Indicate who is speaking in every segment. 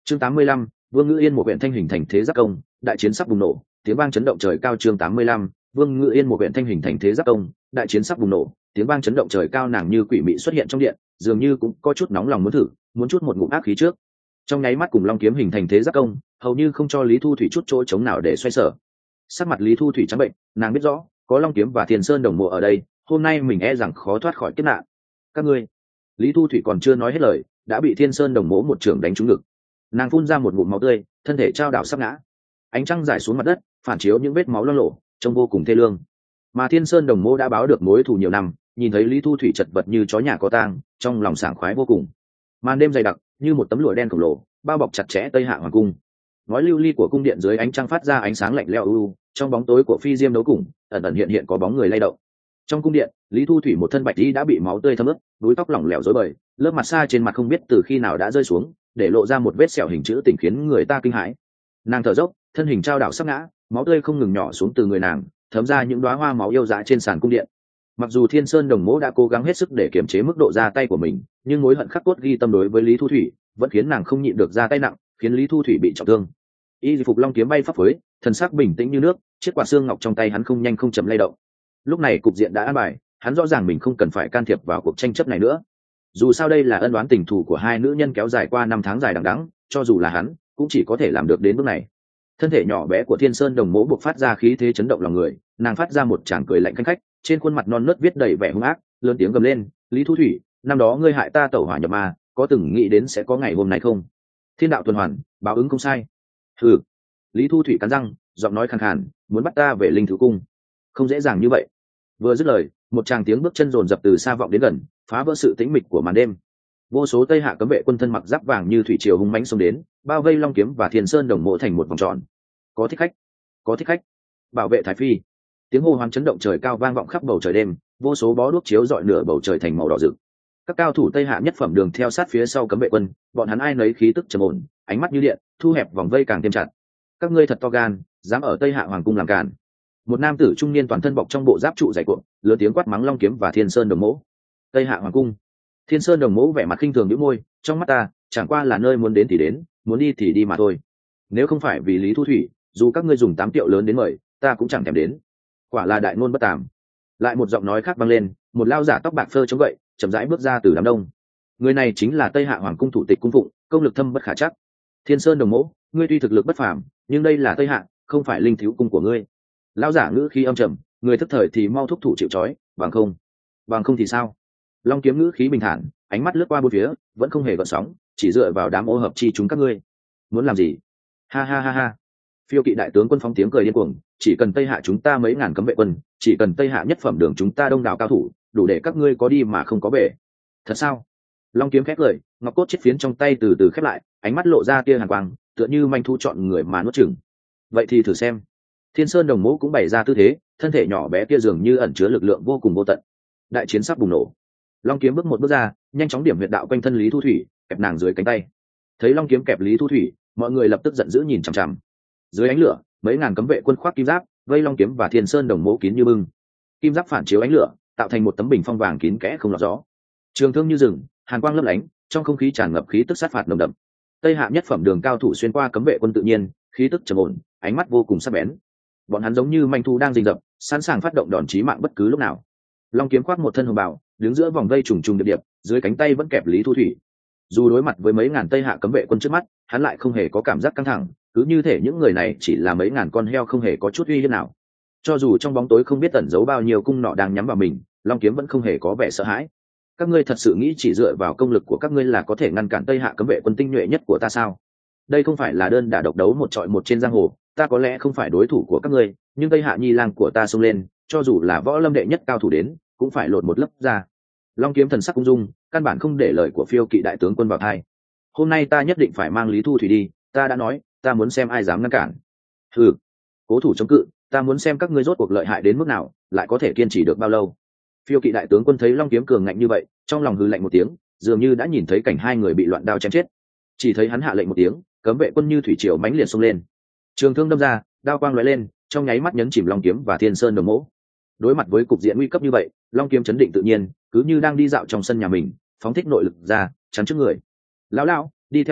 Speaker 1: Chương 85, Vương Ngữ Yên một huyện thanh hình thành thế giáp công, đại chiến sắp bùng nổ, tiếng vang chấn động trời cao. Chương 85, Vương Ngữ Yên một huyện thanh hình thành thế giáp công, đại chiến sắp bùng nổ, tiếng vang chấn động trời cao. Nàng như quỷ mị xuất hiện trong điện, dường như cũng có chút nóng lòng muốn thử, muốn chút một ngụm ác khí trước. Trong nháy mắt cùng long kiếm hình thành thế giáp công, hầu như không cho Lý Thu Thủy chút chỗ trống nào để xoay sở. Sắc mặt Lý Thu Thủy trắng bệnh, nàng biết rõ, có long kiếm và Thiên Sơn đồng mộ ở đây, hôm nay mình e rằng khó thoát khỏi kiếp nạn. Các ngươi. Lý Thu Thủy còn chưa nói hết lời, đã bị Thiên Sơn đồng mộ một trưởng đánh trúng ngực. Nàng phun ra một ngụm máu tươi, thân thể trao đảo sắp ngã. Ánh trăng rải xuống mặt đất, phản chiếu những vết máu loang lổ, trông vô cùng thê lương. Mà Thiên Sơn đồng mộ đã báo được mối thù nhiều năm, nhìn thấy Lý Thu Thủy chật vật như chó nhà có tang, trong lòng sảng khoái vô cùng. Màn đêm dày đặc, như một tấm lụa đen khổng lồ, bao bọc chặt chẽ Tây Hạ hoàng cung. Ngói lưu ly của cung điện dưới ánh trăng phát ra ánh sáng lạnh lẽo u, trong bóng tối của phi diêm đấu cùng, ẩn ẩn hiện hiện có bóng người lay động. Trong cung điện, Lý Thu Thủy một thân bạch y đã bị máu tươi thấm ướt, đuôi tóc lỏng lẻo rối bời, lớp mặt xa trên mặt không biết từ khi nào đã rơi xuống, để lộ ra một vết sẹo hình chữ tình khiến người ta kinh hãi. Nàng thở dốc, thân hình trao đảo sắp ngã, máu tươi không ngừng nhỏ xuống từ người nàng, thấm ra những đóa hoa máu yêu dã trên sàn cung điện. Mặc dù Thiên Sơn đồng mỗ đã cố gắng hết sức để kiềm chế mức độ ra tay của mình, nhưng mối hận khắc cốt ghi tâm đối với Lý Thu Thủy vẫn khiến nàng không nhịn được ra tay nặng, khiến Lý Thu Thủy bị trọng thương. Y phục long kiếm bay phấp phới, thần sắc bình tĩnh như nước, chiếc quạt xương ngọc trong tay hắn không nhanh không chậm lay động. Lúc này cục diện đã an bài, hắn rõ ràng mình không cần phải can thiệp vào cuộc tranh chấp này nữa. Dù sao đây là ân oán tình thù của hai nữ nhân kéo dài qua 5 tháng dài đằng đẵng, cho dù là hắn cũng chỉ có thể làm được đến bước này. Thân thể nhỏ bé của Thiên Sơn đồng mỗ buộc phát ra khí thế chấn động lòng người, nàng phát ra một tràng cười lạnh khanh khách, trên khuôn mặt non nớt viết đầy vẻ hung ác, lớn tiếng gầm lên: Lý Thu Thủy, năm đó ngươi hại ta tẩu hỏa nhập ma, có từng nghĩ đến sẽ có ngày hôm nay không? Thiên đạo tuần hoàn, báo ứng không sai. Hừ. Lý Thu Thủy cắn răng, giọng nói khàn khàn: muốn bắt ta về linh thứ cung, không dễ dàng như vậy. Vừa dứt lời, một tràng tiếng bước chân rồn rập từ xa vọng đến gần, phá vỡ sự tĩnh mịch của màn đêm. Vô số Tây Hạ cấm vệ quân thân mặc giáp vàng như thủy triều hung mãnh xông đến, bao vây long kiếm và Thiên Sơn đồng mộ thành một vòng tròn. Có thích khách, có thích khách, bảo vệ thái phi. Tiếng hô hoán chấn động trời cao vang vọng khắp bầu trời đêm, vô số bó đuốc chiếu rọi nửa bầu trời thành màu đỏ rực. Các cao thủ Tây Hạ nhất phẩm đường theo sát phía sau cấm vệ quân, bọn hắn ai nấy khí tức trầm ổn, ánh mắt như điện, thu hẹp vòng vây càng thêm chặt. Các ngươi thật to gan, dám ở Tây Hạ hoàng cung làm cản. Một nam tử trung niên toàn thân bọc trong bộ giáp trụ dày cuộn, lớn tiếng quát mắng long kiếm và Thiên Sơn đồng mỗ. Tây Hạ hoàng cung. Thiên Sơn đồng mỗ vẻ mặt khinh thường nhíu môi, trong mắt ta chẳng qua là nơi muốn đến thì đến, muốn đi thì đi mà thôi. Nếu không phải vì Lý Thu Thủy, dù các ngươi dùng 8 triệu lớn đến mời, ta cũng chẳng thèm đến. Quả là đại ngôn bất tàm. Lại một giọng nói khác vang lên, một lao giả tóc bạc phơ chống gậy, chậm rãi bước ra từ đám đông. Người này chính là Tây Hạ hoàng cung thủ tịch cung phụng, công lực thâm bất khả trắc. Thiên Sơn đồng mỗ, ngươi tuy thực lực bất phàm, nhưng đây là Tây Hạ, không phải linh thiếu cung của ngươi. Lão giả ngữ khí âm trầm, người thức thời thì mau thúc thủ chịu trói, bằng không thì sao? Long kiếm ngữ khí bình thản, ánh mắt lướt qua bốn phía, vẫn không hề gợn sóng, chỉ dựa vào đám ô hợp chi chúng các ngươi. Muốn làm gì? Ha ha ha ha. Phiêu kỵ đại tướng quân phóng tiếng cười điên cuồng, chỉ cần Tây Hạ chúng ta mấy ngàn cấm vệ quân, chỉ cần Tây Hạ nhất phẩm đường chúng ta đông đảo cao thủ, đủ để các ngươi có đi mà không có về. Thật sao? Long kiếm khép lời, ngọc cốt chiếc phiến trong tay từ từ khép lại, ánh mắt lộ ra tia hàn quang, tựa như manh thu chọn người mà nuốt chửng. Vậy thì thử xem. Thiên Sơn đồng mỗ cũng bày ra tư thế, thân thể nhỏ bé kia dường như ẩn chứa lực lượng vô cùng vô tận. Đại chiến sắp bùng nổ. Long kiếm bước một bước ra, nhanh chóng điểm huyệt đạo quanh thân Lý Thu Thủy, kẹp nàng dưới cánh tay. Thấy long kiếm kẹp Lý Thu Thủy, mọi người lập tức giận dữ nhìn chằm chằm. Dưới ánh lửa, mấy ngàn cấm vệ quân khoác kim giáp, vây long kiếm và Thiên Sơn đồng mỗ kín như bưng. Kim giáp phản chiếu ánh lửa, tạo thành một tấm bình phong vàng kín kẽ không lọt gió. Trường thương như rừng, hàn quang lấp lánh, trong không khí tràn ngập khí tức sát phạt nồng đậm. Tây Hạ nhất phẩm đường cao thủ xuyên qua cấm vệ quân tự nhiên, khí tức trầm ổn, ánh mắt vô cùng sắc bén. Bọn hắn giống như manh thu đang rình rập, sẵn sàng phát động đòn chí mạng bất cứ lúc nào. Long kiếm khoác một thân hồng bào, đứng giữa vòng vây trùng trùng điệp điệp, dưới cánh tay vẫn kẹp Lý Thu Thủy. Dù đối mặt với mấy ngàn Tây Hạ cấm vệ quân trước mắt, hắn lại không hề có cảm giác căng thẳng, cứ như thể những người này chỉ là mấy ngàn con heo không hề có chút uy hiếp nào. Cho dù trong bóng tối không biết ẩn giấu bao nhiêu cung nỏ đang nhắm vào mình, long kiếm vẫn không hề có vẻ sợ hãi. Các ngươi thật sự nghĩ chỉ dựa vào công lực của các ngươi là có thể ngăn cản Tây Hạ cấm vệ quân tinh nhuệ nhất của ta sao? Đây không phải là đơn đả độc đấu một trọi một trên giang hồ, ta có lẽ không phải đối thủ của các ngươi, nhưng Tây Hạ nhi lang của ta xông lên, cho dù là võ lâm đệ nhất cao thủ đến, cũng phải lột một lớp ra. Long kiếm thần sắc ung dung, căn bản không để lời của phiêu kỵ đại tướng quân vào tai. Hôm nay ta nhất định phải mang Lý Thu Thủy đi, ta đã nói, ta muốn xem ai dám ngăn cản. Hừ, cố thủ chống cự, ta muốn xem các ngươi rốt cuộc lợi hại đến mức nào, lại có thể kiên trì được bao lâu. Phiêu kỵ đại tướng quân thấy long kiếm cường ngạnh như vậy, trong lòng hừ lạnh một tiếng, dường như đã nhìn thấy cảnh hai người bị loạn đao chém chết. Chỉ thấy hắn hạ lệnh một tiếng, cấm vệ quân như thủy triều mãnh liệt xông lên. Trường thương đâm ra, đao quang lóe lên, trong nháy mắt nhấn chìm long kiếm và Thiên Sơn đồng mỗ. Đối mặt với cục diện nguy cấp như vậy, long kiếm chấn định tự nhiên, cứ như đang đi dạo trong sân nhà mình, phóng thích nội lực ra, chắn trước người. Lão đi theo ta,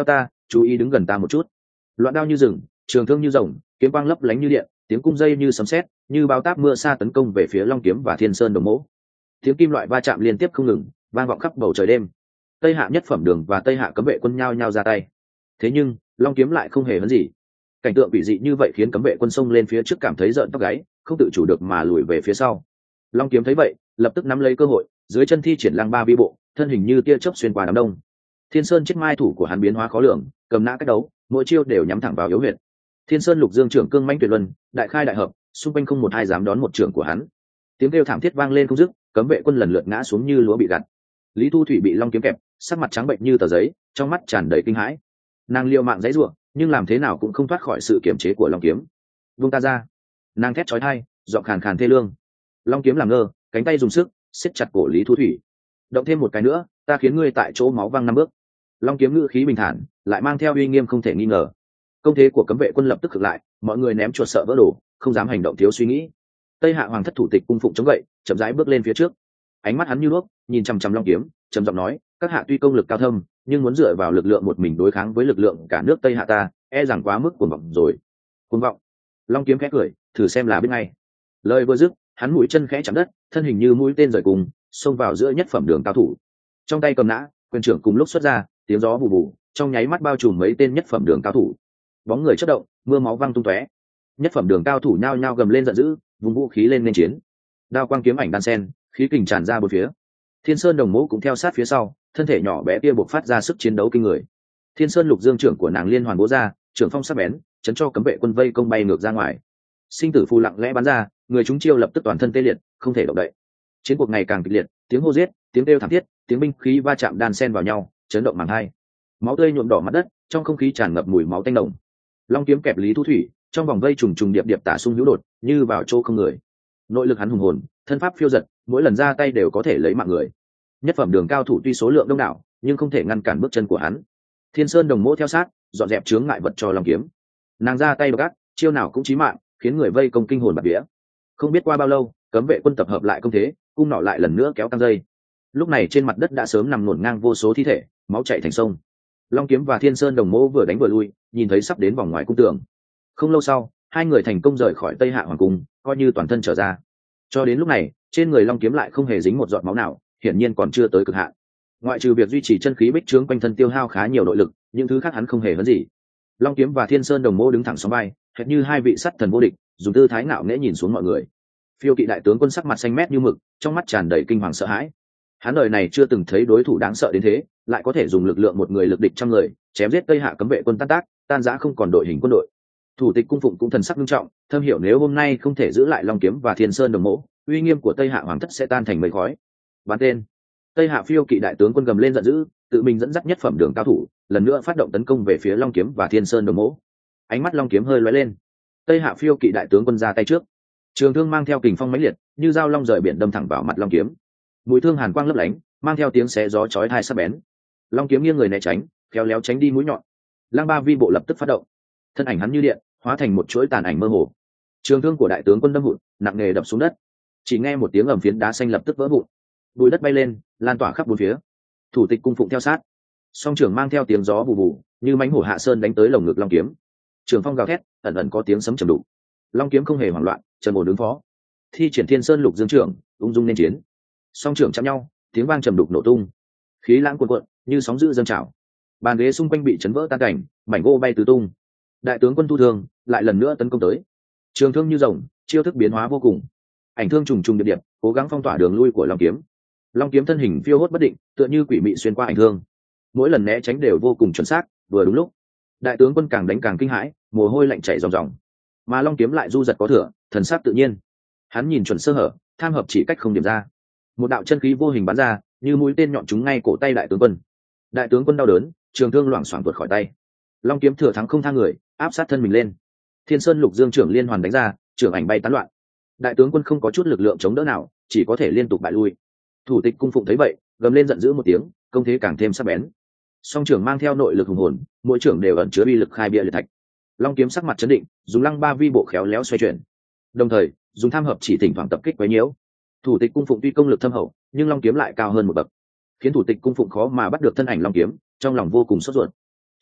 Speaker 1: chú ý đứng gần ta một chút. Loạn đao như rừng, trường thương như rồng, kiếm quang lấp lánh như điện, tiếng cung dây như sấm sét, như bao táp mưa sa tấn công về phía Long Kiếm và Thiên Sơn Đồng Mỗ. Tiếng kim loại va chạm liên tiếp không ngừng, vang vọng khắp bầu trời đêm. Tây Hạ Nhất Phẩm Đường và Tây Hạ Cấm Vệ quân nhao nhao ra tay. Thế nhưng Long Kiếm lại không hề hấn gì. Cảnh tượng quỷ dị như vậy khiến Cấm Vệ quân xông lên phía trước cảm thấy rợn tóc gáy, không tự chủ được mà lùi về phía sau. Long Kiếm thấy vậy, lập tức nắm lấy cơ hội, dưới chân thi triển Lăng Ba Vi Bộ, thân hình như tia chớp xuyên qua đám đông. Thiên Sơn chết mai thủ của hắn biến hóa khó lường, cầm nã cách đấu, mỗi chiêu đều nhắm thẳng vào yếu huyệt. Thiên Sơn Lục Dương trưởng cương mãnh tuyệt luân, đại khai đại hợp, xung quanh không một ai dám đón một trưởng của hắn. Tiếng kêu thảm thiết vang lên không dứt, Cấm Vệ quân lần lượt ngã xuống như lúa bị gặt. Lý Thu Thủy bị Long Kiếm kẹp, sắc mặt trắng bệnh như tờ giấy, trong mắt tràn đầy kinh hãi. Nàng liều mạng giãy giụa, nhưng làm thế nào cũng không thoát khỏi sự kiềm chế của Long Kiếm. "Buông ta ra!" Nàng thét chói tai, giọng khàn khàn thê lương. Long Kiếm làm ngơ, cánh tay dùng sức siết chặt cổ Lý Thu Thủy. "Động thêm một cái nữa, ta khiến ngươi tại chỗ máu văng 5 bước." Long Kiếm ngữ khí bình thản, lại mang theo uy nghiêm không thể nghi ngờ. Công thế của Cấm Vệ quân lập tức khựng lại, mọi người ném chuột sợ vỡ đồ, không dám hành động thiếu suy nghĩ. Tây Hạ Hoàng thất thủ tịch cung phụng chống gậy, chậm rãi bước lên phía trước. Ánh mắt hắn như đuốc, nhìn chằm chằm Long Kiếm, trầm giọng nói: "Các hạ tuy công lực cao thâm, nhưng muốn dựa vào lực lượng một mình đối kháng với lực lượng cả nước Tây Hạ ta, e rằng quá mức cuồng vọng rồi." Cuồng vọng? Long Kiếm khẽ cười, thử xem là biết ngay. Lời vừa dứt, hắn mũi chân khẽ chạm đất, thân hình như mũi tên rời cùng, xông vào giữa Nhất Phẩm Đường cao thủ. Trong tay cầm nã, quyền trưởng cùng lúc xuất ra, tiếng gió bù bù, trong nháy mắt bao trùm mấy tên Nhất Phẩm Đường cao thủ. Bóng người chớp động, mưa máu văng tung tóe. Nhất Phẩm Đường cao thủ nhao nhao gầm lên giận dữ, vùng vũ khí lên nên chiến. Đao quang kiếm ảnh đan sen, khí kình tràn ra bốn phía. Thiên Sơn Đồng Mỗ cũng theo sát phía sau, thân thể nhỏ bé kia bộc phát ra sức chiến đấu kinh người. Thiên Sơn Lục Dương trưởng của nàng liên hoàn bố ra, trưởng phong sắc bén, chấn cho Cấm Vệ quân vây công bay ngược ra ngoài. Sinh tử phù lặng lẽ bắn ra, người chúng chiêu lập tức toàn thân tê liệt, không thể động đậy. Chiến cuộc ngày càng kịch liệt, tiếng hô giết, tiếng kêu thảm thiết, tiếng binh khí va chạm đan sen vào nhau, chấn động màng hai. Máu tươi nhuộm đỏ mặt đất, trong không khí tràn ngập mùi máu tanh nồng. Long Kiếm kẹp Lý Thu Thủy, trong vòng vây trùng trùng điệp điệp tả xung hữu đột, như vào chỗ không người. Nội lực hắn hùng hồn, thân pháp phiêu dật, mỗi lần ra tay đều có thể lấy mạng người. Nhất Phẩm Đường cao thủ tuy số lượng đông đảo, nhưng không thể ngăn cản bước chân của hắn. Thiên Sơn Đồng Mỗ theo sát, dọn dẹp chướng ngại vật cho Long Kiếm. Nàng ra tay độc ác, chiêu nào cũng chí mạng, khiến người vây công kinh hồn bạt vía. Không biết qua bao lâu, Cấm Vệ quân tập hợp lại công thế, cung nỏ lại lần nữa kéo căng dây. Lúc này trên mặt đất đã sớm nằm ngổn ngang vô số thi thể, máu chảy thành sông. Long Kiếm và Thiên Sơn Đồng Mỗ vừa đánh vừa lui, nhìn thấy sắp đến vòng ngoài cung tường. Không lâu sau, hai người thành công rời khỏi Tây Hạ Hoàng cung, coi như toàn thân trở ra. Cho đến lúc này, trên người Long Kiếm lại không hề dính một giọt máu nào, hiển nhiên còn chưa tới cực hạn. Ngoại trừ việc duy trì chân khí bích trướng quanh thân tiêu hao khá nhiều nội lực, những thứ khác hắn không hề hấn gì. Long Kiếm và Thiên Sơn Đồng Mỗ đứng thẳng sóng vai, hệt như hai vị sắt thần vô địch, dùng tư thái ngạo nghễ nhìn xuống mọi người. Phiêu Kỵ đại tướng quân sắc mặt xanh mét như mực, trong mắt tràn đầy kinh hoàng sợ hãi. Hắn đời này chưa từng thấy đối thủ đáng sợ đến thế, lại có thể dùng lực lượng một người lực địch trăm người, chém giết Tây Hạ Cấm Vệ quân tan tác, tan rã không còn đội hình quân đội. Thủ tịch cung phụng cũng thần sắc nghiêm trọng, thâm hiểu nếu hôm nay không thể giữ lại Long Kiếm và Thiên Sơn Đồng Mỗ, uy nghiêm của Tây Hạ hoàng thất sẽ tan thành mây khói. Bán tên. Tây Hạ Phiêu Kỵ đại tướng quân gầm lên giận dữ, tự mình dẫn dắt Nhất Phẩm Đường cao thủ, lần nữa phát động tấn công về phía Long Kiếm và Thiên Sơn Đồng Mỗ. Ánh mắt Long Kiếm hơi lóe lên. Tây Hạ Phiêu Kỵ đại tướng quân ra tay trước. Trường thương mang theo kình phong mãnh liệt, như dao long rời biển đâm thẳng vào mặt Long Kiếm. Mũi thương hàn quang lấp lánh, mang theo tiếng xé gió chói tai sắc bén. Long Kiếm nghiêng người né tránh, khéo léo tránh đi mũi nhọn. Lăng Ba Vi Bộ lập tức phát động. Thân ảnh hắn như điện, hóa thành một chuỗi tàn ảnh mơ hồ. Trường thương của đại tướng quân đâm hụt, nặng nề đập xuống đất. Chỉ nghe một tiếng ầm phiến đá xanh lập tức vỡ vụn. Bụi đất bay lên, lan tỏa khắp bốn phía. Thủ tịch cung phụng theo sát. Song trưởng mang theo tiếng gió bù bù, như mãnh hổ hạ sơn đánh tới lồng ngực Long Kiếm. Trường phong gào thét, ẩn ẩn có tiếng sấm trầm đục. Long Kiếm không hề hoảng loạn, trần ổn ứng phó. Thi triển Thiên Sơn Lục Dương trưởng, ung dung nên chiến. Song trưởng chạm nhau, tiếng vang trầm đục nổ tung. Khí lãng cuồn cuộn, như sóng dữ dâng trào. Bàn ghế xung quanh bị chấn vỡ tan cảnh, mảnh gỗ bay tứ tung. Đại tướng quân thu thương, lại lần nữa tấn công tới. Trường thương như rồng, chiêu thức biến hóa vô cùng. Ảnh thương trùng trùng điệp điệp, cố gắng phong tỏa đường lui của Long Kiếm. Long Kiếm thân hình phiêu hốt bất định, tựa như quỷ mị xuyên qua ảnh thương. Mỗi lần né tránh đều vô cùng chuẩn xác, vừa đúng lúc. Đại tướng quân càng đánh càng kinh hãi, mồ hôi lạnh chảy ròng ròng. Mà Long Kiếm lại du giật có thừa, thần sắc tự nhiên. Hắn nhìn chuẩn sơ hở, tham hợp chỉ cách không điểm ra. Một đạo chân khí vô hình bắn ra, như mũi tên nhọn trúng ngay cổ tay đại tướng quân. Đại tướng quân đau đớn, trường thương loảng xoảng tuột khỏi tay. Long Kiếm thừa thắng không tha người, áp sát thân mình lên. Thiên Sơn Lục Dương trưởng liên hoàn đánh ra, trưởng ảnh bay tán loạn. Đại tướng quân không có chút lực lượng chống đỡ nào, chỉ có thể liên tục bại lui. Thủ tịch cung phụng thấy vậy, gầm lên giận dữ một tiếng, công thế càng thêm sắc bén. Song trưởng mang theo nội lực hùng hồn, mỗi trưởng đều ẩn chứa uy lực khai bia liệt thạch. Long Kiếm sắc mặt chấn định, dùng Lăng Ba Vi Bộ khéo léo xoay chuyển, đồng thời dùng tham hợp chỉ thỉnh thoảng tập kích quấy nhiễu. Thủ tịch cung phụng tuy công lực thâm hậu, nhưng Long Kiếm lại cao hơn một bậc, khiến thủ tịch cung phụng khó mà bắt được thân ảnh Long Kiếm, trong lòng vô cùng sốt ruột.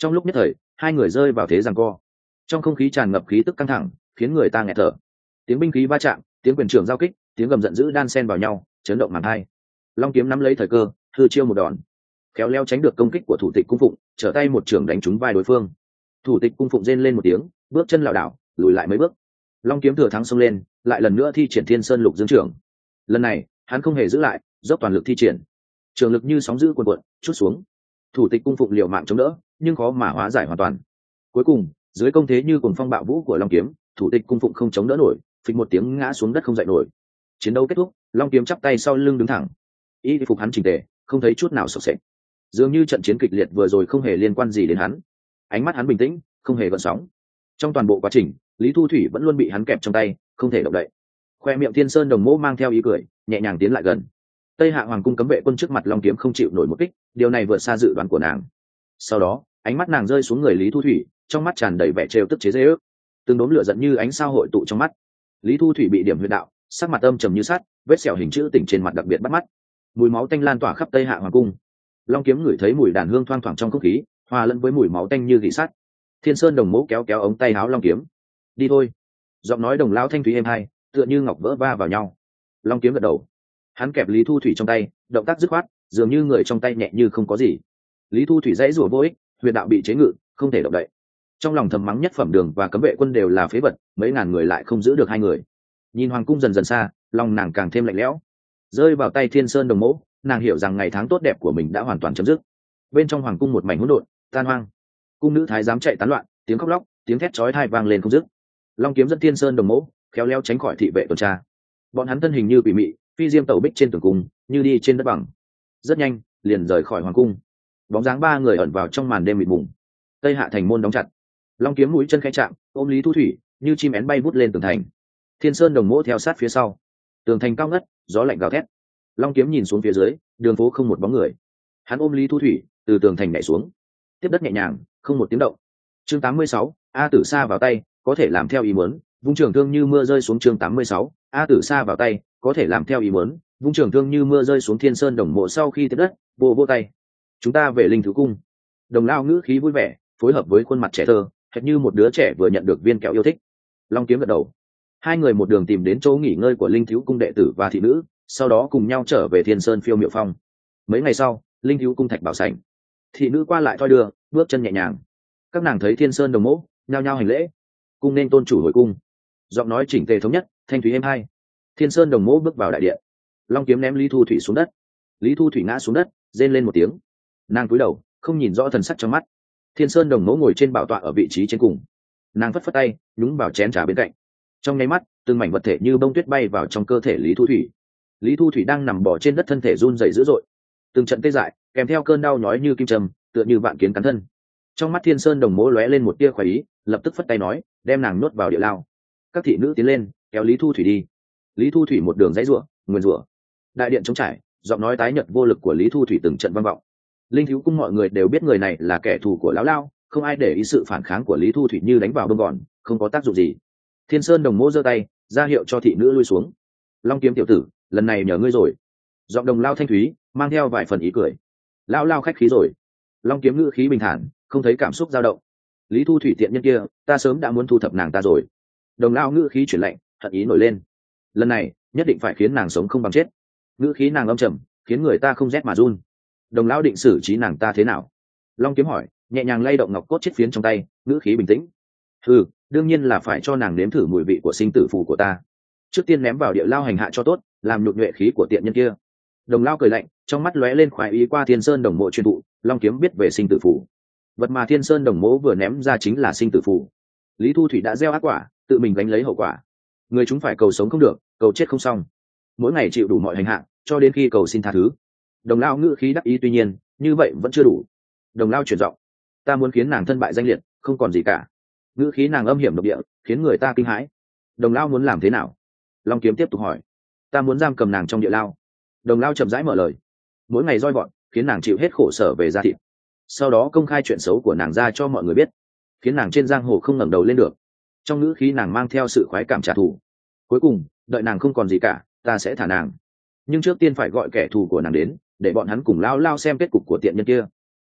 Speaker 1: Trong lúc nhất thời hai người rơi vào thế giằng co, trong không khí tràn ngập khí tức căng thẳng, khiến người ta nghẹt thở. Tiếng binh khí va chạm, tiếng quyền trưởng giao kích, tiếng gầm giận dữ đan xen vào nhau, chấn động màng hai. Long kiếm nắm lấy thời cơ, hư chiêu một đòn, khéo léo tránh được công kích của thủ tịch cung phụng, trở tay một trưởng đánh trúng vai đối phương. Thủ tịch cung phụng rên lên một tiếng, bước chân lảo đảo lùi lại mấy bước. Long kiếm thừa thắng xông lên, lại lần nữa thi triển Thiên Sơn Lục Dương trưởng. Lần này hắn không hề giữ lại, dốc toàn lực thi triển, trường lực như sóng dữ cuồn cuộn chút xuống. Thủ tịch cung phụng liều mạng chống đỡ, nhưng khó mà hóa giải hoàn toàn. Cuối cùng dưới công thế như cuồng phong bạo vũ của Long kiếm, thủ tịch cung phụng không chống đỡ nổi, phịch một tiếng ngã xuống đất không dậy nổi. Chiến đấu kết thúc, Long kiếm chắp tay sau lưng đứng thẳng, y phục hắn chỉnh tề, không thấy chút nào sộc sệch, dường như trận chiến kịch liệt vừa rồi không hề liên quan gì đến hắn. Ánh mắt hắn bình tĩnh, không hề gợn sóng. Trong toàn bộ quá trình, Lý Thu Thủy vẫn luôn bị hắn kẹp trong tay, không thể động đậy. Khoe miệng Thiên Sơn Đồng Mỗ mang theo ý cười, nhẹ nhàng tiến lại gần. Tây Hạ Hoàng cung cấm vệ quân trước mặt Long kiếm không chịu nổi một kích, điều này vượt xa dự đoán của nàng. Sau đó ánh mắt nàng rơi xuống người Lý Thu Thủy, trong mắt tràn đầy vẻ trêu tức chế giễu. Từng đốm lửa giận như ánh sao hội tụ trong mắt. Lý Thu Thủy bị điểm huyệt đạo, sắc mặt âm trầm như sắt, vết sẹo hình chữ tỉnh trên mặt đặc biệt bắt mắt. Mùi máu tanh lan tỏa khắp Tây Hạ Hoàng cung. Long kiếm ngửi thấy mùi đàn hương thoang thoảng trong không khí, hòa lẫn với mùi máu tanh như rỉ sắt. Thiên Sơn Đồng Mỗ kéo kéo ống tay áo Long kiếm. Đi thôi. Giọng nói đồng lão thanh thúy êm hai, tựa như ngọc vỡ va vào nhau. Long kiếm gật đầu. Hắn kẹp Lý Thu Thủy trong tay, động tác dứt khoát, dường như người trong tay nhẹ như không có gì. Lý Thu Thủy dãy rủa vô ích, huyệt đạo bị chế ngự, không thể động đậy. Trong lòng thầm mắng nhất phẩm đường và cấm vệ quân đều là phế vật, mấy ngàn người lại không giữ được hai người. Nhìn hoàng cung dần dần xa, lòng nàng càng thêm lạnh lẽo. Rơi vào tay Thiên Sơn Đồng Mỗ, nàng hiểu rằng ngày tháng tốt đẹp của mình đã hoàn toàn chấm dứt. Bên trong hoàng cung một mảnh hỗn độn, tan hoang. Cung nữ thái giám chạy tán loạn, tiếng khóc lóc, tiếng thét chói tai vang lên không dứt. Long kiếm dẫn Thiên Sơn Đồng Mỗ khéo léo tránh khỏi thị vệ tuần tra. Bọn hắn thân hình như quỷ mị, phi diêm tẩu bích trên tường cung, như đi trên đất bằng. Rất nhanh liền rời khỏi hoàng cung. Bóng dáng ba người ẩn vào trong màn đêm mịt mùng. Tây Hạ thành môn đóng chặt. Long kiếm mũi chân khẽ chạm, ôm Lý Thu Thủy như chim én bay vút lên tường thành. Thiên Sơn Đồng Mỗ theo sát phía sau. Tường thành cao ngất, gió lạnh gào thét. Long kiếm nhìn xuống phía dưới, đường phố không một bóng người. Hắn ôm Lý Thu Thủy từ tường thành nhảy xuống, tiếp đất nhẹ nhàng, không một tiếng động. Chương 86, A Tử Sa vào tay, có thể làm theo ý muốn, vung trường thương như mưa rơi xuống. Chương 86, A Tử Sa vào tay, có thể làm theo ý muốn, vung trường thương như mưa rơi xuống. Thiên Sơn Đồng Mộ sau khi tiếp đất, vô tay. Chúng ta về Linh Thứ cung. Đồng lao ngữ khí vui vẻ, phối hợp với khuôn mặt trẻ thơ, hệt như một đứa trẻ vừa nhận được viên kẹo yêu thích. Long kiếm gật đầu. Hai người một đường tìm đến chỗ nghỉ ngơi của Linh Thiếu cung đệ tử và thị nữ, sau đó cùng nhau trở về Thiên Sơn Phiêu Miệu Phong. Mấy ngày sau, Linh Thiếu cung thạch bảo sảnh, thị nữ qua lại thoi đưa, bước chân nhẹ nhàng. Các nàng thấy Thiên Sơn Đồng Mỗ, nhao nhao hành lễ. Cung nên tôn chủ hồi cung. Giọng nói chỉnh tề thống nhất, thanh thúy êm hai. Thiên Sơn Đồng Mỗ bước vào đại điện. Long kiếm ném Lý Thu Thủy xuống đất. Lý Thu Thủy ngã xuống đất, rên lên một tiếng. Nàng cúi đầu, không nhìn rõ thần sắc trong mắt. Thiên Sơn Đồng Mỗ ngồi trên bảo tọa ở vị trí trên cùng. Nàng phất phất tay, nhúng vào chén trà bên cạnh. Trong nháy mắt, từng mảnh vật thể như bông tuyết bay vào trong cơ thể Lý Thu Thủy. Lý Thu Thủy đang nằm bò trên đất, thân thể run rẩy dữ dội, từng trận tê dại kèm theo cơn đau nhói như kim châm, tựa như vạn kiến cắn thân. Trong mắt Thiên Sơn Đồng Mỗ lóe lên một tia khoái ý, lập tức phất tay nói, đem nàng nuốt vào địa lao. Các thị nữ tiến lên, kéo Lý Thu Thủy đi. Lý Thu Thủy một đường dãy rủa, nguyền rủa. Đại điện trống trải, giọng nói tái nhợt vô lực của Lý Thu Thủy từng trận vang vọng. Linh Thiếu cung mọi người đều biết người này là kẻ thù của lão lao, không ai để ý sự phản kháng của Lý Thu Thủy như đánh vào bông gòn, không có tác dụng gì. Thiên Sơn Đồng Mỗ giơ tay ra hiệu cho thị nữ lui xuống. Long kiếm tiểu tử, lần này nhờ ngươi rồi. Giọng đồng lao thanh thúy mang theo vài phần ý cười. Lao lao khách khí rồi. Long kiếm ngữ khí bình thản, không thấy cảm xúc dao động. Lý Thu Thủy tiện nhân kia, ta sớm đã muốn thu thập nàng ta rồi. Đồng lao ngữ khí chuyển lạnh, hận ý nổi lên. Lần này nhất định phải khiến nàng sống không bằng chết. Ngữ khí nàng âm trầm, khiến người ta không rét mà run. Đồng lao định xử trí nàng ta thế nào? Long kiếm hỏi, nhẹ nhàng lay động ngọc cốt chiếc phiến trong tay, ngữ khí bình tĩnh. Ừ, đương nhiên là phải cho nàng nếm thử mùi vị của sinh tử phù của ta. Trước tiên ném vào địa lao hành hạ cho tốt, làm nhụt nhuệ khí của tiện nhân kia. Đồng lao cười lạnh, trong mắt lóe lên khoái ý. Qua Thiên Sơn Đồng Mộ truyền thụ, Long kiếm biết về sinh tử phù. Vật mà Thiên Sơn Đồng Mộ vừa ném ra chính là sinh tử phù. Lý Thu Thủy đã gieo ác quả, tự mình gánh lấy hậu quả. Người chúng phải cầu sống không được, cầu chết không xong. Mỗi ngày chịu đủ mọi hành hạ, cho đến khi cầu xin tha thứ. Đồng lao ngữ khí đắc ý, tuy nhiên như vậy vẫn chưa đủ. Đồng lao chuyển giọng, ta muốn khiến nàng thân bại danh liệt, không còn gì cả. Ngữ khí nàng âm hiểm độc địa, khiến người ta kinh hãi. Đồng lao muốn làm thế nào? Long kiếm tiếp tục hỏi. Ta muốn giam cầm nàng trong địa lao. Đồng lao chậm rãi mở lời. Mỗi ngày roi vọt, khiến nàng chịu hết khổ sở về da thịt. Sau đó công khai chuyện xấu của nàng ra cho mọi người biết, khiến nàng trên giang hồ không ngẩng đầu lên được. Trong ngữ khí nàng mang theo sự khoái cảm trả thù. Cuối cùng đợi nàng không còn gì cả, ta sẽ thả nàng. Nhưng trước tiên phải gọi kẻ thù của nàng đến, để bọn hắn cùng lao lao xem kết cục của tiện nhân kia.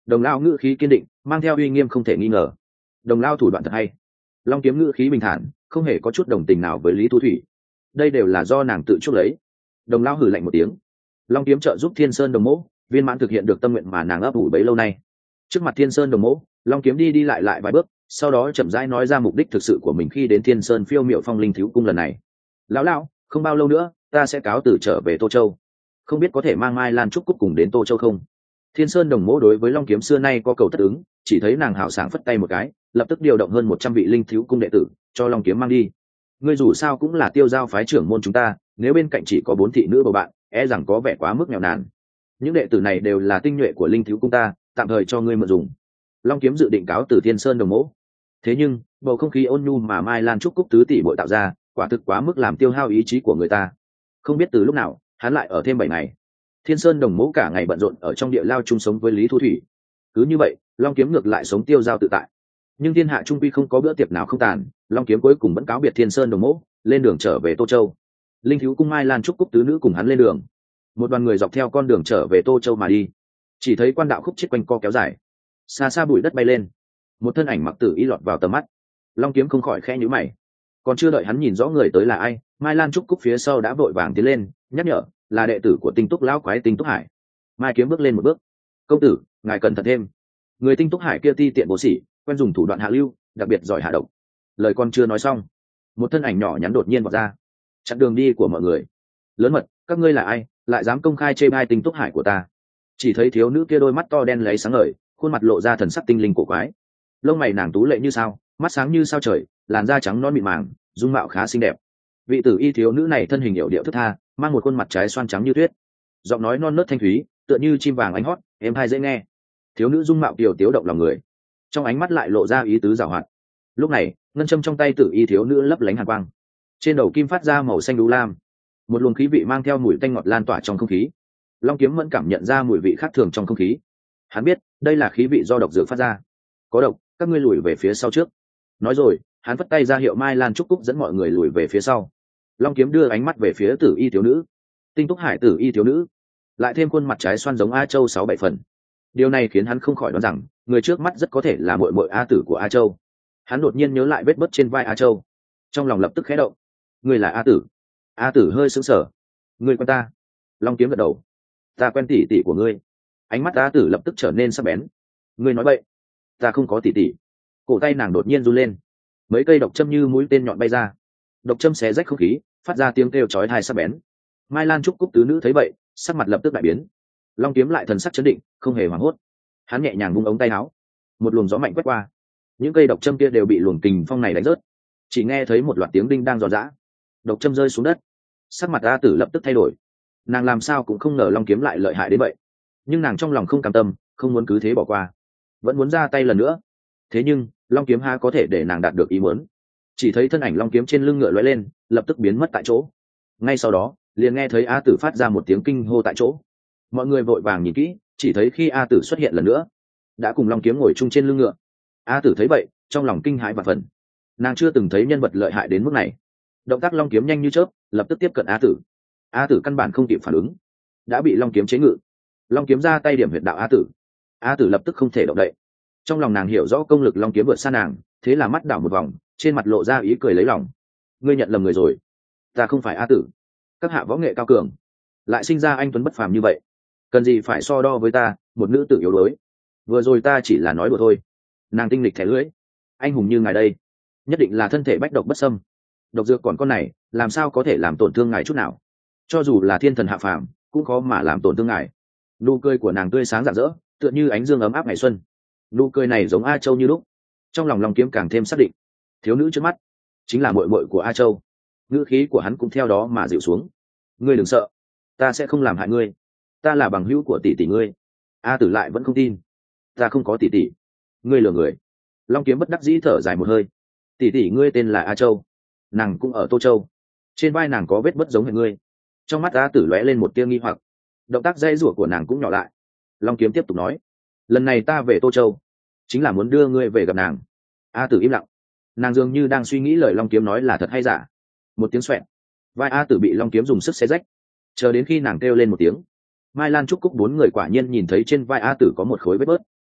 Speaker 1: Đồng lao ngữ khí kiên định, mang theo uy nghiêm không thể nghi ngờ. Đồng lao thủ đoạn thật hay. Long kiếm ngữ khí bình thản, không hề có chút đồng tình nào với Lý Thu Thủy. Đây đều là do nàng tự chuốc lấy. Đồng lao hừ lạnh một tiếng. Long kiếm trợ giúp Thiên Sơn Đồng Mỗ viên mãn thực hiện được tâm nguyện mà nàng ấp ủ bấy lâu nay. Trước mặt Thiên Sơn Đồng Mỗ, Long kiếm đi đi lại vài bước, sau đó chậm rãi nói ra mục đích thực sự của mình khi đến Thiên Sơn Phiêu Miệu Phong Linh Thiếu Cung lần này. Lão, không bao lâu nữa ta sẽ cáo từ trở về Tô Châu, không biết có thể mang Mai Lan Trúc Cúc cùng đến Tô Châu không? Thiên Sơn Đồng Mỗ đối với Long kiếm xưa nay có cầu tất ứng, chỉ thấy nàng hào sảng phất tay một cái, lập tức điều động hơn 100 vị Linh Thiếu Cung đệ tử cho Long kiếm mang đi. Ngươi dù sao cũng là Tiêu Giao phái trưởng môn chúng ta, nếu bên cạnh chỉ có 4 thị nữ bầu bạn, e rằng có vẻ quá mức nghèo nàn. Những đệ tử này đều là tinh nhuệ của Linh Thiếu Cung ta, tạm thời cho ngươi mượn dùng. Long kiếm dự định cáo từ Thiên Sơn Đồng Mỗ. Thế nhưng bầu không khí ôn nhu mà Mai Lan Trúc Cúc tứ tỷ bội tạo ra, quả thực quá mức làm tiêu hao ý chí của người ta. Không biết từ lúc nào hắn lại ở thêm 7 ngày. Thiên Sơn Đồng Mỗ cả ngày bận rộn ở trong địa lao chung sống với Lý Thu Thủy. Cứ như vậy Long kiếm ngược lại sống tiêu dao tự tại. Nhưng thiên hạ trung quy không có bữa tiệc nào không tàn, Long kiếm cuối cùng vẫn cáo biệt Thiên Sơn Đồng Mỗ, lên đường trở về Tô Châu. Linh Thiếu Cung Mai Lan Trúc Cúc tứ nữ cùng hắn lên đường. Một đoàn người dọc theo con đường trở về Tô Châu mà đi. Chỉ thấy quan đạo khúc chết quanh co kéo dài, xa xa bụi đất bay lên, một thân ảnh mặc tử y lọt vào tầm mắt. Long kiếm không khỏi khẽ nhíu mày. Còn chưa đợi hắn nhìn rõ người tới là ai, Mai Lan Trúc Cúc phía sau đã vội vàng tiến lên nhắc nhở, là đệ tử của Tinh Túc lão quái Tinh Túc Hải. Mai kiếm bước lên một bước. Công tử, ngài cẩn thận thêm. Người Tinh Túc Hải kia ti tiện vô sỉ, quen dùng thủ đoạn hạ lưu, đặc biệt giỏi hạ độc. Lời con chưa nói xong, một thân ảnh nhỏ nhắn đột nhiên vọt ra, chặn đường đi của mọi người. Lớn mật, các ngươi là ai, lại dám công khai chê bai Tinh Túc Hải của ta? Chỉ thấy thiếu nữ kia đôi mắt to đen lấy sáng ngời, khuôn mặt lộ ra thần sắc tinh linh cổ quái. Lông mày nàng tú lệ như sao, mắt sáng như sao trời, làn da trắng non mịn màng, dung mạo khá xinh đẹp. Vị tử y thiếu nữ này thân hình hiệu điệu thức tha, mang một khuôn mặt trái xoan trắng như tuyết, giọng nói non nớt thanh thúy, tựa như chim vàng ánh hót, êm tai dễ nghe. Thiếu nữ dung mạo kiều tiếu động lòng người, trong ánh mắt lại lộ ra ý tứ giảo hoạt. Lúc này ngân châm trong tay tử y thiếu nữ lấp lánh hàn quang, trên đầu kim phát ra màu xanh đu lam, một luồng khí vị mang theo mùi tanh ngọt lan tỏa trong không khí. Long kiếm mẫn cảm nhận ra mùi vị khác thường trong không khí. Hắn biết đây là khí vị do độc dược phát ra. Có độc, các ngươi lùi về phía sau trước. Nói rồi hắn vất tay ra hiệu Mai Lan Trúc Cúc dẫn mọi người lùi về phía sau. Long kiếm đưa ánh mắt về phía tử y thiếu nữ. Tinh Túc Hải tử y thiếu nữ, lại thêm khuôn mặt trái xoan giống A Châu 6-7 phần. Điều này khiến hắn không khỏi đoán rằng người trước mắt rất có thể là muội muội A Tử của A Châu. Hắn đột nhiên nhớ lại vết bớt trên vai A Châu, trong lòng lập tức khẽ động. Người là A Tử? A Tử hơi sững sờ. Người quen ta? Long kiếm gật đầu. Ta quen tỷ tỷ của ngươi. Ánh mắt A Tử lập tức trở nên sắc bén. Ngươi nói bậy, ta không có tỷ tỷ. Cổ tay nàng đột nhiên run lên, mấy cây độc châm như mũi tên nhọn bay ra, độc châm xé rách không khí, phát ra tiếng kêu chói tai sắc bén. Mai Lan Trúc Cúc tứ nữ thấy vậy, sắc mặt lập tức đại biến. Long kiếm lại thần sắc chấn định, không hề hoảng hốt. Hắn nhẹ nhàng vung ống tay áo, một luồng gió mạnh quét qua, những cây độc châm kia đều bị luồng kình phong này đánh rớt. Chỉ nghe thấy một loạt tiếng đinh đang giòn giã, độc châm rơi xuống đất. Sắc mặt A Tử lập tức thay đổi. Nàng làm sao cũng không ngờ Long kiếm lại lợi hại đến vậy, nhưng nàng trong lòng không cam tâm, không muốn cứ thế bỏ qua, vẫn muốn ra tay lần nữa. Thế nhưng Long kiếm ha có thể để nàng đạt được ý muốn. Chỉ thấy thân ảnh Long kiếm trên lưng ngựa lóe lên, lập tức biến mất tại chỗ. Ngay sau đó liền nghe thấy A Tử phát ra một tiếng kinh hô tại chỗ. Mọi người vội vàng nhìn kỹ, chỉ thấy khi A Tử xuất hiện lần nữa, đã cùng Long kiếm ngồi chung trên lưng ngựa. A Tử thấy vậy, trong lòng kinh hãi và phần. Nàng chưa từng thấy nhân vật lợi hại đến mức này. Động tác Long kiếm nhanh như chớp, lập tức tiếp cận A Tử. A Tử căn bản không kịp phản ứng, đã bị Long kiếm chế ngự. Long kiếm ra tay điểm huyệt đạo A Tử. A Tử lập tức không thể động đậy. Trong lòng nàng hiểu rõ công lực Long kiếm vượt xa nàng, thế là mắt đảo một vòng, trên mặt lộ ra ý cười lấy lòng. Ngươi nhận lầm người rồi, ta không phải A Tử. Các hạ võ nghệ cao cường, lại sinh ra anh tuấn bất phàm như vậy, cần gì phải so đo với ta, một nữ tử yếu đuối. Vừa rồi ta chỉ là nói đùa thôi. Nàng tinh lịch thẻ lưỡi. Anh hùng như ngài đây, nhất định là thân thể bách độc bất xâm. Độc dược còn con này, làm sao có thể làm tổn thương ngài chút nào? Cho dù là thiên thần hạ phàm, cũng khó mà làm tổn thương ngài. Nụ cười của nàng tươi sáng rạng rỡ, tựa như ánh dương ấm áp ngày xuân. Nụ cười này giống A Châu như lúc. Trong lòng Long kiếm càng thêm xác định, thiếu nữ trước mắt chính là muội muội của A Châu. Ngữ khí của hắn cũng theo đó mà dịu xuống. Ngươi đừng sợ, ta sẽ không làm hại ngươi. Ta là bằng hữu của tỷ tỷ ngươi. A Tử lại vẫn không tin. Ta không có tỷ tỷ, ngươi lừa người. Long kiếm bất đắc dĩ thở dài một hơi. Tỷ tỷ ngươi tên là A Châu, nàng cũng ở Tô Châu. Trên vai nàng có vết bất giống hệt ngươi. Trong mắt A Tử lóe lên một tia nghi hoặc, động tác dây rủa của nàng cũng nhỏ lại. Long kiếm tiếp tục nói, lần này ta về Tô Châu chính là muốn đưa ngươi về gặp nàng. A Tử im lặng, nàng dường như đang suy nghĩ lời Long kiếm nói là thật hay giả. Một tiếng xoẹt, vai A Tử bị Long kiếm dùng sức xé rách. Chờ đến khi nàng kêu lên một tiếng, Mai Lan Trúc Cúc bốn người quả nhiên nhìn thấy trên vai A Tử có một khối vết bớt.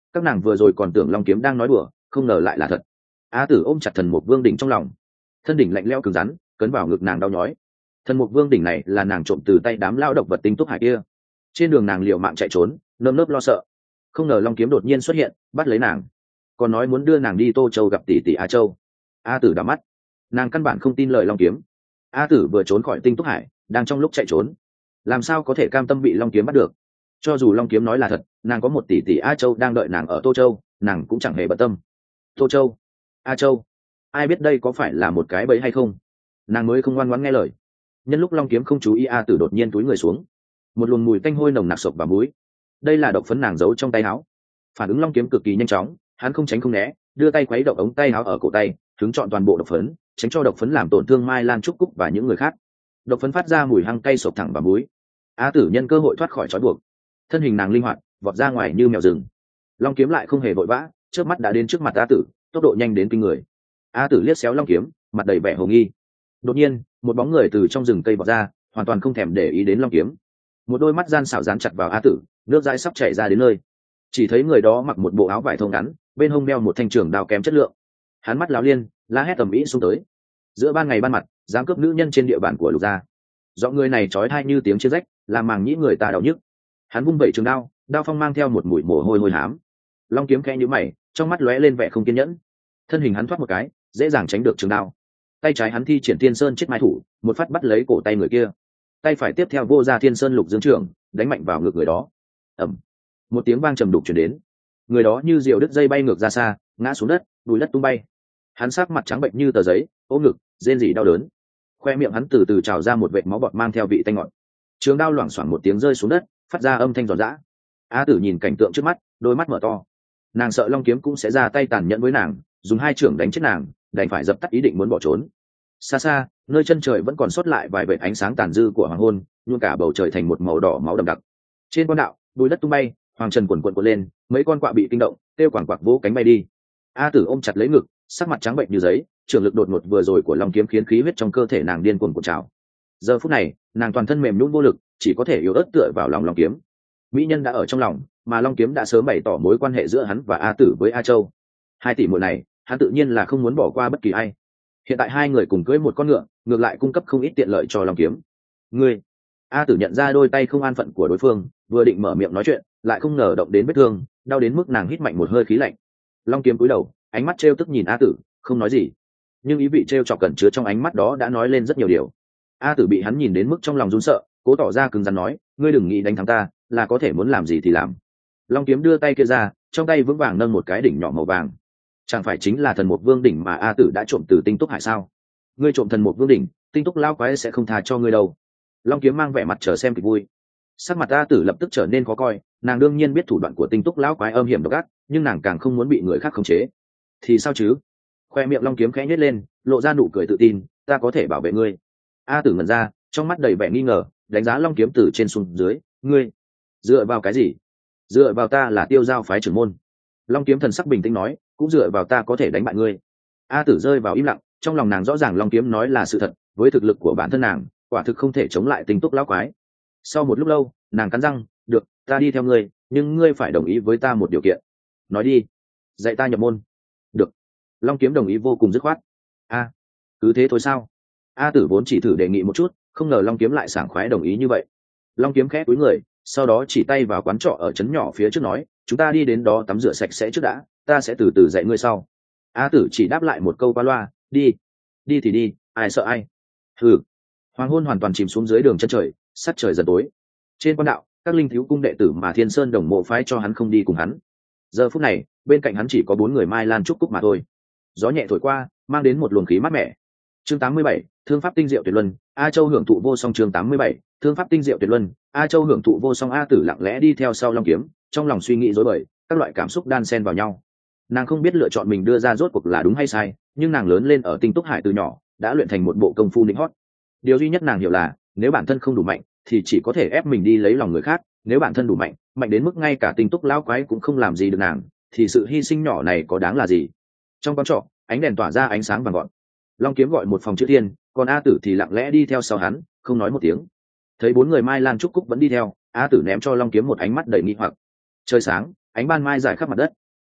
Speaker 1: các nàng vừa rồi còn tưởng long kiếm đang nói đùa, không ngờ lại là thật. A Tử ôm chặt thần mục vương đỉnh trong lòng, thân đỉnh lạnh lẽo cứng rắn cấn vào ngực nàng đau nhói. Thần mục vương đỉnh này là nàng trộm từ tay đám lao độc vật tinh túc hải kia. Trên đường nàng liều mạng chạy trốn, nơm nớp lo sợ, không ngờ long kiếm đột nhiên xuất hiện bắt lấy nàng, còn nói muốn đưa nàng đi Tô Châu gặp tỷ tỷ A Châu. A Tử đỏ mắt, nàng căn bản không tin lời long kiếm. A Tử vừa trốn khỏi tinh túc hải, đang trong lúc chạy trốn, làm sao có thể cam tâm bị long kiếm bắt được. Cho dù long kiếm nói là thật, nàng có một tỷ tỷ A Châu đang đợi nàng ở Tô Châu, nàng cũng chẳng hề bận tâm. Tô Châu, A Châu, ai biết đây có phải là một cái bẫy hay không. Nàng mới không ngoan ngoãn nghe lời. Nhân lúc long kiếm không chú ý, A Tử đột nhiên túi người xuống, một luồng mùi tanh hôi nồng nặc sộc vào mũi. Đây là độc phấn nàng giấu trong tay áo. Phản ứng long kiếm cực kỳ nhanh chóng, hắn không tránh không né, đưa tay quấy động ống tay áo ở cổ tay, hứng chọn toàn bộ độc phấn, tránh cho độc phấn làm tổn thương Mai Lan Trúc Cúc và những người khác. Độc phấn phát ra mùi hăng cay sộc thẳng vào mũi. A Tử nhân cơ hội thoát khỏi trói buộc, thân hình nàng linh hoạt vọt ra ngoài như mèo rừng. Long kiếm lại không hề vội vã, trước mắt đã đến trước mặt A Tử, tốc độ nhanh đến kinh người. A Tử liếc xéo long kiếm, mặt đầy vẻ hồ nghi. Đột nhiên một bóng người từ trong rừng cây vọt ra, hoàn toàn không thèm để ý đến long kiếm. Một đôi mắt gian xảo dán chặt vào A Tử, nước dãi sắp chảy ra đến nơi. Chỉ thấy người đó mặc một bộ áo vải thô ngắn, bên hông đeo một thanh trường đao kém chất lượng. Hắn mắt láo liên, la hét tầm ĩ xuống tới. Giữa ban ngày ban mặt, dám cướp nữ nhân trên địa bàn của Lục gia. Giọng người này chói tai như tiếng chia rách, làm màng nhĩ người ta đau nhức. Hắn vung vẩy trường đao, đao phong mang theo một mùi mồ hôi hôi hám. Long kiếm khẽ nhíu mày, trong mắt lóe lên vẻ không kiên nhẫn. Thân hình hắn thoát một cái, dễ dàng tránh được trường đao. Tay trái hắn thi triển Thiên Sơn chết mai thủ, một phát bắt lấy cổ tay người kia. Tay phải tiếp theo vô ra Thiên Sơn lục dương trưởng, đánh mạnh vào ngực người đó. Ầm, một tiếng vang trầm đục truyền đến. Người đó như diều đứt dây bay ngược ra xa, ngã xuống đất, bùi đất tung bay. Hắn sắc mặt trắng bệnh như tờ giấy, ôm ngực, rên rỉ đau đớn. Khoe miệng hắn từ từ trào ra một vệt máu bọt mang theo vị tanh ngọt. Trường đao loảng xoảng một tiếng rơi xuống đất, phát ra âm thanh giòn giã. A Tử nhìn cảnh tượng trước mắt, đôi mắt mở to. Nàng sợ long kiếm cũng sẽ ra tay tàn nhẫn với nàng, dùng hai chưởng đánh chết nàng, đành phải dập tắt ý định muốn bỏ trốn. Xa xa, nơi chân trời vẫn còn sót lại vài vệt ánh sáng tàn dư của hoàng hôn, nhuộm cả bầu trời thành một màu đỏ máu đậm đặc. Trên quan đạo, bụi đất tung bay, hoàng trần quần quần cuộn lên, mấy con quạ bị kinh động, kêu quảng quạc vỗ cánh bay đi. A Tử ôm chặt lấy ngực, sắc mặt trắng bệnh như giấy, trường lực đột ngột vừa rồi của long kiếm khiến khí huyết trong cơ thể nàng điên cuồng cuộn trào. Giờ phút này, nàng toàn thân mềm nhũn vô lực, chỉ có thể yếu ớt tựa vào lòng long kiếm. Mỹ nhân đã ở trong lòng, mà long kiếm đã sớm bày tỏ mối quan hệ giữa hắn và A Tử với A Châu. Hai tỷ muội này, hắn tự nhiên là không muốn bỏ qua bất kỳ ai. Hiện tại hai người cùng cưỡi một con ngựa, ngược lại cung cấp không ít tiện lợi cho long kiếm. Ngươi, A Tử nhận ra đôi tay không an phận của đối phương, vừa định mở miệng nói chuyện, lại không ngờ động đến vết thương, đau đến mức nàng hít mạnh một hơi khí lạnh. Long kiếm cúi đầu, ánh mắt trêu tức nhìn A Tử, không nói gì, nhưng ý vị trêu chọc cẩn chứa trong ánh mắt đó đã nói lên rất nhiều điều. A Tử bị hắn nhìn đến mức trong lòng run sợ, cố tỏ ra cứng rắn nói, ngươi đừng nghĩ đánh thắng ta, là có thể muốn làm gì thì làm. Long kiếm đưa tay kia ra, trong tay vững vàng nâng một cái đỉnh nhỏ màu vàng. Chẳng phải chính là thần mục vương đỉnh mà A Tử đã trộm từ tinh túc hải sao? Ngươi trộm thần mục vương đỉnh, tinh túc lao quái sẽ không tha cho ngươi đâu. Long kiếm mang vẻ mặt chờ xem kịch vui. Sắc mặt A Tử lập tức trở nên khó coi, nàng đương nhiên biết thủ đoạn của tinh túc lão quái âm hiểm độc ác, nhưng nàng càng không muốn bị người khác khống chế. Thì sao chứ? Khoe miệng long kiếm khẽ nhếch lên, lộ ra nụ cười tự tin, ta có thể bảo vệ ngươi. A Tử ngẩn ra, trong mắt đầy vẻ nghi ngờ, đánh giá long kiếm từ trên xuống dưới, ngươi dựa vào cái gì? Dựa vào ta là Tiêu Giao phái trưởng môn. Long kiếm thần sắc bình tĩnh nói, cũng dựa vào ta có thể đánh bại ngươi. A Tử rơi vào im lặng, trong lòng nàng rõ ràng long kiếm nói là sự thật, với thực lực của bản thân nàng, quả thực không thể chống lại tinh túc lão quái. Sau một lúc lâu, nàng cắn răng, được, ta đi theo ngươi, nhưng ngươi phải đồng ý với ta một điều kiện. Nói đi. Dạy ta nhập môn. Được. Long kiếm đồng ý vô cùng dứt khoát. A, cứ thế thôi sao? A Tử vốn chỉ thử đề nghị một chút, không ngờ long kiếm lại sảng khoái đồng ý như vậy. Long kiếm khẽ cúi người, sau đó chỉ tay vào quán trọ ở trấn nhỏ phía trước nói, chúng ta đi đến đó tắm rửa sạch sẽ trước đã, ta sẽ từ từ dạy ngươi sau. A Tử chỉ đáp lại một câu qua loa, đi. Đi thì đi, ai sợ ai. Hừ. Hoàng hôn hoàn toàn chìm xuống dưới đường chân trời, sắc trời dần tối. Trên quan đạo, các linh thiếu cung đệ tử mà Thiên Sơn đồng mộ phái cho hắn không đi cùng hắn. Giờ phút này, bên cạnh hắn chỉ có 4 người Mai Lan Trúc Cúc mà thôi. Gió nhẹ thổi qua, mang đến một luồng khí mát mẻ. Chương 87, thương pháp tinh diệu tuyệt luân, A Châu hưởng thụ vô song. Chương 87, thương pháp tinh diệu tuyệt luân, A Châu hưởng thụ vô song. A Tử lặng lẽ đi theo sau long kiếm, trong lòng suy nghĩ rối bời, các loại cảm xúc đan xen vào nhau. Nàng không biết lựa chọn mình đưa ra rốt cuộc là đúng hay sai, nhưng nàng lớn lên ở tinh túc hải từ nhỏ, đã luyện thành một bộ công phu nịnh hót. Điều duy nhất nàng hiểu là, nếu bản thân không đủ mạnh, thì chỉ có thể ép mình đi lấy lòng người khác, nếu bản thân đủ mạnh, mạnh đến mức ngay cả tinh túc lão quái cũng không làm gì được nàng, thì sự hy sinh nhỏ này có đáng là gì. Trong quán trọ, ánh đèn tỏa ra ánh sáng vàng gọn. Long kiếm gọi một phòng chữ thiên, còn A Tử thì lặng lẽ đi theo sau hắn, không nói một tiếng. Thấy 4 người Mai Lan Trúc Cúc vẫn đi theo, A Tử ném cho long kiếm một ánh mắt đầy nghi hoặc. Trời sáng, ánh ban mai rải khắp mặt đất,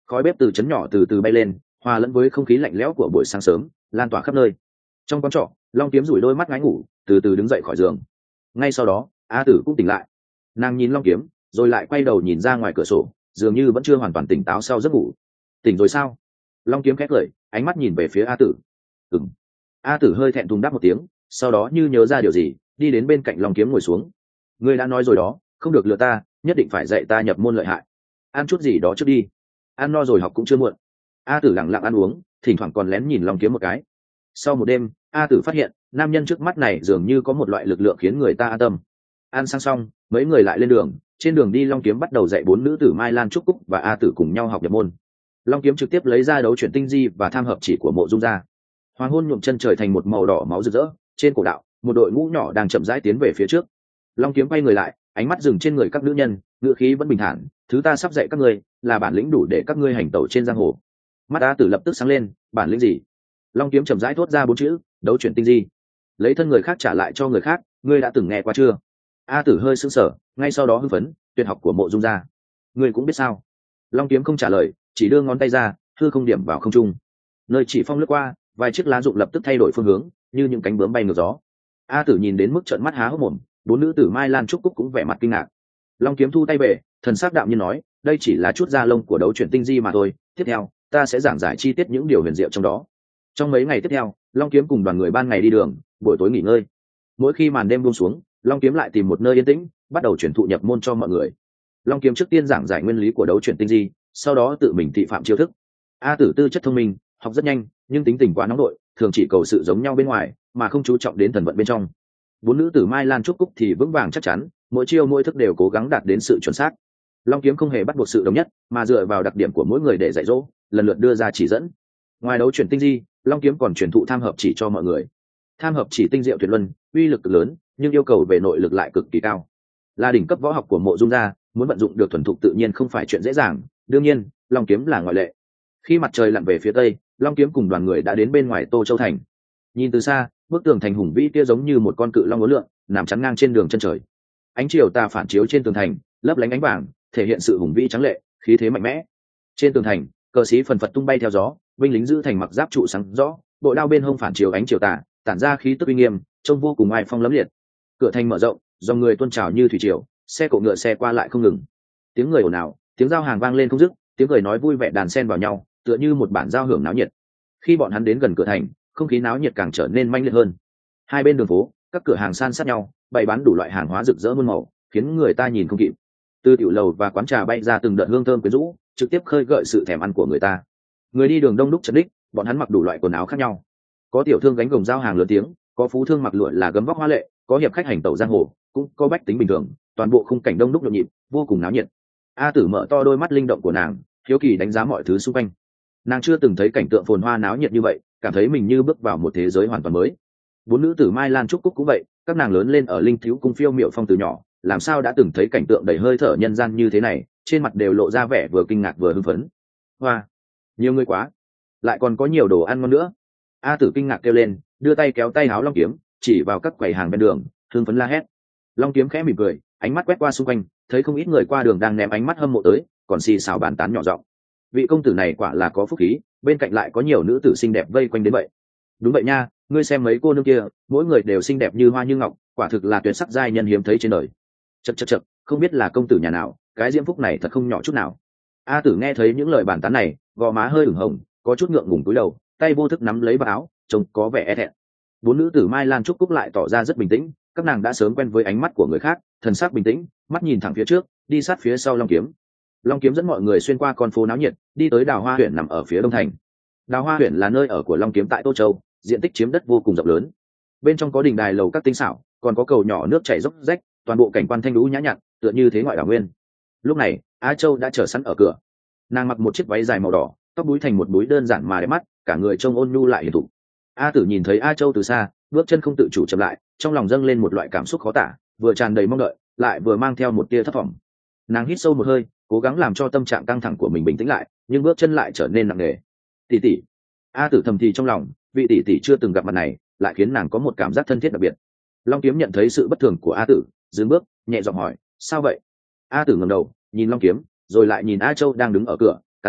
Speaker 1: khói bếp từ chấn nhỏ từ từ bay lên, hòa lẫn với không khí lạnh lẽo của buổi sáng sớm lan tỏa khắp nơi. Trong quán trọ, Long Kiếm rủi đôi mắt ngáy ngủ, từ từ đứng dậy khỏi giường. Ngay sau đó A Tử cũng tỉnh lại. Nàng nhìn Long Kiếm, rồi lại quay đầu nhìn ra ngoài cửa sổ, dường như vẫn chưa hoàn toàn tỉnh táo sau giấc ngủ. Tỉnh rồi sao? Long Kiếm khẽ cười, ánh mắt nhìn về phía A Tử. Ừm. A Tử hơi thẹn thùng đáp một tiếng, sau đó như nhớ ra điều gì, đi đến bên cạnh Long Kiếm ngồi xuống. Ngươi đã nói rồi đó, không được lừa ta, nhất định phải dạy ta nhập môn lợi hại. Ăn chút gì đó trước đi, ăn no rồi học cũng chưa muộn. A Tử lặng lặng ăn uống, thỉnh thoảng còn lén nhìn Long Kiếm một cái. Sau một đêm, A Tử phát hiện nam nhân trước mắt này dường như có một loại lực lượng khiến người ta an tâm. Ăn sang xong, mấy người lại lên đường. Trên đường đi Long Kiếm bắt đầu dạy 4 nữ tử Mai Lan, Trúc Cúc và A Tử cùng nhau học nhập môn. Long Kiếm trực tiếp lấy ra đấu chuyển tinh di và tham hợp chỉ của Mộ Dung ra. Hoàng hôn nhuộm chân trời thành một màu đỏ máu rực rỡ. Trên cổ đạo, một đội ngũ nhỏ đang chậm rãi tiến về phía trước. Long Kiếm quay người lại, ánh mắt dừng trên người các nữ nhân, ngữ khí vẫn bình thản. Thứ ta sắp dạy các ngươi là bản lĩnh đủ để các ngươi hành tẩu trên giang hồ. Mắt A Tử lập tức sáng lên, bản lĩnh gì? Long Kiếm chậm rãi thốt ra 4 chữ, đấu chuyển tinh di. Lấy thân người khác trả lại cho người khác, ngươi đã từng nghe qua chưa? A Tử hơi sững sờ, ngay sau đó hưng phấn, tuyệt học của Mộ Dung gia, ngươi cũng biết sao? Long Kiếm không trả lời, chỉ đưa ngón tay ra, hư không điểm vào không trung. Nơi chỉ phong lướt qua, vài chiếc lá rụng lập tức thay đổi phương hướng, như những cánh bướm bay ngược gió. A Tử nhìn đến mức trợn mắt há hốc mồm, 4 nữ tử Mai Lan, Trúc Cúc cũng vẻ mặt kinh ngạc. Long Kiếm thu tay về, thần sắc đạm nhiên nói, đây chỉ là chút da lông của đấu chuyển tinh di mà thôi, tiếp theo ta sẽ giảng giải chi tiết những điều huyền diệu trong đó. Trong mấy ngày tiếp theo, Long Kiếm cùng đoàn người ban ngày đi đường, buổi tối nghỉ ngơi. Mỗi khi màn đêm buông xuống, Long Kiếm lại tìm một nơi yên tĩnh, bắt đầu truyền thụ nhập môn cho mọi người. Long Kiếm trước tiên giảng giải nguyên lý của đấu chuyển tinh di, sau đó tự mình thị phạm chiêu thức. A Tử tư chất thông minh, học rất nhanh, nhưng tính tình quá nóng nội, thường chỉ cầu sự giống nhau bên ngoài, mà không chú trọng đến thần vận bên trong. 4 nữ tử Mai Lan, Trúc Cúc thì vững vàng chắc chắn, mỗi chiêu mỗi thức đều cố gắng đạt đến sự chuẩn xác. Long Kiếm không hề bắt buộc sự đồng nhất, mà dựa vào đặc điểm của mỗi người để dạy dỗ, lần lượt đưa ra chỉ dẫn. Ngoài đấu chuyển tinh di, Long Kiếm còn truyền thụ tham hợp chỉ cho mọi người. Tham hợp chỉ tinh diệu tuyệt luân, uy lực cực lớn, nhưng yêu cầu về nội lực lại cực kỳ cao. Là đỉnh cấp võ học của Mộ Dung gia, muốn vận dụng được thuần thục tự nhiên không phải chuyện dễ dàng, đương nhiên, Long Kiếm là ngoại lệ. Khi mặt trời lặn về phía tây, Long Kiếm cùng đoàn người đã đến bên ngoài Tô Châu thành. Nhìn từ xa, bức tường thành hùng vĩ kia giống như một con cự long uốn lượn, nằm chắn ngang trên đường chân trời. Ánh chiều tà phản chiếu trên tường thành, lấp lánh ánh vàng, thể hiện sự hùng vĩ trắng lệ, khí thế mạnh mẽ. Trên tường thành, cờ sĩ phần phật tung bay theo gió, binh lính giữ thành mặc giáp trụ sáng rõ, bộ đao bên hông phản chiếu ánh chiều tà, tản ra khí tức uy nghiêm, trông vô cùng oai phong lẫm liệt. Cửa thành mở rộng, dòng người tuôn trào như thủy triều, xe cộ ngựa xe qua lại không ngừng. Tiếng người ồn ào, tiếng giao hàng vang lên không dứt, tiếng cười nói vui vẻ đàn xen vào nhau, tựa như một bản giao hưởng náo nhiệt. Khi bọn hắn đến gần cửa thành, không khí náo nhiệt càng trở nên manh liệt hơn. Hai bên đường phố, các cửa hàng san sát nhau, bày bán đủ loại hàng hóa rực rỡ muôn màu, khiến người ta nhìn không kịp. Từ tiểu lầu và quán trà bay ra từng đợt hương thơm quyến rũ, trực tiếp khơi gợi sự thèm ăn của người ta. Người đi đường đông đúc chật ních, bọn hắn mặc đủ loại quần áo khác nhau. Có tiểu thương gánh gồng giao hàng lớn tiếng, có phú thương mặc lụa là gấm vóc hoa lệ, có hiệp khách hành tẩu giang hồ, cũng có bách tính bình thường, toàn bộ khung cảnh đông đúc nhộn nhịp, vô cùng náo nhiệt. A Tử mở to đôi mắt linh động của nàng, hiếu kỳ đánh giá mọi thứ xung quanh. Nàng chưa từng thấy cảnh tượng phồn hoa náo nhiệt như vậy, cảm thấy mình như bước vào một thế giới hoàn toàn mới. 4 nữ tử Mai Lan, Trúc Cúc cũng vậy, các nàng lớn lên ở Linh Thiếu cung phiêu miệu phong từ nhỏ, làm sao đã từng thấy cảnh tượng đầy hơi thở nhân gian như thế này, trên mặt đều lộ ra vẻ vừa kinh ngạc vừa hưng phấn. Hoa, nhiều người quá, lại còn có nhiều đồ ăn ngon nữa. A Tử kinh ngạc kêu lên, đưa tay kéo tay áo Long Kiếm, chỉ vào các quầy hàng bên đường, hưng phấn la hét. Long Kiếm khẽ mỉm cười, ánh mắt quét qua xung quanh, thấy không ít người qua đường đang ném ánh mắt hâm mộ tới, còn xì xào bàn tán nhỏ giọng. Vị công tử này quả là có phúc khí, bên cạnh lại có nhiều nữ tử xinh đẹp vây quanh đến vậy. Đúng vậy nha, ngươi xem mấy cô nương kia, mỗi người đều xinh đẹp như hoa như ngọc, quả thực là tuyệt sắc giai nhân hiếm thấy trên đời. Chậc chậc chậc, không biết là công tử nhà nào, cái diễm phúc này thật không nhỏ chút nào. A Tử nghe thấy những lời bàn tán này, gò má hơi ửng hồng, có chút ngượng ngùng cúi đầu, tay vô thức nắm lấy vào áo, trông có vẻ e thẹn. 4 nữ tử Mai Lan, Trúc Cúc lại tỏ ra rất bình tĩnh, các nàng đã sớm quen với ánh mắt của người khác, thần sắc bình tĩnh, mắt nhìn thẳng phía trước, đi sát phía sau Long Kiếm. Long Kiếm dẫn mọi người xuyên qua con phố náo nhiệt, đi tới Đào Hoa huyện nằm ở phía đông thành. Đào Hoa huyện là nơi ở của Long Kiếm tại Tô Châu, diện tích chiếm đất vô cùng rộng lớn. Bên trong có đình đài lầu các tinh xảo, còn có cầu nhỏ nước chảy dốc rách, toàn bộ cảnh quan thanh lũ nhã nhặn, tựa như thế ngoại đảo nguyên. Lúc này, Á Châu đã chờ sẵn ở cửa. Nàng mặc một chiếc váy dài màu đỏ, tóc búi thành một búi đơn giản mà đẹp mắt, cả người trông ôn nhu lại hiền thục. A Tử nhìn thấy A Châu từ xa, bước chân không tự chủ chậm lại, trong lòng dâng lên một loại cảm xúc khó tả, vừa tràn đầy mong đợi, lại vừa mang theo một tia thất vọng. Nàng hít sâu một hơi, cố gắng làm cho tâm trạng căng thẳng của mình bình tĩnh lại, nhưng bước chân lại trở nên nặng nề. Tỷ tỷ. A Tử thầm thì trong lòng, vị tỷ tỷ chưa từng gặp mặt này, lại khiến nàng có một cảm giác thân thiết đặc biệt. Long Kiếm nhận thấy sự bất thường của A Tử, dừng bước, nhẹ giọng hỏi, sao vậy? A Tử ngẩng đầu, nhìn Long Kiếm, rồi lại nhìn A Châu đang đứng ở cửa, cắn môi,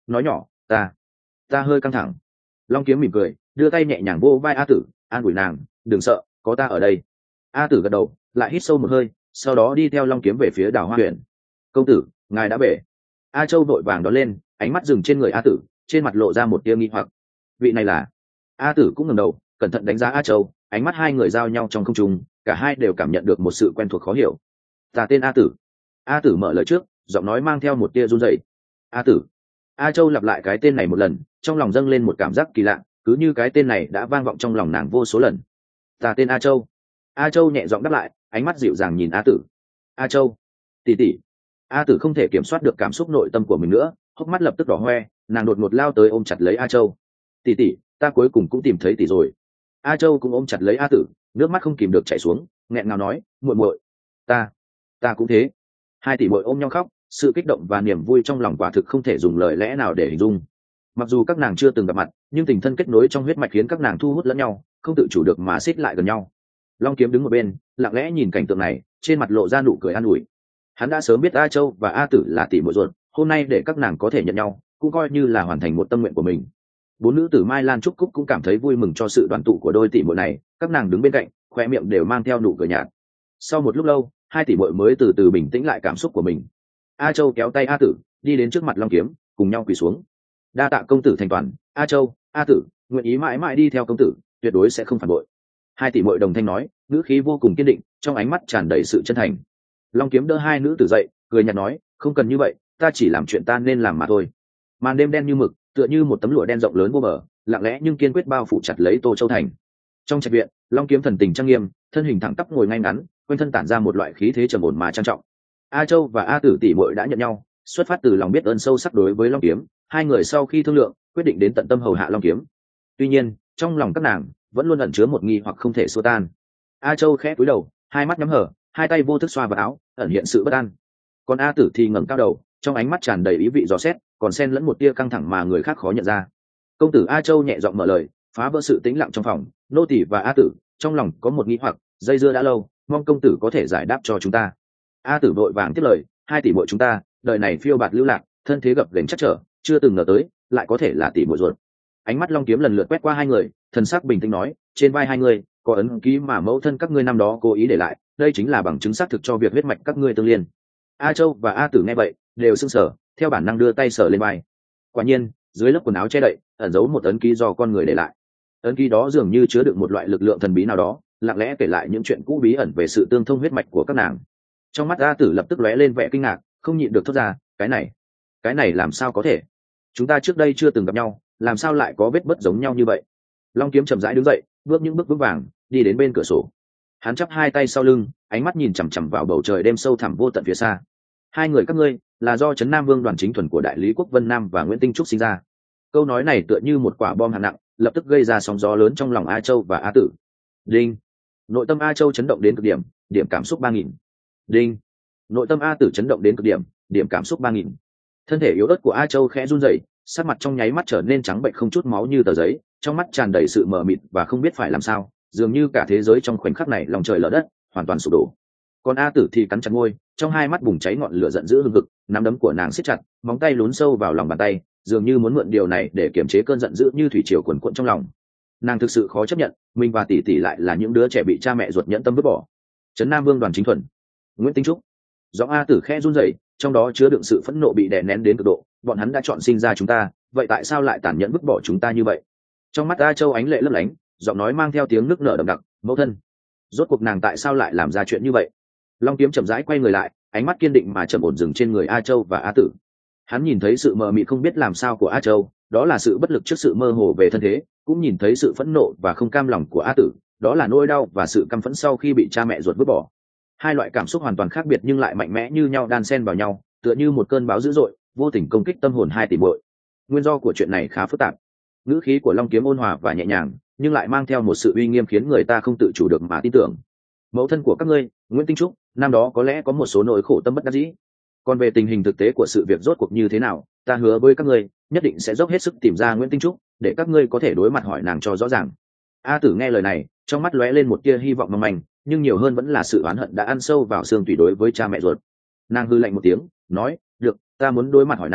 Speaker 1: nói nhỏ, ta hơi căng thẳng. Long Kiếm mỉm cười, đưa tay nhẹ nhàng vô vai A Tử, an ủi nàng, đừng sợ, có ta ở đây. A Tử gật đầu, lại hít sâu một hơi, sau đó đi theo Long Kiếm về phía Đào Hoa huyện. Công tử, ngài đã về. A Châu vội vàng đón lên, ánh mắt dừng trên người A Tử, trên mặt lộ ra một tia nghi hoặc. Vị này là? A Tử cũng ngẩng đầu, cẩn thận đánh giá A Châu, ánh mắt hai người giao nhau trong không trung, cả hai đều cảm nhận được một sự quen thuộc khó hiểu. Ta tên A Tử. A Tử mở lời trước, giọng nói mang theo một tia run rẩy. A Tử. A Châu lặp lại cái tên này một lần, trong lòng dâng lên một cảm giác kỳ lạ, cứ như cái tên này đã vang vọng trong lòng nàng vô số lần. Ta tên A Châu. A Châu nhẹ giọng đáp lại, ánh mắt dịu dàng nhìn A Tử. A Châu, tỷ tỷ. A Tử không thể kiểm soát được cảm xúc nội tâm của mình nữa, hốc mắt lập tức đỏ hoe, nàng đột ngột lao tới ôm chặt lấy A Châu. Tỷ tỷ, ta cuối cùng cũng tìm thấy tỷ rồi. A Châu cũng ôm chặt lấy A Tử, nước mắt không kìm được chảy xuống, nghẹn ngào nói, muội muội, ta cũng thế. Hai tỷ muội ôm nhau khóc, sự kích động và niềm vui trong lòng quả thực không thể dùng lời lẽ nào để hình dung. Mặc dù các nàng chưa từng gặp mặt, nhưng tình thân kết nối trong huyết mạch khiến các nàng thu hút lẫn nhau, không tự chủ được mà xích lại gần nhau. Long Kiếm đứng một bên, lặng lẽ nhìn cảnh tượng này, trên mặt lộ ra nụ cười an ủi. Hắn đã sớm biết A Châu và A Tử là tỷ muội ruột, hôm nay để các nàng có thể nhận nhau, cũng coi như là hoàn thành một tâm nguyện của mình. Bốn nữ tử Mai Lan Trúc Cúc cũng cảm thấy vui mừng cho sự đoàn tụ của đôi tỷ muội này, các nàng đứng bên cạnh, khóe miệng đều mang theo nụ cười nhạt. Sau một lúc lâu, hai tỷ muội mới từ từ bình tĩnh lại cảm xúc của mình. A Châu kéo tay A Tử, đi đến trước mặt Long Kiếm, cùng nhau quỳ xuống. Đa tạ công tử thành toàn, A Châu, A Tử, nguyện ý mãi mãi đi theo công tử, tuyệt đối sẽ không phản bội. Hai tỷ muội đồng thanh nói, ngữ khí vô cùng kiên định, trong ánh mắt tràn đầy sự chân thành. Long Kiếm đỡ hai nữ tử dậy, cười nhạt nói, không cần như vậy, ta chỉ làm chuyện ta nên làm mà thôi. Màn đêm đen như mực, tựa như một tấm lụa đen rộng lớn vô bờ, lặng lẽ nhưng kiên quyết bao phủ chặt lấy Tô Châu thành. Trong trạch viện, Long Kiếm thần tình trang nghiêm, thân hình thẳng tắp ngồi ngay ngắn, quanh thân tản ra một loại khí thế trầm ổn mà trang trọng. A Châu và A Tử tỷ muội đã nhận nhau, xuất phát từ lòng biết ơn sâu sắc đối với Long Kiếm, hai người sau khi thương lượng, quyết định đến tận tâm hầu hạ Long Kiếm. Tuy nhiên, trong lòng các nàng vẫn luôn ẩn chứa một nghi hoặc không thể xua tan. A Châu khẽ cúi đầu, hai mắt nhắm hở, hai tay vô thức xoa vào áo, ẩn hiện sự bất an. Còn A Tử thì ngẩng cao đầu, trong ánh mắt tràn đầy ý vị dò xét, còn xen lẫn một tia căng thẳng mà người khác khó nhận ra. Công tử A Châu nhẹ giọng mở lời, phá vỡ sự tĩnh lặng trong phòng, nô tỳ và A Tử trong lòng có một nghi hoặc, dây dưa đã lâu, mong công tử có thể giải đáp cho chúng ta. A Tử vội vàng tiếp lời, hai tỷ muội chúng ta đời này phiêu bạt lưu lạc, thân thế gập ghềnh chắc trở, chưa từng ngờ tới lại có thể là tỷ muội ruột. Ánh mắt Long Kiếm lần lượt quét qua hai người, thần sắc bình tĩnh nói, trên vai hai người có ấn ký mà mẫu thân các ngươi năm đó cố ý để lại, đây chính là bằng chứng xác thực cho việc huyết mạch các ngươi tương liên. A Châu và A Tử nghe vậy đều sững sờ, theo bản năng đưa tay sờ lên vai. Quả nhiên, dưới lớp quần áo che đậy ẩn giấu một ấn ký do con người để lại. Ấn ký đó dường như chứa đựng một loại lực lượng thần bí nào đó, lặng lẽ kể lại những chuyện cũ bí ẩn về sự tương thông huyết mạch của các nàng. Trong mắt A Tử lập tức lóe lên vẻ kinh ngạc, không nhịn được thốt ra, cái này làm sao có thể? Chúng ta trước đây chưa từng gặp nhau, làm sao lại có vết bất giống nhau như vậy? Long Kiếm chậm rãi đứng dậy, bước những bước vững vàng, đi đến bên cửa sổ. Hắn chắp hai tay sau lưng, ánh mắt nhìn chằm chằm vào bầu trời đêm sâu thẳm vô tận phía xa. Hai người các ngươi là do Trấn Nam Vương Đoàn Chính Thuần của đại lý quốc Vân Nam và Nguyễn Tinh Trúc sinh ra. Câu nói này tựa như một quả bom hạng nặng, lập tức gây ra sóng gió lớn trong lòng A Châu và A Tử. Đinh. Nội tâm A Châu chấn động đến cực điểm, điểm cảm xúc 3000. Đinh. Nội tâm A Tử chấn động đến cực điểm, điểm cảm xúc 3000. Thân thể yếu ớt của A Châu khẽ run rẩy, sắc mặt trong nháy mắt trở nên trắng bệch không chút máu như tờ giấy, trong mắt tràn đầy sự mờ mịt và không biết phải làm sao, dường như cả thế giới trong khoảnh khắc này lòng trời lở đất, hoàn toàn sụp đổ. Còn A Tử thì cắn chặt môi, trong hai mắt bùng cháy ngọn lửa giận dữ hừng hực, nắm đấm của nàng siết chặt, móng tay lún sâu vào lòng bàn tay, dường như muốn mượn điều này để kiềm chế cơn giận dữ như thủy triều cuồn cuộn trong lòng. Nàng thực sự khó chấp nhận, mình và tỷ tỷ lại là những đứa trẻ bị cha mẹ ruột nhẫn tâm vứt bỏ. Trấn Nam Vương Đoàn Chính Thuần, Nguyễn Tinh Trúc. Giọng A Tử khẽ run rẩy, trong đó chứa đựng sự phẫn nộ bị đè nén đến cực độ, bọn hắn đã chọn sinh ra chúng ta, vậy tại sao lại tàn nhẫn vứt bỏ chúng ta như vậy? Trong mắt A Châu ánh lệ lấp lánh, giọng nói mang theo tiếng nức nở đậm đặc, mẫu thân, rốt cuộc nàng tại sao lại làm ra chuyện như vậy? Long Kiếm chậm rãi quay người lại, ánh mắt kiên định mà trầm ổn dừng trên người A Châu và A Tử. Hắn nhìn thấy sự mờ mịt không biết làm sao của A Châu, đó là sự bất lực trước sự mơ hồ về thân thế, cũng nhìn thấy sự phẫn nộ và không cam lòng của A Tử, đó là nỗi đau và sự căm phẫn sau khi bị cha mẹ ruột vứt bỏ. Hai loại cảm xúc hoàn toàn khác biệt nhưng lại mạnh mẽ như nhau đan xen vào nhau, tựa như một cơn bão dữ dội, vô tình công kích tâm hồn hai tỷ muội. Nguyên do của chuyện này khá phức tạp. Ngữ khí của Long Kiếm ôn hòa và nhẹ nhàng, nhưng lại mang theo một sự uy nghiêm khiến người ta không tự chủ được mà tin tưởng. Mẫu thân của các ngươi, Nguyễn Tinh Trúc, năm đó có lẽ có một số nỗi khổ tâm bất đắc dĩ. Còn về tình hình thực tế của sự việc rốt cuộc như thế nào, ta hứa với các ngươi, nhất định sẽ dốc hết sức tìm ra Nguyễn Tinh Trúc, để các ngươi có thể đối mặt hỏi nàng cho rõ ràng. A Tử nghe lời này, trong mắt lóe lên một tia hy vọng mong manh, nhưng nhiều hơn vẫn là sự oán hận đã ăn sâu vào xương tủy đối với cha mẹ ruột. Nàng hư lạnh một tiếng, nói, được, ta muốn đối mặt hỏi nàng,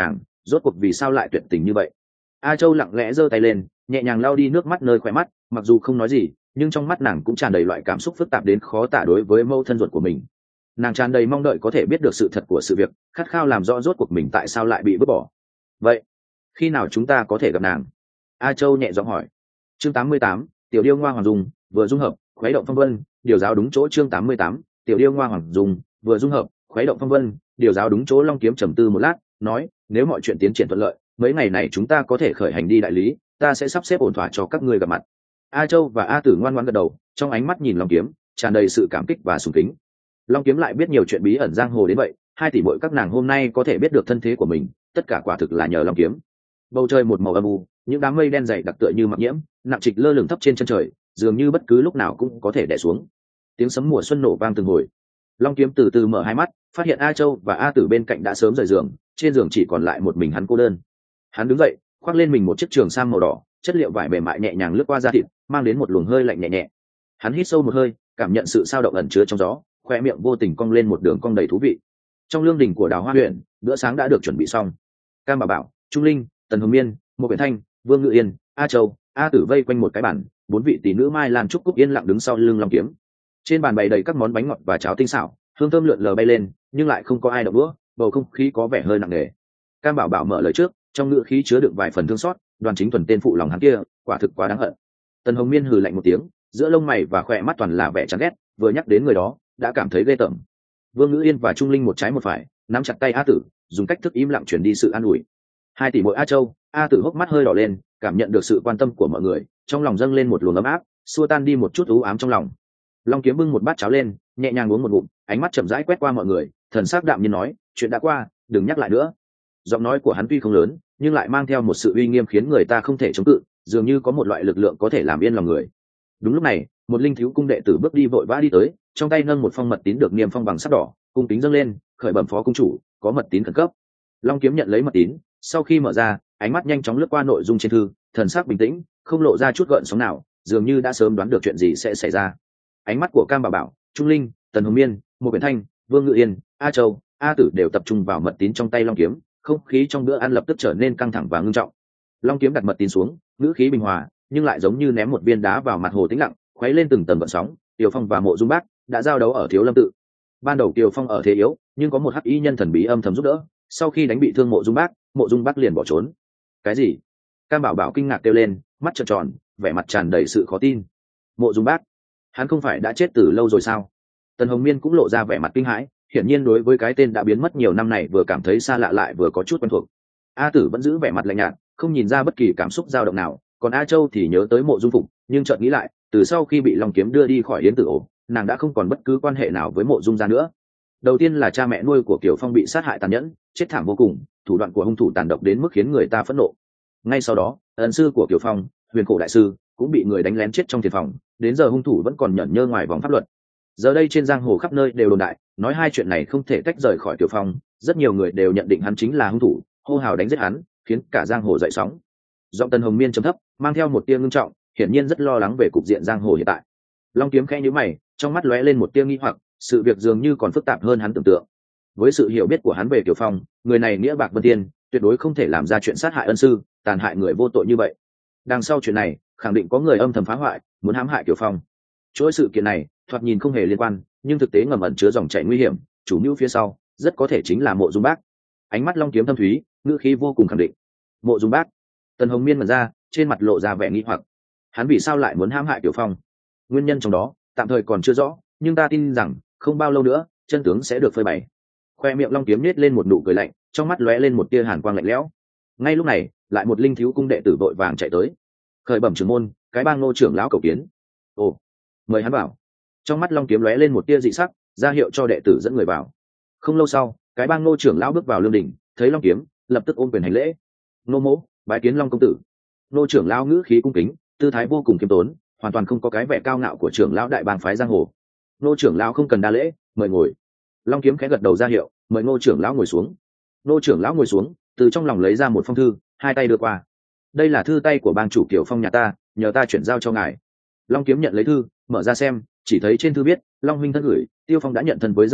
Speaker 1: rốt cuộc vì sao lại tuyệt tình như vậy. A Châu lặng lẽ giơ tay lên nhẹ nhàng lau đi nước mắt nơi khóe mắt, mặc dù không nói gì nhưng trong mắt nàng cũng tràn đầy loại cảm xúc phức tạp đến khó tả đối với mẫu thân ruột của mình. Nàng tràn đầy mong đợi có thể biết được sự thật của sự việc, khát khao làm rõ rốt cuộc mình tại sao lại bị vứt bỏ. Vậy khi nào chúng ta có thể gặp nàng? A Châu nhẹ giọng hỏi. Chương 88, tiểu điêu ngoa hoàng dung vừa dung hợp khuấy động phong vân điều giáo đúng chỗ. Chương 88, tiểu điêu ngoa hoàng dung vừa dung hợp khuấy động phong vân điều giáo đúng chỗ. Long Kiếm trầm tư một lát nói, nếu mọi chuyện tiến triển thuận lợi, mấy ngày này chúng ta có thể khởi hành đi đại lý, ta sẽ sắp xếp ổn thỏa cho các ngươi gặp mặt. A Châu và A Tử ngoan ngoãn gật đầu, trong ánh mắt nhìn Long Kiếm tràn đầy sự cảm kích và sùng kính. Long Kiếm lại biết nhiều chuyện bí ẩn giang hồ đến vậy, hai tỷ muội các nàng hôm nay có thể biết được thân thế của mình, tất cả quả thực là nhờ Long Kiếm. Bầu trời một màu âm u, những đám mây đen dày đặc tựa như mặc nhiễm nặng trịch lơ lửng thấp trên chân trời, dường như bất cứ lúc nào cũng có thể đè xuống. Tiếng sấm mùa xuân nổ vang từng hồi. Long Kiếm từ từ mở hai mắt, phát hiện A Châu và A Tử bên cạnh đã sớm rời giường, trên giường chỉ còn lại một mình hắn cô đơn. Hắn đứng dậy, khoác lên mình một chiếc trường sam màu đỏ, chất liệu vải mềm mại nhẹ nhàng lướt qua da thịt, mang đến một luồng hơi lạnh nhẹ nhẹ. Hắn hít sâu một hơi, cảm nhận sự sao động ẩn chứa trong gió, khoe miệng vô tình cong lên một đường cong đầy thú vị. Trong lương đình của Đào Hoa huyện, bữa sáng đã được chuẩn bị xong. Cam Bảo Bảo, Trung Linh, Tần Hồng Miên, Mộ Quyển Thanh, Vương Ngự Yên, A Châu, A Tử vây quanh một cái bàn, bốn vị tỷ nữ Mai Lan Trúc Cúc yên lặng đứng sau lưng Long Kiếm. Trên bàn bày đầy các món bánh ngọt và cháo tinh xảo, hương thơm lượn lờ bay lên, nhưng lại không có ai động đũa, bầu không khí có vẻ hơi nặng nề. Cam Bảo Bảo mở lời trước, trong ngữ khí chứa đựng vài phần thương xót, Đoàn Chính Thuần tên phụ lòng hắn kia, quả thực quá đáng hận. Tần Hồng Miên hừ lạnh một tiếng, giữa lông mày và khóe mắt toàn là vẻ chán ghét, vừa nhắc đến người đó đã cảm thấy ghê tởm. Vương Ngữ Yên và Trung Linh một trái một phải nắm chặt tay A Tử, dùng cách thức im lặng truyền đi sự an ủi. Hai tỷ muội A Châu, A Tử hốc mắt hơi đỏ lên, cảm nhận được sự quan tâm của mọi người, trong lòng dâng lên một luồng ấm áp, xua tan đi một chút u ám trong lòng. Long Kiếm bưng một bát cháo lên, nhẹ nhàng uống một ngụm, ánh mắt chậm rãi quét qua mọi người, thần sắc đạm nhiên nói, chuyện đã qua, đừng nhắc lại nữa. Giọng nói của hắn tuy không lớn, nhưng lại mang theo một sự uy nghiêm khiến người ta không thể chống cự, dường như có một loại lực lượng có thể làm yên lòng người. Đúng lúc này, một linh thiếu cung đệ tử bước đi vội vã đi tới, trong tay nâng một phong mật tín được niêm phong bằng sắt đỏ, cung kính dâng lên, khởi bẩm phó cung chủ, có mật tín khẩn cấp. Long Kiếm nhận lấy mật tín, sau khi mở ra, ánh mắt nhanh chóng lướt qua nội dung trên thư, thần sắc bình tĩnh, không lộ ra chút gợn sóng nào, dường như đã sớm đoán được chuyện gì sẽ xảy ra. Ánh mắt của Cam Bảo Bảo, Trung Linh, Tần Hồng Miên, Mộ Quyển Thanh, Vương Ngự Yên, A Châu, A Tử đều tập trung vào mật tín trong tay Long Kiếm, không khí trong bữa ăn lập tức trở nên căng thẳng và ngưng trọng. Long Kiếm đặt mật tín xuống, ngữ khí bình hòa, nhưng lại giống như ném một viên đá vào mặt hồ tĩnh lặng, khuấy lên từng tầng gợn sóng. Kiều Phong và Mộ Dung Bác đã giao đấu ở Thiếu Lâm tự. Ban đầu Kiều Phong ở thế yếu, nhưng có một hắc y nhân thần bí âm thầm giúp đỡ, sau khi đánh bị thương Mộ Dung Bác liền bỏ trốn. Cái gì? Cam Bảo Bảo kinh ngạc kêu lên, mắt trợn tròn, vẻ mặt tràn đầy sự khó tin. Mộ Dung Bác, hắn không phải đã chết từ lâu rồi sao? Tần Hồng Miên cũng lộ ra vẻ mặt kinh hãi, hiển nhiên đối với cái tên đã biến mất nhiều năm này vừa cảm thấy xa lạ lại vừa có chút quen thuộc. A Tử vẫn giữ vẻ mặt lạnh nhạt, không nhìn ra bất kỳ cảm xúc dao động nào, còn A Châu thì nhớ tới Mộ Dung Phục, nhưng chợt nghĩ lại, từ sau khi bị Long Kiếm đưa đi khỏi Yến Tử ổ, nàng đã không còn bất cứ quan hệ nào với Mộ Dung gia nữa. Đầu tiên là cha mẹ nuôi của Kiều Phong bị sát hại tàn nhẫn, chết thảm vô cùng, thủ đoạn của hung thủ tàn độc đến mức khiến người ta phẫn nộ. Ngay sau đó, ân sư của Kiều Phong, Huyền Cổ đại sư, cũng bị người đánh lén chết trong thiền phòng, đến giờ hung thủ vẫn còn nhẫn nhơ ngoài vòng pháp luật. Giờ đây trên giang hồ khắp nơi đều đồn đại, nói hai chuyện này không thể tách rời khỏi Kiều Phong, rất nhiều người đều nhận định hắn chính là hung thủ, hô hào đánh giết hắn, khiến cả giang hồ dậy sóng. Giọng Tần Hồng Miên trầm thấp, mang theo một tia ngưng trọng, hiển nhiên rất lo lắng về cục diện giang hồ hiện tại. Long Kiếm khẽ nhíu mày, trong mắt lóe lên một tia nghi hoặc, sự việc dường như còn phức tạp hơn hắn tưởng tượng. Với sự hiểu biết của hắn về Kiều Phong, người này nghĩa bạc vân thiên, tuyệt đối không thể làm ra chuyện sát hại ân sư, tàn hại người vô tội như vậy. Đằng sau chuyện này, khẳng định có người âm thầm phá hoại, muốn hãm hại Kiều Phong. Chuỗi sự kiện này, thoạt nhìn không hề liên quan, nhưng thực tế ngầm ẩn chứa dòng chảy nguy hiểm, chủ mưu phía sau, rất có thể chính là Mộ Dung Bác. Ánh mắt Long Kiếm thâm thúy, ngữ khí vô cùng khẳng định. Mộ Dung Bác. Tần Hồng Miên mở ra, trên mặt lộ ra vẻ nghi hoặc. Hắn vì sao lại muốn hãm hại Kiều Phong? Nguyên nhân trong đó, tạm thời còn chưa rõ, nhưng ta tin rằng không bao lâu nữa, chân tướng sẽ được phơi bày. Khoe miệng Long Kiếm nhếch lên một nụ cười lạnh, trong mắt lóe lên một tia hàn quang lạnh lẽo. Ngay lúc này, lại một linh thiếu cung đệ tử vội vàng chạy tới. Khởi bẩm trưởng môn, cái bang Ngô trưởng lão cầu kiến. Ồ, mời hắn vào. Trong mắt Long Kiếm lóe lên một tia dị sắc, ra hiệu cho đệ tử dẫn người vào. Không lâu sau, cái bang Ngô trưởng lão bước vào lương đình, thấy Long Kiếm, lập tức ôm quyền hành lễ. Ngô mỗ, bái kiến Long công tử. Ngô trưởng lão ngữ khí cung kính, tư thái vô cùng kiêm tốn, hoàn toàn không có cái vẻ cao ngạo của trưởng lão đại bang phái giang hồ. Ngô trưởng lão không cần đa lễ, mời ngồi. Long Kiếm khẽ gật đầu ra hiệu, mời Ngô trưởng lão ngồi xuống. Ngô trưởng lão ngồi xuống, từ trong lòng lấy ra một phong thư, hai tay đưa qua. Đây là thư tay của bang chủ Kiều Phong nhà ta, nhờ ta chuyển giao cho ngài. Long Kiếm nhận lấy thư, mở ra xem, chỉ thấy trên thư viết, Long huynh thân gửi, Tiêu Phong đã nhận thân với gia phụ,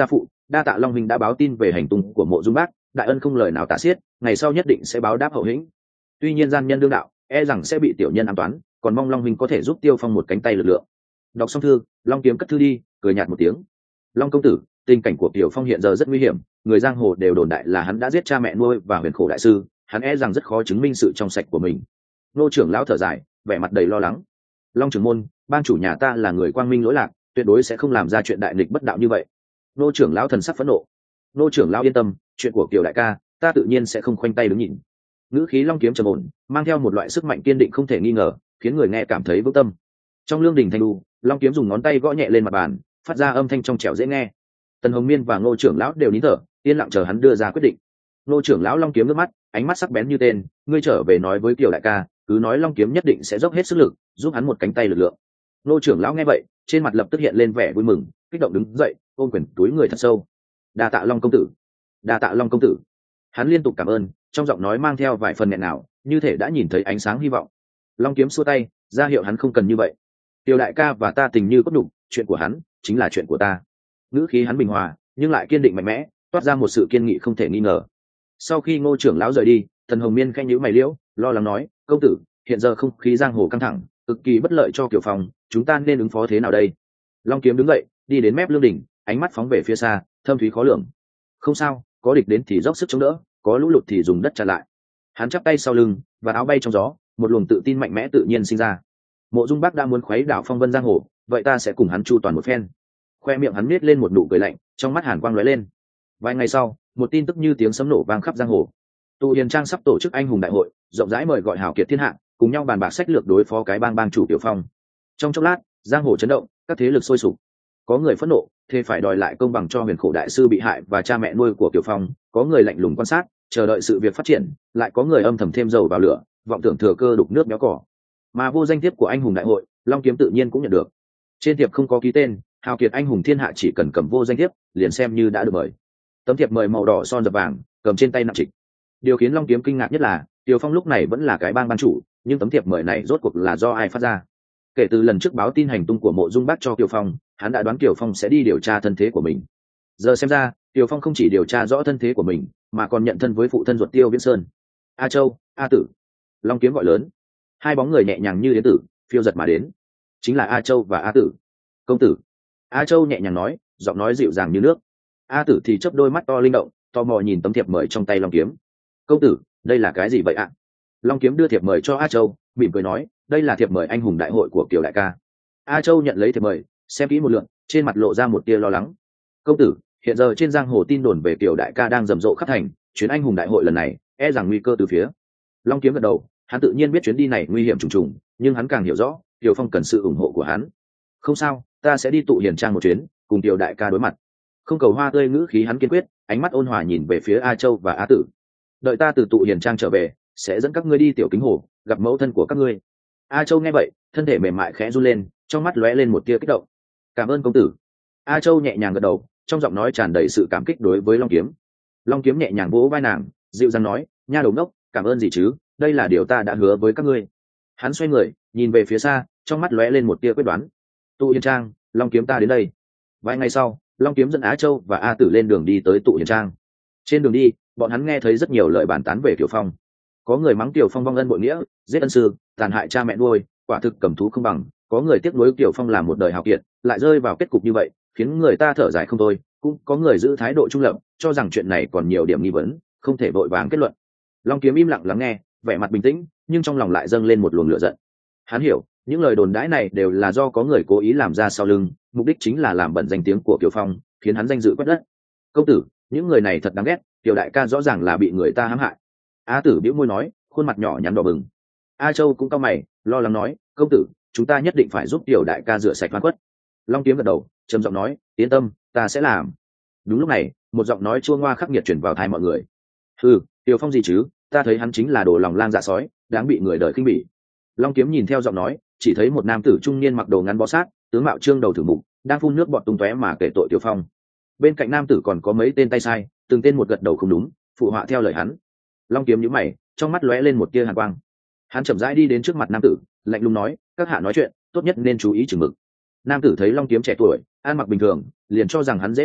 Speaker 1: đa tạ long huynh đã báo tin về hành tung của Mộ Dung Bác, đại ân không lời nào tả xiết, ngày sau nhất định sẽ báo đáp hậu hĩnh. Tuy nhiên gian nhân đương đạo, e rằng sẽ bị tiểu nhân ám toán, còn mong long huynh có thể giúp Tiêu Phong một cánh tay lực lượng. Đọc xong thư, Long Kiếm cất thư đi, cười nhạt một tiếng. Long công tử, tình cảnh của Tiểu Phong hiện giờ rất nguy hiểm, người giang hồ đều đồn đại là hắn đã giết cha mẹ nuôi và huyền khổ đại sư, hắn e rằng rất khó chứng minh sự trong sạch của mình. Nô trưởng lão thở dài, vẻ mặt đầy lo lắng. Long trưởng môn, bang chủ nhà ta là người quang minh lỗi lạc, tuyệt đối sẽ không làm ra chuyện đại nghịch bất đạo như vậy. Nô trưởng lão thần sắc phẫn nộ. Nô trưởng lão yên tâm, chuyện của Kiều đại ca, ta tự nhiên sẽ không khoanh tay đứng nhìn. Ngữ khí Long Kiếm trầm ổn, mang theo một loại sức mạnh kiên định không thể nghi ngờ, khiến người nghe cảm thấy vững tâm. Trong lương đình thanh đu, Long Kiếm dùng ngón tay gõ nhẹ lên mặt bàn, phát ra âm thanh trong trẻo dễ nghe. Tần Hồng Miên và Ngô trưởng lão đều nín thở, yên lặng chờ hắn đưa ra quyết định. Ngô trưởng lão Long Kiếm nước mắt, ánh mắt sắc bén như tên, ngươi trở về nói với Kiều đại ca, cứ nói Long Kiếm nhất định sẽ dốc hết sức lực, giúp hắn một cánh tay lực lượng. Ngô trưởng lão nghe vậy, trên mặt lập tức hiện lên vẻ vui mừng, kích động đứng dậy, ôm quyền túi người thật sâu. Đa tạ Long công tử, đa tạ Long công tử. Hắn liên tục cảm ơn, trong giọng nói mang theo vài phần nghẹn ngào, như thể đã nhìn thấy ánh sáng hy vọng. Long Kiếm xua tay, ra hiệu hắn không cần như vậy. Kiều đại ca và ta tình như cốt đục, chuyện của hắn chính là chuyện của ta. Ngữ khí hắn bình hòa, nhưng lại kiên định mạnh mẽ, toát ra một sự kiên nghị không thể nghi ngờ. Sau khi Ngô trưởng lão rời đi, Tần Hồng Miên khẽ nhíu mày liễu, lo lắng nói, công tử, hiện giờ không khí giang hồ căng thẳng, cực kỳ bất lợi cho Kiều Phong, chúng ta nên ứng phó thế nào đây? Long Kiếm đứng dậy, đi đến mép lương đỉnh, ánh mắt phóng về phía xa, thâm thúy khó lường. Không sao, có địch đến thì dốc sức chống đỡ, có lũ lụt thì dùng đất chặn lại. Hắn chắp tay sau lưng, và áo bay trong gió, một luồng tự tin mạnh mẽ tự nhiên sinh ra. Mộ Dung Bác đã muốn khuấy đảo phong vân giang hồ, vậy ta sẽ cùng hắn chu toàn một phen. Khoe miệng hắn nhếch lên một nụ cười lạnh, trong mắt hàn quang lóe lên. Vài ngày sau, một tin tức như tiếng sấm nổ vang khắp giang hồ. Tu Hiền Trang sắp tổ chức anh hùng đại hội, rộng rãi mời gọi hào kiệt thiên hạ, cùng nhau bàn bạc sách lược đối phó cái bang chủ Tiểu Phong. Trong chốc lát, giang hồ chấn động, các thế lực sôi sục. Có người phẫn nộ, thề phải đòi lại công bằng cho huyền khổ đại sư bị hại và cha mẹ nuôi của Tiểu Phong, có người lạnh lùng quan sát, chờ đợi sự việc phát triển, lại có người âm thầm thêm dầu vào lửa, vọng tưởng thừa cơ đục nước béo cỏ. Mà vô danh thiếp của anh hùng đại hội, Long Kiếm tự nhiên cũng nhận được. Trên thiệp không có ký tên, hào kiệt anh hùng thiên hạ chỉ cần cầm vô danh thiếp, liền xem như đã được mời. Tấm thiệp mời màu đỏ son dập vàng, cầm trên tay nặng trịch. Điều khiến Long Kiếm kinh ngạc nhất là, Tiểu Phong lúc này vẫn là cái bang ban chủ, nhưng tấm thiệp mời này rốt cuộc là do ai phát ra? Kể từ lần trước báo tin hành tung của Mộ Dung Bác cho Tiểu Phong, hắn đã đoán Tiểu Phong sẽ đi điều tra thân thế của mình. Giờ xem ra, Tiểu Phong không chỉ điều tra rõ thân thế của mình, mà còn nhận thân với phụ thân ruột Tiêu Viễn Sơn. A Châu, A Tử. Long Kiếm gọi lớn. Hai bóng người nhẹ nhàng như yến tử, phiêu giật mà đến. Chính là A Châu và A Tử. Công tử. A Châu nhẹ nhàng nói, giọng nói dịu dàng như nước. A Tử thì chớp đôi mắt to linh động, tò mò nhìn tấm thiệp mời trong tay Long Kiếm. Công tử, đây là cái gì vậy ạ? Long Kiếm đưa thiệp mời cho A Châu, mỉm cười nói, đây là thiệp mời anh hùng đại hội của Kiều đại ca. A Châu nhận lấy thiệp mời, xem kỹ một lượt, trên mặt lộ ra một tia lo lắng. Công tử, hiện giờ trên giang hồ tin đồn về Kiều đại ca đang rầm rộ khắp thành, chuyến anh hùng đại hội lần này e rằng nguy cơ từ phía. Long Kiếm gật đầu, hắn tự nhiên biết chuyến đi này nguy hiểm trùng trùng, nhưng hắn càng hiểu rõ Kiều Phong cần sự ủng hộ của hắn. Không sao, ta sẽ đi tụ hiền trang một chuyến, cùng Kiều đại ca đối mặt. Không cầu hoa tươi, ngữ khí hắn kiên quyết, ánh mắt ôn hòa nhìn về phía A Châu và A Tử. Đợi ta từ tụ hiền trang trở về, sẽ dẫn các ngươi đi Tiểu Kính Hồ, gặp mẫu thân của các ngươi. A Châu nghe vậy, thân thể mềm mại khẽ run lên, trong mắt lóe lên một tia kích động. Cảm ơn công tử. A Châu nhẹ nhàng gật đầu, trong giọng nói tràn đầy sự cảm kích đối với Long Kiếm. Long Kiếm nhẹ nhàng vỗ vai nàng, dịu dàng nói, nha đầu ngốc, cảm ơn gì chứ, đây là điều ta đã hứa với các ngươi. Hắn xoay người, nhìn về phía xa, trong mắt lóe lên một tia quyết đoán. Tụ hiền trang, Long Kiếm ta đến đây. Vài ngày sau, Long Kiếm dẫn Á Châu và A Tử lên đường đi tới tụ hiền trang. Trên đường đi, bọn hắn nghe thấy rất nhiều lời bàn tán về Tiểu Phong. Có người mắng Tiểu Phong vong ân bội nghĩa, giết ân sư, tàn hại cha mẹ nuôi, quả thực cầm thú không bằng. Có người tiếc nuối Tiểu Phong làm một đời hào kiệt, lại rơi vào kết cục như vậy, khiến người ta thở dài không thôi. Cũng có người giữ thái độ trung lập, cho rằng chuyện này còn nhiều điểm nghi vấn, không thể vội vàng kết luận. Long Kiếm im lặng lắng nghe, vẻ mặt bình tĩnh, nhưng trong lòng lại dâng lên một luồng lửa giận. Hắn hiểu, những lời đồn đãi này đều là do có người cố ý làm ra sau lưng, mục đích chính là làm bẩn danh tiếng của Kiều Phong, khiến hắn danh dự quét đất. Công tử, những người này thật đáng ghét, Kiều đại ca rõ ràng là bị người ta hãm hại. A Tử bĩu môi nói, khuôn mặt nhỏ nhắn đỏ bừng. A Châu cũng cau mày, lo lắng nói, công tử, chúng ta nhất định phải giúp Kiều đại ca rửa sạch oan khuất. Long Kiếm gật đầu, trầm giọng nói, yên tâm, ta sẽ làm. Đúng lúc này, một giọng nói chua ngoa khắc nghiệt truyền vào tai mọi người. Kiều Phong gì chứ, ta thấy hắn chính là đồ lòng lang dạ sói, đáng bị người đời khinh bỉ. Long Kiếm nhìn theo giọng nói, chỉ thấy một nam tử trung niên mặc đồ ngắn bó sát, tướng mạo trương đầu thử mục, đang phun nước bọt tung tóe mà kể tội Tiểu Phong. Bên cạnh nam tử còn có mấy tên tay sai, từng tên một gật đầu không đúng, phụ họa theo lời hắn. Long Kiếm nhíu mày, trong mắt lóe lên một tia hàn quang. Hắn chậm rãi đi đến trước mặt nam tử, lạnh lùng nói, các hạ nói chuyện, tốt nhất nên chú ý chừng mực. Nam tử thấy Long Kiếm trẻ tuổi, ăn mặc bình thường, liền cho rằng hắn dễ bắt nạt,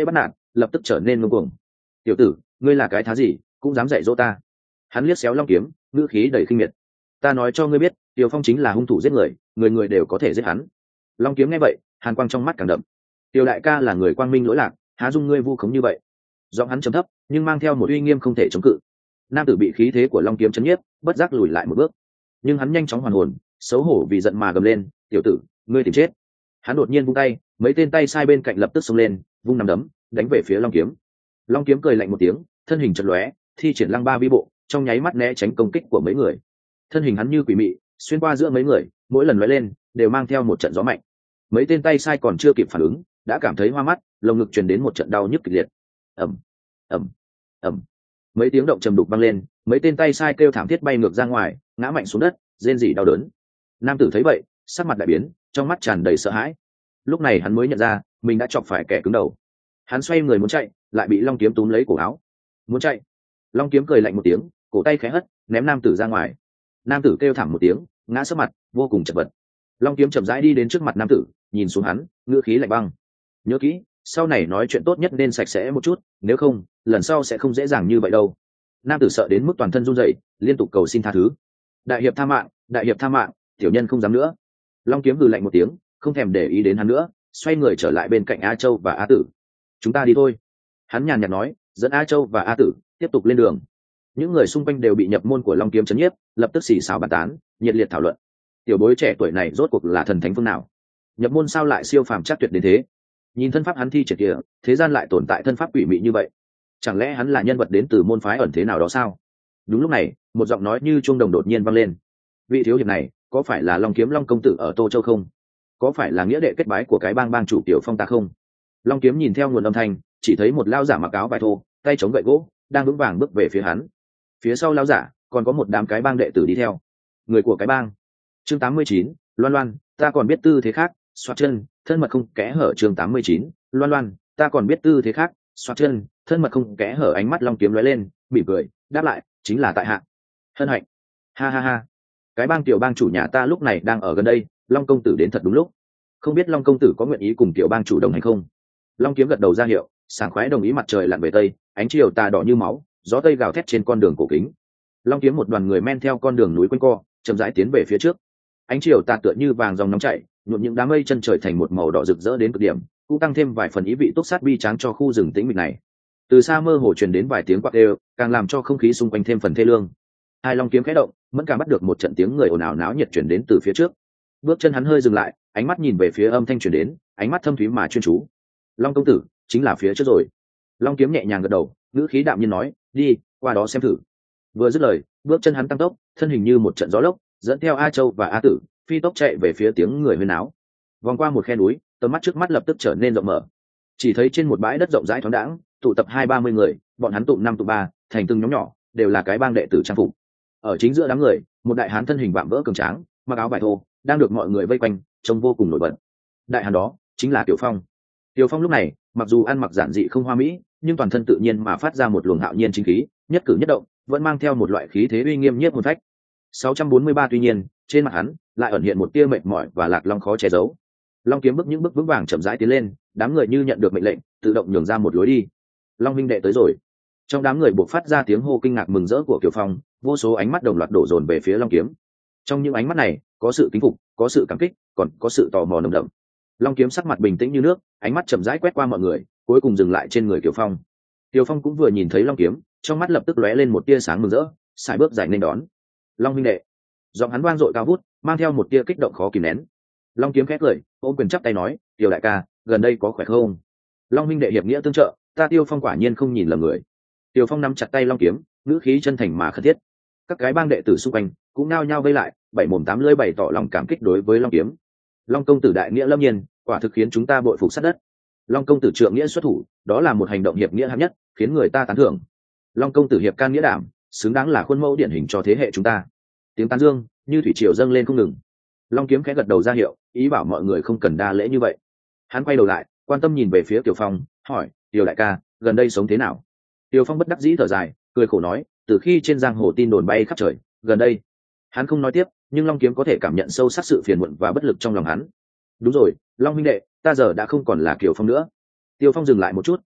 Speaker 1: lập tức trở nên ngông cuồng. Tiểu tử, ngươi là cái thá gì cũng dám dạy dỗ ta? Hắn liếc xéo Long Kiếm, ngữ khí đầy khinh miệt. Ta nói cho ngươi biết, Tiểu Phong chính là hung thủ giết người, người người đều có thể giết hắn. Long Kiếm nghe vậy, hàn quang trong mắt càng đậm. Tiểu đại ca là người quang minh lỗi lạc, há dung ngươi vu khống như vậy? Giọng hắn trầm thấp, nhưng mang theo một uy nghiêm không thể chống cự. Nam tử bị khí thế của Long Kiếm chấn nhiếp, bất giác lùi lại một bước. Nhưng hắn nhanh chóng hoàn hồn, xấu hổ vì giận mà gầm lên, tiểu tử, ngươi tìm chết. Hắn đột nhiên vung tay, mấy tên tay sai bên cạnh lập tức xông lên, vung nắm đấm đánh về phía Long Kiếm. Long Kiếm cười lạnh một tiếng, thân hình chật lóe, thi triển lăng ba vi bộ, trong nháy mắt né tránh công kích của mấy người. Thân hình hắn như quỷ mị, xuyên qua giữa mấy người, mỗi lần lóe lên đều mang theo một trận gió mạnh. Mấy tên tay sai còn chưa kịp phản ứng, đã cảm thấy hoa mắt, lồng ngực truyền đến một trận đau nhức kịch liệt. Ầm, ầm, ầm. Mấy tiếng động trầm đục vang lên, mấy tên tay sai kêu thảm thiết bay ngược ra ngoài, ngã mạnh xuống đất, rên rỉ đau đớn. Nam tử thấy vậy, sắc mặt đại biến, trong mắt tràn đầy sợ hãi. Lúc này hắn mới nhận ra, mình đã chọc phải kẻ cứng đầu. Hắn xoay người muốn chạy, lại bị Long Kiếm túm lấy cổ áo. Muốn chạy? Long Kiếm cười lạnh một tiếng, cổ tay khẽ hất, ném nam tử ra ngoài. Nam tử kêu thảm một tiếng, ngã sấp mặt, vô cùng chật vật. Long Kiếm chậm rãi đi đến trước mặt nam tử, nhìn xuống hắn, ngữ khí lạnh băng. Nhớ kỹ, sau này nói chuyện tốt nhất nên sạch sẽ một chút, nếu không, lần sau sẽ không dễ dàng như vậy đâu. Nam tử sợ đến mức toàn thân run rẩy, liên tục cầu xin tha thứ. Đại hiệp tha mạng, đại hiệp tha mạng, tiểu nhân không dám nữa. Long Kiếm hừ lạnh một tiếng, không thèm để ý đến hắn nữa, xoay người trở lại bên cạnh A Châu và A Tử. Chúng ta đi thôi. Hắn nhàn nhạt nói, dẫn A Châu và A Tử tiếp tục lên đường. Những người xung quanh đều bị nhập môn của Long Kiếm chấn nhiếp, lập tức xì xào bàn tán, nhiệt liệt thảo luận. Tiểu bối trẻ tuổi này rốt cuộc là thần thánh phương nào? Nhập môn sao lại siêu phàm chắc tuyệt đến thế? Nhìn thân pháp hắn thi triển kìa, thế gian lại tồn tại thân pháp quỷ mị như vậy. Chẳng lẽ hắn là nhân vật đến từ môn phái ẩn thế nào đó sao? Đúng lúc này, một giọng nói như chuông đồng đột nhiên vang lên. Vị thiếu hiệp này, có phải là Long Kiếm Long công tử ở Tô Châu không? Có phải là nghĩa đệ kết bái của cái bang chủ Tiểu Phong ta không? Long Kiếm nhìn theo nguồn âm thanh, chỉ thấy một lao giả mặc áo vải thô, tay chống gậy gỗ, đang vững vàng bước về phía hắn. Phía sau lao giả còn có một đám cái bang đệ tử đi theo. Người của cái bang. Chương 89, Loan Loan, ta còn biết tư thế khác, xoạc chân, thân mật không kẽ hở. Chương 89, Loan Loan, ta còn biết tư thế khác, xoạc chân, thân mật không kẽ hở. Ánh mắt Long Kiếm lóe lên, mỉm cười, đáp lại, chính là tại hạ. Hân hạnh. Ha ha ha. Cái bang tiểu bang chủ nhà ta lúc này đang ở gần đây, Long công tử đến thật đúng lúc. Không biết Long công tử có nguyện ý cùng tiểu bang chủ đồng hành không? Long Kiếm gật đầu ra hiệu, sảng khoái đồng ý. Mặt trời lặn về tây, ánh chiều tà đỏ như máu, gió tây gào thét trên con đường cổ kính. Long Kiếm một đoàn người men theo con đường núi quanh co, chậm rãi tiến về phía trước. Ánh chiều tà tựa như vàng dòng nóng chảy, nhuộm những đám mây chân trời thành một màu đỏ rực rỡ đến cực điểm, cũng tăng thêm vài phần ý vị túc sát bi tráng cho khu rừng tĩnh mịch này. Từ xa mơ hồ truyền đến vài tiếng quạt đều, càng làm cho không khí xung quanh thêm phần thê lương. Hai Long Kiếm khẽ động, mẫn cảm bắt được một trận tiếng người ồn ào náo nhiệt truyền đến từ phía trước. Bước chân hắn hơi dừng lại, ánh mắt nhìn về phía âm thanh truyền đến, ánh mắt thâm thúy mà chuyên chú. Long công tử, chính là phía trước rồi. Long Kiếm nhẹ nhàng gật đầu, ngữ khí đạm nhiên nói, đi, qua đó xem thử. Vừa dứt lời, bước chân hắn tăng tốc, thân hình như một trận gió lốc, dẫn theo A Châu và A Tử phi tốc chạy về phía tiếng người huyên náo. Vòng qua một khe núi, tầm mắt trước mắt lập tức trở nên rộng mở. Chỉ thấy trên một bãi đất rộng rãi thoáng đãng, tụ tập 20-30 người, bọn hắn tụm 5 tụm 3, thành từng nhóm nhỏ, đều là cái bang đệ tử trang phục. Ở chính giữa đám người, một đại hán thân hình vạm vỡ cường tráng, mặc áo vải thô, đang được mọi người vây quanh, trông vô cùng nổi bật. Đại hán đó chính là Tiểu Phong. Tiểu Phong lúc này, mặc dù ăn mặc giản dị không hoa mỹ, nhưng toàn thân tự nhiên mà phát ra một luồng hạo nhiên chính khí, nhất cử nhất động vẫn mang theo một loại khí thế uy nghiêm nhiếp hồn phách. 643 tuy nhiên, trên mặt hắn lại ẩn hiện một tia mệt mỏi và lạc long khó che giấu. Long Kiếm bước những bước vững vàng chậm rãi tiến lên, đám người như nhận được mệnh lệnh, tự động nhường ra một lối đi. Long huynh đệ tới rồi. Trong đám người buộc phát ra tiếng hô kinh ngạc mừng rỡ của Kiều Phong, vô số ánh mắt đồng loạt đổ dồn về phía Long Kiếm. Trong những ánh mắt này, có sự kính phục, có sự cảm kích, còn có sự tò mò nồng đậm. Long Kiếm sắc mặt bình tĩnh như nước, ánh mắt chậm rãi quét qua mọi người, cuối cùng dừng lại trên người Kiều Phong. Kiều Phong cũng vừa nhìn thấy Long Kiếm, trong mắt lập tức lóe lên một tia sáng mừng rỡ, sải bước dài nên đón. Long huynh đệ. Giọng hắn vang dội cao vút, mang theo một tia kích động khó kìm nén. Long Kiếm khét cười, ôm quyền chắp tay nói, Tiểu đại ca, gần đây có khỏe không? Long huynh đệ hiệp nghĩa tương trợ, ta Tiêu Phong quả nhiên không nhìn lầm người. Tiêu Phong nắm chặt tay Long Kiếm, ngữ khí chân thành mà khẩn thiết. Các cái bang đệ tử xung quanh cũng nao nhao vây lại, bảy mồm tám lưỡi bày tỏ lòng cảm kích đối với Long Kiếm. Long công tử đại nghĩa lâm nhiên, quả thực khiến chúng ta bội phục sát đất. Long công tử trượng nghĩa xuất thủ, đó là một hành động hiệp nghĩa hạng nhất, khiến người ta tán thưởng. Long công tử hiệp can nghĩa đảm, xứng đáng là khuôn mẫu điển hình cho thế hệ chúng ta. Tiếng tán dương như thủy triều dâng lên không ngừng. Long Kiếm khẽ gật đầu ra hiệu, ý bảo mọi người không cần đa lễ như vậy. Hắn quay đầu lại, quan tâm nhìn về phía Tiểu Phong, hỏi, Tiểu đại ca, gần đây sống thế nào? Tiểu Phong bất đắc dĩ thở dài, cười khổ nói, từ khi trên giang hồ tin đồn bay khắp trời, gần đây. Hắn không nói tiếp, nhưng Long Kiếm có thể cảm nhận sâu sắc sự phiền muộn và bất lực trong lòng hắn. Đúng rồi, Long huynh đệ, ta giờ đã không còn là Kiều Phong nữa. Tiêu Phong dừng lại một chút,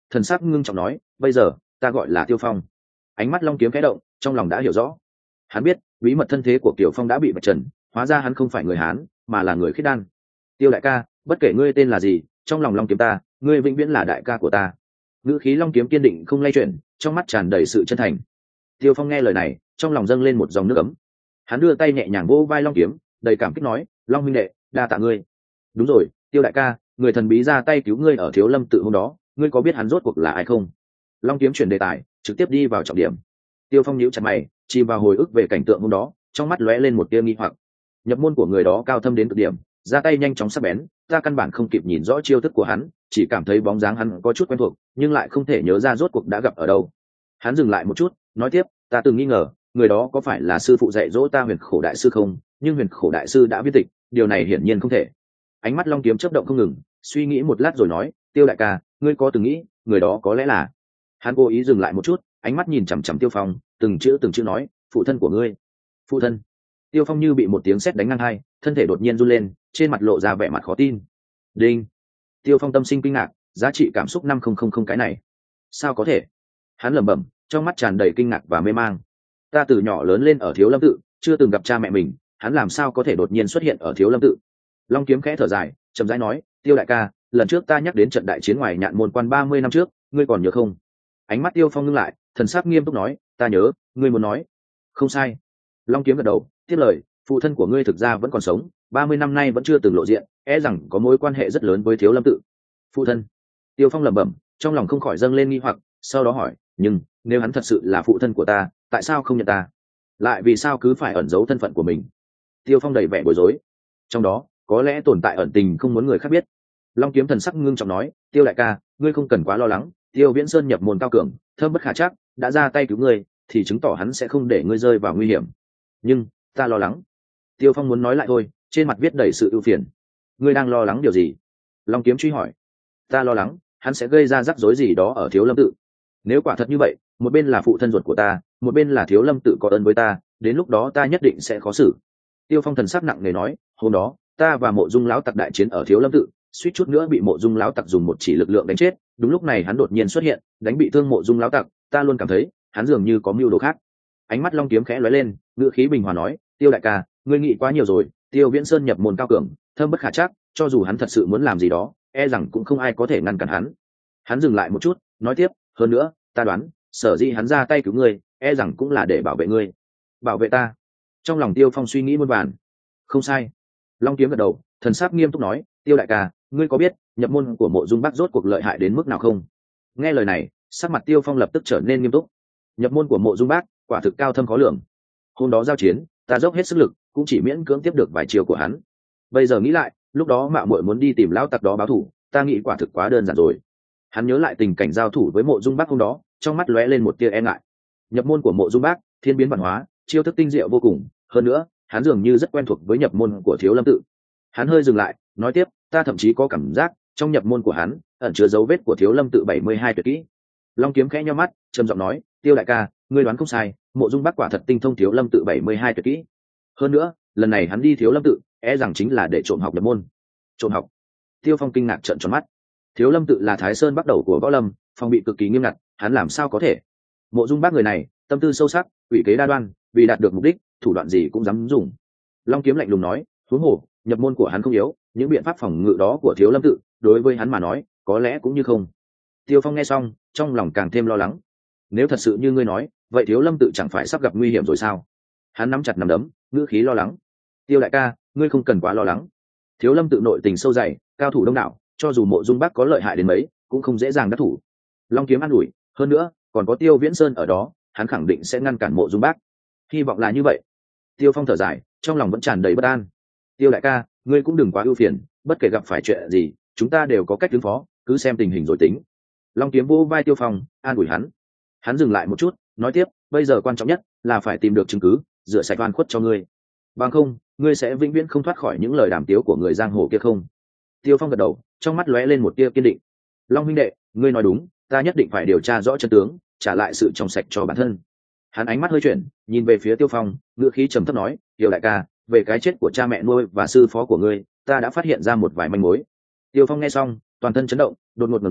Speaker 1: thần sắc ngưng trọng nói, bây giờ ta gọi là Tiêu Phong. Ánh mắt Long Kiếm khẽ động, trong lòng đã hiểu rõ. Hắn biết bí mật thân thế của Kiều Phong đã bị vạch trần, hóa ra hắn không phải người Hán mà là người Khiết Đan. Tiêu đại ca, bất kể ngươi tên là gì, trong lòng Long Kiếm ta, ngươi vĩnh viễn là đại ca của ta. Ngữ khí Long Kiếm kiên định không lay chuyển, trong mắt tràn đầy sự chân thành. Tiêu Phong nghe lời này, trong lòng dâng lên một dòng nước ấm. Hắn đưa tay nhẹ nhàng vỗ vai Long Kiếm, đầy cảm kích nói, Long huynh đệ, đa tạ ngươi. Đúng rồi, Tiêu đại ca, người thần bí ra tay cứu ngươi ở Thiếu Lâm tự hôm đó, ngươi có biết hắn rốt cuộc là ai không? Long Kiếm chuyển đề tài, trực tiếp đi vào trọng điểm. Tiêu Phong nhíu chặt mày, chìm vào hồi ức về cảnh tượng hôm đó, trong mắt lóe lên một tia nghi hoặc. Nhập môn của người đó cao thâm đến cực điểm, ra tay nhanh chóng sắc bén, ta căn bản không kịp nhìn rõ chiêu thức của hắn, chỉ cảm thấy bóng dáng hắn có chút quen thuộc, nhưng lại không thể nhớ ra rốt cuộc đã gặp ở đâu. Hắn dừng lại một chút, nói tiếp, ta từng nghi ngờ, người đó có phải là sư phụ dạy dỗ ta Huyền Khổ đại sư không, nhưng Huyền Khổ đại sư đã viết tịch, điều này hiển nhiên không thể. Ánh mắt Long Kiếm chớp động không ngừng, suy nghĩ một lát rồi nói, Tiêu đại ca, ngươi có từng nghĩ, người đó có lẽ là... Hắn cố ý dừng lại một chút, ánh mắt nhìn chằm chằm Tiêu Phong, từng chữ nói, phụ thân của ngươi. Phụ thân? Tiêu Phong như bị một tiếng sét đánh ngang hai, thân thể đột nhiên run lên, trên mặt lộ ra vẻ mặt khó tin. Đinh. Tiêu Phong tâm sinh kinh ngạc, giá trị cảm xúc 5000 cái này, sao có thể? Hắn lẩm bẩm, trong mắt tràn đầy kinh ngạc và mê mang. Ta từ nhỏ lớn lên ở Thiếu Lâm tự, chưa từng gặp cha mẹ mình, hắn làm sao có thể đột nhiên xuất hiện ở Thiếu Lâm tự? Long Kiếm khẽ thở dài, chậm rãi nói, Tiêu đại ca, lần trước ta nhắc đến trận đại chiến ngoài Nhạn Môn Quan 30 năm trước, ngươi còn nhớ không? Ánh mắt Tiêu Phong ngưng lại, thần sắc nghiêm túc nói, ta nhớ, ngươi muốn nói. Không sai. Long Kiếm gật đầu, tiếp lời, phụ thân của ngươi thực ra vẫn còn sống, 30 năm nay vẫn chưa từng lộ diện, e rằng có mối quan hệ rất lớn với Thiếu Lâm tự. Phụ thân? Tiêu Phong lẩm bẩm, trong lòng không khỏi dâng lên nghi hoặc, sau đó hỏi, nhưng nếu hắn thật sự là phụ thân của ta, tại sao không nhận ta? Lại vì sao cứ phải ẩn giấu thân phận của mình? Tiêu Phong đầy vẻ bối rối. Trong đó có lẽ tồn tại ẩn tình không muốn người khác biết. Long Kiếm thần sắc ngưng trọng nói, Tiêu đại ca, ngươi không cần quá lo lắng, Tiêu Viễn Sơn nhập môn cao cường, thâm bất khả trắc, đã ra tay cứu ngươi thì chứng tỏ hắn sẽ không để ngươi rơi vào nguy hiểm. Nhưng ta lo lắng. Tiêu Phong muốn nói lại thôi, trên mặt viết đầy sự ưu phiền. Ngươi đang lo lắng điều gì? Long Kiếm truy hỏi. Ta lo lắng hắn sẽ gây ra rắc rối gì đó ở Thiếu Lâm tự. Nếu quả thật như vậy, một bên là phụ thân ruột của ta, một bên là Thiếu Lâm tự có ơn với ta, đến lúc đó ta nhất định sẽ khó xử. Tiêu Phong thần sắc nặng nề nói, hôm đó ta và Mộ Dung lão tặc đại chiến ở Thiếu Lâm tự, suýt chút nữa bị Mộ Dung lão tặc dùng một chỉ lực lượng đánh chết, đúng lúc này hắn đột nhiên xuất hiện, đánh bị thương Mộ Dung lão tặc, ta luôn cảm thấy hắn dường như có mưu đồ khác. Ánh mắt Long Kiếm khẽ lóe lên, ngữ khí bình hòa nói, Tiêu đại ca, ngươi nghĩ quá nhiều rồi, Tiêu Viễn Sơn nhập môn cao cường, thâm bất khả trắc, cho dù hắn thật sự muốn làm gì đó, e rằng cũng không ai có thể ngăn cản hắn. Hắn dừng lại một chút, nói tiếp, hơn nữa, ta đoán, sở dĩ hắn ra tay cứu ngươi, e rằng cũng là để bảo vệ ngươi. Bảo vệ ta? Trong lòng Tiêu Phong suy nghĩ muôn vàn. Không sai. Long Kiếm gật đầu, thần sắc nghiêm túc nói, Tiêu đại ca, ngươi có biết nhập môn của Mộ Dung Bắc rốt cuộc lợi hại đến mức nào không? Nghe lời này, sắc mặt Tiêu Phong lập tức trở nên nghiêm túc. Nhập môn của Mộ Dung Bắc quả thực cao thâm khó lường. Hôm đó giao chiến, ta dốc hết sức lực, cũng chỉ miễn cưỡng tiếp được vài chiều của hắn. Bây giờ nghĩ lại, lúc đó mạo muội muốn đi tìm lão tặc đó báo thù, ta nghĩ quả thực quá đơn giản rồi. Hắn nhớ lại tình cảnh giao thủ với Mộ Dung Bắc hôm đó, trong mắt lóe lên một tia e ngại. Nhập môn của Mộ Dung Bắc, thiên biến văn hóa, chiêu thức tinh diệu vô cùng, hơn nữa, hắn dường như rất quen thuộc với nhập môn của Thiếu Lâm tự. Hắn hơi dừng lại, nói tiếp, ta thậm chí có cảm giác, trong nhập môn của hắn, ẩn chứa dấu vết của Thiếu Lâm tự 72 tuyệt kỹ. Long Kiếm khẽ nhíu mắt, trầm giọng nói, Tiêu đại ca, ngươi đoán không sai, Mộ Dung Bắc quả thật tinh thông Thiếu Lâm tự 72 tuyệt kỹ. Hơn nữa, lần này hắn đi Thiếu Lâm tự, e rằng chính là để trộm học nhập môn. Trộm học? Tiêu Phong kinh ngạc trợn tròn mắt. Thiếu Lâm tự là Thái Sơn bắt đầu của võ lâm, phòng bị cực kỳ nghiêm ngặt, hắn làm sao có thể? Mộ Dung Bắc người này, tâm tư sâu sắc, ủy kế đa đoan, vì đạt được mục đích, thủ đoạn gì cũng dám dùng. Long Kiếm lạnh lùng nói, huống hồ, nhập môn của hắn không yếu, những biện pháp phòng ngự đó của Thiếu Lâm tự, đối với hắn mà nói, có lẽ cũng như không. Tiêu Phong nghe xong, trong lòng càng thêm lo lắng. Nếu thật sự như ngươi nói, vậy Thiếu Lâm tự chẳng phải sắp gặp nguy hiểm rồi sao? Hắn nắm chặt nắm đấm, ngữ khí lo lắng. Tiêu đại ca, ngươi không cần quá lo lắng. Thiếu Lâm tự nội tình sâu dày, cao thủ đông đảo, cho dù Mộ Dung Bắc có lợi hại đến mấy, cũng không dễ dàng đắc thủ. Long Kiếm an ủi, hơn nữa, còn có Tiêu Viễn Sơn ở đó, hắn khẳng định sẽ ngăn cản Mộ Dung Bắc. Hy vọng là như vậy. Tiêu Phong thở dài, trong lòng vẫn tràn đầy bất an. Tiêu đại ca, ngươi cũng đừng quá ưu phiền, bất kể gặp phải chuyện gì, chúng ta đều có cách ứng phó, cứ xem tình hình rồi tính. Long Kiếm vỗ vai Tiêu Phong, an ủi hắn. Hắn dừng lại một chút, nói tiếp, bây giờ quan trọng nhất là phải tìm được chứng cứ, rửa sạch oan khuất cho ngươi. Bằng không, ngươi sẽ vĩnh viễn không thoát khỏi những lời đàm tiếu của người giang hồ kia không? Tiêu Phong gật đầu, trong mắt lóe lên một tia kiên định. Long huynh đệ, ngươi nói đúng, ta nhất định phải điều tra rõ chân tướng, trả lại sự trong sạch cho bản thân. Hắn ánh mắt hơi chuyển, nhìn về phía Tiêu Phong, ngữ khí trầm thấp nói, Tiêu đại ca, về cái chết của cha mẹ nuôi và sư phó của ngươi, ta đã phát hiện ra một vài manh mối. Tiêu Phong nghe xong, toàn thân chấn động, đột ngột ngẩng đầu,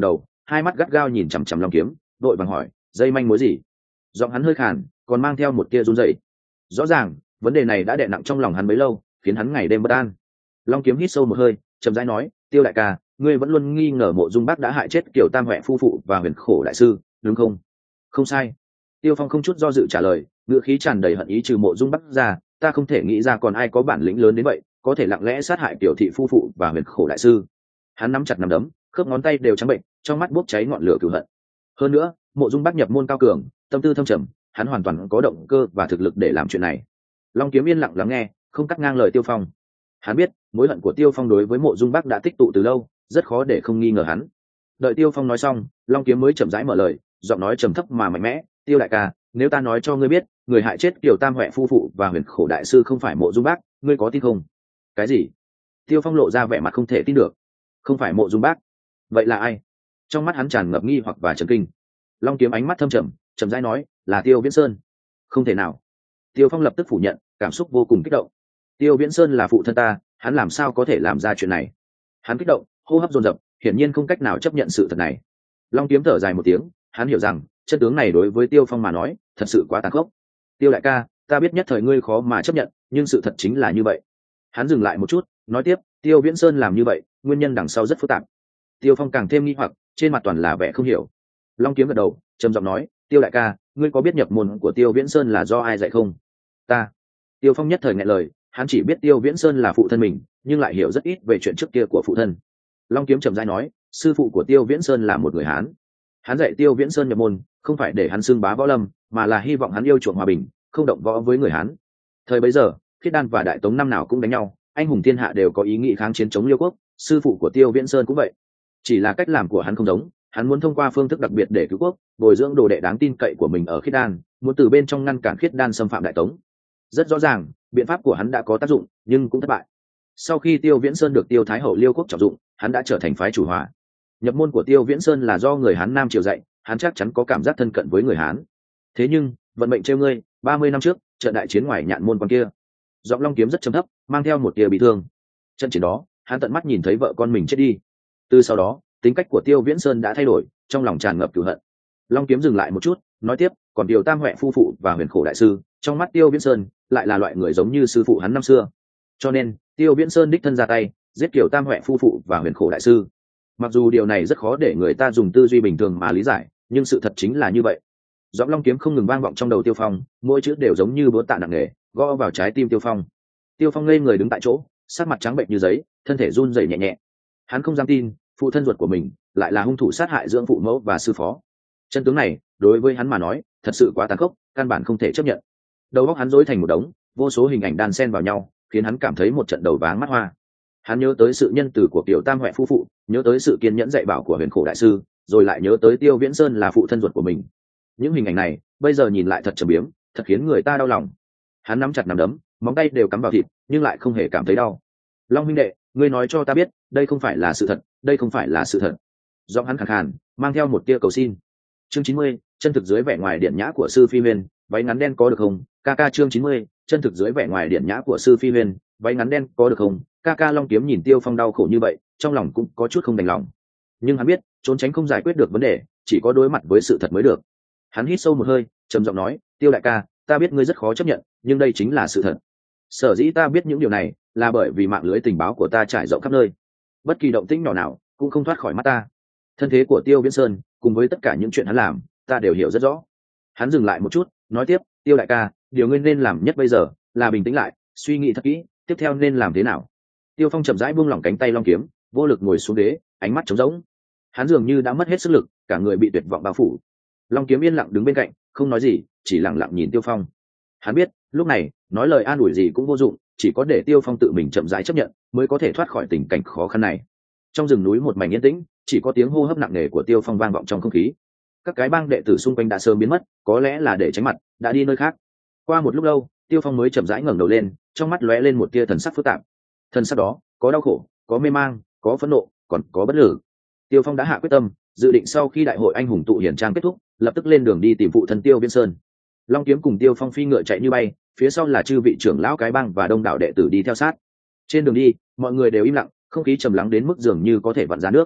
Speaker 1: hai mắt gắt gao nhìn chằm chằm Long Kiếm, vội vàng hỏi, dây manh mối gì? Giọng hắn hơi khàn, còn mang theo một tia run rẩy. Rõ ràng, vấn đề này đã đè nặng trong lòng hắn bấy lâu, khiến hắn ngày đêm bất an. Long Kiếm hít sâu một hơi, chậm rãi nói, Tiêu đại ca, ngươi vẫn luôn nghi ngờ Mộ Dung Bác đã hại chết Kiều Tam Huệ phu phụ và Huyền Khổ đại sư, đúng không? Không sai. Tiêu Phong không chút do dự trả lời, ngữ khí tràn đầy hận ý, trừ Mộ Dung Bác ra, ta không thể nghĩ ra còn ai có bản lĩnh lớn đến vậy, có thể lặng lẽ sát hại Kiều thị phu phụ và Huyền Khổ đại sư. Hắn nắm chặt nắm đấm, khớp ngón tay đều trắng bệnh, trong mắt bốc cháy ngọn lửa cừu hận. Hơn nữa, Mộ Dung Bác nhập môn cao cường, tâm tư thâm trầm, hắn hoàn toàn có động cơ và thực lực để làm chuyện này. Long Kiếm yên lặng lắng nghe, không cắt ngang lời Tiêu Phong. Hắn biết mối hận của Tiêu Phong đối với Mộ Dung Bác đã tích tụ từ lâu, rất khó để không nghi ngờ hắn. Đợi Tiêu Phong nói xong, Long Kiếm mới chậm rãi mở lời, giọng nói trầm thấp mà mạnh mẽ, Tiêu đại ca, nếu ta nói cho ngươi biết người hại chết Kiều Tam Huệ phu phụ và Huyền Khổ đại sư không phải Mộ Dung Bác, ngươi có tin không? Cái gì? Tiêu Phong lộ ra vẻ mặt không thể tin được. Không phải Mộ Dung Bác, vậy là ai? Trong mắt hắn tràn ngập nghi hoặc và chấn kinh. Long Kiếm ánh mắt thâm trầm, chậm rãi nói, là Tiêu Viễn Sơn. Không thể nào. Tiêu Phong lập tức phủ nhận, cảm xúc vô cùng kích động. Tiêu Viễn Sơn là phụ thân ta, hắn làm sao có thể làm ra chuyện này? Hắn kích động, hô hấp dồn dập, hiển nhiên không cách nào chấp nhận sự thật này. Long Kiếm thở dài một tiếng, hắn hiểu rằng chân tướng này đối với Tiêu Phong mà nói thật sự quá tàn khốc. Tiêu đại ca, ta biết nhất thời ngươi khó mà chấp nhận, nhưng sự thật chính là như vậy. Hắn dừng lại một chút, nói tiếp, Tiêu Viễn Sơn làm như vậy, nguyên nhân đằng sau rất phức tạp. Tiêu Phong càng thêm nghi hoặc, trên mặt toàn là vẻ không hiểu. Long Kiếm gật đầu, trầm giọng nói, Tiêu đại ca, ngươi có biết nhập môn của Tiêu Viễn Sơn là do ai dạy không? Ta. Tiêu Phong nhất thời nghẹn lời, hắn chỉ biết Tiêu Viễn Sơn là phụ thân mình, nhưng lại hiểu rất ít về chuyện trước kia của phụ thân. Long Kiếm trầm rãi nói, sư phụ của Tiêu Viễn Sơn là một người Hán. Hắn dạy Tiêu Viễn Sơn nhập môn, không phải để hắn xưng bá võ lâm, mà là hy vọng hắn yêu chuộng hòa bình, không động võ với người Hán. Thời bấy giờ, Khiết Đan và Đại Tống năm nào cũng đánh nhau, anh hùng thiên hạ đều có ý nghĩ kháng chiến chống Liêu quốc, sư phụ của Tiêu Viễn Sơn cũng vậy. Chỉ là cách làm của hắn không giống, hắn muốn thông qua phương thức đặc biệt để cứu quốc, bồi dưỡng đồ đệ đáng tin cậy của mình ở Khiết Đan, muốn từ bên trong ngăn cản Khiết Đan xâm phạm Đại Tống. Rất rõ ràng, biện pháp của hắn đã có tác dụng, nhưng cũng thất bại. Sau khi Tiêu Viễn Sơn được Tiêu Thái Hậu Liêu quốc trọng dụng, hắn đã trở thành phái chủ hòa. Nhập môn của Tiêu Viễn Sơn là do người Hán Nam triều dạy, hắn chắc chắn có cảm giác thân cận với người Hán. Thế nhưng, vận mệnh trêu ngươi, 30 năm trước, trận đại chiến ngoài Nhạn môn quan kia. Giọng Long Kiếm rất trầm thấp, mang theo một tia bị thương. Trận chiến đó, hắn tận mắt nhìn thấy vợ con mình chết đi. Từ sau đó, tính cách của Tiêu Viễn Sơn đã thay đổi, trong lòng tràn ngập cừu hận. Long Kiếm dừng lại một chút, nói tiếp, còn Tiêu Tam Huệ phu phụ và Huyền Khổ đại sư, trong mắt Tiêu Viễn Sơn lại là loại người giống như sư phụ hắn năm xưa. Cho nên, Tiêu Viễn Sơn đích thân ra tay, giết Kiều Tam Huệ phu phụ và Huyền Khổ đại sư. Mặc dù điều này rất khó để người ta dùng tư duy bình thường mà lý giải, nhưng sự thật chính là như vậy. Giọng Long Kiếm không ngừng vang vọng trong đầu Tiêu Phong, mỗi chữ đều giống như búa tạ nặng nề, gõ vào trái tim Tiêu Phong. Tiêu Phong ngây người đứng tại chỗ, sắc mặt trắng bệnh như giấy, thân thể run rẩy nhẹ nhẹ. Hắn không dám tin, phụ thân ruột của mình lại là hung thủ sát hại dưỡng phụ mẫu và sư phó. Chân tướng này, đối với hắn mà nói, thật sự quá tàn khốc, căn bản không thể chấp nhận. Đầu óc hắn rối thành một đống, vô số hình ảnh đan xen vào nhau, khiến hắn cảm thấy một trận đầu váng mắt hoa. Hắn nhớ tới sự nhân từ của Kiều Tam Huệ phu phụ, nhớ tới sự kiên nhẫn dạy bảo của Huyền Khổ đại sư, rồi lại nhớ tới Tiêu Viễn Sơn là phụ thân ruột của mình. Những hình ảnh này, bây giờ nhìn lại thật trầm biếm, thật khiến người ta đau lòng. Hắn nắm chặt nắm đấm, móng tay đều cắm vào thịt, nhưng lại không hề cảm thấy đau. Long huynh đệ, ngươi nói cho ta biết, đây không phải là sự thật, đây không phải là sự thật. Giọng hắn khàn khàn, mang theo một tia cầu xin. Chương 90, chân thực dưới vẻ ngoài điện nhã của sư Phi Huyền, váy ngắn đen có được không? Ca chương 90, chân thực dưới vẻ ngoài điện nhã của sư Phi Huyền, váy ngắn đen có được không? Ca Long Kiếm nhìn Tiêu Phong đau khổ như vậy, trong lòng cũng có chút không đành lòng. Nhưng hắn biết, trốn tránh không giải quyết được vấn đề, chỉ có đối mặt với sự thật mới được. Hắn hít sâu một hơi, trầm giọng nói, Tiêu đại ca, ta biết ngươi rất khó chấp nhận, nhưng đây chính là sự thật. Sở dĩ ta biết những điều này, là bởi vì mạng lưới tình báo của ta trải rộng khắp nơi. Bất kỳ động tĩnh nhỏ nào cũng không thoát khỏi mắt ta. Thân thế của Tiêu Viễn Sơn, cùng với tất cả những chuyện hắn làm, ta đều hiểu rất rõ. Hắn dừng lại một chút, nói tiếp, Tiêu đại ca, điều ngươi nên làm nhất bây giờ là bình tĩnh lại, suy nghĩ thật kỹ, tiếp theo nên làm thế nào. Tiêu Phong chậm rãi buông lỏng cánh tay Long Kiếm, vô lực ngồi xuống đế, ánh mắt trống rỗng. Hắn dường như đã mất hết sức lực, cả người bị tuyệt vọng bao phủ. Long Kiếm yên lặng đứng bên cạnh, không nói gì, chỉ lặng lặng nhìn Tiêu Phong. Hắn biết, lúc này nói lời an ủi gì cũng vô dụng, chỉ có để Tiêu Phong tự mình chậm rãi chấp nhận, mới có thể thoát khỏi tình cảnh khó khăn này. Trong rừng núi một mảnh yên tĩnh, chỉ có tiếng hô hấp nặng nề của Tiêu Phong vang vọng trong không khí. Các cái bang đệ tử xung quanh đã sớm biến mất, có lẽ là để tránh mặt, đã đi nơi khác. Qua một lúc lâu, Tiêu Phong mới chậm rãi ngẩng đầu lên, trong mắt lóe lên một tia thần sắc phức tạp. Thần sắc đó, có đau khổ, có mê mang, có phẫn nộ, còn có bất lực. Tiêu Phong đã hạ quyết tâm, dự định sau khi đại hội anh hùng tụ hiển trang kết thúc, lập tức lên đường đi tìm phụ thân Tiêu Viễn Sơn. Long Kiếm cùng Tiêu Phong phi ngựa chạy như bay, phía sau là chư vị trưởng lão cái bang và đông đảo đệ tử đi theo sát. Trên đường đi, mọi người đều im lặng, không khí trầm lắng đến mức dường như có thể vặn ra nước.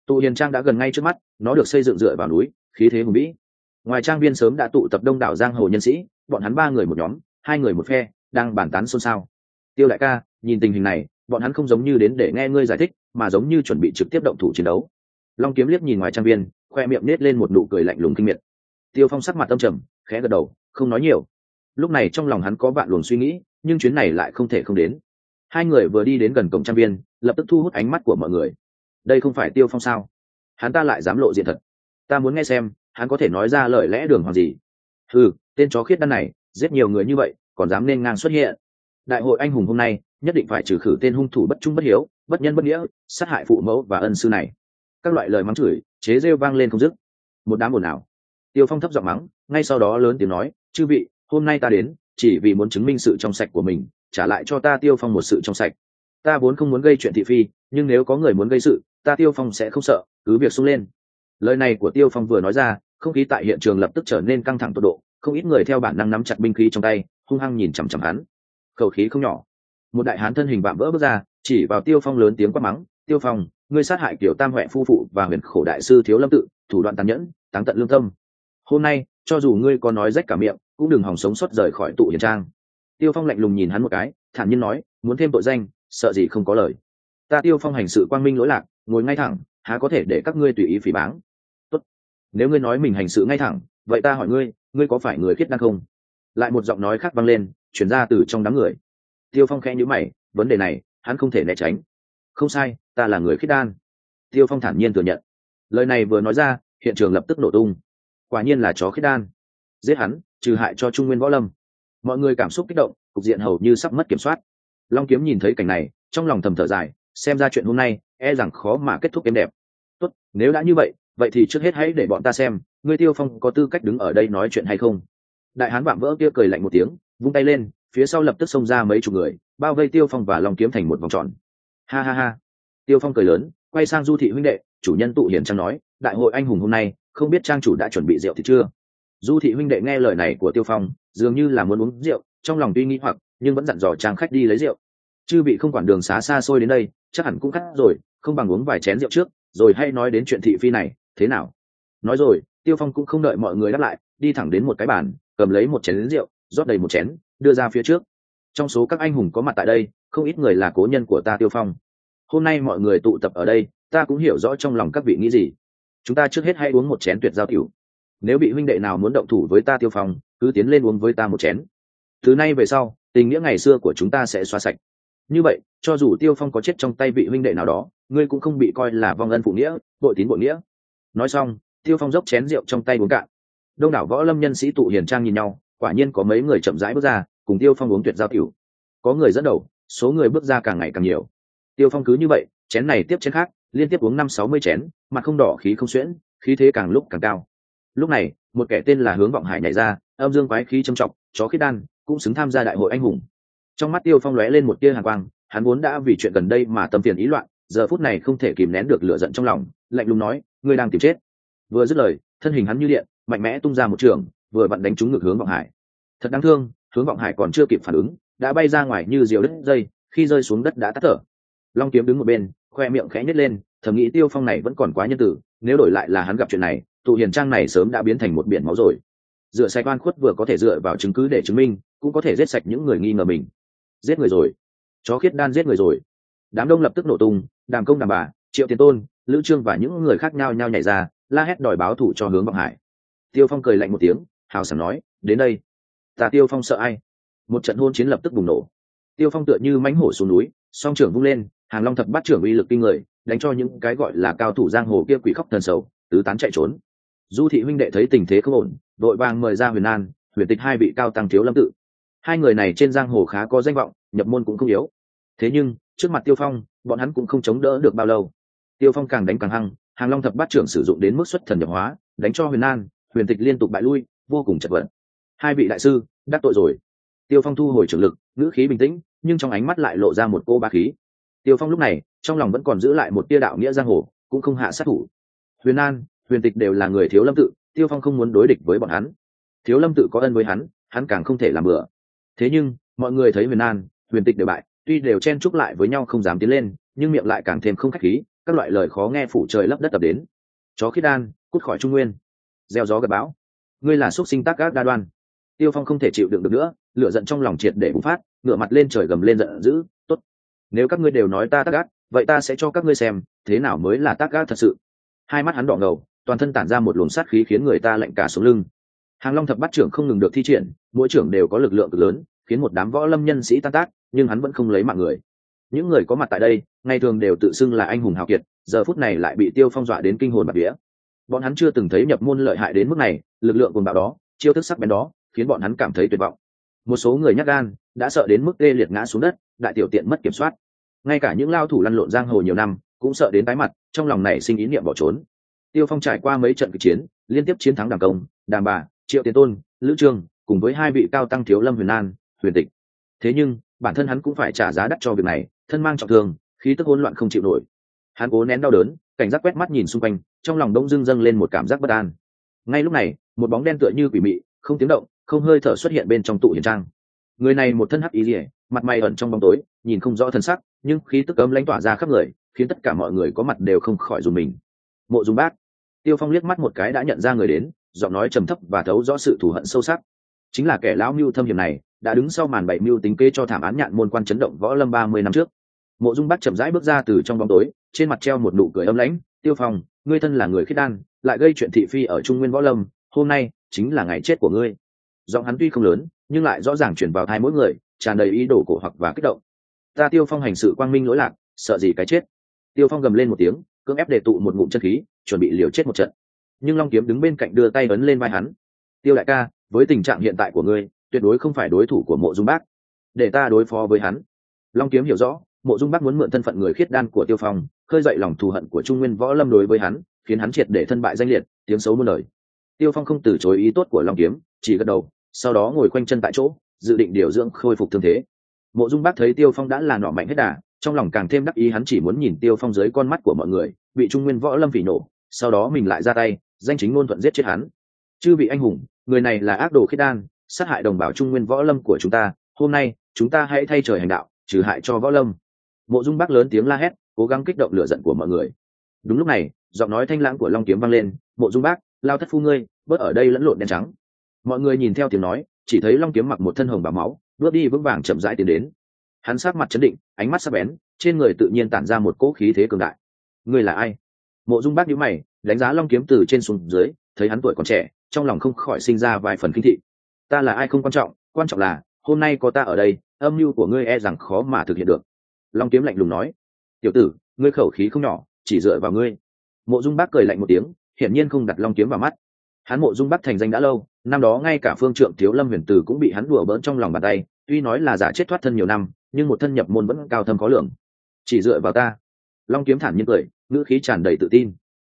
Speaker 1: Tụ hiền trang đã gần ngay trước mắt, nó được xây dựng dựa vào núi, khí thế hùng vĩ. Ngoài trang viên sớm đã tụ tập đông đảo giang hồ nhân sĩ, bọn hắn 3 người một nhóm, 2 người một phe, đang bàn tán xôn xao. Tiêu đại ca, nhìn tình hình này, bọn hắn không giống như đến để nghe ngươi giải thích, mà giống như chuẩn bị trực tiếp động thủ chiến đấu. Long Kiếm liếc nhìn ngoài trang viên, khoe miệng nết lên một nụ cười lạnh lùng kinh miệt. Tiêu Phong sắc mặt âm trầm, khẽ gật đầu, không nói nhiều. Lúc này trong lòng hắn có vạn luồng suy nghĩ, nhưng chuyến này lại không thể không đến. 2 người vừa đi đến gần cổng trang viên, lập tức thu hút ánh mắt của mọi người. Đây không phải Tiêu Phong sao? Hắn ta lại dám lộ diện thật. Ta muốn nghe xem, hắn có thể nói ra lời lẽ đường hoàng gì? Ừ, tên chó khiết đan này, giết nhiều người như vậy, còn dám nên ngang xuất hiện. Đại hội anh hùng hôm nay, nhất định phải trừ khử tên hung thủ bất trung bất hiếu, bất nhân bất nghĩa, sát hại phụ mẫu và ân sư này. Các loại lời mắng chửi, chế rêu vang lên không dứt. Một đám ồn ào. Tiêu Phong thấp giọng mắng, ngay sau đó lớn tiếng nói, chư vị, hôm nay ta đến, chỉ vì muốn chứng minh sự trong sạch của mình, trả lại cho ta Tiêu Phong một sự trong sạch. Ta vốn không muốn gây chuyện thị phi, nhưng nếu có người muốn gây sự, ta Tiêu Phong sẽ không sợ, cứ việc xông lên. Lời này của Tiêu Phong vừa nói ra, không khí tại hiện trường lập tức trở nên căng thẳng tột độ, không ít người theo bản năng nắm chặt binh khí trong tay, hung hăng nhìn chằm chằm hắn. Khẩu khí không nhỏ. Một đại hán thân hình vạm vỡ bước ra, chỉ vào Tiêu Phong lớn tiếng quát mắng, Tiêu Phong, ngươi sát hại Kiều Tam Huệ phu phụ và huyền khổ đại sư Thiếu Lâm Tự, thủ đoạn tàn nhẫn, táng tận lương tâm. Hôm nay, cho dù ngươi có nói rách cả miệng, cũng đừng hòng sống sót rời khỏi tụ hiền trang. Tiêu Phong lạnh lùng nhìn hắn một cái, thản nhiên nói, muốn thêm tội danh, sợ gì không có lời. Ta Tiêu Phong hành sự quang minh lỗi lạc, ngồi ngay thẳng, há có thể để các ngươi tùy ý phỉ báng. Tốt, nếu ngươi nói mình hành sự ngay thẳng, vậy ta hỏi ngươi, ngươi có phải người khiết đan không? Lại một giọng nói khác vang lên, truyền ra từ trong đám người. Tiêu Phong khẽ nhíu mày, vấn đề này, hắn không thể né tránh. Không sai, ta là người khiết đan. Tiêu Phong thản nhiên thừa nhận. Lời này vừa nói ra, hiện trường lập tức nổ tung. Quả nhiên là chó khiết đan. Giết hắn, trừ hại cho Trung Nguyên võ lâm. Mọi người cảm xúc kích động, cục diện hầu như sắp mất kiểm soát. Long Kiếm nhìn thấy cảnh này, trong lòng thầm thở dài, xem ra chuyện hôm nay e rằng khó mà kết thúc êm đẹp. Tốt, nếu đã như vậy, vậy thì trước hết hãy để bọn ta xem, ngươi Tiêu Phong có tư cách đứng ở đây nói chuyện hay không. Đại hán vạm vỡ kia cười lạnh một tiếng, vung tay lên, phía sau lập tức xông ra mấy chục người, bao vây Tiêu Phong và Long Kiếm thành một vòng tròn. Ha ha ha. Tiêu Phong cười lớn, quay sang Du thị huynh đệ, chủ nhân tụ hiền trang nói, đại hội anh hùng hôm nay, không biết trang chủ đã chuẩn bị rượu thì chưa. Du thị huynh đệ nghe lời này của Tiêu Phong, dường như là muốn uống rượu, trong lòng tuy nghi hoặc, nhưng vẫn dặn dò trang khách đi lấy rượu. Chư vị không quản đường xá xa xôi đến đây, chắc hẳn cũng cắt rồi, không bằng uống vài chén rượu trước, rồi hay nói đến chuyện thị phi này, thế nào? Nói rồi, Tiêu Phong cũng không đợi mọi người đáp lại, đi thẳng đến một cái bàn, cầm lấy một chén rượu, rót đầy một chén, đưa ra phía trước. Trong số các anh hùng có mặt tại đây, không ít người là cố nhân của ta Tiêu Phong. Hôm nay mọi người tụ tập ở đây, ta cũng hiểu rõ trong lòng các vị nghĩ gì. Chúng ta trước hết hãy uống một chén tuyệt giao tiểu. Nếu bị huynh đệ nào muốn động thủ với ta Tiêu Phong, cứ tiến lên uống với ta một chén. Từ nay về sau, tình nghĩa ngày xưa của chúng ta sẽ xóa sạch. Như vậy, cho dù Tiêu Phong có chết trong tay vị huynh đệ nào đó, ngươi cũng không bị coi là vong ân phụ nghĩa, bội tín bội nghĩa. Nói xong, Tiêu Phong dốc chén rượu trong tay uống cạn. Đông đảo võ lâm nhân sĩ tụ hiền trang nhìn nhau, quả nhiên có mấy người chậm rãi bước ra, cùng Tiêu Phong uống tuyệt giao tiểu. Có người dẫn đầu, số người bước ra càng ngày càng nhiều. Tiêu Phong cứ như vậy, chén này tiếp chén khác, liên tiếp uống 50-60 chén, mặt không đỏ khí không xuyễn, khí thế càng lúc càng cao. Lúc này, một kẻ tên là Hướng Vọng Hải nhảy ra, âm dương quái khí trầm trọng, chó khiết đan, cũng xứng tham gia đại hội anh hùng. Trong mắt Tiêu Phong lóe lên một tia hàn quang, hắn vốn đã vì chuyện gần đây mà tâm phiền ý loạn, giờ phút này không thể kìm nén được lửa giận trong lòng, lạnh lùng nói, ngươi đang tìm chết. Vừa dứt lời, thân hình hắn như điện, mạnh mẽ tung ra một trường, vừa vặn đánh trúng ngực Hướng Vọng Hải. Thật đáng thương, Hướng Vọng Hải còn chưa kịp phản ứng, đã bay ra ngoài như diều đứt dây, khi rơi xuống đất đã tắt thở. Long Kiếm đứng một bên, khoe miệng khẽ nhếch lên, thầm nghĩ Tiêu Phong này vẫn còn quá nhân từ, nếu đổi lại là hắn gặp chuyện này, tụ hiền trang này sớm đã biến thành một biển máu rồi. Dựa sạch oan khuất vừa có thể dựa vào chứng cứ để chứng minh, cũng có thể giết sạch những người nghi ngờ mình. Giết người rồi, chó khiết đan giết người rồi. Đám đông lập tức nổ tung, Đàm Công Đàm Bà, Triệu Tiền Tôn, Lữ Trương và những người khác nhau nhảy ra, la hét đòi báo thù cho Hướng Vọng Hải. Tiêu Phong cười lạnh một tiếng, hào sảng nói, đến đây. Ta Tiêu Phong sợ ai? Một trận hôn chiến lập tức bùng nổ. Tiêu Phong tựa như mãnh hổ xuống núi, song trưởng vung lên, Hàng Long thập bát trưởng uy lực kinh người, đánh cho những cái gọi là cao thủ giang hồ kia quỷ khóc thần sầu, tứ tán chạy trốn. Du thị huynh đệ thấy tình thế không ổn, đội vàng mời ra Huyền An, Huyền Tịch hai vị cao tăng Thiếu Lâm Tự. Hai người này trên giang hồ khá có danh vọng, nhập môn cũng không yếu. Thế nhưng, trước mặt Tiêu Phong, bọn hắn cũng không chống đỡ được bao lâu. Tiêu Phong càng đánh càng hăng, Hàng Long thập bát trưởng sử dụng đến mức xuất thần nhập hóa, đánh cho Huyền An, Huyền Tịch liên tục bại lui, vô cùng chật vật. Hai vị đại sư, đắc tội rồi. Tiêu Phong thu hồi trưởng lực, ngữ khí bình tĩnh, nhưng trong ánh mắt lại lộ ra một cô bá khí. Tiêu Phong lúc này, trong lòng vẫn còn giữ lại một tia đạo nghĩa giang hồ, cũng không hạ sát thủ. Huyền An, Huyền Tịch đều là người Thiếu Lâm Tự, Tiêu Phong không muốn đối địch với bọn hắn. Thiếu Lâm Tự có ân với hắn càng không thể làm bừa. Thế nhưng, mọi người thấy Huyền An, Huyền Tịch đều bại, tuy đều chen chúc lại với nhau không dám tiến lên, nhưng miệng lại càng thêm không khách khí, các loại lời khó nghe phủ trời lấp đất tập đến. Chó khiết đan, cút khỏi trung nguyên. Gieo gió gặp bão, ngươi là xuất sinh tác ác đa đoan. Tiêu Phong không thể chịu đựng được nữa, lửa giận trong lòng triệt để bùng phát, ngửa mặt lên trời gầm lên giận dữ, tốt, nếu các ngươi đều nói ta tác ác, vậy ta sẽ cho các ngươi xem thế nào mới là tác ác thật sự. Hai mắt hắn đỏ ngầu, toàn thân tản ra một luồng sát khí khiến người ta lạnh cả sống lưng. Hàng Long thập bát trưởng không ngừng được thi triển, mỗi trưởng đều có lực lượng cực lớn, khiến một đám võ lâm nhân sĩ tan tác, nhưng hắn vẫn không lấy mạng người. Những người có mặt tại đây ngày thường đều tự xưng là anh hùng hào kiệt, giờ phút này lại bị Tiêu Phong dọa đến kinh hồn bạt vía. Bọn hắn chưa từng thấy nhập môn lợi hại đến mức này, lực lượng cuồng bạo đó, chiêu thức sắc bén đó, khiến bọn hắn cảm thấy tuyệt vọng. Một số người nhát gan đã sợ đến mức tê liệt ngã xuống đất, đại tiểu tiện mất kiểm soát. Ngay cả những lao thủ lăn lộn giang hồ nhiều năm cũng sợ đến tái mặt, trong lòng này sinh ý niệm bỏ trốn. Tiêu Phong trải qua mấy trận kịch chiến, liên tiếp chiến thắng Đàm Công, Đàm Bà, Triệu Tiến Tôn, Lữ Trương, cùng với hai vị cao tăng Thiếu Lâm Huyền An, Huyền Tịch. Thế nhưng bản thân hắn cũng phải trả giá đắt cho việc này, thân mang trọng thương, khí tức hỗn loạn không chịu nổi. Hắn cố nén đau đớn, cảnh giác quét mắt nhìn xung quanh, trong lòng đông dưng dâng lên một cảm giác bất an. Ngay lúc này, một bóng đen tựa như quỷ mị, không tiếng động, không hơi thở xuất hiện bên trong tụ hiền trang. Người này một thân hắc y liễu, mặt mày ẩn trong bóng tối, nhìn không rõ thân sắc, nhưng khí tức ấm lãnh tỏa ra khắp người, khiến tất cả mọi người có mặt đều không khỏi run mình. Mộ Dung Bác. Tiêu Phong liếc mắt một cái đã nhận ra người đến, giọng nói trầm thấp và thấu rõ sự thù hận sâu sắc. Chính là kẻ lão mưu thâm hiểm này, đã đứng sau màn bày mưu tính kế cho thảm án nhạn môn quan chấn động võ lâm 30 năm trước. Mộ Dung Bác chậm rãi bước ra từ trong bóng tối, trên mặt treo một nụ cười âm lãnh. Tiêu Phong, ngươi thân là người khiết đan, lại gây chuyện thị phi ở trung nguyên võ lâm, hôm nay chính là ngày chết của ngươi. Giọng hắn tuy không lớn, nhưng lại rõ ràng truyền vào tai mỗi người, tràn đầy ý đồ cổ hoặc và kích động. Ta Tiêu Phong hành sự quang minh lỗi lạc, sợ gì cái chết. Tiêu Phong gầm lên một tiếng, cưỡng ép để tụ một ngụm chân khí, chuẩn bị liều chết một trận. Nhưng Long Kiếm đứng bên cạnh đưa tay ấn lên vai hắn. Tiêu đại ca, với tình trạng hiện tại của ngươi, tuyệt đối không phải đối thủ của Mộ Dung Bác, để ta đối phó với hắn. Long Kiếm hiểu rõ, Mộ Dung Bác muốn mượn thân phận người khiết đan của Tiêu Phong, khơi dậy lòng thù hận của trung nguyên võ lâm đối với hắn, khiến hắn triệt để thân bại danh liệt, tiếng xấu muôn đời. Tiêu Phong không từ chối ý tốt của Long Kiếm, chỉ gật đầu, sau đó ngồi quanh chân tại chỗ, dự định điều dưỡng khôi phục thương thế. Mộ Dung Bác thấy Tiêu Phong đã là nỏ mạnh hết đà, trong lòng càng thêm đắc ý, hắn chỉ muốn nhìn Tiêu Phong dưới con mắt của mọi người, bị trung nguyên võ lâm phỉ nổ, sau đó mình lại ra tay, danh chính ngôn thuận giết chết hắn. Chư vị anh hùng, người này là ác đồ khiết đan, sát hại đồng bào trung nguyên võ lâm của chúng ta, hôm nay chúng ta hãy thay trời hành đạo, trừ hại cho võ lâm. Mộ Dung Bác lớn tiếng la hét, cố gắng kích động lửa giận của mọi người. Đúng lúc này, giọng nói thanh lãng của Long Kiếm vang lên, Mộ Dung Bác, lao thất phu ngươi, bớt ở đây lẫn lộn đen trắng. Mọi người nhìn theo tiếng nói, chỉ thấy Long Kiếm mặc một thân hồng bào máu, bước đi vững vàng chậm rãi tiến đến. Hắn sát mặt chấn định, ánh mắt sắc bén, trên người tự nhiên tản ra một cỗ khí thế cường đại. Ngươi là ai? Mộ Dung Bác nhíu mày, đánh giá Long Kiếm từ trên xuống dưới, thấy hắn tuổi còn trẻ, trong lòng không khỏi sinh ra vài phần kinh thị. Ta là ai không quan trọng là hôm nay có ta ở đây, âm mưu của ngươi e rằng khó mà thực hiện được. Long Kiếm lạnh lùng nói. Tiểu tử, ngươi khẩu khí không nhỏ, chỉ dựa vào ngươi. Mộ Dung Bác cười lạnh một tiếng, hiển nhiên không đặt Long Kiếm vào mắt. Hắn Mộ Dung Bác thành danh đã lâu, năm đó ngay cả phương trượng Thiếu Lâm Huyền Tử cũng bị hắn đùa bỡn trong lòng bàn tay, tuy nói là giả chết thoát thân nhiều năm, nhưng một thân nhập môn vẫn cao thâm khó lường. Chỉ dựa vào ta. Long Kiếm thản nhiên cười, ngữ khí tràn đầy tự tin.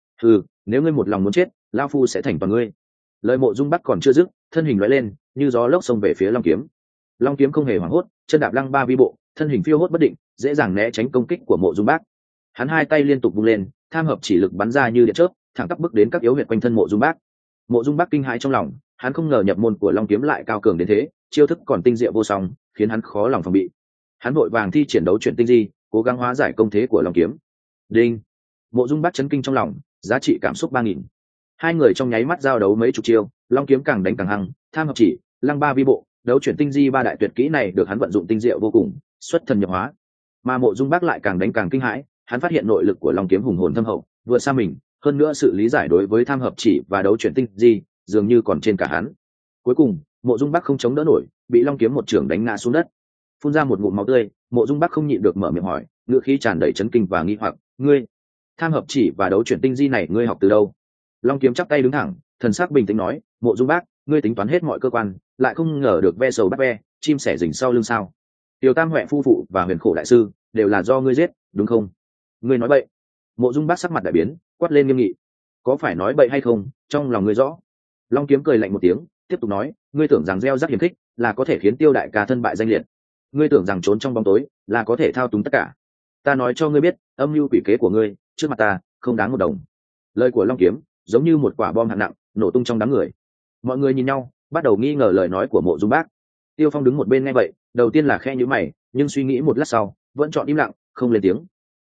Speaker 1: Nếu ngươi một lòng muốn chết, lão phu sẽ thành toàn ngươi. Lời Mộ Dung Bác còn chưa dứt, thân hình lóe lên, như gió lốc xông về phía Long Kiếm. Long Kiếm không hề hoảng hốt, chân đạp lăng ba vi bộ, thân hình phiêu hốt bất định, dễ dàng né tránh công kích của Mộ Dung Bác. Hắn hai tay liên tục vung lên, tham hợp chỉ lực bắn ra như điện chớp, thẳng tắp bước đến các yếu huyệt quanh thân Mộ Dung Bác. Mộ Dung Bác kinh hãi trong lòng, hắn không ngờ nhập môn của Long Kiếm lại cao cường đến thế, chiêu thức còn tinh diệu vô song, khiến hắn khó lòng phòng bị. Hắn vội vàng thi triển đấu chuyển tinh di, cố gắng hóa giải công thế của Long Kiếm. Đinh! Mộ Dung Bác chấn kinh trong lòng, giá trị cảm xúc 3000. Hai người trong nháy mắt giao đấu mấy chục chiêu, Long Kiếm càng đánh càng hăng, tham hợp chỉ, lăng ba vi bộ, đấu chuyển tinh di ba đại tuyệt kỹ này được hắn vận dụng tinh diệu vô cùng, xuất thần nhập hóa. Mà Mộ Dung Bác lại càng đánh càng kinh hãi, hắn phát hiện nội lực của Long Kiếm hùng hồn thâm hậu, vượt xa mình, hơn nữa sự lý giải đối với tham hợp chỉ và đấu chuyển tinh di dường như còn trên cả hắn. Cuối cùng, Mộ Dung Bác không chống đỡ nổi, bị Long Kiếm một chưởng đánh ngã xuống đất, phun ra một ngụm máu tươi. Mộ Dung Bác không nhịn được mở miệng hỏi, ngữ khí tràn đầy chấn kinh và nghi hoặc, ngươi tham hợp chỉ và đấu chuyển tinh di này ngươi học từ đâu? Long Kiếm chắp tay đứng thẳng, thần sắc bình tĩnh nói, Mộ Dung Bác, ngươi tính toán hết mọi cơ quan, lại không ngờ được ve sầu bắt ve, chim sẻ rình sau lưng sao? Tiểu Tam Huệ phu phụ và Huyền Khổ đại sư đều là do ngươi giết, đúng không? Ngươi nói bậy. Mộ Dung Bác sắc mặt đại biến, quát lên nghiêm nghị, có phải nói bậy hay không, trong lòng ngươi rõ. Long Kiếm cười lạnh một tiếng, tiếp tục nói, ngươi tưởng rằng gieo rắc hiểm khích là có thể khiến Tiêu đại ca thân bại danh liệt, ngươi tưởng rằng trốn trong bóng tối là có thể thao túng tất cả. Ta nói cho ngươi biết, âm mưu quỷ kế của ngươi trước mặt ta không đáng một đồng. Lời của Long Kiếm giống như một quả bom hạng nặng nổ tung trong đám người. Mọi người nhìn nhau, bắt đầu nghi ngờ lời nói của Mộ Dung Bác. Tiêu Phong đứng một bên nghe vậy, đầu tiên là khe nhíu mày, nhưng suy nghĩ một lát sau vẫn chọn im lặng, không lên tiếng.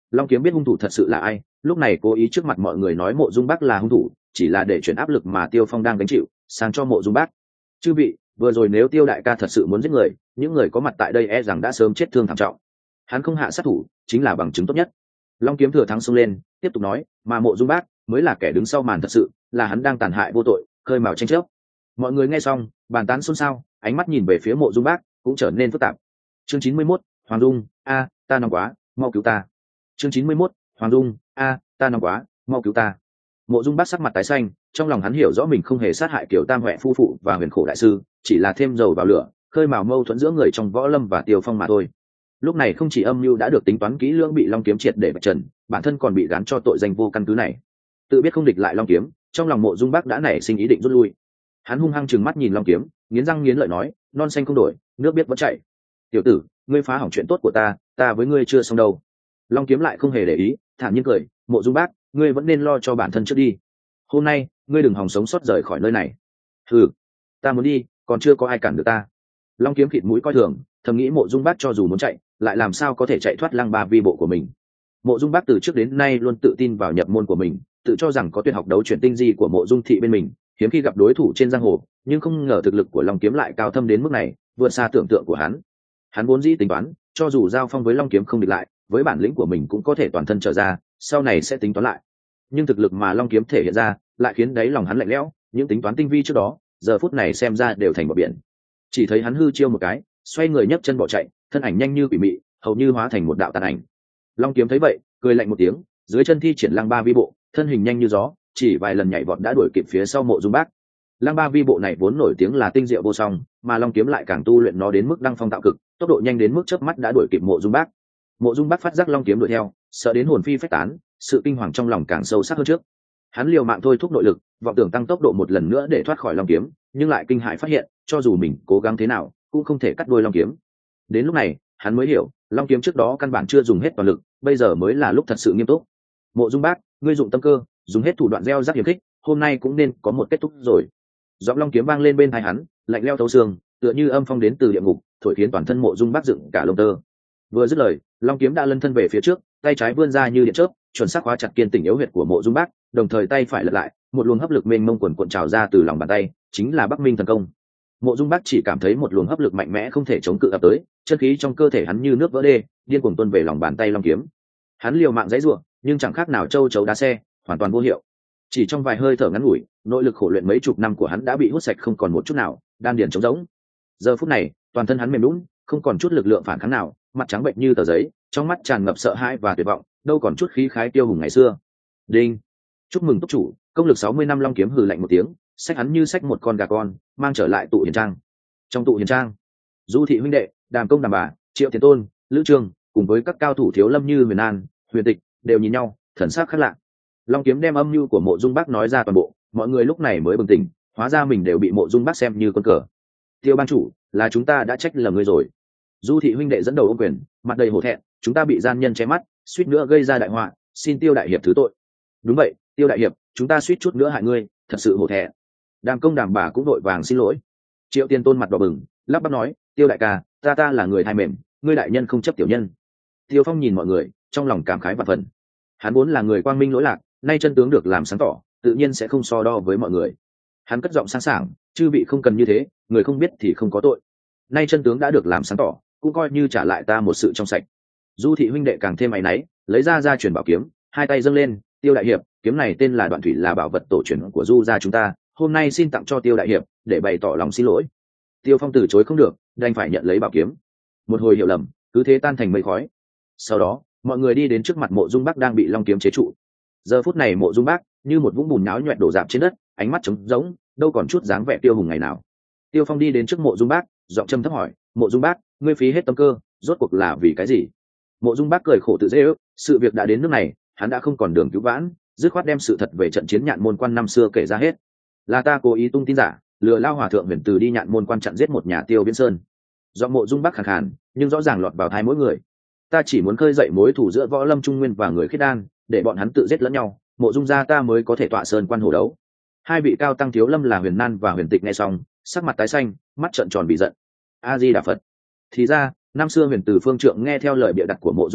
Speaker 1: Long Kiếm biết hung thủ thật sự là ai, lúc này cố ý trước mặt mọi người nói Mộ Dung Bác là hung thủ, chỉ là để chuyển áp lực mà Tiêu Phong đang gánh chịu sang cho Mộ Dung Bác. Chư vị, vừa rồi nếu Tiêu đại ca thật sự muốn giết người, những người có mặt tại đây e rằng đã sớm chết thương thảm trọng. Hắn không hạ sát thủ, chính là bằng chứng tốt nhất. Long Kiếm thừa thắng xông lên, tiếp tục nói, mà Mộ Dung Bác mới là kẻ đứng sau màn thật sự, là hắn đang tàn hại vô tội, khơi mào tranh chấp. Mọi người nghe xong, bàn tán xôn xao, ánh mắt nhìn về phía Mộ Dung Bác cũng trở nên phức tạp. Chương 91, Hoàng Dung, ta nóng quá, mau cứu ta. Chương 91, Hoàng Dung, ta nóng quá, mau cứu ta. Mộ Dung Bác sắc mặt tái xanh, trong lòng hắn hiểu rõ mình không hề sát hại Kiều Tam Huệ phu phụ và Huyền Khổ đại sư, chỉ là thêm dầu vào lửa, khơi mào mâu thuẫn giữa người trong Võ Lâm và Tiêu Phong mà thôi. Lúc này không chỉ âm mưu đã được tính toán kỹ lưỡng bị Long Kiếm triệt để bạch trần, bản thân còn bị gán cho tội danh vô căn cứ này. Tự biết không địch lại Long Kiếm, trong lòng Mộ Dung Bác đã nảy sinh ý định rút lui. Hắn hung hăng trừng mắt nhìn Long Kiếm, nghiến răng nghiến lợi nói, non xanh không đổi, nước biết vẫn chảy. Tiểu tử, ngươi phá hỏng chuyện tốt của ta với ngươi chưa xong đâu. Long Kiếm lại không hề để ý, thản nhiên cười, Mộ Dung Bác, ngươi vẫn nên lo cho bản thân trước đi. Hôm nay ngươi đừng hòng sống sót rời khỏi nơi này. Ừ, ta muốn đi, còn chưa có ai cản được ta. Long Kiếm khịt mũi coi thường, thầm nghĩ Mộ Dung Bác cho dù muốn chạy, lại làm sao có thể chạy thoát Lăng Ba vi bộ của mình. Mộ Dung Bác từ trước đến nay luôn tự tin vào nhập môn của mình, tự cho rằng có tuyệt học đấu chuyển tinh di của Mộ Dung thị bên mình, hiếm khi gặp đối thủ trên giang hồ, nhưng không ngờ thực lực của Long Kiếm lại cao thâm đến mức này, vượt xa tưởng tượng của hắn. Hắn vốn dĩ tính toán, cho dù giao phong với Long Kiếm không địch lại, với bản lĩnh của mình cũng có thể toàn thân trở ra, sau này sẽ tính toán lại. Nhưng thực lực mà Long Kiếm thể hiện ra, lại khiến đáy lòng hắn lạnh lẽo, những tính toán tinh vi trước đó, giờ phút này xem ra đều thành bọt biển. Chỉ thấy hắn hư chiêu một cái, xoay người nhấc chân bỏ chạy, thân ảnh nhanh như quỷ mị, hầu như hóa thành một đạo tàn ảnh. Long Kiếm thấy vậy, cười lạnh một tiếng, dưới chân thi triển Lăng Ba vi bộ, thân hình nhanh như gió, chỉ vài lần nhảy vọt đã đuổi kịp phía sau Mộ Dung Bác. Lăng Ba vi bộ này vốn nổi tiếng là tinh diệu vô song, mà Long Kiếm lại càng tu luyện nó đến mức đăng phong tạo cực, tốc độ nhanh đến mức chớp mắt đã đuổi kịp Mộ Dung Bác. Mộ Dung Bác phát giác Long Kiếm đuổi theo, sợ đến hồn phi phách tán, sự kinh hoàng trong lòng càng sâu sắc hơn trước. Hắn liều mạng thôi thúc nội lực, vọng tưởng tăng tốc độ một lần nữa để thoát khỏi Long Kiếm, nhưng lại kinh hãi phát hiện, cho dù mình cố gắng thế nào, cũng không thể cắt đuôi Long Kiếm. Đến lúc này, hắn mới hiểu, Long Kiếm trước đó căn bản chưa dùng hết toàn lực, bây giờ mới là lúc thật sự nghiêm túc. Mộ Dung Bác, ngươi dụng tâm cơ, dùng hết thủ đoạn gieo rắc hiểm khích, hôm nay cũng nên có một kết thúc rồi. Giọng Long Kiếm vang lên bên tai hắn, lạnh lẽo thấu xương, tựa như âm phong đến từ địa ngục, thổi khiến toàn thân Mộ Dung Bác dựng cả lông tơ. Vừa dứt lời, Long Kiếm đã lân thân về phía trước, tay trái vươn ra như điện chớp, chuẩn xác khóa chặt kiên tỉnh yếu huyệt của Mộ Dung Bác, đồng thời tay phải lật lại, một luồng hấp lực mênh mông quần cuộn trào ra từ lòng bàn tay, chính là Bắc Minh thần công. Mộ Dung Bác chỉ cảm thấy một luồng hấp lực mạnh mẽ không thể chống cự ập tới, chân khí trong cơ thể hắn như nước vỡ đê, điên cuồng tuôn về lòng bàn tay Long Kiếm. Hắn liều mạng giãy giụa, nhưng chẳng khác nào châu chấu đá xe, hoàn toàn vô hiệu. Chỉ trong vài hơi thở ngắn ngủi, nội lực khổ luyện mấy chục năm của hắn đã bị hút sạch không còn một chút nào, đan điền trống rỗng. Giờ phút này, toàn thân hắn mềm nhũn, không còn chút lực lượng phản kháng nào, mặt trắng bệnh như tờ giấy, trong mắt tràn ngập sợ hãi và tuyệt vọng, đâu còn chút khí khái tiêu hùng ngày xưa. Đinh, chúc mừng túc chủ, công lực 60 năm. Long Kiếm hừ lạnh một tiếng, xách hắn như xách một con gà con, mang trở lại tụ hiền trang. Trong tụ hiền trang, Du thị huynh đệ, Đàm Công Đàm bà, Triệu Tiền Tôn, Lữ Trương cùng với các cao thủ thiếu lâm như Huyền An, Huyền Tịch đều nhìn nhau, thần sắc khác lạ. Long Kiếm đem âm mưu của Mộ Dung Bác nói ra toàn bộ, mọi người lúc này mới bừng tỉnh, hóa ra mình đều bị Mộ Dung Bác xem như con cờ. Tiêu ban chủ, là chúng ta đã trách lầm ngươi rồi. Du thị huynh đệ dẫn đầu ôm quyền, mặt đầy hổ thẹn, chúng ta bị gian nhân che mắt, suýt nữa gây ra đại họa, xin Tiêu đại hiệp thứ tội. Đúng vậy, Tiêu đại hiệp, chúng ta suýt chút nữa hại ngươi, thật sự hổ thẹn. Đàm Công Đàm bà cũng đội vàng xin lỗi. Triệu Tiên Tôn mặt đỏ bừng, lắp bắp nói, Tiêu đại ca, ta là người hai mềm, ngươi đại nhân không chấp tiểu nhân. Tiêu Phong nhìn mọi người, trong lòng cảm khái vạn phần. Hắn vốn là người quang minh lỗi lạc, nay chân tướng được làm sáng tỏ, tự nhiên sẽ không so đo với mọi người. Hắn cất giọng sáng sảng, chư vị không cần như thế, người không biết thì không có tội. Nay chân tướng đã được làm sáng tỏ, cũng coi như trả lại ta một sự trong sạch. Du thị huynh đệ càng thêm áy náy, lấy ra truyền bảo kiếm, hai tay dâng lên, Tiêu đại hiệp, kiếm này tên là Đoạn Thủy, là bảo vật tổ truyền của Du gia chúng ta, hôm nay xin tặng cho Tiêu đại hiệp, để bày tỏ lòng xin lỗi. Tiêu Phong từ chối không được, đành phải nhận lấy bảo kiếm. Một hồi hiểu lầm, cứ thế tan thành mây khói. Sau đó, mọi người đi đến trước mặt Mộ Dung Bác đang bị Long Kiếm chế trụ. Giờ phút này Mộ Dung Bác như một vũng bùn nhão nhoẹn đổ rạp trên đất, ánh mắt trống rỗng, đâu còn chút dáng vẻ tiêu hùng ngày nào. Tiêu Phong đi đến trước Mộ Dung Bác, giọng trầm thấp hỏi, Mộ Dung Bác, ngươi phí hết tâm cơ, rốt cuộc là vì cái gì? Mộ Dung Bác cười khổ tự dễ ước, sự việc đã đến nước này, hắn đã không còn đường cứu vãn, dứt khoát đem sự thật về trận chiến Nhạn Môn Quan năm xưa kể ra hết. Là ta cố ý tung tin giả, lừa lao hòa thượng Huyền Từ đi Nhạn Môn Quan chặn giết một nhà Tiêu Viễn Sơn. Do Mộ Dung Bác khàn khàn, nhưng rõ ràng lọt vào tai mỗi người. Ta chỉ muốn khơi dậy mối thù giữa Võ Lâm Trung Nguyên và người Khiết Đan, để bọn hắn tự giết lẫn nhau, Mộ Dung gia ta mới có thể tọa sơn quan hồ đấu. Hai vị cao tăng thiếu lâm là Huyền Nan và Huyền Tịch nghe xong, sắc mặt tái xanh, mắt trợn tròn bị giận. A Di Đà Phật. Thì ra, năm xưa Huyền Từ phương trượng nghe theo lời bịa đặt của Mộ Dung Bác,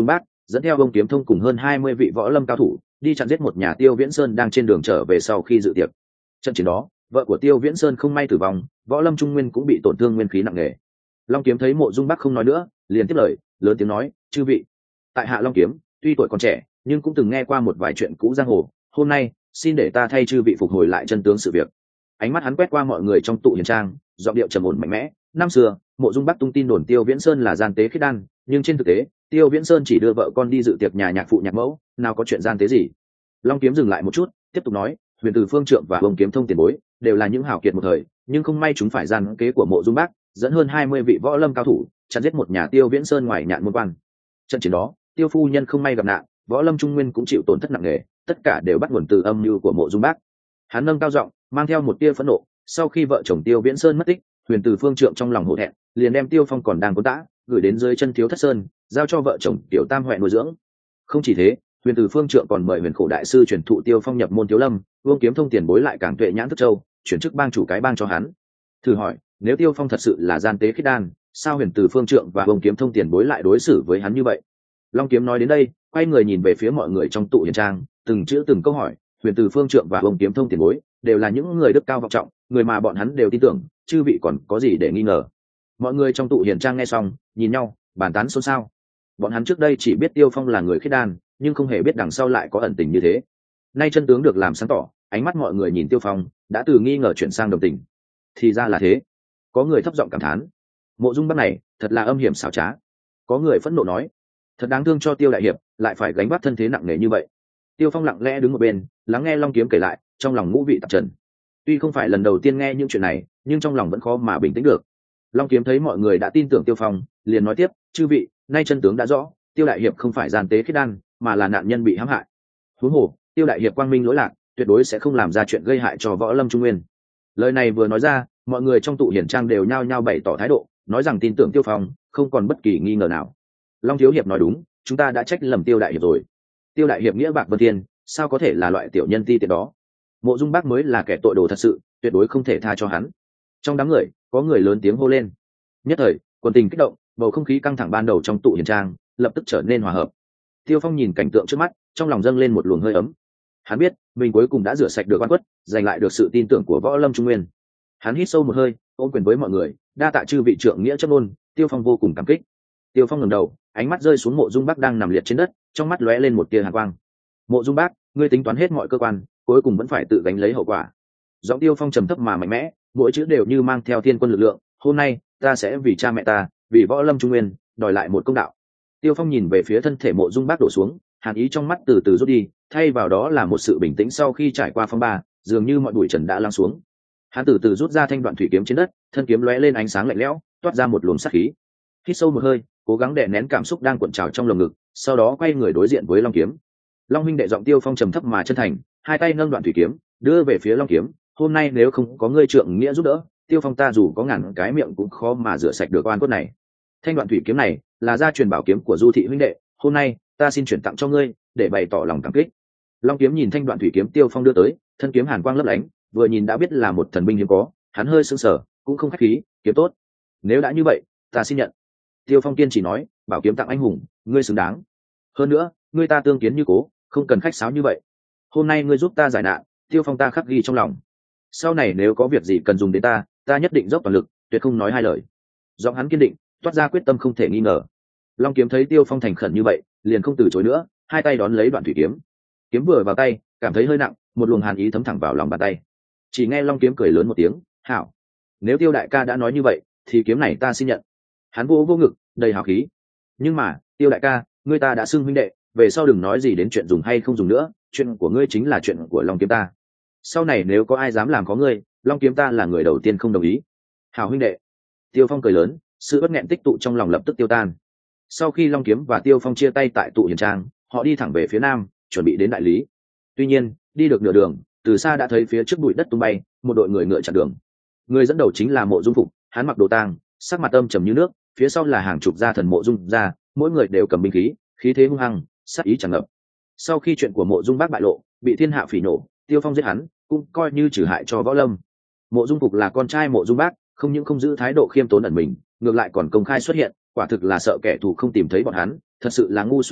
Speaker 1: dẫn theo ông kiếm thông cùng hơn 20 vị võ lâm cao thủ đi chặn giết một nhà Tiêu Viễn Sơn đang trên đường trở về sau khi dự tiệc. Trận chiến đó, vợ của Tiêu Viễn Sơn không may tử vong, võ lâm trung nguyên cũng bị tổn thương nguyên khí nặng nề. Long Kiếm thấy Mộ Dung Bắc không nói nữa, liền tiếp lời, lớn tiếng nói, chư vị, tại hạ Long Kiếm, tuy tuổi còn trẻ nhưng cũng từng nghe qua một vài chuyện cũ giang hồ, hôm nay xin để ta thay chư vị phục hồi lại chân tướng sự việc. Ánh mắt hắn quét qua mọi người trong tụ hiền trang, giọng điệu trầm ổn mạnh mẽ. Năm xưa Mộ Dung Bắc tung tin đồn Tiêu Viễn Sơn là gian tế khiết đan, nhưng trên thực tế Tiêu Viễn Sơn chỉ đưa vợ con đi dự tiệc nhà nhạc phụ nhạc mẫu, nào có chuyện gian tế gì. Long Kiếm dừng lại một chút, tiếp tục nói, Huyền Từ Phương Trượng và Ông Kiếm Thông tiền bối đều là những hảo kiệt một thời, nhưng không may chúng phải gian kế của Mộ Dung Bắc, dẫn hơn 20 vị võ lâm cao thủ chặn giết một nhà Tiêu Viễn Sơn ngoài nhạn môn quan. Trận chiến đó, Tiêu phu nhân không may gặp nạn, võ lâm trung nguyên cũng chịu tổn thất nặng nề, tất cả đều bắt nguồn từ âm mưu của Mộ Dung Bắc. Hắn nâng cao giọng, mang theo một tia phẫn nộ. Sau khi vợ chồng Tiêu Viễn Sơn mất tích, Huyền Từ Phương Trượng trong lòng hổ thẹn, liền đem Tiêu Phong còn đang cố tã gửi đến dưới chân Thiếu Thất Sơn, giao cho vợ chồng Tiểu Tam Huệ nuôi dưỡng. Không chỉ thế, Huyền Từ Phương Trượng còn mời Huyền Khổ đại sư truyền thụ Tiêu Phong nhập môn Tiếu Lâm, Vương Kiếm Thông tiền bối lại càng tuệ nhãn thức châu, chuyển chức bang chủ cái bang cho hắn. Thử hỏi, nếu Tiêu Phong thật sự là gian tế khiết đan, sao Huyền Từ Phương Trượng và Vương Kiếm Thông tiền bối lại đối xử với hắn như vậy? Long Kiếm nói đến đây, quay người nhìn về phía mọi người trong tụ hiền trang, từng chữ từng câu hỏi. Huyền Từ Phương Trượng và Vương Kiếm Thông tiền bối đều là những người đức cao vọng trọng, người mà bọn hắn đều tin tưởng, chư vị còn có gì để nghi ngờ? Mọi người trong tụ hiền trang nghe xong, nhìn nhau, bàn tán xôn xao. Bọn hắn trước đây chỉ biết Tiêu Phong là người khiết đan, nhưng không hề biết đằng sau lại có ẩn tình như thế. Nay chân tướng được làm sáng tỏ, ánh mắt mọi người nhìn Tiêu Phong đã từ nghi ngờ chuyển sang đồng tình. Thì ra là thế. Có người thấp giọng cảm thán, Mộ Dung Bắc này thật là âm hiểm xảo trá. Có người phẫn nộ nói, thật đáng thương cho Tiêu đại hiệp lại phải gánh vác thân thế nặng nề như vậy. Tiêu Phong lặng lẽ đứng một bên, lắng nghe Long Kiếm kể lại, trong lòng ngũ vị tạp trần. Tuy không phải lần đầu tiên nghe những chuyện này, nhưng trong lòng vẫn khó mà bình tĩnh được. Long Kiếm thấy mọi người đã tin tưởng Tiêu Phong, liền nói tiếp, chư vị, nay chân tướng đã rõ, Tiêu đại hiệp không phải gian tế khiết đan, mà là nạn nhân bị hãm hại. Huống hồ, Tiêu đại hiệp quang minh lỗi lạc, tuyệt đối sẽ không làm ra chuyện gây hại cho võ lâm trung nguyên. Lời này vừa nói ra, mọi người trong tụ hiển trang đều nhao nhao bày tỏ thái độ, nói rằng tin tưởng Tiêu Phong, không còn bất kỳ nghi ngờ nào. Long thiếu hiệp nói đúng, chúng ta đã trách lầm Tiêu đại hiệp rồi. Tiêu đại hiệp nghĩa bạc vân thiên, sao có thể là loại tiểu nhân ti tiện đó? Mộ Dung Bắc mới là kẻ tội đồ thật sự, tuyệt đối không thể tha cho hắn. Trong đám người, có người lớn tiếng hô lên. Nhất thời, quần tình kích động, bầu không khí căng thẳng ban đầu trong tụ hiền trang lập tức trở nên hòa hợp. Tiêu Phong nhìn cảnh tượng trước mắt, trong lòng dâng lên một luồng hơi ấm. Hắn biết mình cuối cùng đã rửa sạch được oan khuất, giành lại được sự tin tưởng của võ lâm trung nguyên. Hắn hít sâu một hơi, ôm quyền với mọi người, đa tạ chư vị trượng nghĩa chấp ngôn. Tiêu Phong vô cùng cảm kích. Tiêu Phong ngẩng đầu, ánh mắt rơi xuống Mộ Dung Bắc đang nằm liệt trên đất, trong mắt lóe lên một tia hàn quang. Mộ Dung Bắc, ngươi tính toán hết mọi cơ quan, cuối cùng vẫn phải tự gánh lấy hậu quả. Giọng Tiêu Phong trầm thấp mà mạnh mẽ, mỗi chữ đều như mang theo thiên quân lực lượng. Hôm nay ta sẽ vì cha mẹ ta, vì võ lâm trung nguyên, đòi lại một công đạo. Tiêu Phong nhìn về phía thân thể Mộ Dung Bắc đổ xuống, hàn ý trong mắt từ từ rút đi, thay vào đó là một sự bình tĩnh sau khi trải qua phong ba, dường như mọi bụi trần đã lắng xuống. Hắn từ từ rút ra thanh đoạn thủy kiếm trên đất, thân kiếm lóe lên ánh sáng lạnh lẽo, toát ra một luồng sát khí. Hít sâu một hơi, cố gắng đè nén cảm xúc đang cuộn trào trong lồng ngực, sau đó quay người đối diện với Long Kiếm. Long huynh đệ giọng Tiêu Phong trầm thấp mà chân thành, hai tay nâng đoạn thủy kiếm, đưa về phía Long Kiếm. Hôm nay nếu không có ngươi trượng nghĩa giúp đỡ, Tiêu Phong ta dù có ngàn cái miệng cũng khó mà rửa sạch được oan khuất này. Thanh đoạn thủy kiếm này là gia truyền bảo kiếm của Du thị huynh đệ, hôm nay ta xin chuyển tặng cho ngươi để bày tỏ lòng cảm kích. Long Kiếm nhìn thanh đoạn thủy kiếm Tiêu Phong đưa tới, thân kiếm hàn quang lấp lánh, vừa nhìn đã biết là một thần binh hiếm có. Hắn hơi sững sờ, cũng không khách khí, kiếm tốt. Nếu đã như vậy, ta xin nhận. Tiêu Phong kiên chỉ nói, bảo kiếm tặng anh hùng, ngươi xứng đáng. Hơn nữa, ngươi ta tương kiến như cố, không cần khách sáo như vậy. Hôm nay ngươi giúp ta giải nạn, Tiêu Phong ta khắc ghi trong lòng. Sau này nếu có việc gì cần dùng đến ta nhất định dốc toàn lực, tuyệt không nói hai lời. Giọng hắn kiên định, toát ra quyết tâm không thể nghi ngờ. Long Kiếm thấy Tiêu Phong thành khẩn như vậy, liền không từ chối nữa, hai tay đón lấy đoạn thủy kiếm. Kiếm vừa vào tay, cảm thấy hơi nặng, một luồng hàn ý thấm thẳng vào lòng bàn tay. Chỉ nghe Long Kiếm cười lớn một tiếng, hảo, nếu Tiêu đại ca đã nói như vậy, thì kiếm này ta xin nhận. Hắn vô ngực, đầy hào khí. Nhưng mà, Tiêu đại ca, ngươi ta đã xưng huynh đệ, về sau đừng nói gì đến chuyện dùng hay không dùng nữa, chuyện của ngươi chính là chuyện của Long Kiếm ta. Sau này nếu có ai dám làm có ngươi, Long Kiếm ta là người đầu tiên không đồng ý. Hảo huynh đệ. Tiêu Phong cười lớn, sự bất nghẹn tích tụ trong lòng lập tức tiêu tan. Sau khi Long Kiếm và Tiêu Phong chia tay tại tụ hiền trang, họ đi thẳng về phía nam, chuẩn bị đến đại lý. Tuy nhiên, đi được nửa đường, từ xa đã thấy phía trước bụi đất tung bay, một đội người ngựa chặn đường. Người dẫn đầu chính là Mộ Dung Phục, hắn mặc đồ tang, sắc mặt âm trầm như nước, phía sau là hàng chục gia thần Mộ Dung gia, mỗi người đều cầm binh khí, khí thế hung hăng, sát ý tràn ngập. Sau khi chuyện của Mộ Dung Bác bại lộ, bị thiên hạ phỉ nổ, Tiêu Phong giết hắn, cũng coi như trừ hại cho võ lâm. Mộ Dung Phục là con trai Mộ Dung Bác, không những không giữ thái độ khiêm tốn ẩn mình, ngược lại còn công khai xuất hiện, quả thực là sợ kẻ thù không tìm thấy bọn hắn, thật sự là ngu xuẩn cực độ,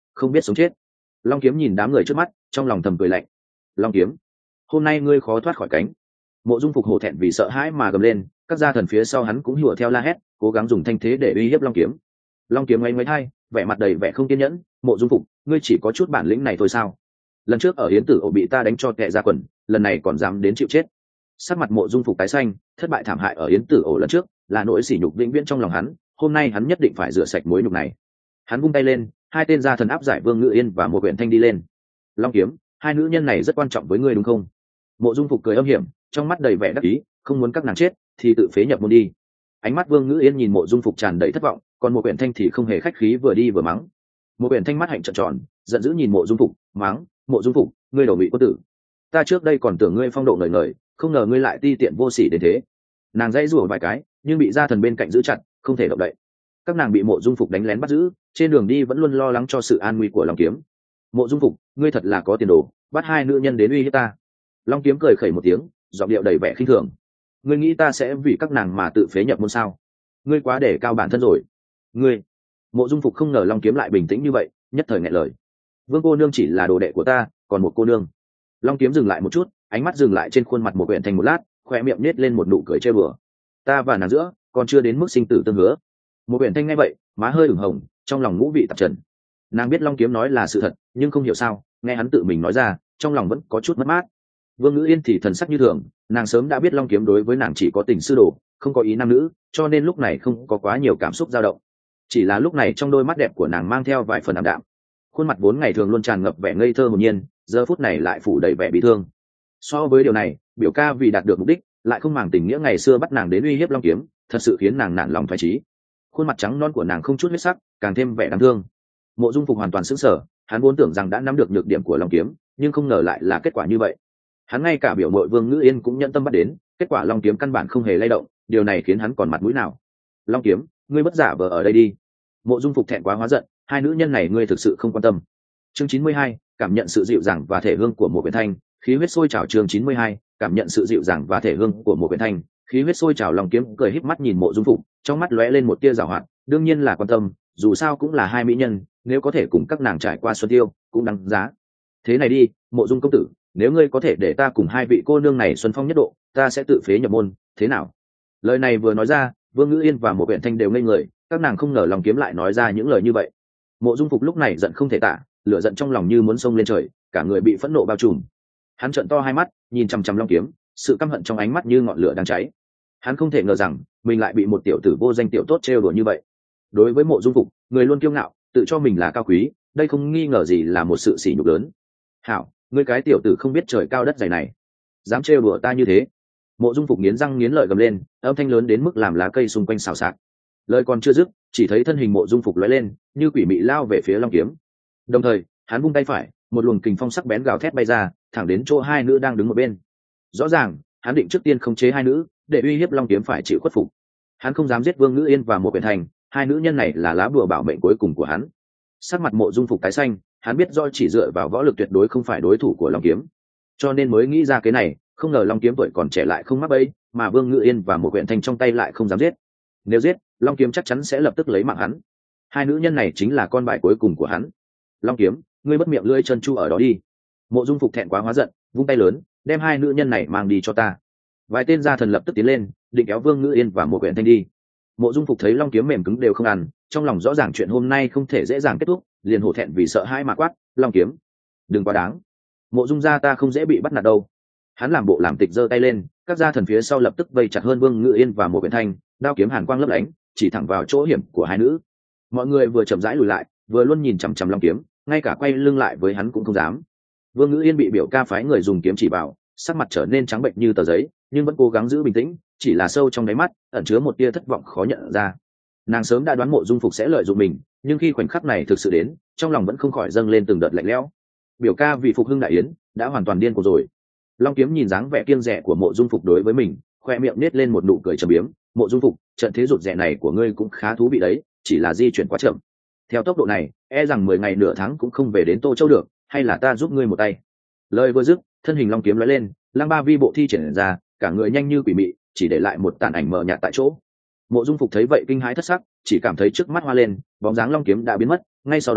Speaker 1: không biết sống chết. Long Kiếm nhìn đám người trước mắt, trong lòng thầm cười lạnh. Long Kiếm, hôm nay ngươi khó thoát khỏi cánh. Mộ Dung Phục hổ thẹn vì sợ hãi mà gầm lên, các gia thần phía sau hắn cũng hùa theo la hét, cố gắng dùng thanh thế để uy hiếp Long Kiếm. Long Kiếm ngoáy ngoáy hai, vẻ mặt đầy vẻ không kiên nhẫn. Mộ Dung Phục, ngươi chỉ có chút bản lĩnh này thôi sao? Lần trước ở Yến Tử Ổ bị ta đánh cho tè ra quần, lần này còn dám đến chịu chết. Sắc mặt Mộ Dung Phục tái xanh, thất bại thảm hại ở Yến Tử Ổ lần trước là nỗi sỉ nhục vĩnh viễn trong lòng hắn, hôm nay hắn nhất định phải rửa sạch mối nhục này. Hắn vung tay lên, hai tên gia thần áp giải Vương Ngự Yên và một huyện thanh đi lên. Long Kiếm, hai nữ nhân này rất quan trọng với ngươi đúng không? Mộ Dung Phục cười âm hiểm, trong mắt đầy vẻ đắc ý, không muốn các nàng chết thì tự phế nhập môn đi. Ánh mắt Vương Ngự Yên nhìn Mộ Dung Phục tràn đầy thất vọng, còn một huyện thanh thì không hề khách khí, vừa đi vừa mắng. Một huyện thanh mắt hạnh trợn tròn, giận dữ nhìn Mộ Dung Phục, mắng: Mộ Dung Phục, ngươi đầu bị quân tử, ta trước đây còn tưởng ngươi phong độ ngời ngời, không ngờ ngươi lại ti tiện vô sỉ đến thế. Nàng dãy rủa vài cái, nhưng bị gia thần bên cạnh giữ chặt, không thể động đậy. Các nàng bị Mộ Dung Phục đánh lén bắt giữ, trên đường đi vẫn luôn lo lắng cho sự an nguy của Long Kiếm. Mộ Dung Phục, ngươi thật là có tiền đồ, bắt hai nữ nhân đến uy hiếp ta. Long Kiếm cười khẩy một tiếng, giọng điệu đầy vẻ khinh thường. Ngươi nghĩ ta sẽ vì các nàng mà tự phế nhập môn sao? Ngươi quá để cao bản thân rồi. Ngươi. Mộ Dung Phục không ngờ Long Kiếm lại bình tĩnh như vậy, nhất thời nghẹn lời. Vương cô nương chỉ là đồ đệ của ta, còn một cô nương. Long Kiếm dừng lại một chút, ánh mắt dừng lại trên khuôn mặt một huyện thành một lát, khoe miệng nết lên một nụ cười trêu bừa. Ta và nàng giữa còn chưa đến mức sinh tử tương hứa. Một huyện thanh nghe vậy, má hơi ửng hồng, trong lòng ngũ vị tạp trần. Nàng biết Long Kiếm nói là sự thật, nhưng không hiểu sao nghe hắn tự mình nói ra, trong lòng vẫn có chút mất mát. Vương Ngữ Yên thì thần sắc như thường, nàng sớm đã biết Long Kiếm đối với nàng chỉ có tình sư đồ, không có ý nam nữ, cho nên lúc này không có quá nhiều cảm xúc dao động. Chỉ là lúc này trong đôi mắt đẹp của nàng mang theo vài phần ảm đạm, khuôn mặt vốn ngày thường luôn tràn ngập vẻ ngây thơ hồn nhiên, giờ phút này lại phủ đầy vẻ bị thương. So với điều này, biểu ca vì đạt được mục đích lại không màng tình nghĩa ngày xưa bắt nàng đến uy hiếp Long Kiếm, thật sự khiến nàng nản lòng thoái chí. Khuôn mặt trắng non của nàng không chút huyết sắc, càng thêm vẻ đáng thương. Mộ Dung Phục hoàn toàn sững sờ, hắn vốn tưởng rằng đã nắm được nhược điểm của Long Kiếm, nhưng không ngờ lại là kết quả như vậy. Hắn ngay cả biểu mội Vương Ngữ Yên cũng nhận tâm bắt đến, kết quả Long Kiếm căn bản không hề lay động, điều này khiến hắn còn mặt mũi nào? Long Kiếm, ngươi bất giả vờ ở đây đi. Mộ Dung Phục thẹn quá hóa giận, hai nữ nhân này ngươi thực sự không quan tâm. Chương 92, cảm nhận sự dịu dàng và thể hương của một Uyển Thanh, khí huyết sôi trào. Chương 92, cảm nhận sự dịu dàng và thể hương của một Uyển Thanh, khí huyết sôi trào. Long Kiếm cười híp mắt nhìn Mộ Dung Phục, trong mắt lóe lên một tia giảo hoạt, đương nhiên là quan tâm, dù sao cũng là hai mỹ nhân, nếu có thể cùng các nàng trải qua xuân tiêu, cũng đáng giá. Thế này đi, Mộ Dung công tử, nếu ngươi có thể để ta cùng hai vị cô nương này xuân phong nhất độ, ta sẽ tự phế nhập môn, thế nào? Lời này vừa nói ra, Vương Ngữ Yên và một Uyển Thanh đều ngây người, các nàng không ngờ Long Kiếm lại nói ra những lời như vậy. Mộ Dung Phục lúc này giận không thể tả, lửa giận trong lòng như muốn xông lên trời, cả người bị phẫn nộ bao trùm. Hắn trợn to hai mắt, nhìn chằm chằm Long Kiếm, sự căm hận trong ánh mắt như ngọn lửa đang cháy. Hắn không thể ngờ rằng mình lại bị một tiểu tử vô danh tiểu tốt trêu đùa như vậy. Đối với Mộ Dung Phục, người luôn kiêu ngạo, tự cho mình là cao quý, đây không nghi ngờ gì là một sự sỉ nhục lớn. Hảo, ngươi cái tiểu tử không biết trời cao đất dày này, dám trêu đùa ta như thế. Mộ Dung Phục nghiến răng nghiến lợi gầm lên, âm thanh lớn đến mức làm lá cây xung quanh xào xạc. Lời còn chưa dứt, chỉ thấy thân hình Mộ Dung Phục lóe lên, như quỷ mị lao về phía Long Kiếm. Đồng thời, hắn vung tay phải, một luồng kình phong sắc bén gào thét bay ra, thẳng đến chỗ hai nữ đang đứng một bên. Rõ ràng, hắn định trước tiên khống chế hai nữ, để uy hiếp Long Kiếm phải chịu khuất phục. Hắn không dám giết Vương Ngữ Yên và một Uyển Thành, hai nữ nhân này là lá bùa bảo mệnh cuối cùng của hắn. Sắc mặt Mộ Dung Phục tái xanh, hắn biết do chỉ dựa vào võ lực tuyệt đối không phải đối thủ của Long Kiếm, cho nên mới nghĩ ra cái này. Không ngờ Long Kiếm tuổi còn trẻ lại không mắc bẫy, mà Vương Ngữ Yên và một Uyển Thành trong tay lại không dám giết. Nếu giết, Long Kiếm chắc chắn sẽ lập tức lấy mạng hắn. Hai nữ nhân này chính là con bài cuối cùng của hắn. Long Kiếm, ngươi bất miệng lưỡi chân chu ở đó đi. Mộ Dung Phục thẹn quá hóa giận, vung tay lớn, đem hai nữ nhân này mang đi cho ta. Vài tên gia thần lập tức tiến lên, định kéo Vương Ngữ Yên và một Uyển Thanh đi. Mộ Dung Phục thấy Long Kiếm mềm cứng đều không ăn, trong lòng rõ ràng chuyện hôm nay không thể dễ dàng kết thúc, liền hổ thẹn vì sợ hãi mà quát: Long Kiếm, đừng quá đáng. Mộ Dung gia ta không dễ bị bắt nạt đâu. Hắn làm bộ làm tịch giơ tay lên, các gia thần phía sau lập tức vây chặt hơn Vương Ngữ Yên và một Uyển Thanh, đao kiếm hàn quang lấp lánh, chỉ thẳng vào chỗ hiểm của hai nữ. Mọi người vừa chậm rãi lùi lại, vừa luôn nhìn chằm chằm Long Kiếm, ngay cả quay lưng lại với hắn cũng không dám. Vương Ngữ Yên bị biểu ca phái người dùng kiếm chỉ vào, sắc mặt trở nên trắng bệnh như tờ giấy, nhưng vẫn cố gắng giữ bình tĩnh, chỉ là sâu trong đáy mắt ẩn chứa một tia thất vọng khó nhận ra. Nàng sớm đã đoán Mộ Dung Phục sẽ lợi dụng mình, nhưng khi khoảnh khắc này thực sự đến, trong lòng vẫn không khỏi dâng lên từng đợt lạnh lẽo. Biểu ca vì phục hưng đại yến đã hoàn toàn điên cuồng rồi. Long Kiếm nhìn dáng vẻ kiêng dè của Mộ Dung Phục đối với mình, khoe miệng nết lên một nụ cười trầm biếm. Mộ Dung Phục, trận thế rụt rè này của ngươi cũng khá thú vị đấy, chỉ là di chuyển quá chậm. Theo tốc độ này, e rằng 10 ngày nửa tháng cũng không về đến Tô Châu được, hay là ta giúp ngươi một tay. Lời vừa dứt, thân hình Long Kiếm lóe lên, Lăng Ba Vi bộ thi triển ra, cả người nhanh như quỷ mị, chỉ để lại một tàn ảnh mờ nhạt tại chỗ. Mộ Dung Phục thấy vậy kinh hãi thất sắc, chỉ cảm thấy trước mắt hoa lên, bóng dáng Long Kiếm đã biến mất. Ngay sau đó,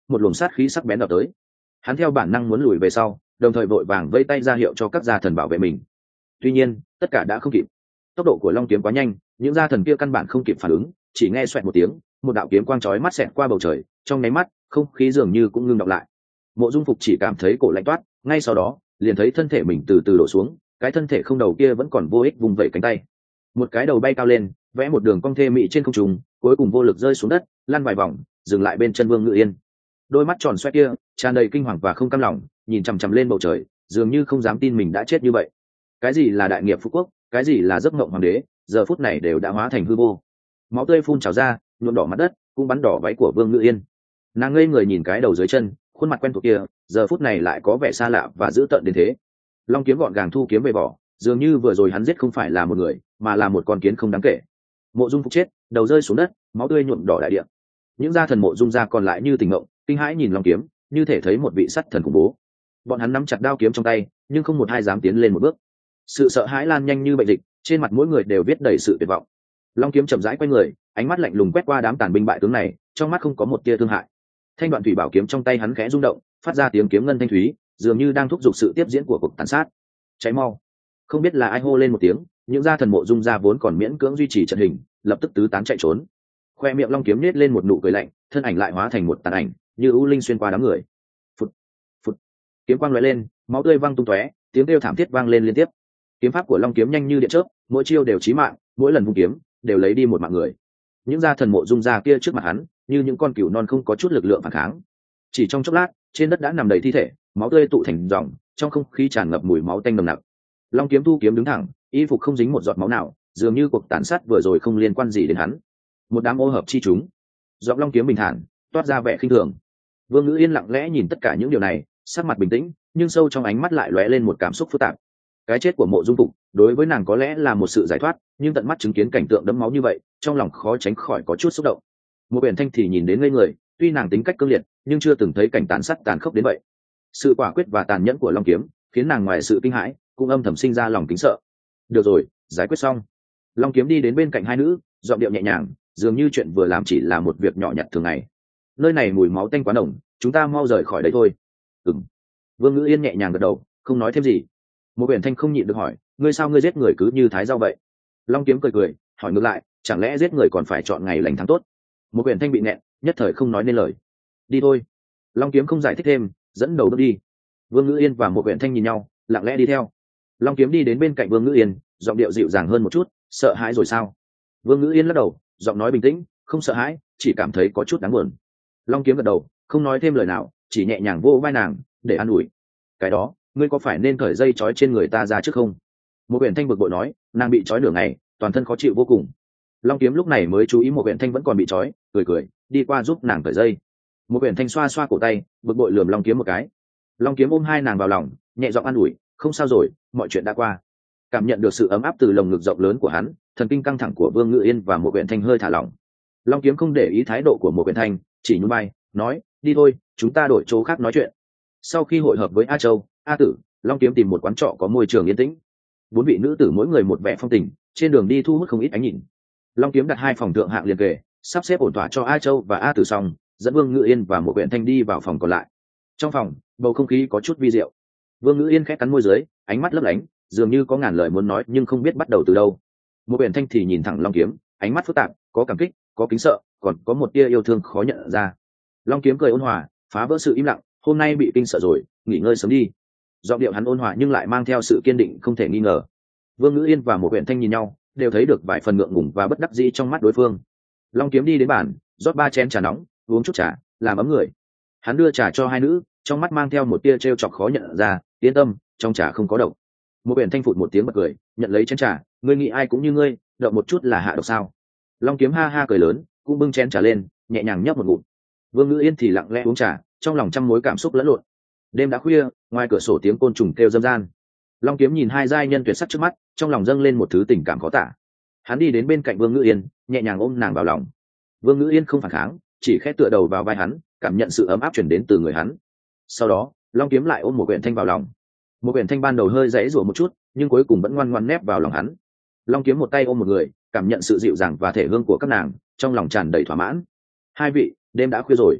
Speaker 1: một luồng sát khí sắc bén đập tới. Hắn theo bản năng muốn lùi về sau, đồng thời vội vàng vây tay ra hiệu cho các gia thần bảo vệ mình. Tuy nhiên tất cả đã không kịp, tốc độ của long kiếm quá nhanh, những gia thần kia căn bản không kịp phản ứng, chỉ nghe xoẹt một tiếng, một đạo kiếm quang chói mắt xẹt qua bầu trời, trong nháy mắt không khí dường như cũng ngưng đọng lại. Mộ Dung Phục chỉ cảm thấy cổ lạnh toát, ngay sau đó liền thấy thân thể mình từ từ đổ xuống, cái thân thể không đầu kia vẫn còn vô ích vùng vẫy cánh tay, một cái đầu bay cao lên, vẽ một đường cong thê mị trên không trung, cuối cùng vô lực rơi xuống đất, lăn vài vòng, dừng lại bên chân Vương Ngự Yên. Đôi mắt tròn xoe kia tràn đầy kinh hoàng và không cam lòng, nhìn chằm chằm lên bầu trời, dường như không dám tin mình đã chết như vậy. Cái gì là đại nghiệp phú quốc, cái gì là giấc mộng hoàng đế, giờ phút này đều đã hóa thành hư vô. Máu tươi phun trào ra, nhuộm đỏ mặt đất, cũng bắn đỏ váy của Vương Ngự Yên. Nàng ngây người nhìn cái đầu dưới chân, khuôn mặt quen thuộc kia giờ phút này lại có vẻ xa lạ và dữ tợn đến thế. Long kiếm gọn gàng thu kiếm về vỏ, dường như vừa rồi hắn giết không phải là một người mà là một con kiến không đáng kể. Mộ Dung Phục chết, đầu rơi xuống đất, máu tươi nhuộm đỏ đại địa. Những gia thần Mộ Dung gia còn lại như tỉnh ngộng, kinh hãi nhìn Long kiếm, như thể thấy một vị sắt thần khủng bố. Bọn hắn nắm chặt đao kiếm trong tay, nhưng không một ai dám tiến lên một bước. Sự sợ hãi lan nhanh như bệnh dịch, trên mặt mỗi người đều viết đầy sự tuyệt vọng. Long kiếm chậm rãi quay người, ánh mắt lạnh lùng quét qua đám tàn binh bại tướng này, trong mắt không có một tia thương hại. Thanh đoạn thủy bảo kiếm trong tay hắn khẽ rung động, phát ra tiếng kiếm ngân thanh thúy, dường như đang thúc giục sự tiếp diễn của cuộc tàn sát. Cháy mau! Không biết là ai hô lên một tiếng, những gia thần Mộ Dung gia vốn còn miễn cưỡng duy trì trận hình, lập tức tứ tán chạy trốn. Khoe miệng Long kiếm nết lên một nụ cười lạnh, thân ảnh lại hóa thành một tàn ảnh, như ưu linh xuyên qua đám người. Phụt, phụt. Kiếm quang lóe lên, máu tươi văng tung tóe, tiếng kêu thảm thiết vang lên liên tiếp. Kiếm pháp của Long kiếm nhanh như điện chớp, mỗi chiêu đều chí mạng, mỗi lần vung kiếm đều lấy đi một mạng người. Những gia thần Mộ Dung gia kia trước mặt hắn, như những con cừu non không có chút lực lượng phản kháng. Chỉ trong chốc lát, trên đất đã nằm đầy thi thể, máu tươi tụ thành dòng, trong không khí tràn ngập mùi máu tanh nồng nặc. Long kiếm thu kiếm đứng thẳng, y phục không dính một giọt máu nào, dường như cuộc tàn sát vừa rồi không liên quan gì đến hắn. Một đám ô hợp chi chúng. Giọng Long kiếm bình thản, toát ra vẻ khinh thường. Vương Ngữ Yên lặng lẽ nhìn tất cả những điều này, sắc mặt bình tĩnh, nhưng sâu trong ánh mắt lại lóe lên một cảm xúc phức tạp. Cái chết của Mộ Dung Phục đối với nàng có lẽ là một sự giải thoát, nhưng tận mắt chứng kiến cảnh tượng đẫm máu như vậy, trong lòng khó tránh khỏi có chút xúc động. Một Uyển Thanh thì nhìn đến ngây người, tuy nàng tính cách cương liệt, nhưng chưa từng thấy cảnh tàn sát tàn khốc đến vậy. Sự quả quyết và tàn nhẫn của Long kiếm khiến nàng ngoài sự kinh hãi, cũng âm thầm sinh ra lòng kính sợ. Được rồi, giải quyết xong. Long kiếm đi đến bên cạnh hai nữ, giọng điệu nhẹ nhàng, dường như chuyện vừa làm chỉ là một việc nhỏ nhặt thường ngày. Nơi này mùi máu tanh quá nồng, chúng ta mau rời khỏi đây thôi. Ừm. Vương Ngữ Yên nhẹ nhàng gật đầu, không nói thêm gì. Một Uyển Thanh không nhịn được hỏi, ngươi sao ngươi giết người cứ như thái rau vậy? Long kiếm cười cười, hỏi ngược lại, chẳng lẽ giết người còn phải chọn ngày lành tháng tốt? Một Uyển Thanh bị nẹn, nhất thời không nói nên lời. Đi thôi. Long kiếm không giải thích thêm, dẫn đầu bước đi. Vương Ngữ Yên và Một Uyển Thanh nhìn nhau, lặng lẽ đi theo. Long kiếm đi đến bên cạnh Vương Ngữ Yên, giọng điệu dịu dàng hơn một chút, sợ hãi rồi sao? Vương Ngữ Yên lắc đầu, giọng nói bình tĩnh, không sợ hãi, chỉ cảm thấy có chút đáng buồn. Long kiếm gật đầu, không nói thêm lời nào, chỉ nhẹ nhàng vỗ vai nàng, để an ủi. Cái đó, ngươi có phải nên cởi dây trói trên người ta ra trước không? Một Uyển Thanh bực bội nói, nàng bị trói nửa ngày, toàn thân khó chịu vô cùng. Long kiếm lúc này mới chú ý Một Uyển Thanh vẫn còn bị trói, cười cười, đi qua giúp nàng cởi dây. Một Uyển Thanh xoa xoa cổ tay, bực bội lườm Long kiếm một cái. Long kiếm ôm hai nàng vào lòng, nhẹ giọng an ủi, không sao rồi, mọi chuyện đã qua. Cảm nhận được sự ấm áp từ lồng ngực rộng lớn của hắn, thần kinh căng thẳng của Vương Ngự Yên và Một Uyển Thanh hơi thả lỏng. Long kiếm không để ý thái độ của Một Uyển Thanh, chỉ nhún vai, nói, đi thôi, chúng ta đổi chỗ khác nói chuyện. Sau khi hội hợp với A Châu, A Tử, Long kiếm tìm một quán trọ có môi trường yên tĩnh. Bốn vị nữ tử mỗi người một vẻ phong tình, trên đường đi thu hút không ít ánh nhìn. Long kiếm đặt hai phòng thượng hạng liền kề, sắp xếp ổn thỏa cho A Châu và A Tử xong, dẫn Vương Ngự Yên và Một Uyển Thanh đi vào phòng còn lại. Trong phòng, bầu không khí có chút vi diệu. Vương Ngự Yên khẽ cắn môi dưới, ánh mắt lấp lánh, dường như có ngàn lời muốn nói nhưng không biết bắt đầu từ đâu. Một Uyển Thanh thì nhìn thẳng Long kiếm, ánh mắt phức tạp, có cảm kích, có kính sợ, còn có một tia yêu thương khó nhận ra. Long kiếm cười ôn hòa, phá vỡ sự im lặng, hôm nay bị kinh sợ rồi, nghỉ ngơi sớm đi. Giọng điệu hắn ôn hòa nhưng lại mang theo sự kiên định không thể nghi ngờ. Vương Ngữ Yên và Một Uyển Thanh nhìn nhau, đều thấy được vài phần ngượng ngùng và bất đắc dĩ trong mắt đối phương. Long kiếm đi đến bàn, rót 3 chén trà nóng, uống chút trà, làm ấm người. Hắn đưa trà cho hai nữ, trong mắt mang theo một tia trêu chọc khó nhận ra, yên tâm, trong trà không có độc. Một Uyển Thanh phụt một tiếng bật cười, nhận lấy chén trà, ngươi nghĩ ai cũng như ngươi, đậu một chút là hạ độc sao? Long kiếm ha ha cười lớn, cũng bưng chén trà lên, nhẹ nhàng nhấp một ngụm. Vương Ngữ Yên thì lặng lẽ uống trà, trong lòng trăm mối cảm xúc lẫn lộn. Đêm đã khuya, ngoài cửa sổ tiếng côn trùng kêu râm ran. Long kiếm nhìn hai giai nhân tuyệt sắc trước mắt, trong lòng dâng lên một thứ tình cảm khó tả. Hắn đi đến bên cạnh Vương Ngữ Yên, nhẹ nhàng ôm nàng vào lòng. Vương Ngữ Yên không phản kháng, chỉ khẽ tựa đầu vào vai hắn, cảm nhận sự ấm áp truyền đến từ người hắn. Sau đó, Long kiếm lại ôm Một Uyển Thanh vào lòng. Một Uyển Thanh ban đầu hơi giãy giụa một chút, nhưng cuối cùng vẫn ngoan ngoãn nép vào lòng hắn. Long kiếm một tay ôm một người, cảm nhận sự dịu dàng và thể hương của các nàng, trong lòng tràn đầy thỏa mãn. Hai vị, đêm đã khuya rồi.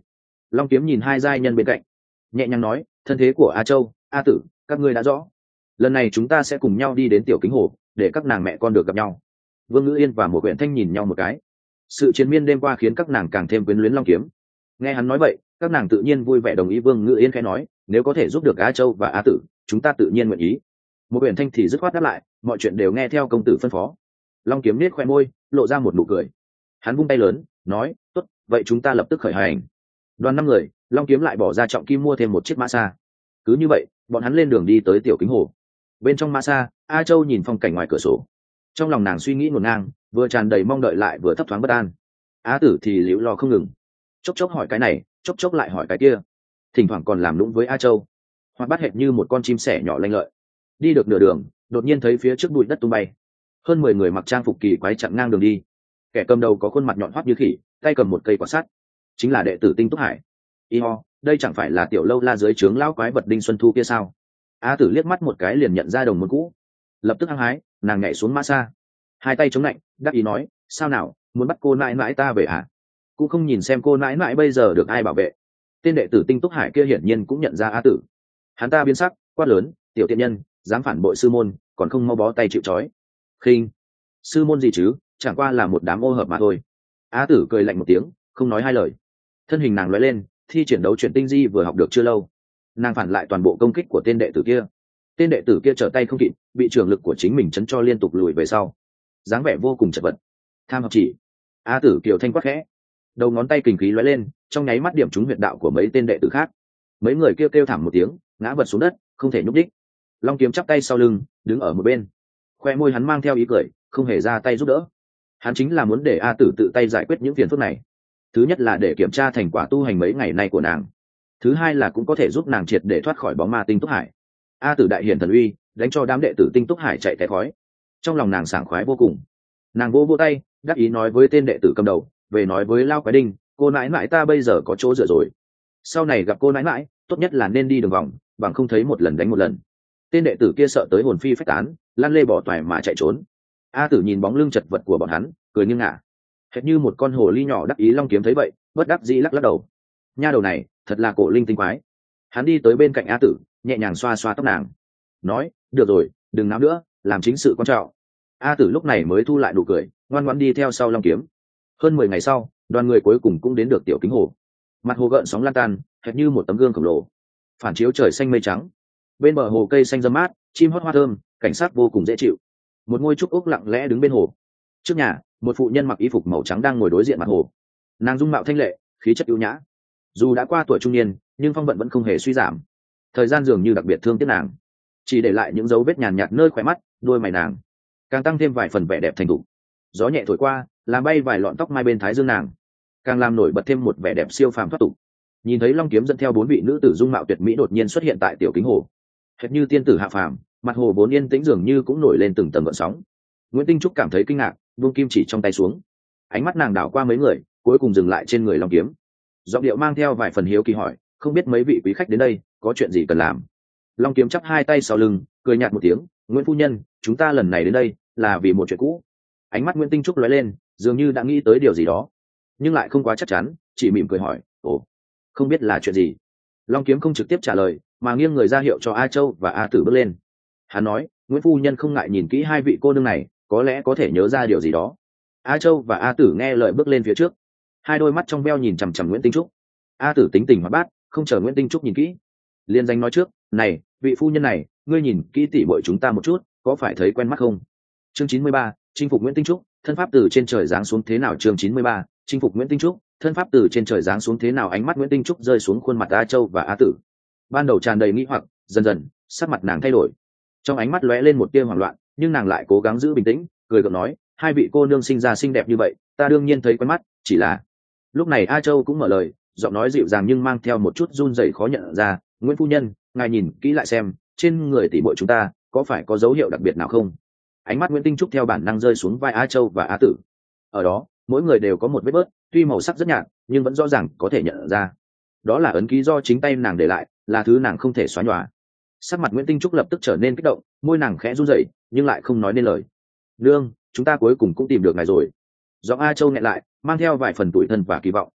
Speaker 1: Long Kiếm nhìn hai giai nhân bên cạnh, nhẹ nhàng nói, thân thế của A Châu, A Tử, các ngươi đã rõ. Lần này chúng ta sẽ cùng nhau đi đến tiểu kính hồ, để các nàng mẹ con được gặp nhau. Vương Ngữ Yên và một huyện thanh nhìn nhau một cái. Sự chiến miên đêm qua khiến các nàng càng thêm quyến luyến Long Kiếm. Nghe hắn nói vậy, các nàng tự nhiên vui vẻ đồng ý. Vương Ngữ Yên khẽ nói, nếu có thể giúp được A Châu và A Tử, chúng ta tự nhiên nguyện ý. Một huyện thanh thì dứt khoát đáp lại, mọi chuyện đều nghe theo công tử phân phó. Long Kiếm nết khoe môi, lộ ra một nụ cười. Hắn vung tay lớn, nói, tốt, vậy chúng ta lập tức khởi hành. Đoàn 5 người, Long Kiếm lại bỏ ra trọng kim mua thêm một chiếc mã xa. Cứ như vậy, bọn hắn lên đường đi tới tiểu kính hồ. Bên trong mã xa, A Châu nhìn phong cảnh ngoài cửa sổ. Trong lòng nàng suy nghĩ ngổn ngang, vừa tràn đầy mong đợi lại vừa thấp thoáng bất an. Á Tử thì liễu lo không ngừng, chốc chốc hỏi cái này, chốc chốc lại hỏi cái kia, thỉnh thoảng còn làm lũng với A Châu, hoặc bắt hệt như một con chim sẻ nhỏ lanh lợi. Đi được nửa đường, đột nhiên thấy phía trước bụi đất tung bay, hơn 10 người mặc trang phục kỳ quái chặn ngang đường đi. Kẻ cầm đầu có khuôn mặt nhọn hoắt như khỉ, tay cầm một cây quạt sắt, chính là đệ tử Tinh Túc Hải. Ho, đây chẳng phải là tiểu lâu la dưới trướng lão quái vật Đinh Xuân Thu kia sao? A Tử liếc mắt một cái liền nhận ra đồng môn cũ, lập tức hăng hái, nàng nhảy xuống mã xa, hai tay chống lạnh, đắc ý nói, sao nào, muốn bắt cô nãi nãi ta về hả? Cũng không nhìn xem cô nãi nãi bây giờ được ai bảo vệ. Tên đệ tử Tinh Túc Hải kia hiển nhiên cũng nhận ra A Tử. Hắn ta biến sắc, quát lớn, tiểu tiện nhân, dám phản bội sư môn, còn không mau bó tay chịu trói. Khinh, sư môn gì chứ, chẳng qua là một đám ô hợp mà thôi. A Tử cười lạnh một tiếng, không nói hai lời. Thân hình nàng lóe lên, thi triển đấu chuyển tinh di vừa học được chưa lâu, nàng phản lại toàn bộ công kích của tên đệ tử kia. Tên đệ tử kia trở tay không kịp, bị trường lực của chính mình chấn cho liên tục lùi về sau, dáng vẻ vô cùng chật vật. Tham học chỉ. A Tử kiều thanh quát khẽ, đầu ngón tay kình khí lóe lên, trong nháy mắt điểm trúng huyệt đạo của mấy tên đệ tử khác. Mấy người kêu kêu thảm một tiếng, ngã vật xuống đất, không thể nhúc đích. Long Kiếm chắp tay sau lưng, đứng ở một bên, khoe môi hắn mang theo ý cười, không hề ra tay giúp đỡ. Hắn chính là muốn để A Tử tự tay giải quyết những phiền phức này. Thứ nhất là để kiểm tra thành quả tu hành mấy ngày nay của nàng, thứ hai là cũng có thể giúp nàng triệt để thoát khỏi bóng ma Tinh Túc Hải. A Tử đại hiển thần uy, đánh cho đám đệ tử Tinh Túc Hải chạy té khói. Trong lòng nàng sảng khoái vô cùng, nàng vô tay, đắc ý nói với tên đệ tử cầm đầu, về nói với Lao Quái Đinh, cô nãi nãi ta bây giờ có chỗ dựa rồi, sau này gặp cô nãi nãi tốt nhất là nên đi đường vòng, bằng không thấy một lần đánh một lần. Tên đệ tử kia sợ tới hồn phi phách tán, lăn lê bỏ toài mà chạy trốn. A Tử nhìn bóng lưng chật vật của bọn hắn, cười nghiêng ngả, hệt như một con hồ ly nhỏ đắc ý. Long Kiếm thấy vậy, bất đắc dĩ lắc lắc đầu, nha đầu này thật là cổ linh tinh quái. Hắn đi tới bên cạnh A Tử, nhẹ nhàng xoa xoa tóc nàng, nói, được rồi, đừng náo nữa, làm chính sự quan trọng. A Tử lúc này mới thu lại nụ cười, ngoan ngoãn đi theo sau Long Kiếm. Hơn 10 ngày sau, đoàn người cuối cùng cũng đến được tiểu kính hồ. Mặt hồ gợn sóng lan tan, hệt như một tấm gương khổng lồ, phản chiếu trời xanh mây trắng. Bên bờ hồ cây xanh râm mát, chim hót hoa thơm, cảnh sát vô cùng dễ chịu. Một ngôi trúc ốc lặng lẽ đứng bên hồ. Trước nhà, một phụ nhân mặc y phục màu trắng đang ngồi đối diện mặt hồ. Nàng dung mạo thanh lệ, khí chất ưu nhã. Dù đã qua tuổi trung niên, nhưng phong vận vẫn không hề suy giảm. Thời gian dường như đặc biệt thương tiếc nàng, chỉ để lại những dấu vết nhàn nhạt nơi khóe mắt, đôi mày nàng càng tăng thêm vài phần vẻ đẹp thành thục. Gió nhẹ thổi qua, làm bay vài lọn tóc mai bên thái dương nàng, càng làm nổi bật thêm một vẻ đẹp siêu phàm thoát tục. Nhìn thấy Long Kiếm dẫn theo 4 vị nữ tử dung mạo tuyệt mỹ đột nhiên xuất hiện tại tiểu kính hồ, hệt như tiên tử hạ phàm, mặt hồ vốn yên tĩnh dường như cũng nổi lên từng tầng gợn sóng. Nguyễn Tinh Trúc cảm thấy kinh ngạc, buông kim chỉ trong tay xuống, ánh mắt nàng đảo qua mấy người, cuối cùng dừng lại trên người Long Kiếm. Giọng điệu mang theo vài phần hiếu kỳ hỏi, không biết mấy vị quý khách đến đây có chuyện gì cần làm? Long Kiếm chắp hai tay sau lưng, cười nhạt một tiếng, Nguyễn phu nhân, chúng ta lần này đến đây là vì một chuyện cũ. Ánh mắt Nguyễn Tinh Trúc lóe lên, dường như đã nghĩ tới điều gì đó, nhưng lại không quá chắc chắn, chỉ mỉm cười hỏi, ồ, không biết là chuyện gì? Long Kiếm không trực tiếp trả lời, mà nghiêng người ra hiệu cho A Châu và A Tử bước lên. Hắn nói, Nguyễn phu nhân không ngại nhìn kỹ hai vị cô nương này, có lẽ có thể nhớ ra điều gì đó. A Châu và A Tử nghe lời bước lên phía trước, hai đôi mắt trong veo nhìn chằm chằm Nguyễn Tinh Trúc. A Tử tính tình hoạt bát, không chờ Nguyễn Tinh Trúc nhìn kỹ, liền danh nói trước, này, vị phu nhân này, ngươi nhìn kỹ tỉ muội chúng ta một chút, có phải thấy quen mắt không? Chương 93, chinh phục Nguyễn Tinh Trúc, thân pháp từ trên trời giáng xuống thế nào? Chương 93, chinh phục Nguyễn Tinh Trúc, thân pháp từ trên trời giáng xuống thế nào? Ánh mắt Nguyễn Tinh Trúc rơi xuống khuôn mặt A Châu và A Tử, ban đầu tràn đầy nghi hoặc, dần dần sắc mặt nàng thay đổi, trong ánh mắt lóe lên một tia hoảng loạn, nhưng nàng lại cố gắng giữ bình tĩnh, cười gượng nói, hai vị cô nương sinh ra xinh đẹp như vậy, ta đương nhiên thấy quen mắt, chỉ là... Lúc này A Châu cũng mở lời, giọng nói dịu dàng nhưng mang theo một chút run rẩy khó nhận ra, Nguyễn phu nhân, ngài nhìn kỹ lại xem, trên người tỷ muội chúng ta có phải có dấu hiệu đặc biệt nào không? Ánh mắt Nguyễn Tinh Trúc theo bản năng rơi xuống vai A Châu và A Tử. Ở đó, mỗi người đều có một vết bớt, tuy màu sắc rất nhạt, nhưng vẫn rõ ràng có thể nhận ra. Đó là ấn ký do chính tay nàng để lại, là thứ nàng không thể xóa nhòa. Sắc mặt Nguyễn Tinh Trúc lập tức trở nên kích động, môi nàng khẽ run rẩy, nhưng lại không nói nên lời. Nương, chúng ta cuối cùng cũng tìm được ngài rồi. Giọng A Châu nghẹn lại, mang theo vài phần tủi thân và kỳ vọng.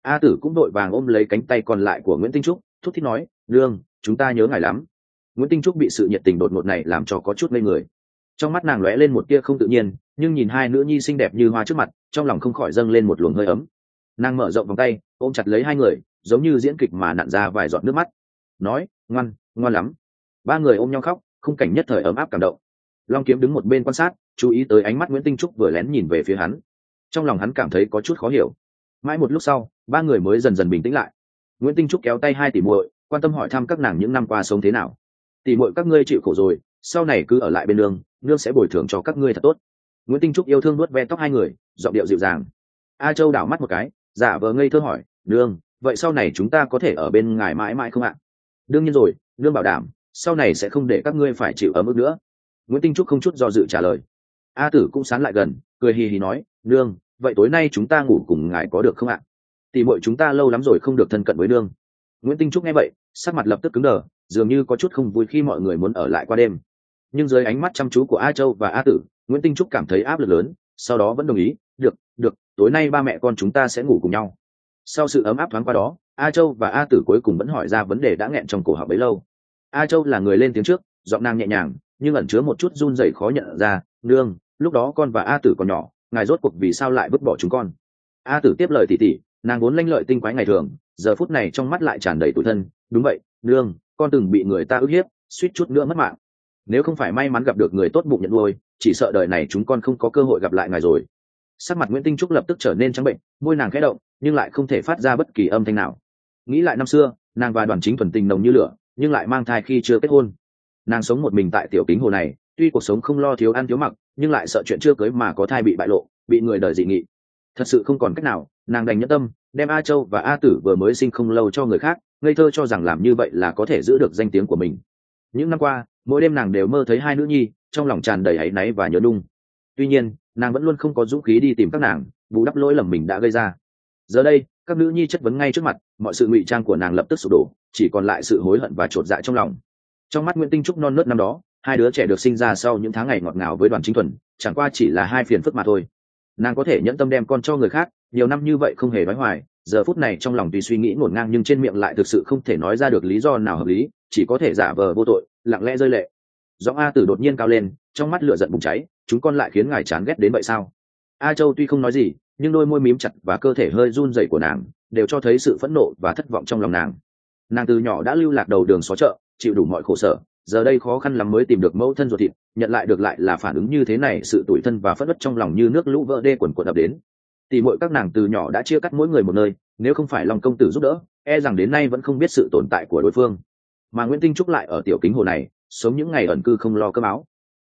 Speaker 1: A Tử cũng đội vàng ôm lấy cánh tay còn lại của Nguyễn Tinh Trúc, thút thít nói, nương, chúng ta nhớ ngài lắm. Nguyễn Tinh Trúc bị sự nhiệt tình đột ngột này làm cho có chút ngây người. Trong mắt nàng lóe lên một tia không tự nhiên, nhưng nhìn hai nữ nhi xinh đẹp như hoa trước mặt, trong lòng không khỏi dâng lên một luồng hơi ấm. Nàng mở rộng vòng tay, ôm chặt lấy hai người, giống như diễn kịch mà nặn ra vài giọt nước mắt, nói, ngoan, ngoan lắm. Ba người ôm nhau khóc, khung cảnh nhất thời ấm áp cảm động. Long Kiếm đứng một bên quan sát, chú ý tới ánh mắt Nguyễn Tinh Trúc vừa lén nhìn về phía hắn. Trong lòng hắn cảm thấy có chút khó hiểu. Mãi một lúc sau, ba người mới dần dần bình tĩnh lại. Nguyễn Tinh Trúc kéo tay hai tỷ muội, quan tâm hỏi thăm các nàng những năm qua sống thế nào. Tỷ muội các ngươi chịu khổ rồi, sau này cứ ở lại bên nương sẽ bồi thường cho các ngươi thật tốt. Nguyễn Tinh Trúc yêu thương nuốt ve tóc hai người, giọng điệu dịu dàng. A Châu đảo mắt một cái, giả vờ ngây thơ hỏi, nương, vậy sau này chúng ta có thể ở bên ngài mãi mãi không ạ? Đương nhiên rồi, nương bảo đảm, sau này sẽ không để các ngươi phải chịu ấm ức nữa. Nguyễn Tinh Trúc không chút do dự trả lời. A Tử cũng sán lại gần, cười hì hì nói, nương, vậy tối nay chúng ta ngủ cùng ngài có được không ạ? Tỷ muội chúng ta lâu lắm rồi không được thân cận với nương. Nguyễn Tinh Trúc nghe vậy, sắc mặt lập tức cứng đờ, dường như có chút không vui khi mọi người muốn ở lại qua đêm. Nhưng dưới ánh mắt chăm chú của A Châu và A Tử, Nguyễn Tinh Trúc cảm thấy áp lực lớn, sau đó vẫn đồng ý, được, tối nay ba mẹ con chúng ta sẽ ngủ cùng nhau. Sau sự ấm áp thoáng qua đó, A Châu và A Tử cuối cùng vẫn hỏi ra vấn đề đã nghẹn trong cổ họng bấy lâu. A Châu là người lên tiếng trước, giọng nàng nhẹ nhàng nhưng ẩn chứa một chút run rẩy khó nhận ra, nương, lúc đó con và A Tử còn nhỏ, ngài rốt cuộc vì sao lại vứt bỏ chúng con? A Tử tiếp lời tỉ tỉ, nàng vốn lanh lợi tinh quái ngày thường, giờ phút này trong mắt lại tràn đầy tủi thân. Đúng vậy, nương, con từng bị người ta ức hiếp, suýt chút nữa mất mạng. Nếu không phải may mắn gặp được người tốt bụng nhận nuôi, chỉ sợ đời này chúng con không có cơ hội gặp lại ngài rồi. Sắc mặt Nguyễn Tinh Trúc lập tức trở nên trắng bệnh, môi nàng khẽ động nhưng lại không thể phát ra bất kỳ âm thanh nào. Nghĩ lại năm xưa, nàng và Đoàn Chính thuần tình nồng như lửa, nhưng lại mang thai khi chưa kết hôn. Nàng sống một mình tại tiểu kính hồ này, tuy cuộc sống không lo thiếu ăn thiếu mặc, nhưng lại sợ chuyện chưa cưới mà có thai bị bại lộ, bị người đời dị nghị. Thật sự không còn cách nào, nàng đành nhẫn tâm đem A Châu và A Tử vừa mới sinh không lâu cho người khác, ngây thơ cho rằng làm như vậy là có thể giữ được danh tiếng của mình. Những năm qua, mỗi đêm nàng đều mơ thấy hai nữ nhi, trong lòng tràn đầy áy náy và nhớ nhung. Tuy nhiên, nàng vẫn luôn không có dũng khí đi tìm các nàng, bù đắp lỗi lầm mình đã gây ra. Giờ đây, các nữ nhi chất vấn ngay trước mặt, mọi sự ngụy trang của nàng lập tức sụp đổ, chỉ còn lại sự hối hận và chột dạ trong lòng. Trong mắt Nguyễn Tinh Trúc non nớt năm đó, hai đứa trẻ được sinh ra sau những tháng ngày ngọt ngào với Đoàn Chính Thuần, chẳng qua chỉ là hai phiền phức mà thôi. Nàng có thể nhẫn tâm đem con cho người khác, nhiều năm như vậy không hề nói hoài, giờ phút này trong lòng tuy suy nghĩ ngổn ngang nhưng trên miệng lại thực sự không thể nói ra được lý do nào hợp lý, chỉ có thể giả vờ vô tội, lặng lẽ rơi lệ. Giọng A Tử đột nhiên cao lên, trong mắt lửa giận bùng cháy, chúng con lại khiến ngài chán ghét đến vậy sao? A Châu tuy không nói gì, nhưng đôi môi mím chặt và cơ thể hơi run rẩy của nàng đều cho thấy sự phẫn nộ và thất vọng trong lòng nàng. Nàng từ nhỏ đã lưu lạc đầu đường xó chợ, chịu đủ mọi khổ sở, giờ đây khó khăn lắm mới tìm được mẫu thân ruột thịt, nhận lại được lại là phản ứng như thế này, sự tủi thân và phẫn uất trong lòng như nước lũ vỡ đê quần quật ập đến. Tỷ muội các nàng từ nhỏ đã chia cắt mỗi người một nơi, nếu không phải Long công tử giúp đỡ, e rằng đến nay vẫn không biết sự tồn tại của đối phương. Mà Nguyễn Tinh Trúc lại ở tiểu kính hồ này, sống những ngày ẩn cư không lo cơm áo.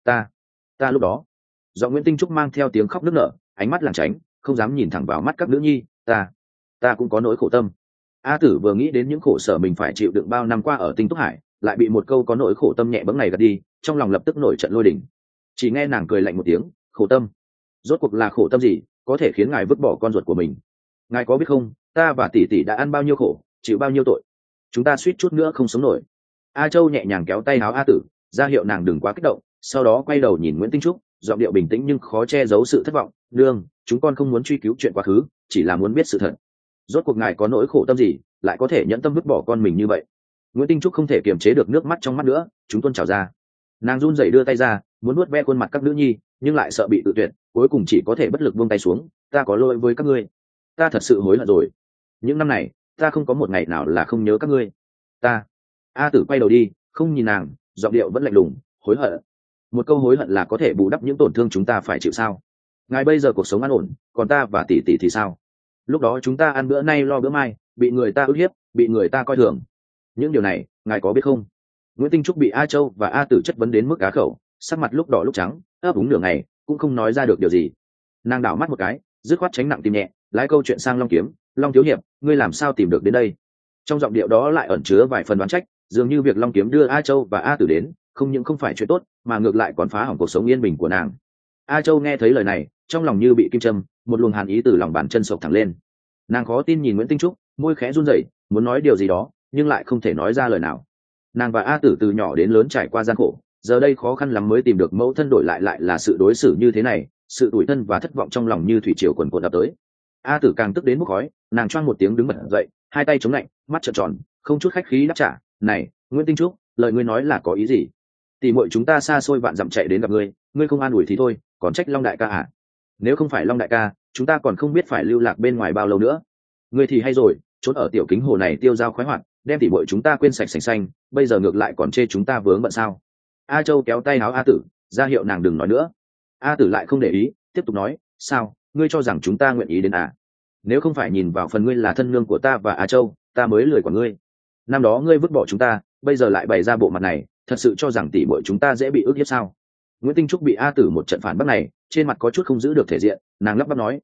Speaker 1: Ta lúc đó, giọng Nguyễn Tinh Trúc mang theo tiếng khóc nức nở, ánh mắt lảng tránh, không dám nhìn thẳng vào mắt các nữ nhi. Ta cũng có nỗi khổ tâm. A Tử vừa nghĩ đến những khổ sở mình phải chịu đựng bao năm qua ở Tinh Túc Hải, lại bị một câu có nỗi khổ tâm nhẹ bẫng này gạt đi, trong lòng lập tức nổi trận lôi đình. Chỉ nghe nàng cười lạnh một tiếng, khổ tâm? Rốt cuộc là khổ tâm gì có thể khiến ngài vứt bỏ con ruột của mình? Ngài có biết không, ta và tỷ tỷ đã ăn bao nhiêu khổ, chịu bao nhiêu tội, chúng ta suýt chút nữa không sống nổi. A Châu nhẹ nhàng kéo tay áo A Tử, ra hiệu nàng đừng quá kích động, sau đó quay đầu nhìn Nguyễn Tinh Trúc, giọng điệu bình tĩnh nhưng khó che giấu sự thất vọng. Nương, chúng con không muốn truy cứu chuyện quá khứ, chỉ là muốn biết sự thật. Rốt cuộc ngài có nỗi khổ tâm gì lại có thể nhẫn tâm vứt bỏ con mình như vậy? Nguyễn Tinh Trúc không thể kiềm chế được nước mắt trong mắt nữa, chúng tuôn trào ra. Nàng run rẩy đưa tay ra, muốn nuốt ve khuôn mặt các nữ nhi, nhưng lại sợ bị tự tuyệt, cuối cùng chỉ có thể bất lực buông tay xuống. Ta có lỗi với các ngươi, ta thật sự hối hận rồi. Những năm này, ta không có một ngày nào là không nhớ các ngươi. A Tử quay đầu đi, không nhìn nàng, giọng điệu vẫn lạnh lùng, hối hận. Một câu hối hận là có thể bù đắp những tổn thương chúng ta phải chịu sao? Ngài bây giờ cuộc sống an ổn, còn ta và tỷ tỷ thì sao? Lúc đó chúng ta ăn bữa nay lo bữa mai, bị người ta ức hiếp, bị người ta coi thường. Những điều này, ngài có biết không? Nguyễn Tinh Trúc bị A Châu và A Tử chất vấn đến mức cá khẩu, sắc mặt lúc đỏ lúc trắng, ấp úng nửa ngày, cũng không nói ra được điều gì. Nàng đảo mắt một cái, dứt khoát tránh nặng tim nhẹ, lái câu chuyện sang Long Kiếm. Long thiếu hiệp, ngươi làm sao tìm được đến đây? Trong giọng điệu đó lại ẩn chứa vài phần đoán trách, dường như việc Long Kiếm đưa A Châu và A Tử đến, không những không phải chuyện tốt, mà ngược lại còn phá hỏng cuộc sống yên bình của nàng. A Châu nghe thấy lời này, trong lòng như bị kim châm, một luồng hàn ý từ lòng bàn chân sộc thẳng lên. Nàng khó tin nhìn Nguyễn Tinh Trúc, môi khẽ run rẩy, muốn nói điều gì đó, nhưng lại không thể nói ra lời nào. Nàng và A Tử từ nhỏ đến lớn trải qua gian khổ, giờ đây khó khăn lắm mới tìm được mẫu thân, đổi lại là sự đối xử như thế này, sự tủi thân và thất vọng trong lòng như thủy triều quần quần ập tới. A Tử càng tức đến bốc khói, nàng choang một tiếng đứng bật dậy, hai tay chống lạnh, mắt trợn tròn, không chút khách khí đáp trả, này Nguyễn Tinh Trúc, lời ngươi nói là có ý gì? Tỷ muội chúng ta xa xôi vạn dặm chạy đến gặp ngươi, ngươi không an ủi thì thôi, còn trách Long đại ca à? Nếu không phải Long đại ca, chúng ta còn không biết phải lưu lạc bên ngoài bao lâu nữa. Ngươi thì hay rồi, trốn ở tiểu kính hồ này tiêu dao khoái hoạt, đem tỷ muội chúng ta quên sạch sành xanh, bây giờ ngược lại còn chê chúng ta vướng bận sao? A Châu kéo tay áo A Tử, ra hiệu nàng đừng nói nữa. A Tử lại không để ý, tiếp tục nói, sao, ngươi cho rằng chúng ta nguyện ý đến à? Nếu không phải nhìn vào phần ngươi là thân nương của ta và A Châu, ta mới lười của ngươi. Năm đó ngươi vứt bỏ chúng ta, bây giờ lại bày ra bộ mặt này, thật sự cho rằng tỷ muội chúng ta dễ bị ức hiếp sao? Nguyễn Tinh Trúc bị A Tử một trận phản bác này, trên mặt có chút không giữ được thể diện, nàng lắp bắp nói,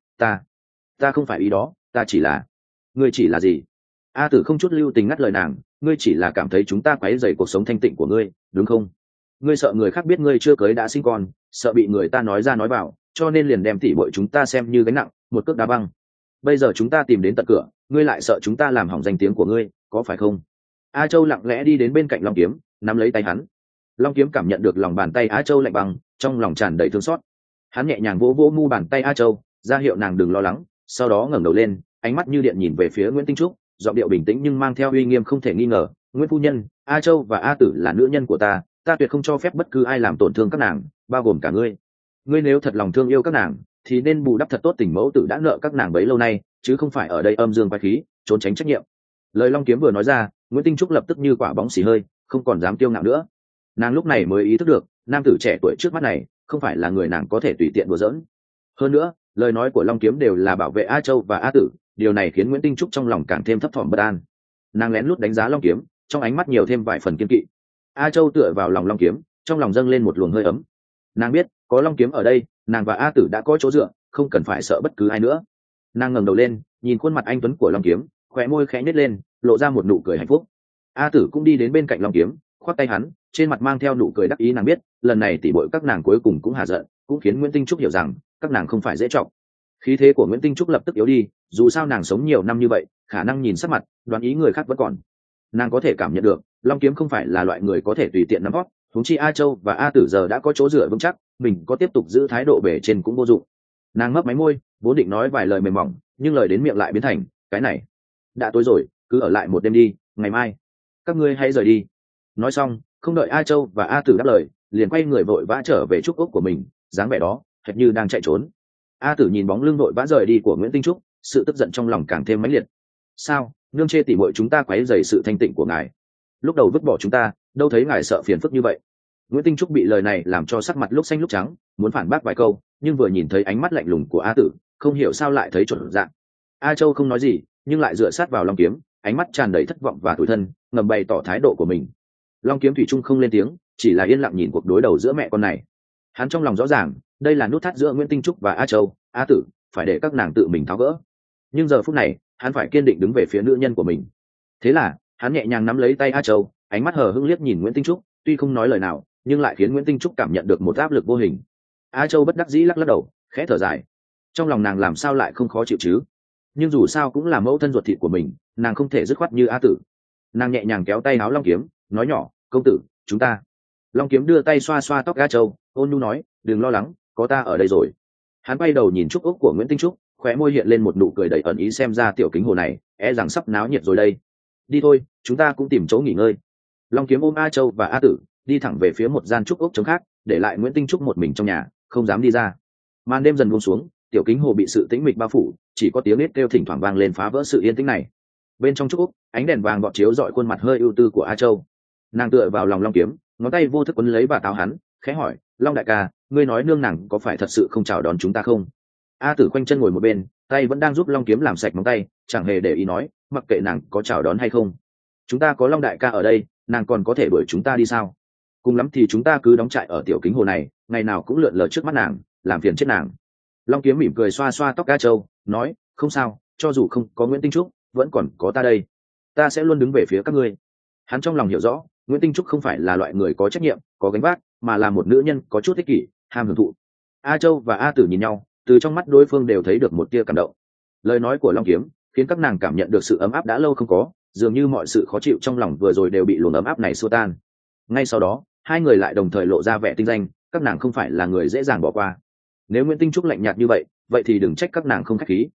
Speaker 1: ta không phải ý đó, ta chỉ là. Ngươi chỉ là gì? A Tử không chút lưu tình ngắt lời nàng, ngươi chỉ là cảm thấy chúng ta quấy rầy cuộc sống thanh tịnh của ngươi, đúng không? Ngươi sợ người khác biết ngươi chưa cưới đã sinh con, sợ bị người ta nói ra nói vào, cho nên liền đem tỷ muội chúng ta xem như gánh nặng, một cước đá băng. Bây giờ chúng ta tìm đến tận cửa, ngươi lại sợ chúng ta làm hỏng danh tiếng của ngươi, có phải không? A Châu lặng lẽ đi đến bên cạnh Long Kiếm, nắm lấy tay hắn. Long Kiếm cảm nhận được lòng bàn tay A Châu lạnh băng, trong lòng tràn đầy thương xót. Hắn nhẹ nhàng vỗ vỗ mu bàn tay A Châu, ra hiệu nàng đừng lo lắng, sau đó ngẩng đầu lên, ánh mắt như điện nhìn về phía Nguyễn Tinh Trúc, giọng điệu bình tĩnh nhưng mang theo uy nghiêm không thể nghi ngờ. Nguyễn phu nhân, A Châu và A Tử là nữ nhân của ta, ta tuyệt không cho phép bất cứ ai làm tổn thương các nàng, bao gồm cả ngươi. Ngươi nếu thật lòng thương yêu các nàng, thì nên bù đắp thật tốt tình mẫu tử đã nợ các nàng bấy lâu nay, chứ không phải ở đây âm dương quái khí, trốn tránh trách nhiệm. Lời Long Kiếm vừa nói ra, Nguyễn Tinh Trúc lập tức như quả bóng xì hơi, không còn dám kiêu ngạo nữa. Nàng lúc này mới ý thức được, nam tử trẻ tuổi trước mắt này không phải là người nàng có thể tùy tiện đùa giỡn. Hơn nữa, lời nói của Long Kiếm đều là bảo vệ A Châu và A Tử, điều này khiến Nguyễn Tinh Trúc trong lòng càng thêm thấp thỏm bất an. Nàng lén lút đánh giá Long Kiếm, trong ánh mắt nhiều thêm vài phần kiên kỵ. A Châu tựa vào lòng Long Kiếm, trong lòng dâng lên một luồng hơi ấm. Nàng biết, có Long Kiếm ở đây, nàng và A Tử đã có chỗ dựa, không cần phải sợ bất cứ ai nữa. Nàng ngẩng đầu lên, nhìn khuôn mặt anh tuấn của Long Kiếm, khóe môi khẽ nhếch lên, lộ ra một nụ cười hạnh phúc. A Tử cũng đi đến bên cạnh Long Kiếm, khoác tay hắn, trên mặt mang theo nụ cười đắc ý. Nàng biết, lần này tỷ muội các nàng cuối cùng cũng hạ giận, cũng khiến Nguyễn Tinh Trúc hiểu rằng các nàng không phải dễ trọng. Khí thế của Nguyễn Tinh Trúc lập tức yếu đi, dù sao nàng sống nhiều năm như vậy, khả năng nhìn sắc mặt, đoán ý người khác vẫn còn. Nàng có thể cảm nhận được, Long Kiếm không phải là loại người có thể tùy tiện nắm hót, huống chi A Châu và A Tử giờ đã có chỗ dựa vững chắc, mình có tiếp tục giữ thái độ bề trên cũng vô dụng. Nàng mấp máy môi, vốn định nói vài lời mềm mỏng, nhưng lời đến miệng lại biến thành, cái này, đã tối rồi, cứ ở lại một đêm đi, ngày mai các ngươi hãy rời đi. Nói xong, không đợi A Châu và A Tử đáp lời, liền quay người vội vã trở về trúc ốc của mình, dáng vẻ đó hệt như đang chạy trốn. A Tử nhìn bóng lưng vội vã rời đi của Nguyễn Tinh Trúc, sự tức giận trong lòng càng thêm mãnh liệt. Sao, nương chê tỉ muội chúng ta quấy rầy sự thanh tịnh của ngài? Lúc đầu vứt bỏ chúng ta, đâu thấy ngài sợ phiền phức như vậy? Nguyễn Tinh Trúc bị lời này làm cho sắc mặt lúc xanh lúc trắng, muốn phản bác vài câu, nhưng vừa nhìn thấy ánh mắt lạnh lùng của A Tử, không hiểu sao lại thấy chuẩn dạng. A Châu không nói gì, nhưng lại dựa sát vào Long Kiếm, ánh mắt tràn đầy thất vọng và tủi thân, ngầm bày tỏ thái độ của mình. Long Kiếm thủy chung không lên tiếng, chỉ là yên lặng nhìn cuộc đối đầu giữa mẹ con này. Hắn trong lòng rõ ràng, đây là nút thắt giữa Nguyễn Tinh Trúc và A Châu, A Tử, phải để các nàng tự mình tháo gỡ. Nhưng giờ phút này, hắn phải kiên định đứng về phía nữ nhân của mình. Thế là, hắn nhẹ nhàng nắm lấy tay A Châu, ánh mắt hờ hững liếc nhìn Nguyễn Tinh Trúc, tuy không nói lời nào, nhưng lại khiến Nguyễn Tinh Trúc cảm nhận được một áp lực vô hình. A Châu bất đắc dĩ lắc lắc đầu, khẽ thở dài. Trong lòng nàng làm sao lại không khó chịu chứ? Nhưng dù sao cũng là mẫu thân ruột thịt của mình, nàng không thể dứt khoát như A Tử. Nàng nhẹ nhàng kéo tay áo Long Kiếm, nói nhỏ, công tử, chúng ta. Long Kiếm đưa tay xoa xoa tóc A Châu, ôn nhu nói, đừng lo lắng, có ta ở đây rồi. Hắn quay đầu nhìn trúc ốc của Nguyễn Tinh Trúc, khóe môi hiện lên một nụ cười đầy ẩn ý, xem ra tiểu kính hồ này rằng sắp náo nhiệt rồi đây. Đi thôi, chúng ta cũng tìm chỗ nghỉ ngơi. Long Kiếm ôm A Châu và A Tử, đi thẳng về phía một gian trúc ốc trống khác, để lại Nguyễn Tinh Trúc một mình trong nhà, không dám đi ra. Màn đêm dần buông xuống, tiểu kính hồ bị sự tĩnh mịch bao phủ, chỉ có tiếng nít kêu thỉnh thoảng vang lên phá vỡ sự yên tĩnh này. Bên trong trúc ốc, ánh đèn vàng bọt chiếu rọi khuôn mặt hơi ưu tư của A Châu. Nàng tựa vào lòng Long Kiếm, ngón tay vô thức quấn lấy bà táo hắn, khẽ hỏi, Long đại ca, ngươi nói nương nàng có phải thật sự không chào đón chúng ta không? A Tử khoanh chân ngồi một bên, tay vẫn đang giúp Long Kiếm làm sạch móng tay, chẳng hề để ý nói, mặc kệ nàng có chào đón hay không, chúng ta có Long đại ca ở đây, nàng còn có thể đuổi chúng ta đi sao? Cùng lắm thì chúng ta cứ đóng trại ở tiểu kính hồ này, ngày nào cũng lượn lờ trước mắt nàng, làm phiền chết nàng. Long Kiếm mỉm cười xoa xoa tóc A Châu, nói, không sao, cho dù không có Nguyễn Tinh Trúc, vẫn còn có ta đây, ta sẽ luôn đứng về phía các ngươi. Hắn trong lòng hiểu rõ, Nguyễn Tinh Trúc không phải là loại người có trách nhiệm, có gánh vác, mà là một nữ nhân có chút ích kỷ, ham hưởng thụ. A Châu và A Tử nhìn nhau, từ trong mắt đối phương đều thấy được một tia cảm động. Lời nói của Long Kiếm khiến các nàng cảm nhận được sự ấm áp đã lâu không có, dường như mọi sự khó chịu trong lòng vừa rồi đều bị luồng ấm áp này xua tan. Ngay sau đó, hai người lại đồng thời lộ ra vẻ tinh danh, các nàng không phải là người dễ dàng bỏ qua. Nếu Nguyễn Tinh Trúc lạnh nhạt như vậy, vậy thì đừng trách các nàng không khách khí.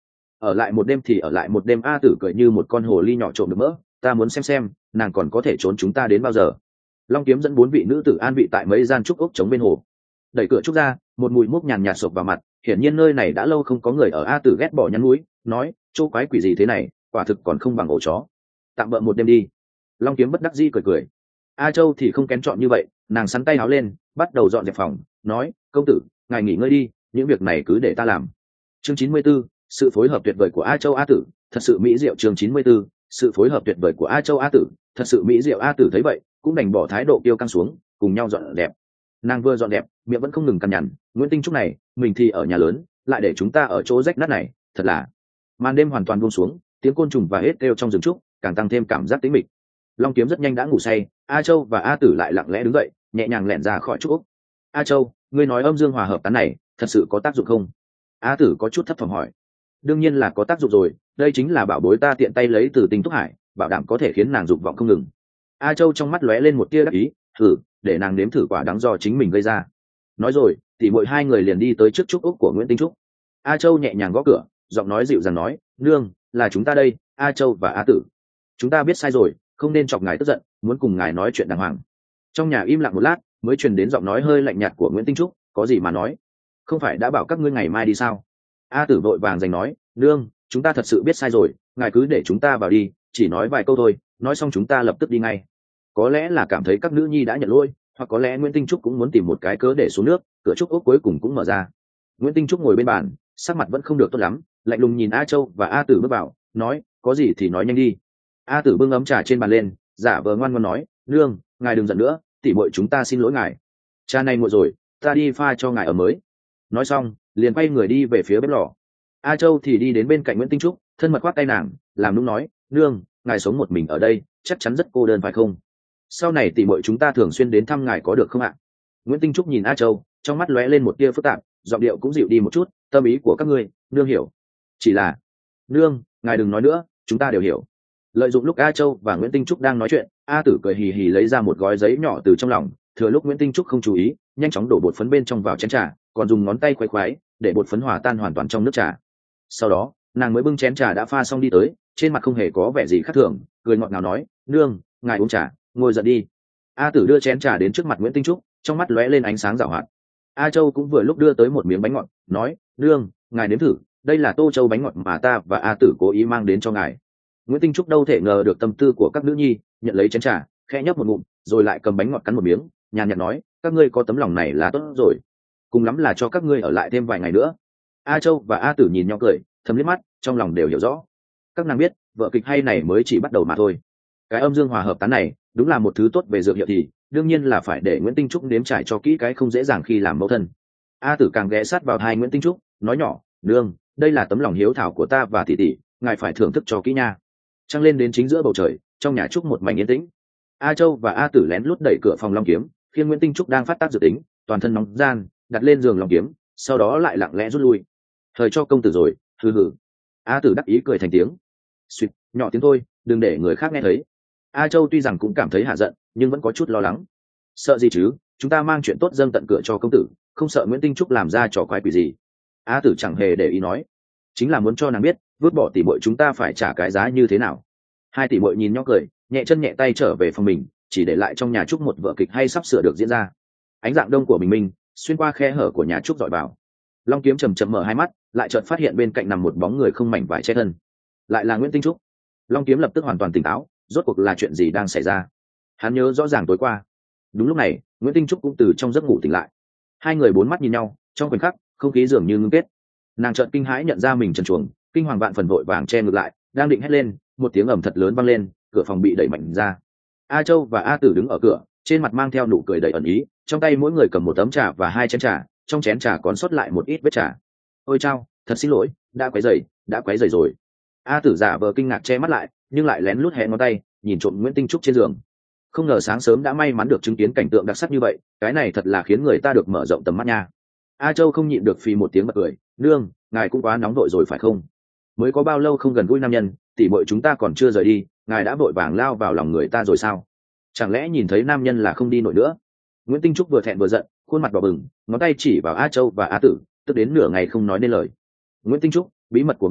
Speaker 1: ở lại một đêm thì ở lại một đêm. A Tử cười như một con hồ ly nhỏ trộm được mỡ, ta muốn xem nàng còn có thể trốn chúng ta đến bao giờ. Long Kiếm dẫn 4 vị nữ tử an vị tại mấy gian trúc ốc chống bên hồ. Đẩy cửa trúc ra, một mùi mốc nhàn nhạt sộc vào mặt, hiển nhiên nơi này đã lâu không có người ở. A Tử ghét bỏ nhăn mũi, nói, chỗ quái quỷ gì thế này, quả thực còn không bằng ổ chó. Tạm bợ một đêm đi. Long Kiếm bất đắc dĩ cười. A Châu thì không kén chọn như vậy, nàng sắn tay áo lên, bắt đầu dọn dẹp phòng, nói, công tử, ngài nghỉ ngơi đi, những việc này cứ để ta làm. Chương 94, sự phối hợp tuyệt vời của A Châu. A Tử, thật sự mỹ diệu. Chương 94, sự phối hợp tuyệt vời của A Châu. A Tử, thật sự mỹ diệu. A Tử thấy vậy, cũng đành bỏ thái độ kiêu căng xuống, cùng nhau dọn dẹp. Nàng vừa dọn dẹp, miệng vẫn không ngừng cằn nhằn, Nguyễn Tinh Trúc này, mình thì ở nhà lớn, lại để chúng ta ở chỗ rách nát này, thật là. Màn đêm hoàn toàn buông xuống, tiếng côn trùng và hết kêu trong rừng trúc, càng tăng thêm cảm giác tĩnh mịch. Long Kiếm rất nhanh đã ngủ say, A Châu và A Tử lại lặng lẽ đứng dậy, nhẹ nhàng lẻn ra khỏi trúc ốc. A Châu, ngươi nói âm dương hòa hợp tán này thật sự có tác dụng không? A Tử có chút thấp thỏm hỏi. Đương nhiên là có tác dụng rồi, đây chính là bảo bối ta tiện tay lấy từ Tinh Túc Hải, bảo đảm có thể khiến nàng dục vọng không ngừng. A Châu trong mắt lóe lên một tia đắc ý, thử để nàng nếm thử quả đắng do chính mình gây ra. Nói rồi, tỉ muội hai người liền đi tới trước trúc ốc của Nguyễn Tinh Trúc. A Châu nhẹ nhàng gõ cửa, giọng nói dịu dàng nói, nương, là chúng ta đây, A Châu và A Tử. Chúng ta biết sai rồi, không nên chọc ngài tức giận, muốn cùng ngài nói chuyện đàng hoàng. Trong nhà im lặng một lát, mới truyền đến giọng nói hơi lạnh nhạt của Nguyễn Tinh Trúc, có gì mà nói, không phải đã bảo các ngươi ngày mai đi sao? A Tử vội vàng giành nói, nương, chúng ta thật sự biết sai rồi, ngài cứ để chúng ta vào đi, chỉ nói vài câu thôi, nói xong chúng ta lập tức đi ngay. Có lẽ là cảm thấy các nữ nhi đã nhận lỗi, hoặc có lẽ Nguyễn Tinh Trúc cũng muốn tìm một cái cớ để xuống nước, cửa trúc ốc cuối cùng cũng mở ra. Nguyễn Tinh Trúc ngồi bên bàn, sắc mặt vẫn không được tốt lắm, lạnh lùng nhìn A Châu và A Tử bước vào, nói, có gì thì nói nhanh đi. A Tử bưng ấm trà trên bàn lên, giả vờ ngoan ngoãn nói, nương, ngài đừng giận nữa, tỉ muội chúng ta xin lỗi ngài. Trà này nguội rồi, ta đi pha cho ngài ở mới. Nói xong, liền quay người đi về phía bếp lò. A Châu thì đi đến bên cạnh Nguyễn Tinh Trúc, thân mật khoác tay nàng, làm nũng nói, nương, ngài sống một mình ở đây, chắc chắn rất cô đơn phải không? Sau này tỉ muội chúng ta thường xuyên đến thăm ngài có được không ạ? Nguyễn Tinh Trúc nhìn A Châu, trong mắt lóe lên một tia phức tạp, giọng điệu cũng dịu đi một chút, tâm ý của các ngươi, nương hiểu. Chỉ là, nương, ngài đừng nói nữa, chúng ta đều hiểu. Lợi dụng lúc A Châu và Nguyễn Tinh Trúc đang nói chuyện, A Tử cười hì hì lấy ra một gói giấy nhỏ từ trong lòng, thừa lúc Nguyễn Tinh Trúc không chú ý, nhanh chóng đổ bột phấn bên trong vào chén trà, còn dùng ngón tay khuấy khuấy để bột phấn hòa tan hoàn toàn trong nước trà. Sau đó, nàng mới bưng chén trà đã pha xong đi tới, trên mặt không hề có vẻ gì khác thường, cười ngọt ngào nói, nương, ngài uống trà, ngồi dậy đi. A Tử đưa chén trà đến trước mặt Nguyễn Tinh Trúc, trong mắt lóe lên ánh sáng giảo hoạt. A Châu cũng vừa lúc đưa tới một miếng bánh ngọt, nói, nương, ngài nếm thử, đây là Tô Châu bánh ngọt mà ta và A Tử cố ý mang đến cho ngài. Nguyễn Tinh Trúc đâu thể ngờ được tâm tư của các nữ nhi, nhận lấy chén trà, khẽ nhấp một ngụm, rồi lại cầm bánh ngọt cắn một miếng, nhàn nhạt nói, các ngươi có tấm lòng này là tốt rồi, cùng lắm là cho các ngươi ở lại thêm vài ngày nữa. A Châu và A Tử nhìn nhau cười, thầm liếc mắt, trong lòng đều hiểu rõ. Các nàng biết, vở kịch hay này mới chỉ bắt đầu mà thôi. Cái âm dương hòa hợp tán này, đúng là một thứ tốt về dược hiệu thì, đương nhiên là phải để Nguyễn Tinh Trúc nếm trải cho kỹ cái không dễ dàng khi làm mẫu thân. A Tử càng ghé sát vào hai Nguyễn Tinh Trúc, nói nhỏ, nương, đây là tấm lòng hiếu thảo của ta và tỷ tỷ, ngài phải thưởng thức cho kỹ nha. Trăng lên đến chính giữa bầu trời, trong nhà Trúc một mảnh yên tĩnh. A Châu và A Tử lén lút đẩy cửa phòng Long Kiếm, khi Nguyễn Tinh Trúc đang phát tác dự tính, toàn thân nóng gian, đặt lên giường Long Kiếm, sau đó lại lặng lẽ rút lui. Thời cho công tử rồi, hừ hừ. A Tử đắc ý cười thành tiếng. Suýt, nhỏ tiếng thôi, đừng để người khác nghe thấy. A Châu tuy rằng cũng cảm thấy hạ giận, nhưng vẫn có chút lo lắng. Sợ gì chứ, chúng ta mang chuyện tốt dâng tận cửa cho công tử, không sợ Nguyễn Tinh Trúc làm ra trò quái quỷ gì. A Tử chẳng hề để ý nói, chính là muốn cho nàng biết, vứt bỏ tỷ muội chúng ta phải trả cái giá như thế nào. Hai tỷ muội nhìn nhau cười, nhẹ chân nhẹ tay trở về phòng mình, chỉ để lại trong nhà Trúc một vở kịch hay sắp sửa được diễn ra. Ánh dạng đông của bình minh xuyên qua khe hở của nhà Trúc dọi vào. Long Kiếm chầm chậm mở hai mắt, lại chợt phát hiện bên cạnh nằm một bóng người không mảnh vải che thân, lại là Nguyễn Tinh Trúc. Long Kiếm lập tức hoàn toàn tỉnh táo, rốt cuộc là chuyện gì đang xảy ra. Hắn nhớ rõ ràng tối qua, đúng lúc này Nguyễn Tinh Trúc cũng từ trong giấc ngủ tỉnh lại. Hai người bốn mắt nhìn nhau, trong khoảnh khắc không khí dường như ngưng kết. Nàng chợt kinh hãi nhận ra mình trần truồng, kinh hoàng vạn phần vội vàng che ngược lại, đang định hét lên, một tiếng ầm thật lớn vang lên, cửa phòng bị đẩy mạnh ra. A Châu và A Tử đứng ở cửa, trên mặt mang theo nụ cười đầy ẩn ý, trong tay mỗi người cầm một tấm trà và hai chén trà, trong chén trà còn sót lại một ít vết trà. Ôi chao, thật xin lỗi, đã quấy rầy rồi. A Tử giả vờ kinh ngạc che mắt lại, nhưng lại lén lút hé ngón tay, nhìn trộm Nguyễn Tinh Trúc trên giường. Không ngờ sáng sớm đã may mắn được chứng kiến cảnh tượng đặc sắc như vậy, cái này thật là khiến người ta được mở rộng tầm mắt nha. A Châu không nhịn được phì một tiếng bật cười, nương, ngài cũng quá nóng vội rồi phải không? Mới có bao lâu không gần gũi nam nhân, tỷ muội chúng ta còn chưa rời đi, ngài đã vội vàng lao vào lòng người ta rồi sao? Chẳng lẽ nhìn thấy nam nhân là không đi nổi nữa? Nguyễn Tinh Trúc vừa thẹn vừa giận, khuôn mặt đỏ bừng, ngón tay chỉ vào A Châu và A Tử, tức đến nửa ngày không nói nên lời. Nguyễn Tinh Trúc, bí mật của ngươi,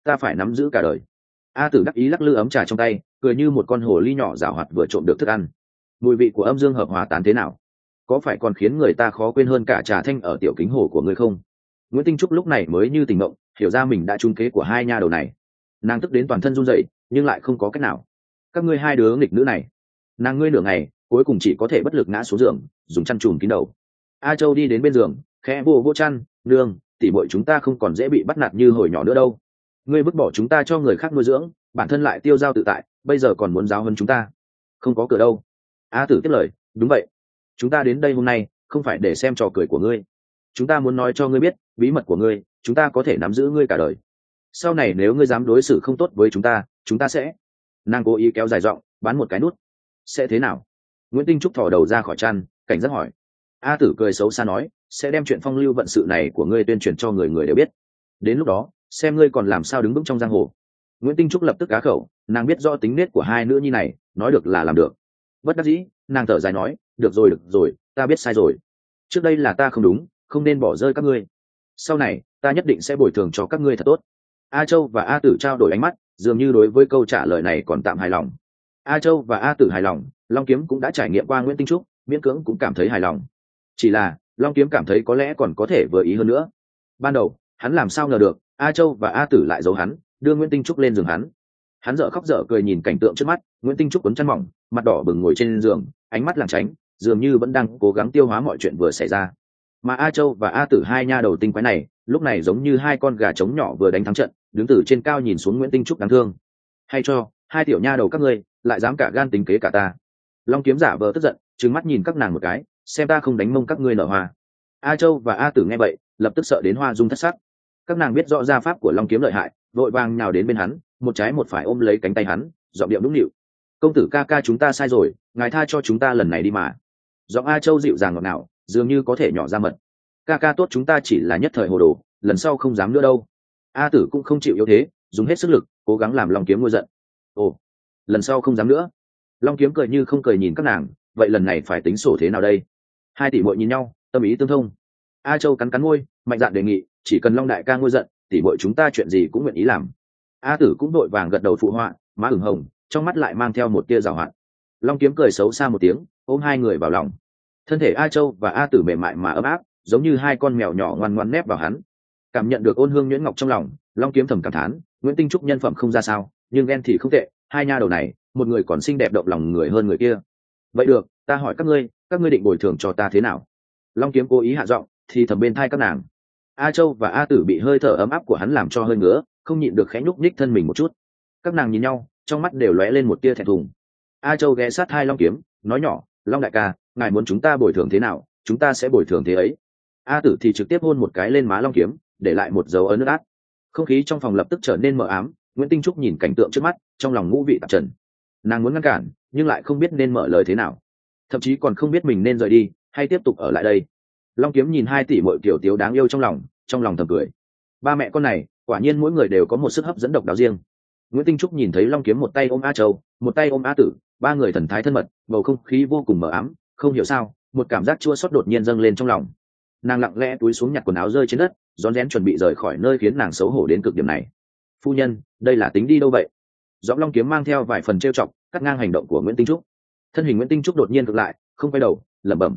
Speaker 1: ta phải nắm giữ cả đời. A Tử đắc ý lắc lư ấm trà trong tay, cười như một con hồ ly nhỏ giảo hoạt vừa trộm được thức ăn. Mùi vị của âm dương hợp hòa tán thế nào, có phải còn khiến người ta khó quên hơn cả trà thanh ở tiểu kính hồ của ngươi không? Nguyễn Tinh Trúc lúc này mới như tỉnh mộng, hiểu ra mình đã trúng kế của hai nha đầu này. Nàng tức đến toàn thân run rẩy, nhưng lại không có cách nào. Các ngươi hai đứa nghịch nữ này, nàng ngươi nửa ngày cuối cùng chỉ có thể bất lực ngã xuống giường, dùng chăn trùm kín đầu. A Châu đi đến bên giường, khẽ vô vô chăn, nương, tỉ muội chúng ta không còn dễ bị bắt nạt như hồi nhỏ nữa đâu. Ngươi vứt bỏ chúng ta cho người khác nuôi dưỡng, bản thân lại tiêu dao tự tại, bây giờ còn muốn giáo hơn chúng ta, không có cửa đâu. A Tử tiếp lời, đúng vậy, chúng ta đến đây hôm nay không phải để xem trò cười của ngươi, chúng ta muốn nói cho ngươi biết bí mật của ngươi, chúng ta có thể nắm giữ ngươi cả đời. Sau này nếu ngươi dám đối xử không tốt với chúng ta sẽ. Nàng cố ý kéo dài giọng, bán một cái nút. Sẽ thế nào? Nguyễn Tinh Trúc thò đầu ra khỏi chăn, cảnh giác hỏi. A Tử cười xấu xa nói, sẽ đem chuyện phong lưu vận sự này của ngươi tuyên truyền cho người người đều biết, đến lúc đó xem ngươi còn làm sao đứng vững trong giang hồ. Nguyễn Tinh Trúc lập tức cá khẩu, nàng biết rõ tính nết của hai nữ nhi này, nói được là làm được. Bất đắc dĩ, nàng thở dài nói, được rồi, ta biết sai rồi, trước đây là ta không đúng, không nên bỏ rơi các ngươi, sau này ta nhất định sẽ bồi thường cho các ngươi thật tốt. A Châu và A Tử trao đổi ánh mắt, dường như đối với câu trả lời này còn tạm hài lòng. A Châu và A Tử hài lòng, Long Kiếm cũng đã trải nghiệm qua Nguyễn Tinh Trúc, miễn cưỡng cũng cảm thấy hài lòng. Chỉ là Long Kiếm cảm thấy có lẽ còn có thể vừa ý hơn nữa. Ban đầu hắn làm sao ngờ được A Châu và A Tử lại giấu hắn, đưa Nguyễn Tinh Trúc lên giường hắn. Hắn dở khóc dở cười nhìn cảnh tượng trước mắt, Nguyễn Tinh Trúc quấn chăn mỏng, mặt đỏ bừng ngồi trên giường, ánh mắt lảng tránh, dường như vẫn đang cố gắng tiêu hóa mọi chuyện vừa xảy ra. Mà A Châu và A Tử hai nha đầu tinh quái này, lúc này giống như hai con gà trống nhỏ vừa đánh thắng trận, đứng từ trên cao nhìn xuống Nguyễn Tinh Trúc đáng thương. Hay cho hai tiểu nha đầu các ngươi lại dám cả gan tính kế cả ta. Long Kiếm giả vờ tức giận, trừng mắt nhìn các nàng một cái, xem ta không đánh mông các ngươi nở hoa. A Châu và A Tử nghe vậy, lập tức sợ đến hoa dung thất sắc. Các nàng biết rõ gia pháp của Long Kiếm lợi hại, vội vàng nhào đến bên hắn, một trái một phải ôm lấy cánh tay hắn, giọng điệu nũng nịu. Công tử ca ca, chúng ta sai rồi, ngài tha cho chúng ta lần này đi mà. Giọng A Châu dịu dàng ngọt ngào, dường như có thể nhỏ ra mật. Ca ca tốt, chúng ta chỉ là nhất thời hồ đồ, lần sau không dám nữa đâu. A Tử cũng không chịu yếu thế, dùng hết sức lực, cố gắng làm Long Kiếm nguôi giận. Ồ, lần sau không dám nữa. Long Kiếm cười như không cười nhìn các nàng, vậy lần này phải tính sổ thế nào đây? Hai tỷ muội nhìn nhau, tâm ý tương thông. A Châu cắn cắn môi, mạnh dạn đề nghị, chỉ cần Long đại ca nguôi giận, tỷ muội chúng ta chuyện gì cũng nguyện ý làm. A Tử cũng đội vàng gật đầu phụ họa, má ửng hồng, trong mắt lại mang theo một tia giảo hoạt. Long Kiếm cười xấu xa một tiếng, ôm hai người vào lòng. Thân thể A Châu và A Tử mềm mại mà ấm áp, giống như hai con mèo nhỏ ngoan ngoãn nép vào hắn. Cảm nhận được ôn hương nhuyễn ngọc trong lòng, Long Kiếm thầm cảm thán, Nguyễn Tinh Trúc nhân phẩm không ra sao, nhưng ghen thì không tệ, hai nha đầu này, một người còn xinh đẹp động lòng người hơn người kia. Vậy được, ta hỏi các ngươi định bồi thường cho ta thế nào? Long Kiếm cố ý hạ giọng, thì thầm bên thai các nàng. A Châu và A Tử bị hơi thở ấm áp của hắn làm cho hơi ngứa, không nhịn được khẽ nhúc nhích thân mình một chút. Các nàng nhìn nhau, trong mắt đều lóe lên một tia thẹn thùng. A Châu ghé sát hai Long Kiếm, nói nhỏ, Long đại ca, ngài muốn chúng ta bồi thường thế nào, chúng ta sẽ bồi thường thế ấy. A Tử thì trực tiếp hôn một cái lên má Long Kiếm, để lại một dấu ấn ướt át. Không khí trong phòng lập tức trở nên mờ ám. Nguyễn Tinh Trúc nhìn cảnh tượng trước mắt, trong lòng ngũ vị tạp trần. Nàng muốn ngăn cản, nhưng lại không biết nên mở lời thế nào, thậm chí còn không biết mình nên rời đi hay tiếp tục ở lại đây. Long Kiếm nhìn hai tỷ muội tiểu tiếu đáng yêu trong lòng thầm cười. Ba mẹ con này quả nhiên mỗi người đều có một sức hấp dẫn độc đáo riêng. Nguyễn Tinh Trúc nhìn thấy Long Kiếm một tay ôm A Châu, một tay ôm A Tử, ba người thần thái thân mật, bầu không khí vô cùng mờ ám. Không hiểu sao, một cảm giác chua xót đột nhiên dâng lên trong lòng. Nàng lặng lẽ túi xuống nhặt quần áo rơi trên đất, rón rén chuẩn bị rời khỏi nơi khiến nàng xấu hổ đến cực điểm này. Phu nhân, đây là tính đi đâu vậy? Giọng Long Kiếm mang theo vài phần trêu chọc, cắt ngang hành động của Nguyễn Tinh Trúc. Thân hình Nguyễn Tinh Trúc đột nhiên cực lại, không quay đầu, lẩm bẩm,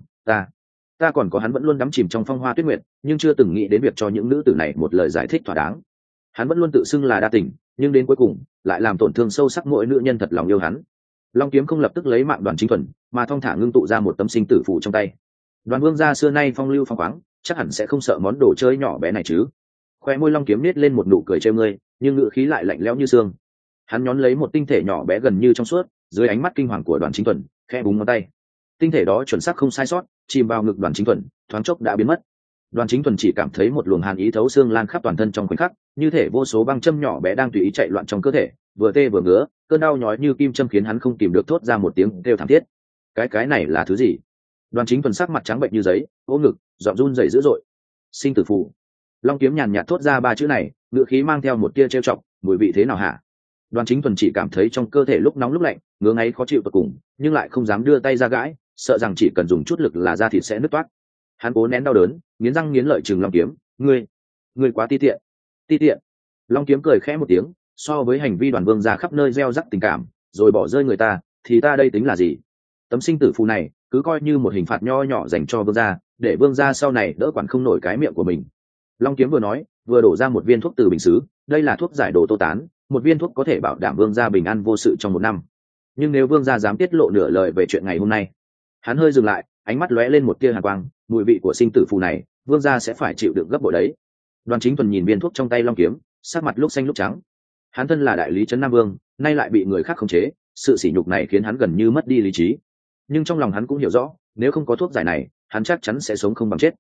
Speaker 1: ta còn có hắn vẫn luôn đắm chìm trong phong hoa tuyết nguyệt, nhưng chưa từng nghĩ đến việc cho những nữ tử này một lời giải thích thỏa đáng. Hắn vẫn luôn tự xưng là đa tình, nhưng đến cuối cùng lại làm tổn thương sâu sắc mỗi nữ nhân thật lòng yêu hắn. Long Kiếm không lập tức lấy mạng Đoàn Chính Thuần, mà thong thả ngưng tụ ra một tấm sinh tử phù trong tay. Đoàn Vương gia xưa nay phong lưu phong khoáng, chắc hẳn sẽ không sợ món đồ chơi nhỏ bé này chứ. Khoe môi Long Kiếm nết lên một nụ cười trêu ngươi, nhưng ngữ khí lại lạnh lẽo như xương. Hắn nhón lấy một tinh thể nhỏ bé gần như trong suốt, dưới ánh mắt kinh hoàng của Đoàn Chính Thuần, khẽ búng ngón tay. Tinh thể đó chuẩn xác không sai sót, chìm vào ngực Đoàn Chính Thuần, thoáng chốc đã biến mất. Đoàn Chính Thuần chỉ cảm thấy một luồng hàn ý thấu xương lan khắp toàn thân trong khoảnh khắc, như thể vô số băng châm nhỏ bé đang tùy ý chạy loạn trong cơ thể, vừa tê vừa ngứa, cơn đau nhói như kim châm khiến hắn không kìm được thốt ra một tiếng kêu thảm thiết. Cái này là thứ gì? Đoàn Chính Thuần sắc mặt trắng bệch như giấy, ôm ngực, giọng run rẩy dữ dội. Sinh tử phù. Long Kiếm nhàn nhạt thốt ra ba chữ này, ngữ khí mang theo một tia trêu chọc, mùi vị thế nào hả? Đoàn Chính Thuần chỉ cảm thấy trong cơ thể lúc nóng lúc lạnh, ngứa ngáy khó chịu tột cùng, nhưng lại không dám đưa tay ra gãi, sợ rằng chỉ cần dùng chút lực là da thịt sẽ nứt toát. Hắn cố nén đau đớn, nghiến răng nghiến lợi trừng Long Kiếm, ngươi quá ti tiện. Long Kiếm cười khẽ một tiếng, so với hành vi đoàn vương gia khắp nơi gieo rắc tình cảm rồi bỏ rơi người ta thì ta đây tính là gì? Tấm sinh tử phù này cứ coi như một hình phạt nho nhỏ dành cho vương gia, để vương gia sau này đỡ quản không nổi cái miệng của mình. Long Kiếm vừa nói vừa đổ ra một viên thuốc từ bình sứ. Đây là thuốc giải đồ tô tán, một viên thuốc có thể bảo đảm vương gia bình an vô sự trong 1 năm. Nhưng nếu vương gia dám tiết lộ nửa lời về chuyện ngày hôm nay, hắn hơi dừng lại, ánh mắt lóe lên một tia hàn quang. Mùi vị của sinh tử phù này vương gia sẽ phải chịu đựng gấp bội đấy. Đoàn Chính Thuần nhìn viên thuốc trong tay Long Kiếm, sắc mặt lúc xanh lúc trắng. Hắn thân là đại lý trấn Nam Vương, nay lại bị người khác khống chế, sự sỉ nhục này khiến hắn gần như mất đi lý trí. Nhưng trong lòng hắn cũng hiểu rõ, nếu không có thuốc giải này, hắn chắc chắn sẽ sống không bằng chết.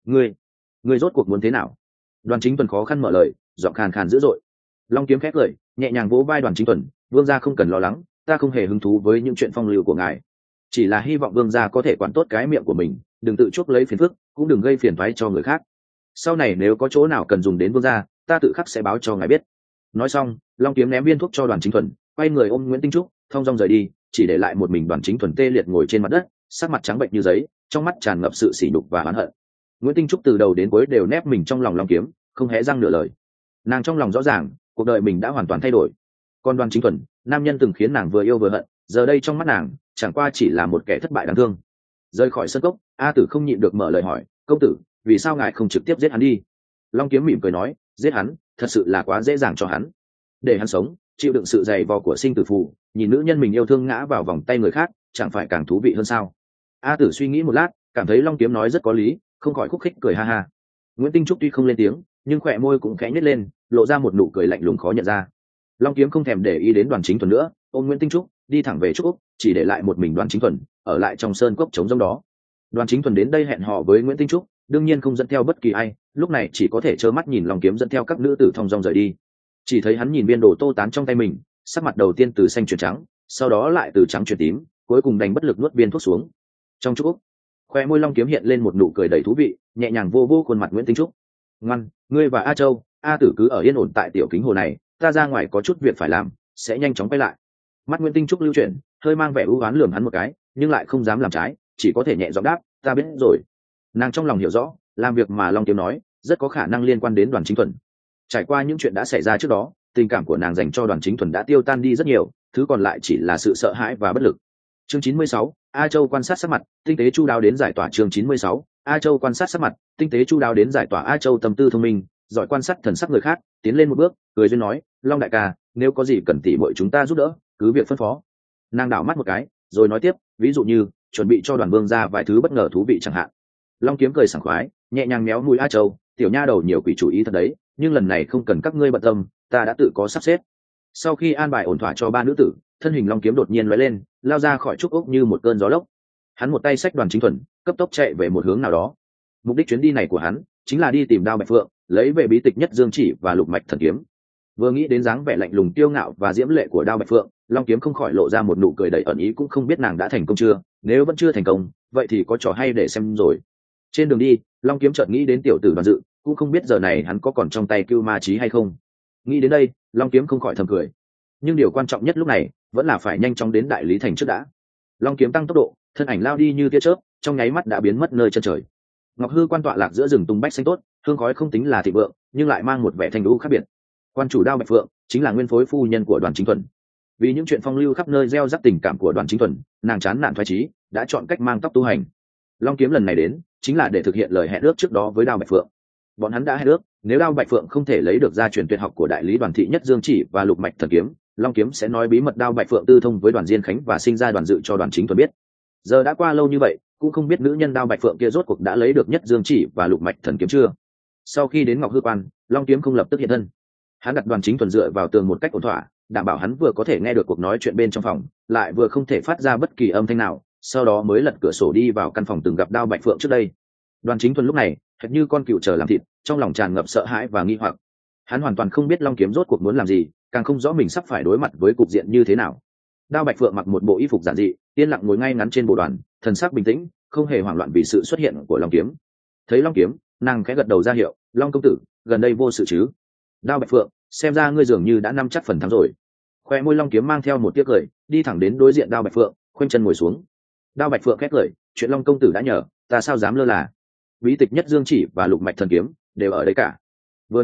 Speaker 1: Ngươi rốt cuộc muốn thế nào? Đoàn Chính Tuần khó khăn mở lời, giọng khàn khàn dữ dội. Long Kiếm khép cười, nhẹ nhàng vỗ vai Đoàn Chính Tuần, vương gia không cần lo lắng, ta không hề hứng thú với những chuyện phong lưu của ngài, chỉ là hy vọng vương gia có thể quản tốt cái miệng của mình, đừng tự chuốc lấy phiền phức, cũng đừng gây phiền toái cho người khác. Sau này nếu có chỗ nào cần dùng đến vương gia, ta tự khắc sẽ báo cho ngài biết. Nói xong, Long Kiếm ném viên thuốc cho Đoàn Chính Thuần, quay người ôm Nguyễn Tinh Trúc, thong dong rời đi, chỉ để lại một mình Đoàn Chính Thuần tê liệt ngồi trên mặt đất, sắc mặt trắng bệch như giấy, trong mắt tràn ngập sự sỉ nhục và oán hận. Nguyễn Tinh Trúc từ đầu đến cuối đều nép mình trong lòng Long Kiếm, không hé răng nửa lời. Nàng trong lòng rõ ràng, cuộc đời mình đã hoàn toàn thay đổi. Còn Đoàn Chính Thuần, nam nhân từng khiến nàng vừa yêu vừa hận, giờ đây trong mắt nàng, chẳng qua chỉ là một kẻ thất bại đáng thương. Rời khỏi sân cốc, A Tử không nhịn được mở lời hỏi, công tử, vì sao ngài không trực tiếp giết hắn đi? Long Kiếm mỉm cười nói, giết hắn, thật sự là quá dễ dàng cho hắn. Để hắn sống, chịu đựng sự dày vò của sinh tử phù, nhìn nữ nhân mình yêu thương ngã vào vòng tay người khác, chẳng phải càng thú vị hơn sao? A Tử suy nghĩ một lát, cảm thấy Long Kiếm nói rất có lý, không khỏi khúc khích cười ha ha. Nguyễn Tinh Trúc tuy không lên tiếng, nhưng khỏe môi cũng khẽ nhếch lên, lộ ra một nụ cười lạnh lùng khó nhận ra. Long Kiếm không thèm để ý đến Đoàn Chính Thuần nữa, ôm Nguyễn Tinh Trúc đi thẳng về Trúc Úc, chỉ để lại một mình Đoàn Chính Thuần ở lại trong sơn cốc trống rỗng đó. Đoàn Chính Thuần đến đây hẹn hò với Nguyễn Tinh Trúc, đương nhiên không dẫn theo bất kỳ ai, lúc này chỉ có thể trơ mắt nhìn Long Kiếm dẫn theo các nữ tử thong dong rời đi. Chỉ thấy hắn nhìn viên đồ tô tán trong tay mình, sắc mặt đầu tiên từ xanh chuyển trắng, sau đó lại từ trắng chuyển tím, cuối cùng đành bất lực nuốt viên thuốc xuống. Trong Trúc Úc, khoe môi Long Kiếm hiện lên một nụ cười đầy thú vị, nhẹ nhàng vô vô khuôn mặt Nguyễn Tinh Trúc. Ngoan, ngươi và A Châu, A Tử cứ ở yên ổn tại tiểu kính hồ này, ta ra ngoài có chút việc phải làm, sẽ nhanh chóng quay lại. Mắt Nguyễn Tinh Trúc lưu chuyển, hơi mang vẻ ưu oán lườm hắn một cái, nhưng lại không dám làm trái, chỉ có thể nhẹ giọng đáp, ta biết rồi. Nàng trong lòng hiểu rõ, làm việc mà Long Kiếm nói rất có khả năng liên quan đến Đoàn Chính Thuần. Trải qua những chuyện đã xảy ra trước đó, tình cảm của nàng dành cho Đoàn Chính Thuần đã tiêu tan đi rất nhiều, thứ còn lại chỉ là sự sợ hãi và bất lực. Chương 96, A Châu quan sát sắc mặt, tinh tế chu đáo đến giải tỏa. Chương 96, A Châu quan sát sắc mặt, tinh tế chu đáo đến giải tỏa. A Châu tâm tư thông minh, giỏi quan sát thần sắc người khác, tiến lên một bước, cười duyên nói, Long đại ca, nếu có gì cần tỉ muội chúng ta giúp đỡ, cứ việc phân phó. Nàng đảo mắt một cái, rồi nói tiếp, ví dụ như chuẩn bị cho Đoàn vương ra vài thứ bất ngờ thú vị chẳng hạn. Long Kiếm cười sảng khoái, nhẹ nhàng méo mũi A Châu, tiểu nha đầu nhiều quỷ chủ ý thật đấy, nhưng lần này không cần các ngươi bận tâm, ta đã tự có sắp xếp. Sau khi an bài ổn thỏa cho ba nữ tử, thân hình Long Kiếm đột nhiên lóe lên, lao ra khỏi Trúc Úc như một cơn gió lốc. Hắn một tay xách Đoàn Chính Thuần, cấp tốc chạy về một hướng nào đó. Mục đích chuyến đi này của hắn chính là đi tìm Đao Bạch Phượng, lấy về bí tịch Nhất Dương Chỉ và Lục Mạch Thần Kiếm. Vừa nghĩ đến dáng vẻ lạnh lùng kiêu ngạo và diễm lệ của Đao Bạch Phượng, Long Kiếm không khỏi lộ ra một nụ cười đầy ẩn ý, cũng không biết nàng đã thành công chưa, nếu vẫn chưa thành công, vậy thì có trò hay để xem rồi. Trên đường đi, Long Kiếm chợt nghĩ đến tiểu tử Đoàn Dự, cũng không biết giờ này hắn có còn trong tay Cưu Ma Chí hay không. Nghĩ đến đây, Long Kiếm không khỏi thầm cười. Nhưng điều quan trọng nhất lúc này vẫn là phải nhanh chóng đến Đại Lý thành trước đã. Long Kiếm tăng tốc độ, thân ảnh lao đi như tia chớp, trong nháy mắt đã biến mất nơi chân trời. Ngọc Hư quan tọa lạc giữa rừng tung bách xanh tốt, hương khói không tính là thịnh vượng, nhưng lại mang một vẻ thanh đu khác biệt. Quan chủ Đao Bạch Phượng chính là nguyên phối phu nhân của Đoàn Chính Thuần. Vì những chuyện phong lưu khắp nơi gieo rắc tình cảm của Đoàn Chính Thuần, nàng chán nản thoái chí, đã chọn cách mang tóc tu hành. Long Kiếm lần này đến chính là để thực hiện lời hẹn ước trước đó với Đao Bạch Phượng. Bọn hắn đã hẹn ước, nếu Đao Bạch Phượng không thể lấy được gia truyền tuyệt học của đại lý Đoàn thị Nhất Dương Chỉ và Lục Mạch Thần Kiếm, Long Kiếm sẽ nói bí mật Đao Bạch Phượng tư thông với Đoàn Diên Khánh và sinh ra Đoàn Dự cho Đoàn Chính Thuần biết. Giờ đã qua lâu như vậy, cũng không biết nữ nhân Đao Bạch Phượng kia rốt cuộc đã lấy được Nhất Dương Chỉ và Lục Mạch Thần Kiếm chưa. Sau khi đến Ngọc Hư quan, Long Kiếm không lập tức hiện thân. Hắn đặt Đoàn Chính Thuần dựa vào tường một cách ổn thỏa, đảm bảo hắn vừa có thể nghe được cuộc nói chuyện bên trong phòng, lại vừa không thể phát ra bất kỳ âm thanh nào, sau đó mới lật cửa sổ đi vào căn phòng từng gặp Đao Bạch Phượng trước đây. Đoàn Chính Thuần lúc này hệt như con cừu chờ làm thịt, trong lòng tràn ngập sợ hãi và nghi hoặc. Hắn hoàn toàn không biết Long Kiếm rốt cuộc muốn làm gì, càng không rõ mình sắp phải đối mặt với cục diện như thế nào. Đao Bạch Phượng mặc một bộ y phục giản dị, yên lặng ngồi ngay ngắn trên bộ đoàn, thần sắc bình tĩnh, không hề hoảng loạn vì sự xuất hiện của Long Kiếm. Thấy Long Kiếm, nàng khẽ gật đầu ra hiệu, Long công tử, gần đây vô sự chứ? Đao Bạch Phượng, xem ra ngươi dường như đã nắm chắc phần thắng rồi. Khoe môi Long Kiếm mang theo một tia cười, đi thẳng đến đối diện Đao Bạch Phượng, khoanh chân ngồi xuống. Đao Bạch Phượng khét cười, chuyện Long công tử đã nhờ, ta sao dám lơ là? Bí tịch Nhất Dương Chỉ và Lục Mạch Thần Kiếm đều ở đây cả. Vừa nói,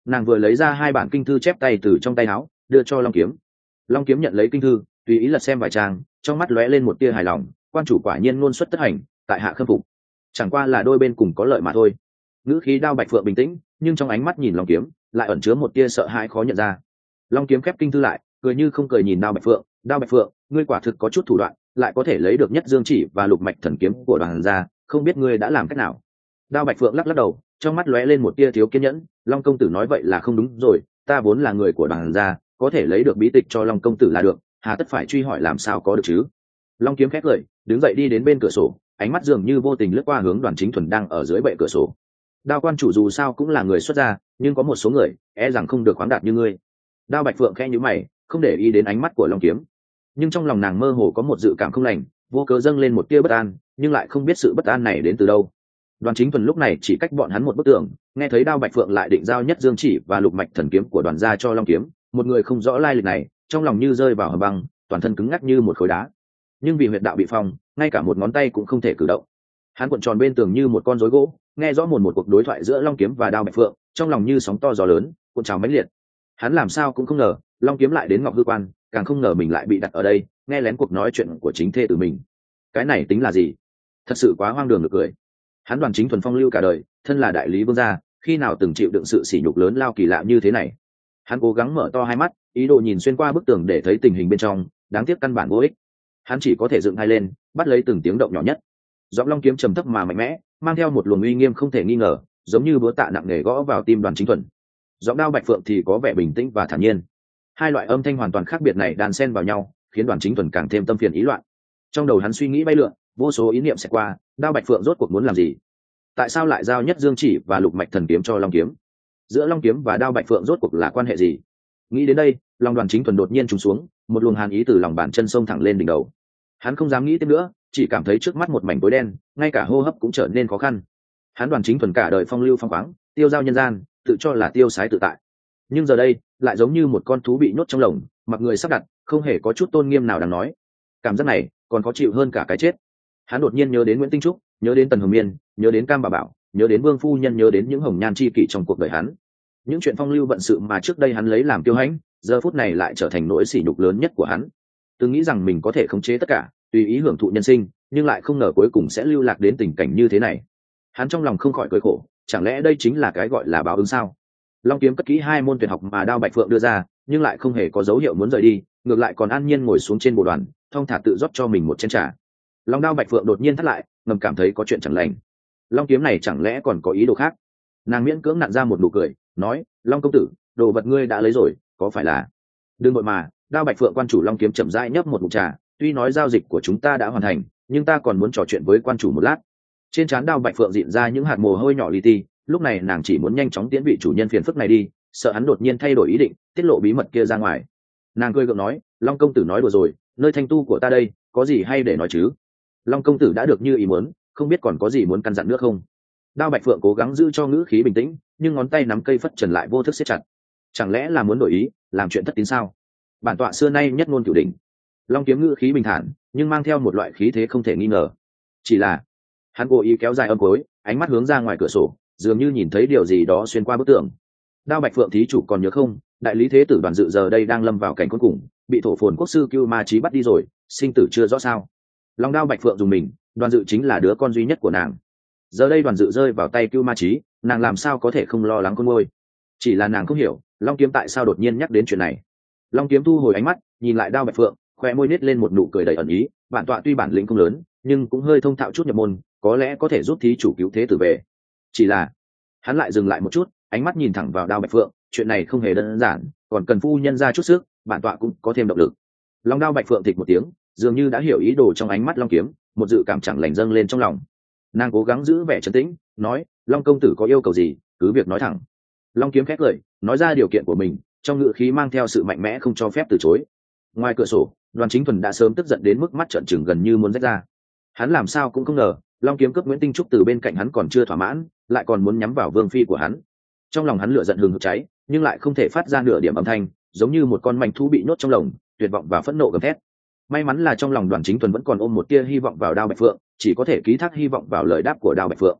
Speaker 1: nàng vừa lấy ra 2 bản kinh thư chép tay từ trong tay áo đưa cho Long Kiếm. Long Kiếm nhận lấy kinh thư, tùy ý lật xem vài trang, trong mắt lóe lên một tia hài lòng, quan chủ quả nhiên ngôn xuất tất hành, tại hạ khâm phục. Chẳng qua là đôi bên cùng có lợi mà thôi. Ngữ khí Đao Bạch Phượng bình tĩnh, nhưng trong ánh mắt nhìn Long Kiếm lại ẩn chứa một tia sợ hãi khó nhận ra. Long Kiếm khép kinh thư lại, cười như không cười nhìn Đao Bạch Phượng, "Đao Bạch Phượng, ngươi quả thực có chút thủ đoạn, lại có thể lấy được Nhất Dương Chỉ và Lục Mạch Thần Kiếm của Đoàn gia, không biết ngươi đã làm cách nào?" Đao Bạch Phượng lắc lắc đầu, trong mắt lóe lên một tia thiếu kiên nhẫn, "Long công tử nói vậy là không đúng rồi, ta vốn là người của Đoàn gia, có thể lấy được bí tịch cho Long công tử là được, hà tất phải truy hỏi làm sao có được chứ?" Long Kiếm khép cười, đứng dậy đi đến bên cửa sổ, ánh mắt dường như vô tình lướt qua hướng Đoàn Chính Thuần đang ở dưới bệ cửa sổ. Đao quan chủ dù sao cũng là người xuất gia, nhưng có một số người e rằng không được khoáng đạt như ngươi. Đao Bạch Phượng khẽ nhíu mày, không để ý đến ánh mắt của Long Kiếm, nhưng trong lòng nàng mơ hồ có một dự cảm không lành, vô cớ dâng lên một tia bất an, nhưng lại không biết sự bất an này đến từ đâu. Đoàn Chính Thuần lúc này chỉ cách bọn hắn một bức tường, nghe thấy Đao Bạch Phượng lại định giao Nhất Dương Chỉ và Lục Mạch Thần Kiếm của Đoàn gia cho Long Kiếm, một người không rõ lai lịch này, trong lòng như rơi vào hầm băng, toàn thân cứng ngắc như một khối đá. Nhưng vì huyệt đạo bị phong, ngay cả một ngón tay cũng không thể cử động. Hắn cuộn tròn bên tường như một con rối gỗ, nghe rõ một cuộc đối thoại giữa Long Kiếm và Đao Bạch Phượng, trong lòng như sóng to gió lớn, cuộn trào mãnh liệt. Hắn làm sao cũng không ngờ, Long Kiếm lại đến Ngọc Hư Quan, càng không ngờ mình lại bị đặt ở đây, nghe lén cuộc nói chuyện của chính thê tử mình. Cái này tính là gì? Thật sự quá hoang đường được cười. Hắn Đoàn Chính Thuần phong lưu cả đời, thân là đại lý vương gia, khi nào từng chịu đựng sự sỉ nhục lớn lao kỳ lạ như thế này. Hắn cố gắng mở to hai mắt, ý đồ nhìn xuyên qua bức tường để thấy tình hình bên trong, đáng tiếc căn bản vô ích. Hắn chỉ có thể dựng hai lên, bắt lấy từng tiếng động nhỏ nhất. Giọng Long Kiếm trầm thấp mà mạnh mẽ, mang theo một luồng uy nghiêm không thể nghi ngờ, giống như búa tạ nặng nề gõ vào tim Đoàn Chính Thuần. Giọng Đao Bạch Phượng thì có vẻ bình tĩnh và thản nhiên. Hai loại âm thanh hoàn toàn khác biệt này đan xen vào nhau, khiến Đoàn Chính Thuần càng thêm tâm phiền ý loạn. Trong đầu hắn suy nghĩ bay lượn, vô số ý niệm sẽ qua, Đao Bạch Phượng rốt cuộc muốn làm gì? Tại sao lại giao Nhất Dương Chỉ và Lục Mạch Thần Kiếm cho Long Kiếm? Giữa Long Kiếm và Đao Bạch Phượng rốt cuộc là quan hệ gì? Nghĩ đến đây, lòng Đoàn Chính Thuần đột nhiên trùng xuống, một luồng hàn ý từ lòng bàn chân sông thẳng lên đỉnh đầu. Hắn không dám nghĩ tiếp nữa, chỉ cảm thấy trước mắt một mảnh tối đen, ngay cả hô hấp cũng trở nên khó khăn. Hắn Đoàn Chính Thuần cả đời phong lưu phong khoáng, tiêu dao nhân gian, tự cho là tiêu sái tự tại, nhưng giờ đây lại giống như một con thú bị nhốt trong lồng, mặc người sắp đặt, không hề có chút tôn nghiêm nào đáng nói. Cảm giác này còn khó chịu hơn cả cái chết. Hắn đột nhiên nhớ đến Nguyễn Tinh Trúc, nhớ đến Tần Hồng Miên, nhớ đến Cam Bà Bảo, nhớ đến Vương phu nhân, nhớ đến những hồng nhan chi kỷ trong cuộc đời hắn. Những chuyện phong lưu vận sự mà trước đây hắn lấy làm kiêu hãnh, giờ phút này lại trở thành nỗi sỉ nhục lớn nhất của hắn. Từng nghĩ rằng mình có thể khống chế tất cả, tùy ý hưởng thụ nhân sinh, nhưng lại không ngờ cuối cùng sẽ lưu lạc đến tình cảnh như thế này. Hắn trong lòng không khỏi cười khổ, chẳng lẽ đây chính là cái gọi là báo ứng sao? Long Kiếm cất kỹ 2 môn tuyệt học mà Đao Bạch Phượng đưa ra, nhưng lại không hề có dấu hiệu muốn rời đi, ngược lại còn an nhiên ngồi xuống trên bộ đoàn, thong thả tự rót cho mình một chén trà. Long Đao Bạch Phượng đột nhiên thắt lại, ngầm cảm thấy có chuyện chẳng lành. Long Kiếm này chẳng lẽ còn có ý đồ khác? Nàng miễn cưỡng nặn ra một nụ cười, nói: "Long công tử, đồ vật ngươi đã lấy rồi, có phải là?" "Đừng vội mà." Đao Bạch Phượng quan chủ Long Kiếm chậm rãi nhấp một ngụm trà, "Tuy nói giao dịch của chúng ta đã hoàn thành, nhưng ta còn muốn trò chuyện với quan chủ một lát." Trên trán Đao Bạch Phượng rịn ra những hạt mồ hôi nhỏ li ti, lúc này nàng chỉ muốn nhanh chóng tiễn vị chủ nhân phiền phức này đi, sợ hắn đột nhiên thay đổi ý định, tiết lộ bí mật kia ra ngoài. Nàng cười gượng nói: "Long công tử nói đùa rồi, nơi thanh tu của ta đây, có gì hay để nói chứ? Long công tử đã được như ý muốn, không biết còn có gì muốn căn dặn nữa không?" Đao Bạch Phượng cố gắng giữ cho ngữ khí bình tĩnh, nhưng ngón tay nắm cây phất trần lại vô thức siết chặt. Chẳng lẽ là muốn đổi ý, làm chuyện thất tín sao? Bản tọa xưa nay nhất ngôn cửu đỉnh. Long Kiếm ngữ khí bình thản, nhưng mang theo một loại khí thế không thể nghi ngờ. Chỉ là hắn cố ý kéo dài âm cuối, ánh mắt hướng ra ngoài cửa sổ, dường như nhìn thấy điều gì đó xuyên qua bức tường. Đao Bạch Phượng thí chủ còn nhớ không, đại lý thế tử Đoàn Dự giờ đây đang lâm vào cảnh cuối cùng, bị thổ phồn quốc sư Cưu Ma Chí bắt đi rồi, sinh tử chưa rõ sao? Long Đao Bạch Phượng dùng mình, Đoàn Dự chính là đứa con duy nhất của nàng. Giờ đây Đoàn Dự rơi vào tay Cưu Ma Chí, nàng làm sao có thể không lo lắng con ngôi? Chỉ là nàng không hiểu, Long Kiếm tại sao đột nhiên nhắc đến chuyện này. Long Kiếm thu hồi ánh mắt, nhìn lại Đao Bạch Phượng, khóe môi nít lên một nụ cười đầy ẩn ý, bản tọa tuy bản lĩnh không lớn, nhưng cũng hơi thông thạo chút nhập môn, có lẽ có thể giúp thí chủ cứu thế tử về. Chỉ là hắn lại dừng lại một chút, ánh mắt nhìn thẳng vào Đao Bạch Phượng, chuyện này không hề đơn giản, còn cần phu nhân ra chút sức, bản tọa cũng có thêm động lực. Long Đao Bạch Phượng thịch một tiếng, dường như đã hiểu ý đồ trong ánh mắt Long Kiếm, một dự cảm chẳng lành dâng lên trong lòng. Nàng cố gắng giữ vẻ trấn tĩnh, nói: "Long công tử có yêu cầu gì, cứ việc nói thẳng." Long Kiếm khét lời, nói ra điều kiện của mình, trong ngữ khí mang theo sự mạnh mẽ không cho phép từ chối. Ngoài cửa sổ, Đoàn Chính Thuần đã sớm tức giận đến mức mắt trợn trừng gần như muốn rách ra. Hắn làm sao cũng không ngờ, Long Kiếm cướp Nguyễn Tinh Trúc từ bên cạnh hắn còn chưa thỏa mãn, lại còn muốn nhắm vào vương phi của hắn. Trong lòng hắn lửa giận hừng hực cháy, nhưng lại không thể phát ra nửa điểm âm thanh, giống như một con manh thú bị nhốt trong lồng, tuyệt vọng và phẫn nộ gầm thét. May mắn là trong lòng Đoàn Chính Thuần vẫn còn ôm một tia hy vọng vào Đao Bạch Phượng, chỉ có thể ký thác hy vọng vào lời đáp của Đao Bạch Phượng.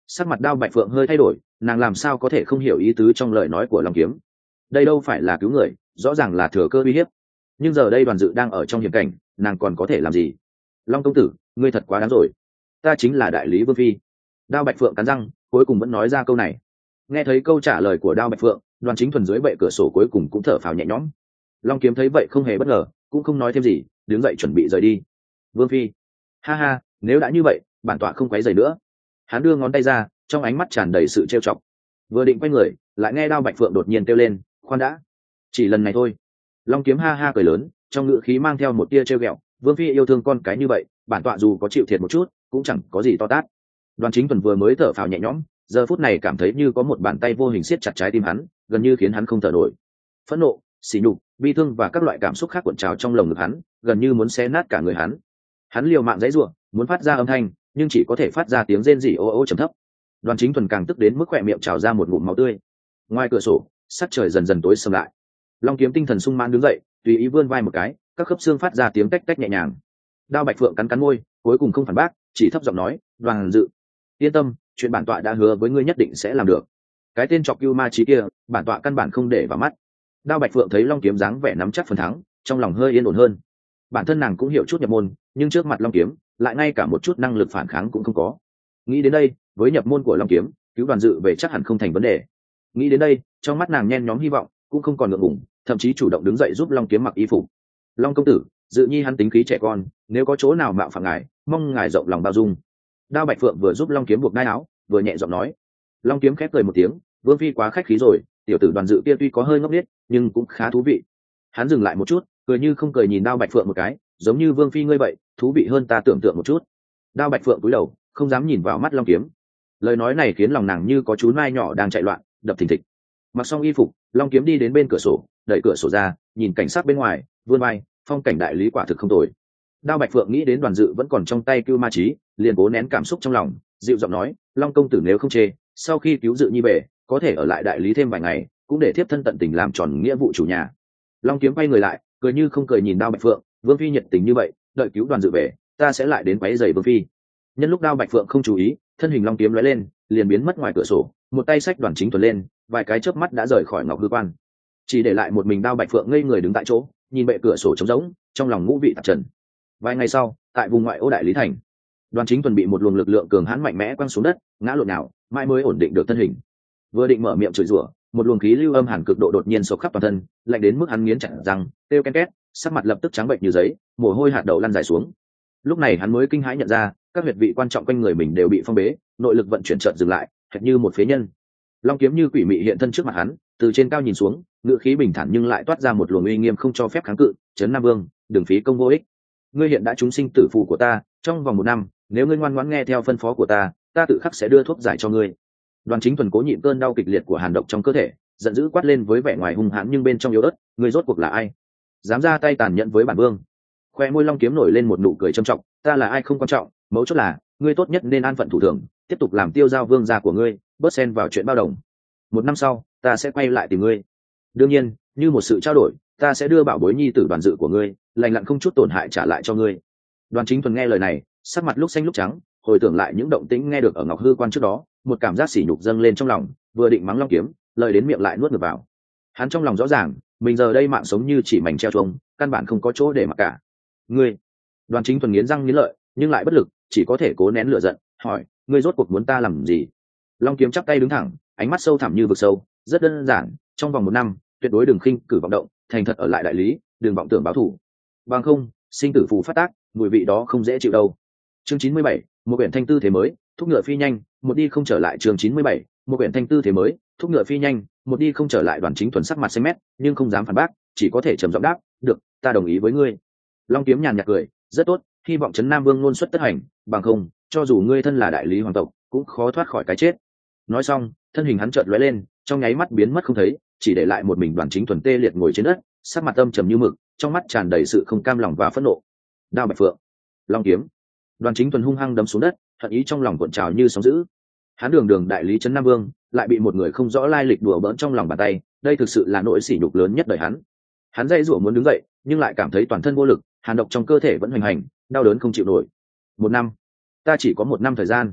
Speaker 1: Sắc mặt Đao Bạch Phượng hơi thay đổi, nàng làm sao có thể không hiểu ý tứ trong lời nói của Long Kiếm. Đây đâu phải là cứu người, rõ ràng là thừa cơ uy hiếp. Nhưng giờ đây Đoàn Dự đang ở trong hiểm cảnh, nàng còn có thể làm gì? Long công tử, ngươi thật quá đáng rồi. Ta chính là đại lý Vương phi. Đao Bạch Phượng cắn răng, cuối cùng vẫn nói ra câu này. Nghe thấy câu trả lời của Đao Bạch Phượng, Đoàn Chính Thuần dưới bệ cửa sổ cuối cùng cũng thở phào nhẹ nhõm. Long Kiếm thấy vậy không hề bất ngờ, cũng không nói thêm gì, đứng dậy chuẩn bị rời đi. Vương phi, ha ha, nếu đã như vậy, bản tọa không quấy rầy nữa. Hắn đưa ngón tay ra, trong ánh mắt tràn đầy sự trêu chọc. Vừa định quay người, lại nghe Đao Bạch Phượng đột nhiên kêu lên, khoan đã, chỉ lần này thôi. Long Kiếm ha ha cười lớn, trong ngữ khí mang theo một tia trêu ghẹo, Vương phi yêu thương con cái như vậy, bản tọa dù có chịu thiệt một chút, cũng chẳng có gì to tát. Đoàn Chính Thuần vừa mới thở phào nhẹ nhõm, giờ phút này cảm thấy như có một bàn tay vô hình siết chặt trái tim hắn, gần như khiến hắn không thở nổi. Phẫn nộ, sỉ nhục, bi thương và các loại cảm xúc khác cuộn trào trong lồng ngực hắn, gần như muốn xé nát cả người hắn. Hắn liều mạng giãy giụa, muốn phát ra âm thanh, nhưng chỉ có thể phát ra tiếng rên rỉ ô ô trầm thấp. Đoàn Chính Thuần càng tức đến mức khỏe miệng trào ra một ngụm máu tươi. Ngoài cửa sổ, sắc trời dần dần tối sầm lại. Long Kiếm tinh thần sung mãn đứng dậy, tùy ý vươn vai một cái, các khớp xương phát ra tiếng tách tách nhẹ nhàng. Đao Bạch Phượng cắn cắn môi, cuối cùng không phản bác, chỉ thấp giọng nói, Đoàn Dự, yên tâm, chuyện bản tọa đã hứa với ngươi nhất định sẽ làm được. Cái tên chọc cưu ma trí kia, bản tọa căn bản không để vào mắt. Đao Bạch Phượng thấy Long Kiếm dáng vẻ nắm chắc phần thắng, trong lòng hơi yên ổn hơn. Bản thân nàng cũng hiểu chút nhập môn, nhưng trước mặt Long Kiếm, lại ngay cả một chút năng lực phản kháng cũng không có. Nghĩ đến đây, với nhập môn của Long Kiếm, cứu Đoàn Dự về chắc hẳn không thành vấn đề. Nghĩ đến đây, trong mắt nàng nhen nhóm hy vọng, cũng không còn ngượng ngùng, thậm chí chủ động đứng dậy giúp Long Kiếm mặc y phục. Long công tử, Dự nhi hắn tính khí trẻ con, nếu có chỗ nào mạo phạm ngài, mong ngài rộng lòng bao dung. Đao Bạch Phượng vừa giúp Long Kiếm buộc đai áo, vừa nhẹ giọng nói. Long Kiếm khép cười một tiếng, Vương phi quá khách khí rồi, tiểu tử Đoàn Dự kia tuy có hơi ngốc nghếch, nhưng cũng khá thú vị. Hắn dừng lại một chút, cười như không cười nhìn Đao Bạch Phượng một cái, giống như Vương phi ngươi vậy, thú vị hơn ta tưởng tượng một chút. Đao Bạch Phượng cúi đầu, không dám nhìn vào mắt Long Kiếm. Lời nói này khiến lòng nàng như có chú nai nhỏ đang chạy loạn, đập thình thịch. Mặc xong y phục, Long Kiếm đi đến bên cửa sổ, đẩy cửa sổ ra, nhìn cảnh sát bên ngoài, vươn vai, phong cảnh đại lý quả thực không tồi. Đao Bạch Phượng nghĩ đến Đoàn Dự vẫn còn trong tay Cưu Ma Chí, liền cố nén cảm xúc trong lòng, dịu giọng nói, Long công tử nếu không chê, sau khi cứu Dự nhi về, có thể ở lại đại lý thêm vài ngày, cũng để thiếp thân tận tình làm tròn nghĩa vụ chủ nhà. Long Kiếm quay người lại, cười như không cười nhìn Đao Bạch Phượng, Vương phi nhiệt tình như vậy, đợi cứu Đoàn Dự về, ta sẽ lại đến quấy rầy Vương phi. Nhân lúc Đao Bạch Phượng không chú ý, thân hình Long Kiếm lóe lên, liền biến mất ngoài cửa sổ, một tay xách Đoàn Chính Thuần lên, vài cái chớp mắt đã rời khỏi Ngọc Hư Quan, chỉ để lại một mình Đao Bạch Phượng ngây người đứng tại chỗ, nhìn bệ cửa sổ trống rỗng, trong lòng ngũ vị tạp trần. Vài ngày sau, tại vùng ngoại ô đại lý thành, Đoàn Chính Thuần bị một luồng lực lượng cường hãn mạnh mẽ quăng xuống đất, ngã lộn nhào, mãi mới ổn định được thân hình. Vừa định mở miệng chửi rủa, một luồng khí lưu âm hàn cực độ đột nhiên xộc khắp toàn thân, lạnh đến mức hắn nghiến chặt răng, kêu ken két, sắc mặt lập tức trắng bệch như giấy, mồ hôi hạt đậu lăn dài xuống. Lúc này hắn mới kinh hãi nhận ra, các huyệt vị quan trọng quanh người mình đều bị phong bế, nội lực vận chuyển chợt dừng lại, hệt như một phế nhân. Long Kiếm như quỷ mị hiện thân trước mặt hắn, từ trên cao nhìn xuống, ngữ khí bình thản nhưng lại toát ra một luồng uy nghiêm không cho phép kháng cự, trấn Nam Vương, đừng phí công vô ích. Ngươi hiện đã trúng sinh tử phù của ta, trong vòng 1 năm, nếu ngươi ngoan ngoãn nghe theo phân phó của ta, ta tự khắc sẽ đưa thuốc giải cho ngươi. Đoàn Chính Thuần cố nhịn cơn đau kịch liệt của hàn độc trong cơ thể, giận dữ quát lên với vẻ ngoài hung hãn nhưng bên trong yếu ớt, ngươi rốt cuộc là ai? Dám ra tay tàn nhẫn với bản vương? Khoe môi Long Kiếm nổi lên một nụ cười trầm trọng, ta là ai không quan trọng, mấu chốt là, ngươi tốt nhất nên an phận thủ thường, tiếp tục làm tiêu giao vương gia của ngươi, bớt xen vào chuyện bao đồng. 1 năm sau, ta sẽ quay lại tìm ngươi. Đương nhiên, như một sự trao đổi, ta sẽ đưa bảo bối nhi tử Đoàn Dự của ngươi, lành lặn không chút tổn hại trả lại cho ngươi. Đoàn Chính Thuần nghe lời này, sắc mặt lúc xanh lúc trắng, hồi tưởng lại những động tĩnh nghe được ở Ngọc Hư Quan trước đó, một cảm giác sỉ nhục dâng lên trong lòng, vừa định mắng Long Kiếm, lời đến miệng lại nuốt ngược vào. Hắn trong lòng rõ ràng, mình giờ đây mạng sống như chỉ mảnh treo chuông, căn bản không có chỗ để mà cả. Ngươi? Đoàn Chính Thuần nghiến răng nghiến lợi, nhưng lại bất lực, chỉ có thể cố nén lửa giận, hỏi, ngươi rốt cuộc muốn ta làm gì? Long Kiếm chắp tay đứng thẳng, ánh mắt sâu thẳm như vực sâu, rất đơn giản, trong vòng 1 năm, tuyệt đối đừng khinh cử vọng động, thành thật ở lại đại lý, đừng vọng tưởng báo thù. Bằng không, sinh tử phù phát tác, mùi vị đó không dễ chịu đâu. Chương 97, một quyển thanh tư thế mới, thúc ngựa phi nhanh, một đi không trở lại. Chương 97, một quyển thanh tư thế mới, thúc ngựa phi nhanh, một đi không trở lại. Đoàn Chính Thuần sắc mặt xanh mét, nhưng không dám phản bác, chỉ có thể trầm giọng đáp, được, ta đồng ý với ngươi. Long Kiếm nhàn nhạt cười, rất tốt, hy vọng trấn Nam Vương luôn xuất tất hành, bằng không, cho dù ngươi thân là đại lý hoàng tộc, cũng khó thoát khỏi cái chết. Nói xong, thân hình hắn chợt lóe lên, trong nháy mắt biến mất không thấy, chỉ để lại một mình Đoàn Chính Thuần tê liệt ngồi trên đất, sắc mặt âm trầm như mực, trong mắt tràn đầy sự không cam lòng và phẫn nộ. Đao Bạch Phượng, Long Kiếm. Đoàn Chính Thuần hung hăng đấm xuống đất, hận ý trong lòng cuộn trào như sóng dữ. Hắn đường đường đại lý trấn Nam Vương, lại bị một người không rõ lai lịch đùa bỡn trong lòng bàn tay, đây thực sự là nỗi sỉ nhục lớn nhất đời hắn. Hắn dây rủa muốn đứng dậy, nhưng lại cảm thấy toàn thân vô lực, hàn độc trong cơ thể vẫn hoành hành, đau đớn không chịu nổi. 1 năm, ta chỉ có 1 năm thời gian.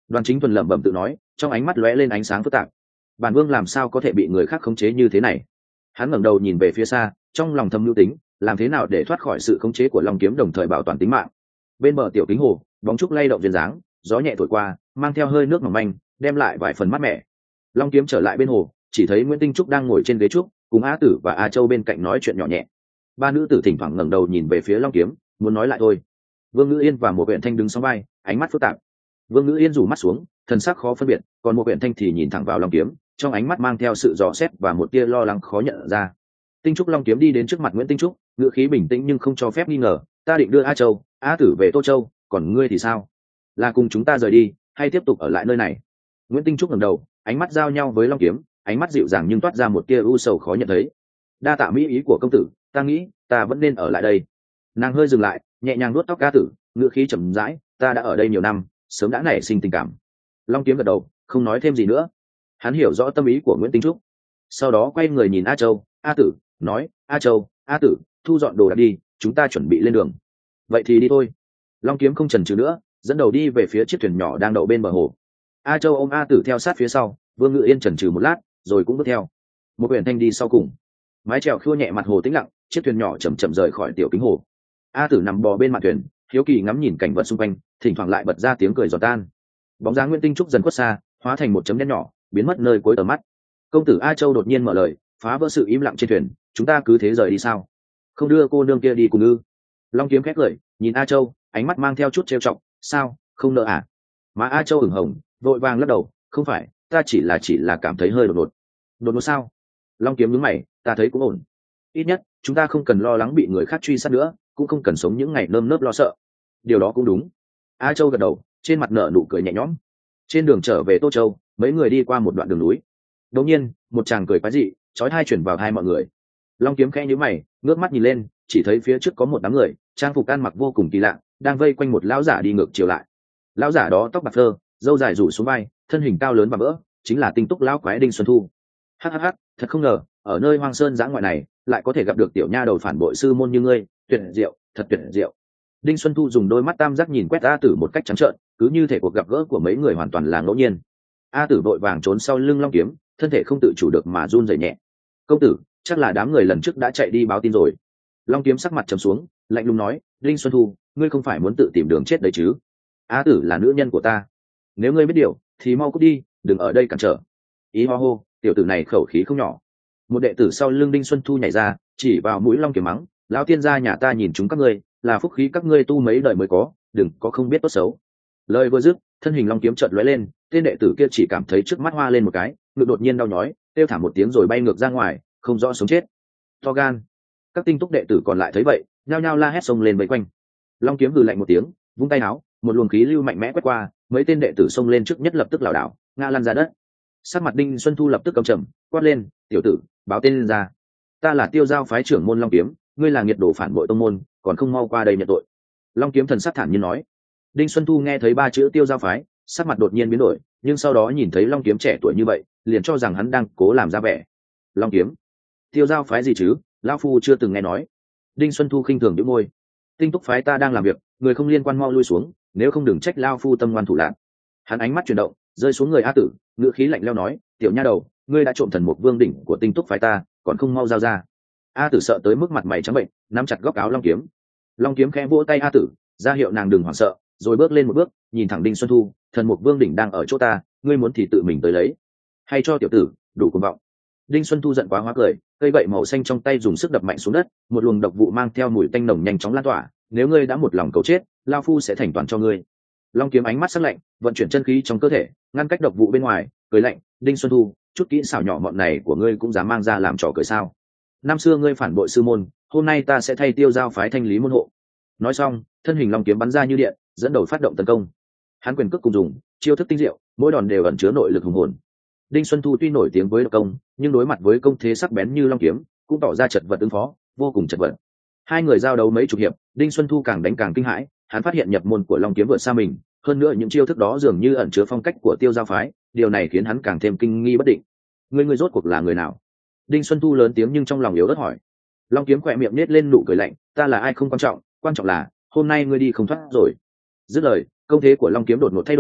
Speaker 1: Đoàn Chính Thuần lẩm bẩm tự nói, trong ánh mắt lóe lên ánh sáng phức tạp. Bản vương làm sao có thể bị người khác khống chế như thế này? Hắn ngẩng đầu nhìn về phía xa, trong lòng thầm lưu tính, làm thế nào để thoát khỏi sự khống chế của long kiếm đồng thời bảo toàn tính mạng. Bên bờ tiểu kính hồ, bóng trúc lay động duyên dáng, gió nhẹ thổi qua, mang theo hơi nước mỏng manh, đem lại vài phần mát mẻ. Long kiếm trở lại bên hồ, chỉ thấy Nguyễn Tinh Trúc đang ngồi trên ghế trúc, cùng A Tử và A Châu bên cạnh nói chuyện nhỏ nhẹ. Ba nữ tử thỉnh thoảng ngẩng đầu nhìn về phía long kiếm, muốn nói lại thôi. Vương Ngữ Yên và một huyện thanh đứng song vai, ánh mắt phức tạp. Vương Ngữ Yên rủ mắt xuống, thần sắc khó phân biệt, còn một huyện thanh thì nhìn thẳng vào long kiếm, trong ánh mắt mang theo sự dò xét và một tia lo lắng khó nhận ra. Tinh Trúc long kiếm đi đến trước mặt Nguyễn Tinh Trúc, ngữ khí bình tĩnh nhưng không cho phép nghi ngờ, ta định đưa A Châu, A Tử về Tô Châu, còn ngươi thì sao? Là cùng chúng ta rời đi, hay tiếp tục ở lại nơi này? Nguyễn Tinh Trúc ngẩng đầu, ánh mắt giao nhau với long kiếm, ánh mắt dịu dàng nhưng toát ra một tia u sầu khó nhận thấy. Đa tạ mỹ ý của công tử, ta nghĩ ta vẫn nên ở lại đây. Nàng hơi dừng lại, nhẹ nhàng nuốt tóc A Tử, ngữ khí trầm rãi, ta đã ở đây nhiều năm, sớm đã nảy sinh tình cảm. Long kiếm gật đầu, không nói thêm gì nữa. Hắn hiểu rõ tâm ý của Nguyễn Tinh Trúc, sau đó quay người nhìn A Châu, A Tử, nói, A Châu, A Tử, thu dọn đồ đạc đi, chúng ta chuẩn bị lên đường. Vậy thì đi thôi. Long kiếm không chần chừ nữa, dẫn đầu đi về phía chiếc thuyền nhỏ đang đậu bên bờ hồ. A Châu ôm A Tử theo sát phía sau, Vương Ngự Yên chần chừ một lát, rồi cũng bước theo. Một quyển thanh đi sau cùng. Mái chèo khua nhẹ mặt hồ tĩnh lặng, chiếc thuyền nhỏ chậm chậm rời khỏi tiểu kính hồ. A Tử nằm bò bên mặt thuyền, hiếu kỳ ngắm nhìn cảnh vật xung quanh, thỉnh thoảng lại bật ra tiếng cười giòn tan. Bóng dáng Nguyễn Tinh Trúc dần khuất xa, hóa thành một chấm đen nhỏ, biến mất nơi cuối tầm mắt. Công tử A Châu đột nhiên mở lời, phá vỡ sự im lặng trên thuyền, chúng ta cứ thế rời đi sao? Không đưa cô nương kia đi cùng ư? Long kiếm khét cười, nhìn A Châu, ánh mắt mang theo chút trêu chọc, sao, không nỡ à? Mà A Châu ửng hồng, vội vàng lắc đầu, không phải, ta chỉ là cảm thấy hơi đột ngột. Đột ngột sao? Long kiếm nhướng mày, ta thấy cũng ổn. Ít nhất chúng ta không cần lo lắng bị người khác truy sát nữa, cũng không cần sống những ngày nơm nớp lo sợ. Điều đó cũng đúng. A Châu gật đầu, trên mặt nở nụ cười nhẹ nhõm. Trên đường trở về Tô Châu, mấy người đi qua một đoạn đường núi. Đột nhiên, một chàng cười quái dị, chói tai chuyển vào hai mọi người. Long kiếm khẽ nhíu mày, ngước mắt nhìn lên, chỉ thấy phía trước có một đám người, trang phục ăn mặc vô cùng kỳ lạ, đang vây quanh một lão giả đi ngược chiều lại. Lão giả đó tóc bạc phơ, râu dài rủ xuống vai, thân hình cao lớn và vỡ, chính là Tinh Túc lão quái Đinh Xuân Thu. Hắc, thật không ngờ, ở nơi hoang sơn dã ngoại này, lại có thể gặp được tiểu nha đầu phản bội sư môn như ngươi, tuyệt diệu, thật tuyệt diệu. Đinh Xuân Thu dùng đôi mắt tam giác nhìn quét A Tử một cách trắng trợn, cứ như thể cuộc gặp gỡ của mấy người hoàn toàn là ngẫu nhiên. A Tử vội vàng trốn sau lưng long kiếm, thân thể không tự chủ được mà run rẩy nhẹ. Công tử, chắc là đám người lần trước đã chạy đi báo tin rồi. Long kiếm sắc mặt trầm xuống, lạnh lùng nói, Đinh Xuân Thu, ngươi không phải muốn tự tìm đường chết đấy chứ? A Tử là nữ nhân của ta, nếu ngươi biết điều thì mau cút đi, đừng ở đây cản trở. Ý ho hô, tiểu tử này khẩu khí không nhỏ. Một đệ tử sau lưng Đinh Xuân Thu nhảy ra, chỉ vào mũi long kiếm mắng, lão tiên gia nhà ta nhìn chúng các ngươi, là phúc khí các ngươi tu mấy đời mới có, đừng có không biết tốt xấu. Lời vừa dứt, thân hình long kiếm chợt lóe lên, tên đệ tử kia chỉ cảm thấy trước mắt hoa lên một cái, ngực đột nhiên đau nhói, kêu thảm một tiếng rồi bay ngược ra ngoài, không rõ sống chết. To gan. Các tinh túc đệ tử còn lại thấy vậy, nhao nhao la hét xông lên vây quanh. Long kiếm hừ lạnh một tiếng, vung tay áo, một luồng khí lưu mạnh mẽ quét qua, mấy tên đệ tử xông lên trước nhất lập tức lảo đảo, ngã lăn ra đất. Sắc mặt Đinh Xuân Thu lập tức căm trầm, quát lên, tiểu tử, báo tên lên ra. Ta là Tiêu Giao phái trưởng môn Long Kiếm, ngươi là nghiệt đồ phản bội tông môn, còn không mau qua đây nhận tội. Long Kiếm thần sắc thản nhiên nói. Đinh Xuân Thu nghe thấy ba chữ Tiêu Giao phái, sắc mặt đột nhiên biến đổi, nhưng sau đó nhìn thấy Long Kiếm trẻ tuổi như vậy, liền cho rằng hắn đang cố làm ra vẻ. Long Kiếm, Tiêu Giao phái gì chứ, lão phu chưa từng nghe nói. Đinh Xuân Thu khinh thường nhếch môi. Tinh Túc phái ta đang làm việc, người không liên quan mau lui xuống, nếu không đừng trách lão phu tâm ngoan thủ lạn. Hắn ánh mắt chuyển động, rơi xuống người A Tử, ngữ khí lạnh lẽo nói, tiểu nha đầu, ngươi đã trộm thần mục vương đỉnh của Tinh Túc phái ta, còn không mau giao ra. A Tử sợ tới mức mặt mày trắng bệnh, nắm chặt góc áo Long Kiếm. Long Kiếm khẽ vỗ tay A Tử, ra hiệu nàng đừng hoảng sợ, rồi bước lên một bước, nhìn thẳng Đinh Xuân Thu, thần mục vương đỉnh đang ở chỗ ta, ngươi muốn thì tự mình tới lấy, hay cho tiểu tử đủ cuồng vọng. Đinh Xuân Thu giận quá hóa cười, cây gậy màu xanh trong tay dùng sức đập mạnh xuống đất, một luồng độc vụ mang theo mùi tanh nồng nhanh chóng lan tỏa, nếu ngươi đã một lòng cầu chết, lão phu sẽ thành toàn cho ngươi. Long Kiếm ánh mắt sắc lạnh, vận chuyển chân khí trong cơ thể, ngăn cách độc vụ bên ngoài, cười lạnh, Đinh Xuân Thu, chút kỹ xảo nhỏ mọn này của ngươi cũng dám mang ra làm trò cười sao? Năm xưa ngươi phản bội sư môn, hôm nay ta sẽ thay Tiêu Giao phái thanh lý môn hộ. Nói xong, thân hình Long Kiếm bắn ra như điện, dẫn đầu phát động tấn công. Hắn quyền cước cùng dùng, chiêu thức tinh diệu, mỗi đòn đều ẩn chứa nội lực hùng hồn. Đinh Xuân Thu tuy nổi tiếng với độc công, nhưng đối mặt với công thế sắc bén như Long Kiếm, cũng tỏ ra chật vật ứng phó, vô cùng chật vật. Hai người giao đấu mấy chục hiệp, Đinh Xuân Thu càng đánh càng kinh hãi, hắn phát hiện nhập môn của Long Kiếm vượt xa mình, hơn nữa những chiêu thức đó dường như ẩn chứa phong cách của Tiêu Giao phái, điều này khiến hắn càng thêm kinh nghi bất định. Ngươi rốt cuộc là người nào? Đinh Xuân Thu lớn tiếng nhưng trong lòng yếu ớt hỏi. Long Kiếm khỏe miệng nết lên nụ cười lạnh, ta là ai không quan trọng, quan trọng là hôm nay ngươi đi không thoát rồi. Dứt lời, công thế của Long Kiếm đột ngột thay đổi,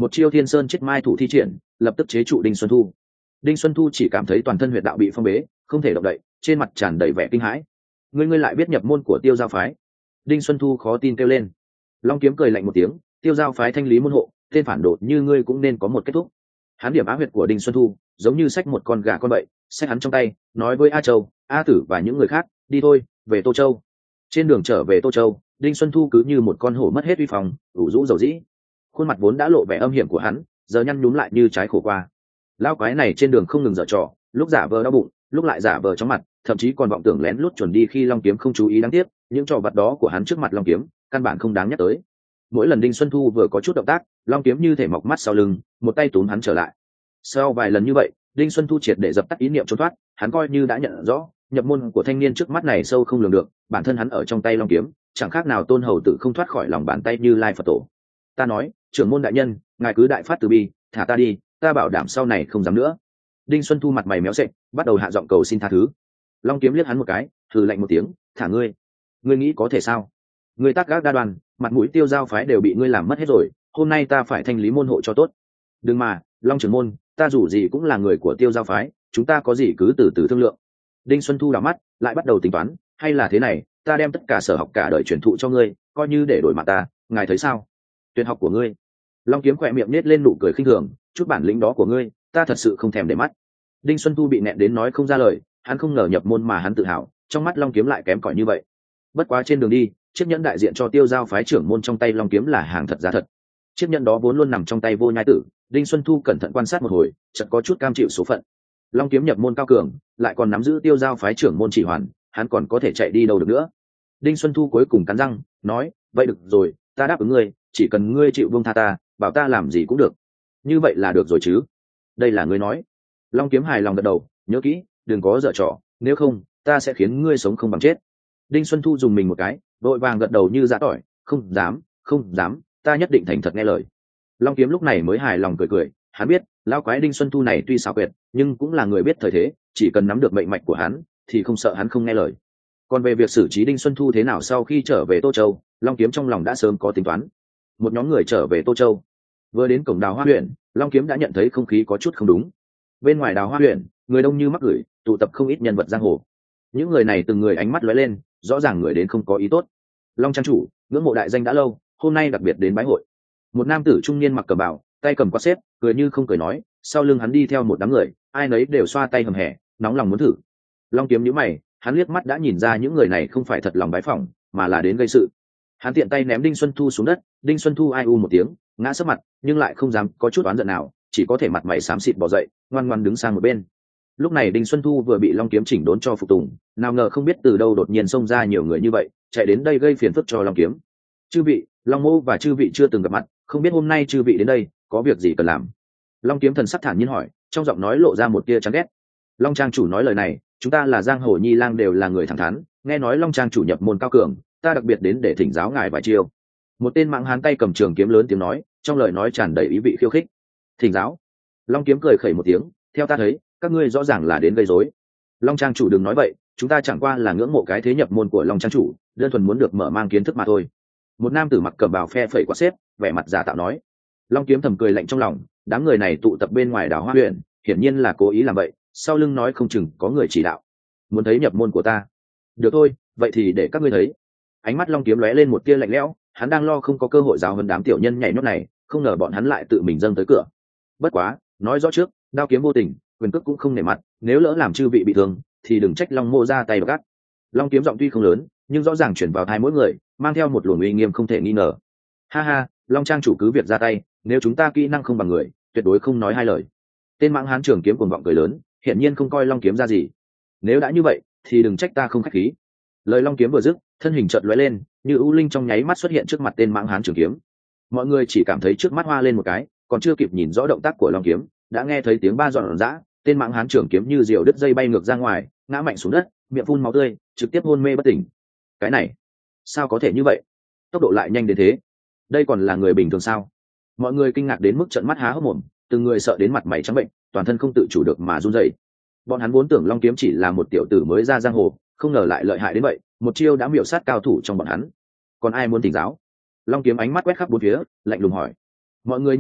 Speaker 1: một chiêu thiên sơn chết mai thủ thi triển, lập tức chế trụ Đinh Xuân Thu. Đinh Xuân Thu chỉ cảm thấy toàn thân huyệt đạo bị phong bế, không thể động đậy, trên mặt tràn đầy vẻ kinh hãi. Ngươi lại biết nhập môn của Tiêu Giao phái? Đinh Xuân Thu khó tin kêu lên. Long Kiếm cười lạnh một tiếng, Tiêu Giao phái thanh lý môn hộ, tên phản đồ như ngươi cũng nên có một kết thúc. Hắn điểm á huyệt của Đinh Xuân Thu, giống như xách một con gà con bậy, xách hắn trong tay, nói với A Châu, A Tử và những người khác, đi thôi, về Tô Châu. Trên đường trở về Tô Châu, Đinh Xuân Thu cứ như một con hổ mất hết uy phong, ủ rũ dầu dĩ. Khuôn mặt vốn đã lộ vẻ âm hiểm của hắn, giờ nhăn nhúm lại như trái khổ qua. Lao quái này trên đường không ngừng giở trò, lúc giả vờ đau bụng, lúc lại giả vờ chóng mặt, thậm chí còn vọng tưởng lén lút chuẩn đi khi Long Kiếm không chú ý. Đáng tiếc, những trò vặt đó của hắn trước mặt Long Kiếm, căn bản không đáng nhắc tới. Mỗi lần Đinh Xuân Thu vừa có chút động tác, Long Kiếm như thể mọc mắt sau lưng, một tay túm hắn trở lại. Sau vài lần như vậy, Đinh Xuân Thu triệt để dập tắt ý niệm trốn thoát, hắn coi như đã nhận rõ, nhập môn của thanh niên trước mắt này sâu không lường được, bản thân hắn ở trong tay Long Kiếm, chẳng khác nào Tôn Hầu Tử không thoát khỏi lòng bàn tay Như Lai Phật Tổ. Ta nói, trưởng môn đại nhân, ngài cứ đại phát từ bi, thả ta đi, ta bảo đảm sau này không dám nữa. Đinh Xuân Thu mặt mày méo sệ, bắt đầu hạ giọng cầu xin tha thứ. Long Kiếm liếc hắn một cái, hừ lạnh một tiếng, thả ngươi. Ngươi nghĩ có thể sao? Ngươi tác gác đa đoan, mặt mũi Tiêu Giao phái đều bị ngươi làm mất hết rồi, hôm nay ta phải thanh lý môn hộ cho tốt. Đừng mà, Long trưởng môn, ta dù gì cũng là người của Tiêu Giao phái, chúng ta có gì cứ từ từ thương lượng. Đinh Xuân Thu đảo mắt, lại bắt đầu tính toán, hay là thế này, ta đem tất cả sở học cả đời truyền thụ cho ngươi, coi như để đổi mạng ta, ngài thấy sao? Tuyệt học của ngươi. Long Kiếm khỏe miệng nết lên nụ cười khinh thường, chút bản lĩnh đó của ngươi, ta thật sự không thèm để mắt. Đinh Xuân Thu bị nẹn đến nói không ra lời, hắn không ngờ nhập môn mà hắn tự hào, trong mắt Long Kiếm lại kém cỏi như vậy. Bất quá trên đường đi, chiếc nhẫn đại diện cho Tiêu Giao phái trưởng môn trong tay Long Kiếm là hàng thật giá thật. Chiếc nhẫn đó vốn luôn nằm trong tay Vô Nhai Tử, Đinh Xuân Thu cẩn thận quan sát một hồi, chợt có chút cam chịu số phận. Long Kiếm nhập môn cao cường, lại còn nắm giữ Tiêu Giao phái trưởng môn chỉ hoàn, hắn còn có thể chạy đi đâu được nữa. Đinh Xuân Thu cuối cùng cắn răng, nói, vậy được rồi, ta đáp ứng ngươi, chỉ cần ngươi chịu buông tha ta, bảo ta làm gì cũng được. Như vậy là được rồi chứ? Đây là ngươi nói. Long Kiếm hài lòng gật đầu, nhớ kỹ, đừng có giở trò, nếu không, ta sẽ khiến ngươi sống không bằng chết. Đinh Xuân Thu dùng mình một cái, vội vàng gật đầu như giã tỏi, không dám, không dám, ta nhất định thành thật nghe lời. Long Kiếm lúc này mới hài lòng cười cười, hắn biết, lão quái Đinh Xuân Thu này tuy xảo quyệt, nhưng cũng là người biết thời thế, chỉ cần nắm được mệnh mạch của hắn, thì không sợ hắn không nghe lời. Còn về việc xử trí Đinh Xuân Thu thế nào sau khi trở về Tô Châu, Long Kiếm trong lòng đã sớm có tính toán. Một nhóm người trở về Tô Châu, vừa đến cổng Đào Hoa huyện, Long Kiếm đã nhận thấy không khí có chút không đúng. Bên ngoài Đào Hoa huyện, người đông như mắc gửi, tụ tập không ít nhân vật giang hồ. Những người này từng người ánh mắt lóe lên, rõ ràng người đến không có ý tốt. Long trang chủ, ngưỡng mộ đại danh đã lâu, hôm nay đặc biệt đến bái hội. Một nam tử trung niên mặc cẩm bào, tay cầm quạt xếp, cười như không cười nói, sau lưng hắn đi theo một đám người, ai nấy đều xoa tay hầm hẻ, nóng lòng muốn thử. Long Kiếm nhíu mày, hắn liếc mắt đã nhìn ra những người này không phải thật lòng bái phỏng, mà là đến gây sự. Hắn tiện tay ném Đinh Xuân Thu xuống đất, Đinh Xuân Thu ai u một tiếng, ngã sấp mặt, nhưng lại không dám có chút oán giận nào, chỉ có thể mặt mày xám xịt bỏ dậy, ngoan ngoãn đứng sang một bên. Lúc này Đinh Xuân Thu vừa bị Long Kiếm chỉnh đốn cho phục tùng, nào ngờ không biết từ đâu đột nhiên xông ra nhiều người như vậy, chạy đến đây gây phiền phức cho Long Kiếm. Chư vị, Long Mô và chư vị chưa từng gặp mặt, không biết hôm nay chư vị đến đây có việc gì cần làm? Long Kiếm thần sắc thản nhiên hỏi, trong giọng nói lộ ra một tia chán ghét. Long trang chủ nói lời này, chúng ta là giang hồ nhi lang đều là người thẳng thắn, nghe nói Long trang chủ nhập môn cao cường, ta đặc biệt đến để thỉnh giáo ngài vài chiêu. Một tên mạng hán tay cầm trường kiếm lớn tiếng nói, trong lời nói tràn đầy ý vị khiêu khích. Thỉnh giáo? Long Kiếm cười khẩy một tiếng, theo ta thấy, các ngươi rõ ràng là đến gây rối. Long trang chủ đừng nói vậy, chúng ta chẳng qua là ngưỡng mộ cái thế nhập môn của Long trang chủ, đơn thuần muốn được mở mang kiến thức mà thôi. Một nam tử mặc cẩm bào phe phẩy quạt xếp, vẻ mặt giả tạo nói. Long Kiếm thầm cười lạnh trong lòng, đám người này tụ tập bên ngoài Đào Hoa huyện, hiển nhiên là cố ý làm vậy, sau lưng nói không chừng có người chỉ đạo. Muốn thấy nhập môn của ta? Được thôi, vậy thì để các ngươi thấy. Ánh mắt Long Kiếm lóe lên một tia lạnh lẽo, hắn đang lo không có cơ hội giáo hơn đám tiểu nhân nhảy nhót này, không ngờ bọn hắn lại tự mình dâng tới cửa. Bất quá, nói rõ trước, đao kiếm vô tình, quyền cước cũng không nể mặt, nếu lỡ làm chư vị bị thương, thì đừng trách Long Mô ra tay gắt. Long Kiếm giọng tuy không lớn, nhưng rõ ràng chuyển vào tai mỗi người, mang theo một luồng uy nghiêm không thể nghi ngờ. Ha ha, Long trang chủ cứ việc ra tay, nếu chúng ta kỹ năng không bằng người, tuyệt đối không nói hai lời. Tên mãng hán trường kiếm cuồng vọng cười lớn, hiển nhiên không coi Long Kiếm ra gì. Nếu đã như vậy, thì đừng trách ta không khách khí. Lời Long Kiếm vừa dứt, thân hình chợt lóe lên, như ưu linh trong nháy mắt xuất hiện trước mặt tên mãng hán trường kiếm. Mọi người chỉ cảm thấy trước mắt hoa lên một cái, còn chưa kịp nhìn rõ động tác của Long Kiếm, đã nghe thấy tiếng ba dọn dã, tên mãng hán trường kiếm như diều đứt dây bay ngược ra ngoài, ngã mạnh xuống đất, miệng phun máu tươi, trực tiếp hôn mê bất tỉnh. Cái này, sao có thể như vậy? Tốc độ lại nhanh đến thế, đây còn là người bình thường sao? Mọi người kinh ngạc đến mức trợn mắt há hốc mồm, từng người sợ đến mặt mày trắng bệnh, toàn thân không tự chủ được mà run rẩy. Bọn hắn vốn tưởng Long Kiếm chỉ là một tiểu tử mới ra giang hồ, không ngờ lại lợi hại đến vậy, một chiêu đã miểu sát cao thủ trong bọn hắn. Còn ai muốn thỉnh giáo? Long Kiếm ánh mắt quét khắp bốn phía, lạnh lùng hỏi. Mọi người nhìn nhau,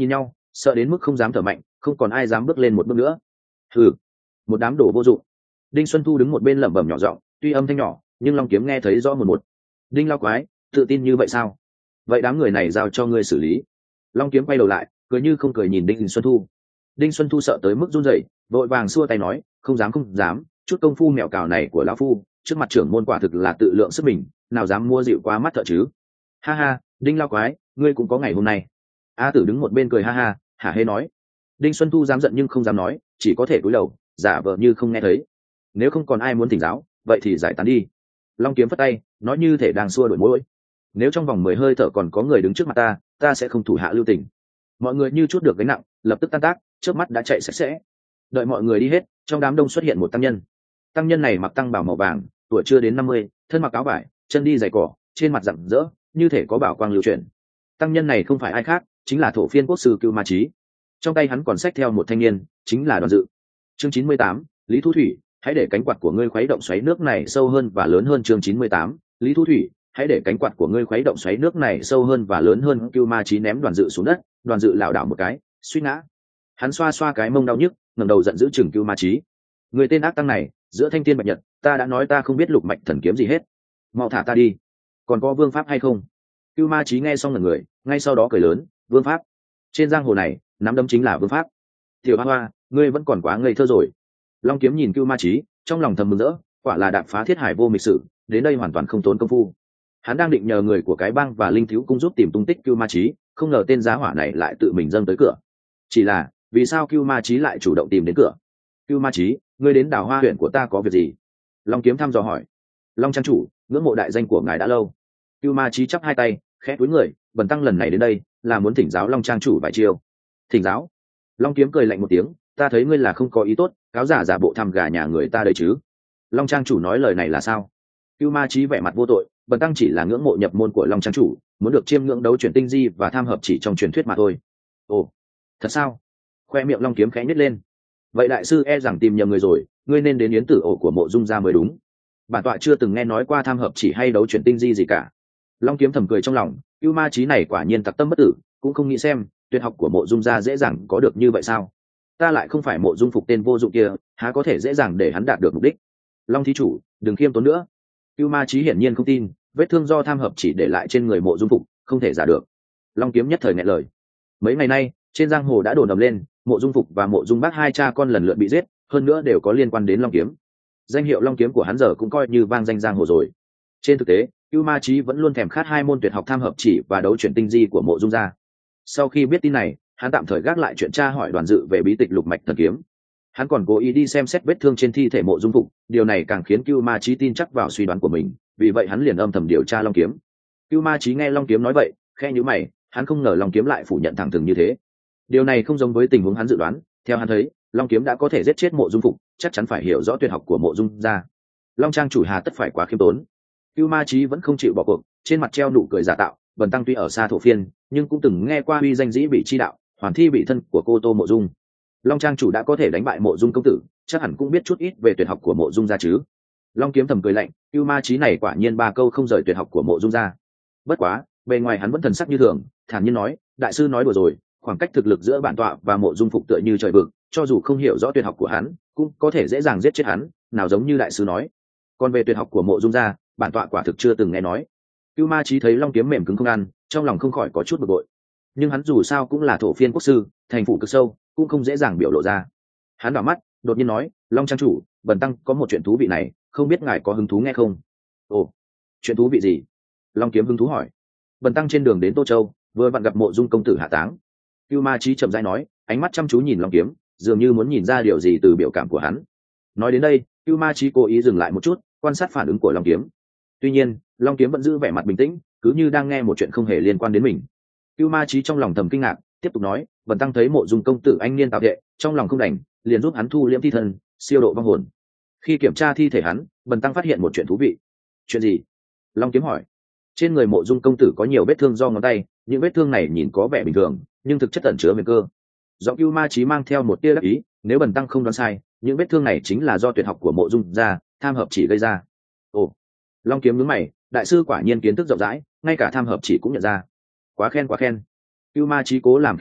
Speaker 1: sợ đến mức không dám thở mạnh, không còn ai dám bước lên một bước nữa. Hừ, một đám đồ vô dụng. Đinh Xuân Thu đứng một bên lẩm bẩm nhỏ giọng, tuy âm thanh nhỏ nhưng Long Kiếm nghe thấy rõ một một. Đinh Lao Quái, tự tin như vậy sao? Vậy đám người này giao cho ngươi xử lý. Long Kiếm quay đầu lại, cười như không cười nhìn Đinh Xuân Thu. Đinh Xuân Thu sợ tới mức run rẩy, vội vàng xua tay nói, không dám không dám, chút công phu mèo cào này của lão phu, trước mặt trưởng môn quả thực là tự lượng sức mình, nào dám mua dịu quá mắt thợ chứ. Ha ha, Đinh Lao Quái, ngươi cũng có ngày hôm nay. A Tử đứng một bên cười ha ha, hả hê nói. Đinh Xuân Thu dám giận nhưng không dám nói, chỉ có thể cúi đầu, giả vờ như không nghe thấy. Nếu không còn ai muốn thỉnh giáo, vậy thì giải tán đi. Long Kiếm phất tay, nói như thể đang xua đuổi mũi. Nếu trong vòng 10 hơi thở còn có người đứng trước mặt ta sẽ không thủ hạ lưu tình. Mọi người như chút được gánh nặng, lập tức tan tác, trước mắt đã chạy sạch sẽ. Đợi mọi người đi hết, trong đám đông xuất hiện một tăng nhân. Tăng nhân này mặc tăng bào màu vàng, tuổi chưa đến 50, thân mặc áo vải, chân đi giày cỏ, trên mặt rạng rỡ, như thể có bảo quang lưu chuyển. Tăng nhân này không phải ai khác, chính là Thổ Phiên Quốc sư Cưu Ma Chí. Trong tay hắn còn xách theo một thanh niên, chính là Đoàn Dự. Chương 98, Lý Thu Thủy, hãy để cánh quạt của ngươi khuấy động xoáy nước này sâu hơn và lớn hơn. Chương 98, Lý Thu Thủy, hãy để cánh quạt của ngươi khuấy động xoáy nước này sâu hơn và lớn hơn. Cưu Ma Chí ném Đoàn Dự xuống đất, Đoàn Dự lảo đảo một cái, suýt ngã. Hắn xoa xoa cái mông đau nhức, ngẩng đầu giận dữ chừng Cưu Ma Chí. Người tên ác tăng này, giữa thanh thiên bạch nhật, ta đã nói ta không biết lục mạch thần kiếm gì hết, mau thả ta đi. Còn có vương pháp hay không? Cưu Ma Chí nghe xong ngẩn người, ngay sau đó cười lớn, vương pháp? Trên giang hồ này, nắm đấm chính là vương pháp. Tiểu Hoa Hoa, ngươi vẫn còn quá ngây thơ rồi. Long Kiếm nhìn Cưu Ma Chí, trong lòng thầm mừng rỡ, quả là đạp phá thiết hải vô mịch sự, đến đây hoàn toàn không tốn công phu. Hắn đang định nhờ người của cái bang và linh thiếu cung giúp tìm tung tích Cưu Ma Chí, không ngờ tên giá hỏa này lại tự mình dâng tới cửa. Chỉ là, vì sao Cưu Ma Chí lại chủ động tìm đến cửa? Cưu Ma Chí, ngươi đến Đào Hoa huyện của ta có việc gì? Long Kiếm thăm dò hỏi. Long trang chủ, ngưỡng mộ đại danh của ngài đã lâu. Cưu Ma Chí chắp hai tay, khẽ cúi người, bần tăng lần này đến đây là muốn thỉnh giáo Long trang chủ vài chiêu. Thỉnh giáo? Long Kiếm cười lạnh một tiếng, ta thấy ngươi là không có ý tốt, cáo giả giả bộ thăm gà nhà người ta đây chứ. Long trang chủ nói lời này là sao? Cưu Ma Chí vẻ mặt vô tội, bần tăng chỉ là ngưỡng mộ nhập môn của Long trang chủ, muốn được chiêm ngưỡng đấu chuyển tinh di và tham hợp chỉ trong truyền thuyết mà thôi. Ồ, thật sao? Khoe miệng Long Kiếm khẽ nhếch lên. Vậy đại sư e rằng tìm nhầm người rồi, ngươi nên đến yến tử ổ của Mộ Dung gia mới đúng. Bản tọa chưa từng nghe nói qua tham hợp chỉ hay đấu chuyển tinh di gì cả. Long Kiếm thầm cười trong lòng, Cưu Ma Chí này quả nhiên tặc tâm bất tử, cũng không nghĩ xem tuyệt học của Mộ Dung gia dễ dàng có được như vậy sao? Ta lại không phải Mộ Dung Phục tên vô dụng kia, há có thể dễ dàng để hắn đạt được mục đích. Long thí chủ, đừng khiêm tốn nữa. Cưu Ma Chí hiển nhiên không tin, vết thương do tham hợp chỉ để lại trên người Mộ Dung Phục, không thể giả được. Long Kiếm nhất thời nghẹn lời. Mấy ngày nay, trên giang hồ đã đồn ầm lên, Mộ Dung Phục và Mộ Dung Bác hai cha con lần lượt bị giết, hơn nữa đều có liên quan đến Long Kiếm. Danh hiệu Long Kiếm của hắn giờ cũng coi như vang danh giang hồ rồi. Trên thực tế, Cưu Ma Chí vẫn luôn thèm khát hai môn tuyệt học tham hợp chỉ và đấu chuyển tinh di của Mộ Dung gia. Sau khi biết tin này, hắn tạm thời gác lại chuyện tra hỏi Đoàn Dự về bí tịch lục mạch thần kiếm. Hắn còn cố ý đi xem xét vết thương trên thi thể Mộ Dung Phục, điều này càng khiến Cưu Ma Chí tin chắc vào suy đoán của mình, vì vậy hắn liền âm thầm điều tra Long Kiếm. Cưu Ma Chí nghe Long Kiếm nói vậy, khẽ nhíu mày, hắn không ngờ Long Kiếm lại phủ nhận thẳng thừng như thế. Điều này không giống với tình huống hắn dự đoán, theo hắn thấy, Long Kiếm đã có thể giết chết Mộ Dung Phục, chắc chắn phải hiểu rõ tuyệt học của Mộ Dung gia. Long trang chủ hà tất phải quá khiêm tốn. Cưu Ma Chí vẫn không chịu bỏ cuộc, trên mặt treo nụ cười giả tạo, bần tăng tuy ở xa Thổ Phiên, nhưng cũng từng nghe qua uy danh dĩ bị chi đạo, hoàn thi bị thân của cô Tô Mộ Dung. Long trang chủ đã có thể đánh bại Mộ Dung công tử, chắc hẳn cũng biết chút ít về tuyệt học của Mộ Dung gia chứ. Long Kiếm thầm cười lạnh, Cưu Ma Chí này quả nhiên ba câu không rời tuyệt học của Mộ Dung gia. Bất quá, bề ngoài hắn vẫn thần sắc như thường, thản nhiên nói, đại sư nói đùa rồi, khoảng cách thực lực giữa bản tọa và Mộ Dung Phục tựa như trời vực, cho dù không hiểu rõ tuyệt học của hắn, cũng có thể dễ dàng giết chết hắn, nào giống như đại sư nói. Còn về tuyệt học của Mộ Dung gia, bản tọa quả thực chưa từng nghe nói. Cưu Ma Chí thấy Long Kiếm mềm cứng không ăn, trong lòng không khỏi có chút bực bội. Nhưng hắn dù sao cũng là Thổ Phiên quốc sư, thành phủ cực sâu, cũng không dễ dàng biểu lộ ra. Hắn đảo mắt, đột nhiên nói, Long trang chủ, bần tăng có một chuyện thú vị này, không biết ngài có hứng thú nghe không? Ồ, chuyện thú vị gì? Long Kiếm hứng thú hỏi. Bần tăng trên đường đến Tô Châu, vừa vặn gặp Mộ Dung công tử hạ táng. Cưu Ma Chí chậm rãi nói, ánh mắt chăm chú nhìn Long Kiếm, dường như muốn nhìn ra điều gì từ biểu cảm của hắn. Nói đến đây, Cưu Ma Chí cố ý dừng lại một chút, quan sát phản ứng của Long Kiếm. Tuy nhiên, Long Kiếm vẫn giữ vẻ mặt bình tĩnh, cứ như đang nghe một chuyện không hề liên quan đến mình. Cưu Ma Chí trong lòng thầm kinh ngạc, tiếp tục nói, bần tăng thấy Mộ Dung công tử anh niên tạo đệ, trong lòng không đành, liền giúp hắn thu liễm thi thân, siêu độ vong hồn. Khi kiểm tra thi thể hắn, bần tăng phát hiện một chuyện thú vị. Chuyện gì? Long Kiếm hỏi. Trên người Mộ Dung công tử có nhiều vết thương do ngón tay, những vết thương này nhìn có vẻ bình thường, nhưng thực chất ẩn chứa huyền cơ. Giọng Cưu Ma Chí mang theo một tia đắc ý, nếu bần tăng không đoán sai, những vết thương này chính là do tuyệt học của Mộ Dung gia, tham hợp chỉ gây ra. Ồ. Long Kiếm nhướng mày, đại sư quả nhiên kiến thức rộng rãi, ngay cả tham hợp chỉ cũng nhận ra. Quá khen quá khen. Cưu Ma Chí cố làm khiêm tốn,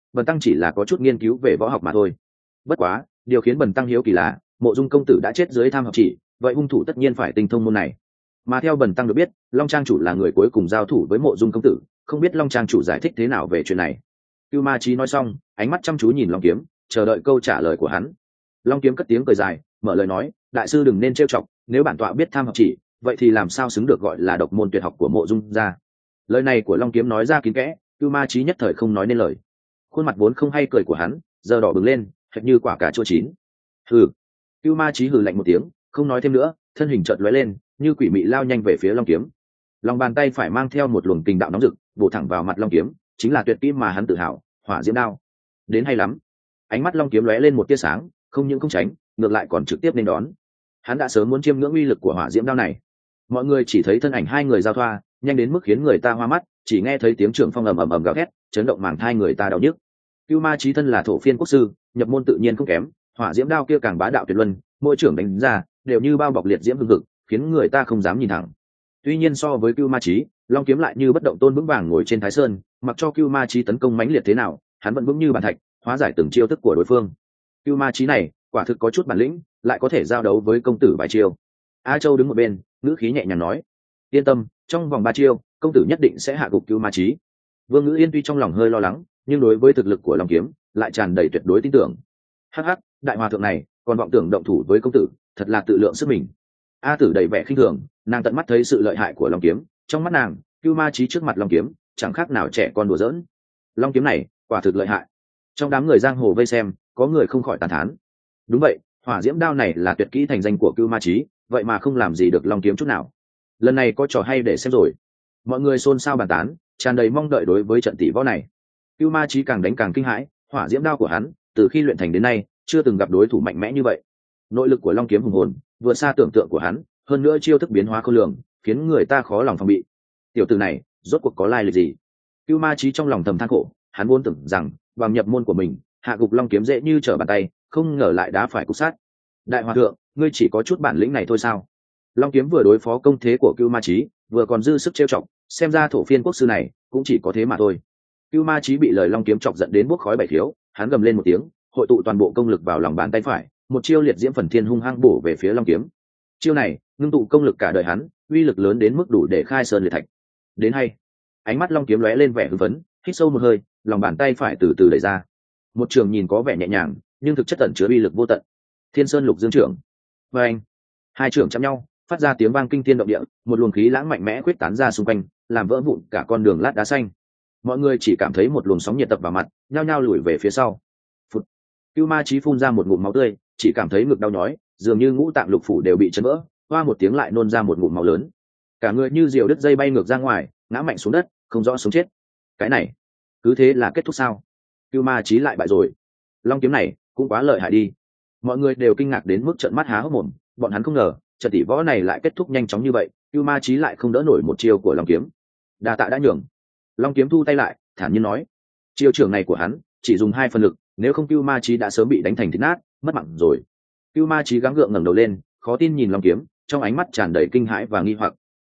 Speaker 1: bần tăng chỉ là có chút nghiên cứu về võ học mà thôi. Bất quá điều khiến bần tăng hiếu kỳ là mộ dung công tử đã chết dưới tham học chỉ, vậy hung thủ tất nhiên phải tinh thông môn này. Mà theo bần tăng được biết, Long Trang chủ là người cuối cùng giao thủ với mộ dung công tử, không biết Long Trang chủ giải thích thế nào về chuyện này. Cưu Ma Chí nói xong, ánh mắt chăm chú nhìn Long Kiếm, chờ đợi câu trả lời của hắn. Long Kiếm cất tiếng cười dài, mở lời nói, đại sư đừng nên trêu chọc, nếu bản tọa biết tham học chỉ, vậy thì làm sao xứng được gọi là độc môn tuyệt học của mộ dung gia. Lời này của Long Kiếm nói ra kín kẽ, Cưu Ma Chí nhất thời không nói nên lời. Khuôn mặt vốn không hay cười của hắn giờ đỏ bừng lên, hệt như quả cà chua chín. Hừ. Cưu Ma Chí hừ lạnh một tiếng, không nói thêm nữa, thân hình chợt lóe lên, như quỷ mị lao nhanh về phía Long Kiếm. Lòng bàn tay phải mang theo một luồng kình đạo nóng rực, bổ thẳng vào mặt Long Kiếm, chính là tuyệt kỹ mà hắn tự hào, Hỏa Diễm Đao. Đến hay lắm. Ánh mắt Long Kiếm lóe lên một tia sáng, không những không tránh, ngược lại còn trực tiếp nên đón. Hắn đã sớm muốn chiêm ngưỡng uy lực của Hỏa Diễm Đao này. Mọi người chỉ thấy thân ảnh hai người giao thoa, nhanh đến mức khiến người ta hoa mắt, chỉ nghe thấy tiếng trưởng phong ầm ầm ầm gào thét, chấn động màng thai người ta đau nhức. Cưu Ma Chí thân là thổ phiên quốc sư, nhập môn tự nhiên không kém, Hỏa Diễm Đao kia càng bá đạo tuyệt luân, mỗi trưởng đánh ra đều như bao bọc liệt diễm hừng hực, khiến người ta không dám nhìn thẳng. Tuy nhiên so với Cưu Ma Chí, Long Kiếm lại như bất động tôn vững vàng ngồi trên Thái Sơn, mặc cho Cưu Ma Chí tấn công mãnh liệt thế nào, hắn vẫn vững như bàn thạch, hóa giải từng chiêu thức của đối phương. Cưu Ma Chí này, quả thực có chút bản lĩnh, lại có thể giao đấu với công tử vài chiêu. A Châu đứng một bên, ngữ khí nhẹ nhàng nói, yên tâm, trong vòng 3 chiêu, công tử nhất định sẽ hạ gục Cưu Ma Chí. Vương Ngữ Yên tuy trong lòng hơi lo lắng, nhưng đối với thực lực của Long Kiếm, lại tràn đầy tuyệt đối tin tưởng. Hắc hắc, đại hòa thượng này, còn vọng tưởng động thủ với công tử, thật là tự lượng sức mình. A Tử đầy vẻ khinh thường, nàng tận mắt thấy sự lợi hại của Long Kiếm, trong mắt nàng, Cưu Ma Chí trước mặt Long Kiếm, chẳng khác nào trẻ con đùa giỡn. Long Kiếm này, quả thực lợi hại. Trong đám người giang hồ vây xem, có người không khỏi tán thán. Đúng vậy, Hỏa Diễm Đao này là tuyệt kỹ thành danh của Cưu Ma Chí, vậy mà không làm gì được Long Kiếm chút nào. Lần này có trò hay để xem rồi. Mọi người xôn xao bàn tán, tràn đầy mong đợi đối với trận tỷ võ này. Cưu Ma Chí càng đánh càng kinh hãi, Hỏa Diễm Đao của hắn, từ khi luyện thành đến nay, chưa từng gặp đối thủ mạnh mẽ như vậy. Nội lực của Long Kiếm hùng hồn, vượt xa tưởng tượng của hắn, hơn nữa chiêu thức biến hóa khôn lường, khiến người ta khó lòng phòng bị. Tiểu tử này, rốt cuộc có lai lịch gì? Cưu Ma Chí trong lòng thầm than khổ, hắn vốn tưởng rằng bằng nhập môn của mình, hạ gục Long Kiếm dễ như trở bàn tay, không ngờ lại đá phải cục sát. Đại hòa thượng, ngươi chỉ có chút bản lĩnh này thôi sao? Long Kiếm vừa đối phó công thế của Cưu Ma Chí, vừa còn dư sức trêu chọc, xem ra thổ phiên quốc sư này cũng chỉ có thế mà thôi. Cưu Ma Chí bị lời Long Kiếm chọc giận đến bốc khói bảy thiếu, hắn gầm lên một tiếng, hội tụ toàn bộ công lực vào lòng bàn tay phải, một chiêu liệt diễm phần thiên hung hăng bổ về phía Long Kiếm. Chiêu này ngưng tụ công lực cả đời hắn, uy lực lớn đến mức đủ để khai sơn liệt thạch. Đến hay. Ánh mắt Long Kiếm lóe lên vẻ hưng phấn, hít sâu một hơi, lòng bàn tay phải từ từ đẩy ra. Một trường nhìn có vẻ nhẹ nhàng, nhưng thực chất ẩn chứa uy lực vô tận. Thiên Sơn Lục Dương trưởng. Và anh, hai trưởng chạm nhau, phát ra tiếng vang kinh thiên động địa, một luồng khí lãng mạnh mẽ quyết tán ra xung quanh, làm vỡ vụn cả con đường lát đá xanh. Mọi người chỉ cảm thấy một luồng sóng nhiệt tập vào mặt, nhao nhao lùi về phía sau. Phụt. Cưu Ma Chí phun ra một ngụm máu tươi, chỉ cảm thấy ngực đau nhói, dường như ngũ tạng lục phủ đều bị chấn vỡ, hoa một tiếng lại nôn ra một ngụm máu lớn. Cả người như diều đứt dây bay ngược ra ngoài, ngã mạnh xuống đất, không rõ sống chết. Cái này, cứ thế là kết thúc sao? Cưu Ma Chí lại bại rồi. Long Kiếm này cũng quá lợi hại đi. Mọi người đều kinh ngạc đến mức trợn mắt há hốc mồm, bọn hắn không ngờ trận tỷ võ này lại kết thúc nhanh chóng như vậy, Cưu Ma Chí lại không đỡ nổi một chiêu của Long Kiếm. Đa tạ đã nhường. Long Kiếm thu tay lại, thản nhiên nói, chiêu trưởng này của hắn chỉ dùng 2 phần lực, nếu không Cưu Ma Chí đã sớm bị đánh thành thịt nát, mất mạng rồi. Cưu Ma Chí gắng gượng ngẩng đầu lên, khó tin nhìn Long Kiếm, trong ánh mắt tràn đầy kinh hãi và nghi hoặc.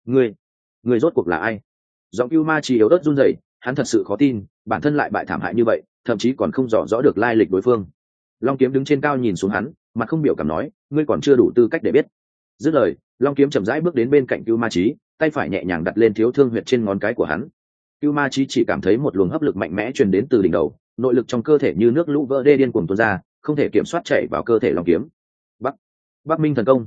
Speaker 1: Ngươi rốt cuộc là ai? Giọng Cưu Ma Chí yếu ớt run rẩy, hắn thật sự khó tin, bản thân lại bại thảm hại như vậy, thậm chí còn không rõ được lai lịch đối phương. Long Kiếm đứng trên cao nhìn xuống hắn, mặt không biểu cảm nói, ngươi còn chưa đủ tư cách để biết. Dứt lời, Long Kiếm chậm rãi bước đến bên cạnh Cưu Ma Chí, tay phải nhẹ nhàng đặt lên thiếu thương huyệt trên ngón cái của hắn. Cưu Ma Chí chỉ cảm thấy một luồng hấp lực mạnh mẽ truyền đến từ đỉnh đầu, nội lực trong cơ thể như nước lũ vỡ đê điên cuồng tuôn ra, không thể kiểm soát chảy vào cơ thể Long Kiếm. Bắc Minh thần công,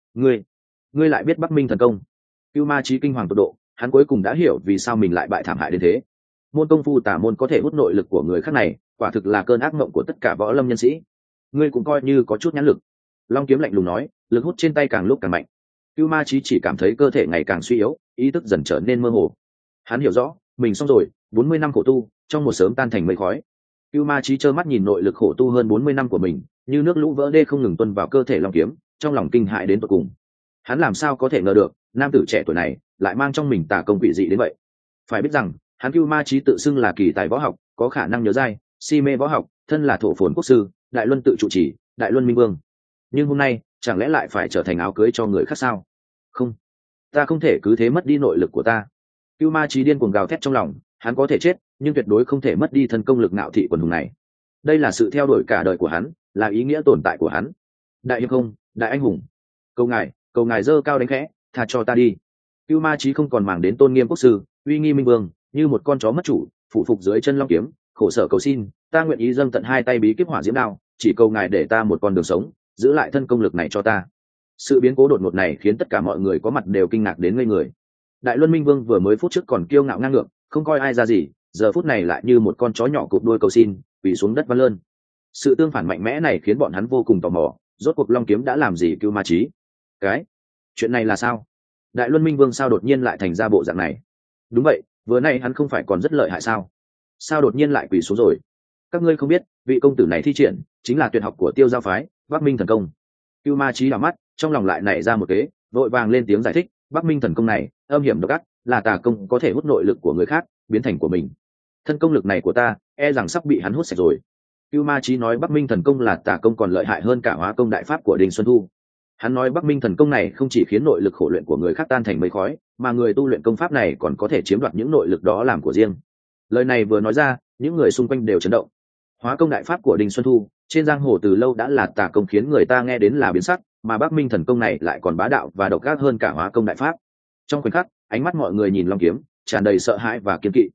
Speaker 1: ngươi lại biết Bắc Minh thần công? Cưu Ma Chí kinh hoàng tột độ, hắn cuối cùng đã hiểu vì sao mình lại bại thảm hại đến thế. Môn công phu tà môn có thể hút nội lực của người khác này, quả thực là cơn ác mộng của tất cả võ lâm nhân sĩ. Ngươi cũng coi như có chút nhãn lực. Long Kiếm lạnh lùng nói, lực hút trên tay càng lúc càng mạnh. Cưu Ma Chí chỉ cảm thấy cơ thể ngày càng suy yếu, ý thức dần trở nên mơ hồ. Hắn hiểu rõ, mình xong rồi, 40 năm khổ tu, trong một sớm tan thành mây khói. Cưu Ma Chí trơ mắt nhìn nội lực khổ tu hơn 40 năm của mình, như nước lũ vỡ đê không ngừng tuôn vào cơ thể Long Kiếm, trong lòng kinh hãi đến tột cùng. Hắn làm sao có thể ngờ được, nam tử trẻ tuổi này lại mang trong mình tà công quỷ dị đến vậy. Phải biết rằng, hắn Cưu Ma Chí tự xưng là kỳ tài võ học, có khả năng nhớ dai, si mê võ học, thân là thổ phồn quốc sư, đại luân tự trụ trì, đại luân minh vương. Nhưng hôm nay, chẳng lẽ lại phải trở thành áo cưới cho người khác sao? Không, ta không thể cứ thế mất đi nội lực của ta. Cưu Ma Chí điên cuồng gào thét trong lòng, hắn có thể chết, nhưng tuyệt đối không thể mất đi thân công lực ngạo thị quần hùng này. Đây là sự theo đuổi cả đời của hắn, là ý nghĩa tồn tại của hắn. Đại hiệp không, đại anh hùng, cầu ngài giơ cao đánh khẽ, tha cho ta đi. Cưu Ma Chí không còn màng đến tôn nghiêm quốc sư, uy nghi minh vương, như một con chó mất chủ, phụ phục dưới chân long kiếm, khổ sở cầu xin, ta nguyện ý dâng tận hai tay bí kíp hỏa diễm đao, chỉ cầu ngài để ta một con đường sống, giữ lại thân công lực này cho ta. Sự biến cố đột ngột này khiến tất cả mọi người có mặt đều kinh ngạc đến ngây người. Đại Luân Minh Vương vừa mới phút trước còn kiêu ngạo ngang ngược, không coi ai ra gì, giờ phút này lại như một con chó nhỏ cụp đuôi cầu xin, quỳ xuống đất van lơn. Sự tương phản mạnh mẽ này khiến bọn hắn vô cùng tò mò, rốt cuộc long kiếm đã làm gì Cưu Ma Chí? Chuyện này là sao? Đại Luân Minh Vương sao đột nhiên lại thành ra bộ dạng này? Đúng vậy, vừa nay hắn không phải còn rất lợi hại sao? Sao đột nhiên lại quỳ xuống rồi? Các ngươi không biết, vị công tử này thi triển chính là tuyệt học của Tiêu Giao phái, Bắc Minh thần công. Cưu Ma Chí đảo mắt, trong lòng lại nảy ra một kế, vội vàng lên tiếng giải thích, Bắc Minh thần công này, âm hiểm độc ác, là tà công có thể hút nội lực của người khác, biến thành của mình. Thân công lực này của ta, e rằng sắp bị hắn hút sạch rồi. Cưu Ma Chí nói Bắc Minh thần công là tà công còn lợi hại hơn cả Hóa công đại pháp của Đinh Xuân Thu. Hắn nói Bắc Minh thần công này không chỉ khiến nội lực khổ luyện của người khác tan thành mây khói, mà người tu luyện công pháp này còn có thể chiếm đoạt những nội lực đó làm của riêng. Lời này vừa nói ra, những người xung quanh đều chấn động. Hóa công đại pháp của Đinh Xuân Thu, trên giang hồ từ lâu đã là tà công khiến người ta nghe đến là biến sắc, mà Bắc Minh thần công này lại còn bá đạo và độc ác hơn cả Hóa công đại pháp. Trong khoảnh khắc, ánh mắt mọi người nhìn long kiếm, tràn đầy sợ hãi và kiêng kỵ.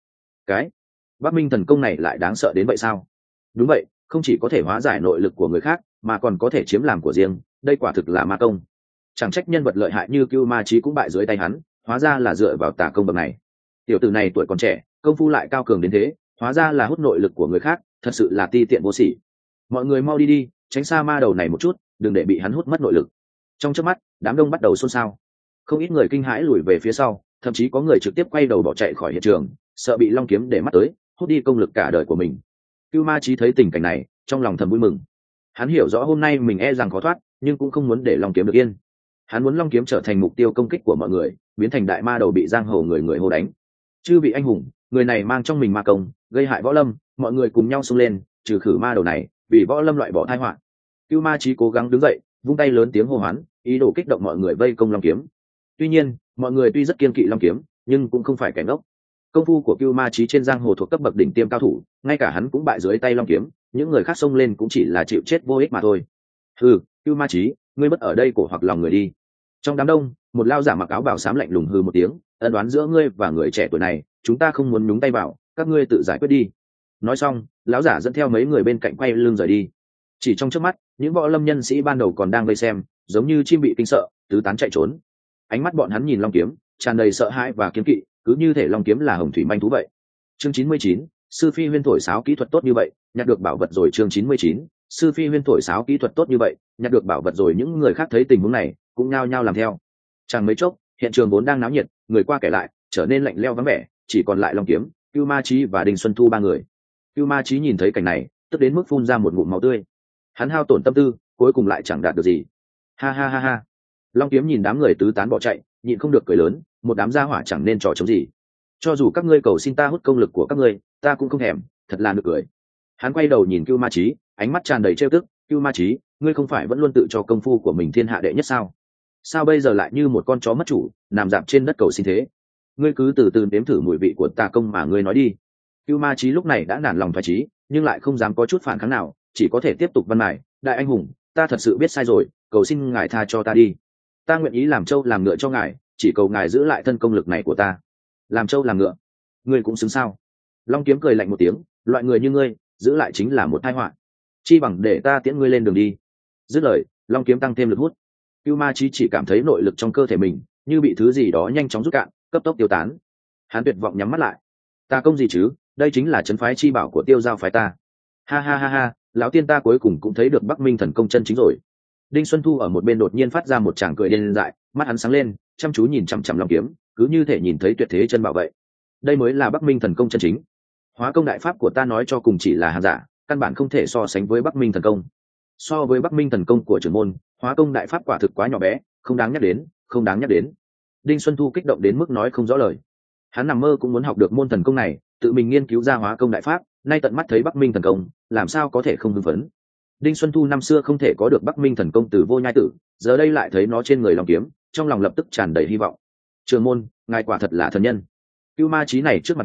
Speaker 1: Bắc Minh thần công này lại đáng sợ đến vậy sao? Đúng vậy, không chỉ có thể hóa giải nội lực của người khác, mà còn có thể chiếm làm của riêng, đây quả thực là ma công. Chẳng trách nhân vật lợi hại như Cưu Ma Chí cũng bại dưới tay hắn, hóa ra là dựa vào tà công bậc này. Tiểu tử này tuổi còn trẻ, công phu lại cao cường đến thế, hóa ra là hút nội lực của người khác, thật sự là ti tiện vô sỉ. Mọi người mau đi, tránh xa ma đầu này một chút, đừng để bị hắn hút mất nội lực. Trong chớp mắt, đám đông bắt đầu xôn xao. Không ít người kinh hãi lùi về phía sau, thậm chí có người trực tiếp quay đầu bỏ chạy khỏi hiện trường, sợ bị long kiếm để mắt tới, hút đi công lực cả đời của mình. Cưu Ma Chí thấy tình cảnh này, trong lòng thầm vui mừng. Hắn hiểu rõ hôm nay mình e rằng khó thoát, nhưng cũng không muốn để long kiếm được yên. Hắn muốn long kiếm trở thành mục tiêu công kích của mọi người, biến thành đại ma đầu bị giang hồ người hô đánh. Chư vị anh hùng, người này mang trong mình ma công, gây hại võ lâm, mọi người cùng nhau xông lên, trừ khử ma đầu này, vì võ lâm loại bỏ tai họa. Cưu Ma Chí cố gắng đứng dậy, vung tay lớn tiếng hô hoán, ý đồ kích động mọi người vây công long kiếm. Tuy nhiên, mọi người tuy rất kiêng kỵ long kiếm, nhưng cũng không phải kẻ ngốc. Công phu của Cưu Ma Chí trên giang hồ thuộc cấp bậc đỉnh tiêm cao thủ, ngay cả hắn cũng bại dưới tay long kiếm, những người khác xông lên cũng chỉ là chịu chết vô ích mà thôi. Cưu Ma Chí, ngươi bất ở đây cổ hoặc lòng người đi. Trong đám đông, một lao giả mặc áo bào xám lạnh lùng hừ một tiếng, ân đoán giữa ngươi và người trẻ tuổi này, chúng ta không muốn nhúng tay vào, các ngươi tự giải quyết đi. Nói xong, lão giả dẫn theo mấy người bên cạnh quay lưng rời đi. Chỉ trong chớp mắt, những võ lâm nhân sĩ ban đầu còn đang vây xem, giống như chim bị kinh sợ, tứ tán chạy trốn. Ánh mắt bọn hắn nhìn long kiếm, tràn đầy sợ hãi và kiêng kỵ, cứ như thể long kiếm là hồng thủy manh thú vậy. Chương 99, sư phi huyên thổi sáo kỹ thuật tốt như vậy, nhặt được bảo vật rồi. Chương 99, sư phi huyên thổi sáo kỹ thuật tốt như vậy, nhặt được bảo vật rồi. Những người khác thấy tình huống này cũng nhao nhao làm theo. Chẳng mấy chốc, hiện trường vốn đang náo nhiệt, người qua kể lại trở nên lạnh lẽo vắng vẻ, chỉ còn lại long kiếm, Cưu Ma Chí và Đinh Xuân Thu ba người. Cưu Ma Chí nhìn thấy cảnh này, tức đến mức phun ra một ngụm máu tươi. Hắn hao tổn tâm tư, cuối cùng lại chẳng đạt được gì. Ha ha ha ha. Long kiếm nhìn đám người tứ tán bỏ chạy, nhịn không được cười lớn, một đám gia hỏa chẳng nên trò chống gì. Cho dù các ngươi cầu xin ta hút công lực của các ngươi, ta cũng không thèm, thật là nực cười. Hắn quay đầu nhìn Cưu Ma Chí, ánh mắt tràn đầy trêu tức. Cưu Ma Chí, ngươi không phải vẫn luôn tự cho công phu của mình thiên hạ đệ nhất sao? Sao bây giờ lại như một con chó mất chủ, nằm dạp trên đất cầu xin thế? Ngươi cứ từ từ nếm thử mùi vị của tà công mà ngươi nói đi. Cưu Ma Chí lúc này đã nản lòng thoái chí, nhưng lại không dám có chút phản kháng nào, chỉ có thể tiếp tục văn mài. Đại anh hùng, ta thật sự biết sai rồi, cầu xin ngài tha cho ta đi. Ta nguyện ý làm trâu làm ngựa cho ngài, chỉ cầu ngài giữ lại thân công lực này của ta. Làm trâu làm ngựa, ngươi cũng xứng sao? Long kiếm cười lạnh một tiếng, loại người như ngươi, giữ lại chính là một tai họa. Chi bằng để ta tiễn ngươi lên đường đi. Dứt lời, long kiếm tăng thêm lực hút. Cưu Ma Chí chỉ cảm thấy nội lực trong cơ thể mình như bị thứ gì đó nhanh chóng rút cạn, cấp tốc tiêu tán. Hắn tuyệt vọng nhắm mắt lại. Ta công gì chứ, đây chính là trấn phái chi bảo của Tiêu Giao phái ta. Ha ha ha ha, lão tiên ta cuối cùng cũng thấy được Bắc Minh thần công chân chính rồi. Đinh Xuân Thu ở một bên đột nhiên phát ra một tràng cười điên dại, mắt hắn sáng lên, chăm chú nhìn chằm chằm long kiếm, cứ như thể nhìn thấy tuyệt thế chân bảo vậy. Đây mới là Bắc Minh thần công chân chính. Hóa công đại pháp của ta nói cho cùng chỉ là hàng giả, căn bản không thể so sánh với Bắc Minh thần công. So với Bắc Minh thần công của trưởng môn, hóa công đại pháp quả thực quá nhỏ bé, không đáng nhắc đến, không đáng nhắc đến. Đinh Xuân Thu kích động đến mức nói không rõ lời. Hắn nằm mơ cũng muốn học được môn thần công này, tự mình nghiên cứu ra hóa công đại pháp, nay tận mắt thấy Bắc Minh thần công, làm sao có thể không hưng phấn. Đinh Xuân Thu năm xưa không thể có được Bắc Minh thần công từ Vô Nhai Tử, giờ đây lại thấy nó trên người long kiếm, trong lòng lập tức tràn đầy hy vọng. Trưởng môn, ngài quả thật là thần nhân. Cưu Ma Chí này trước mặt ngài,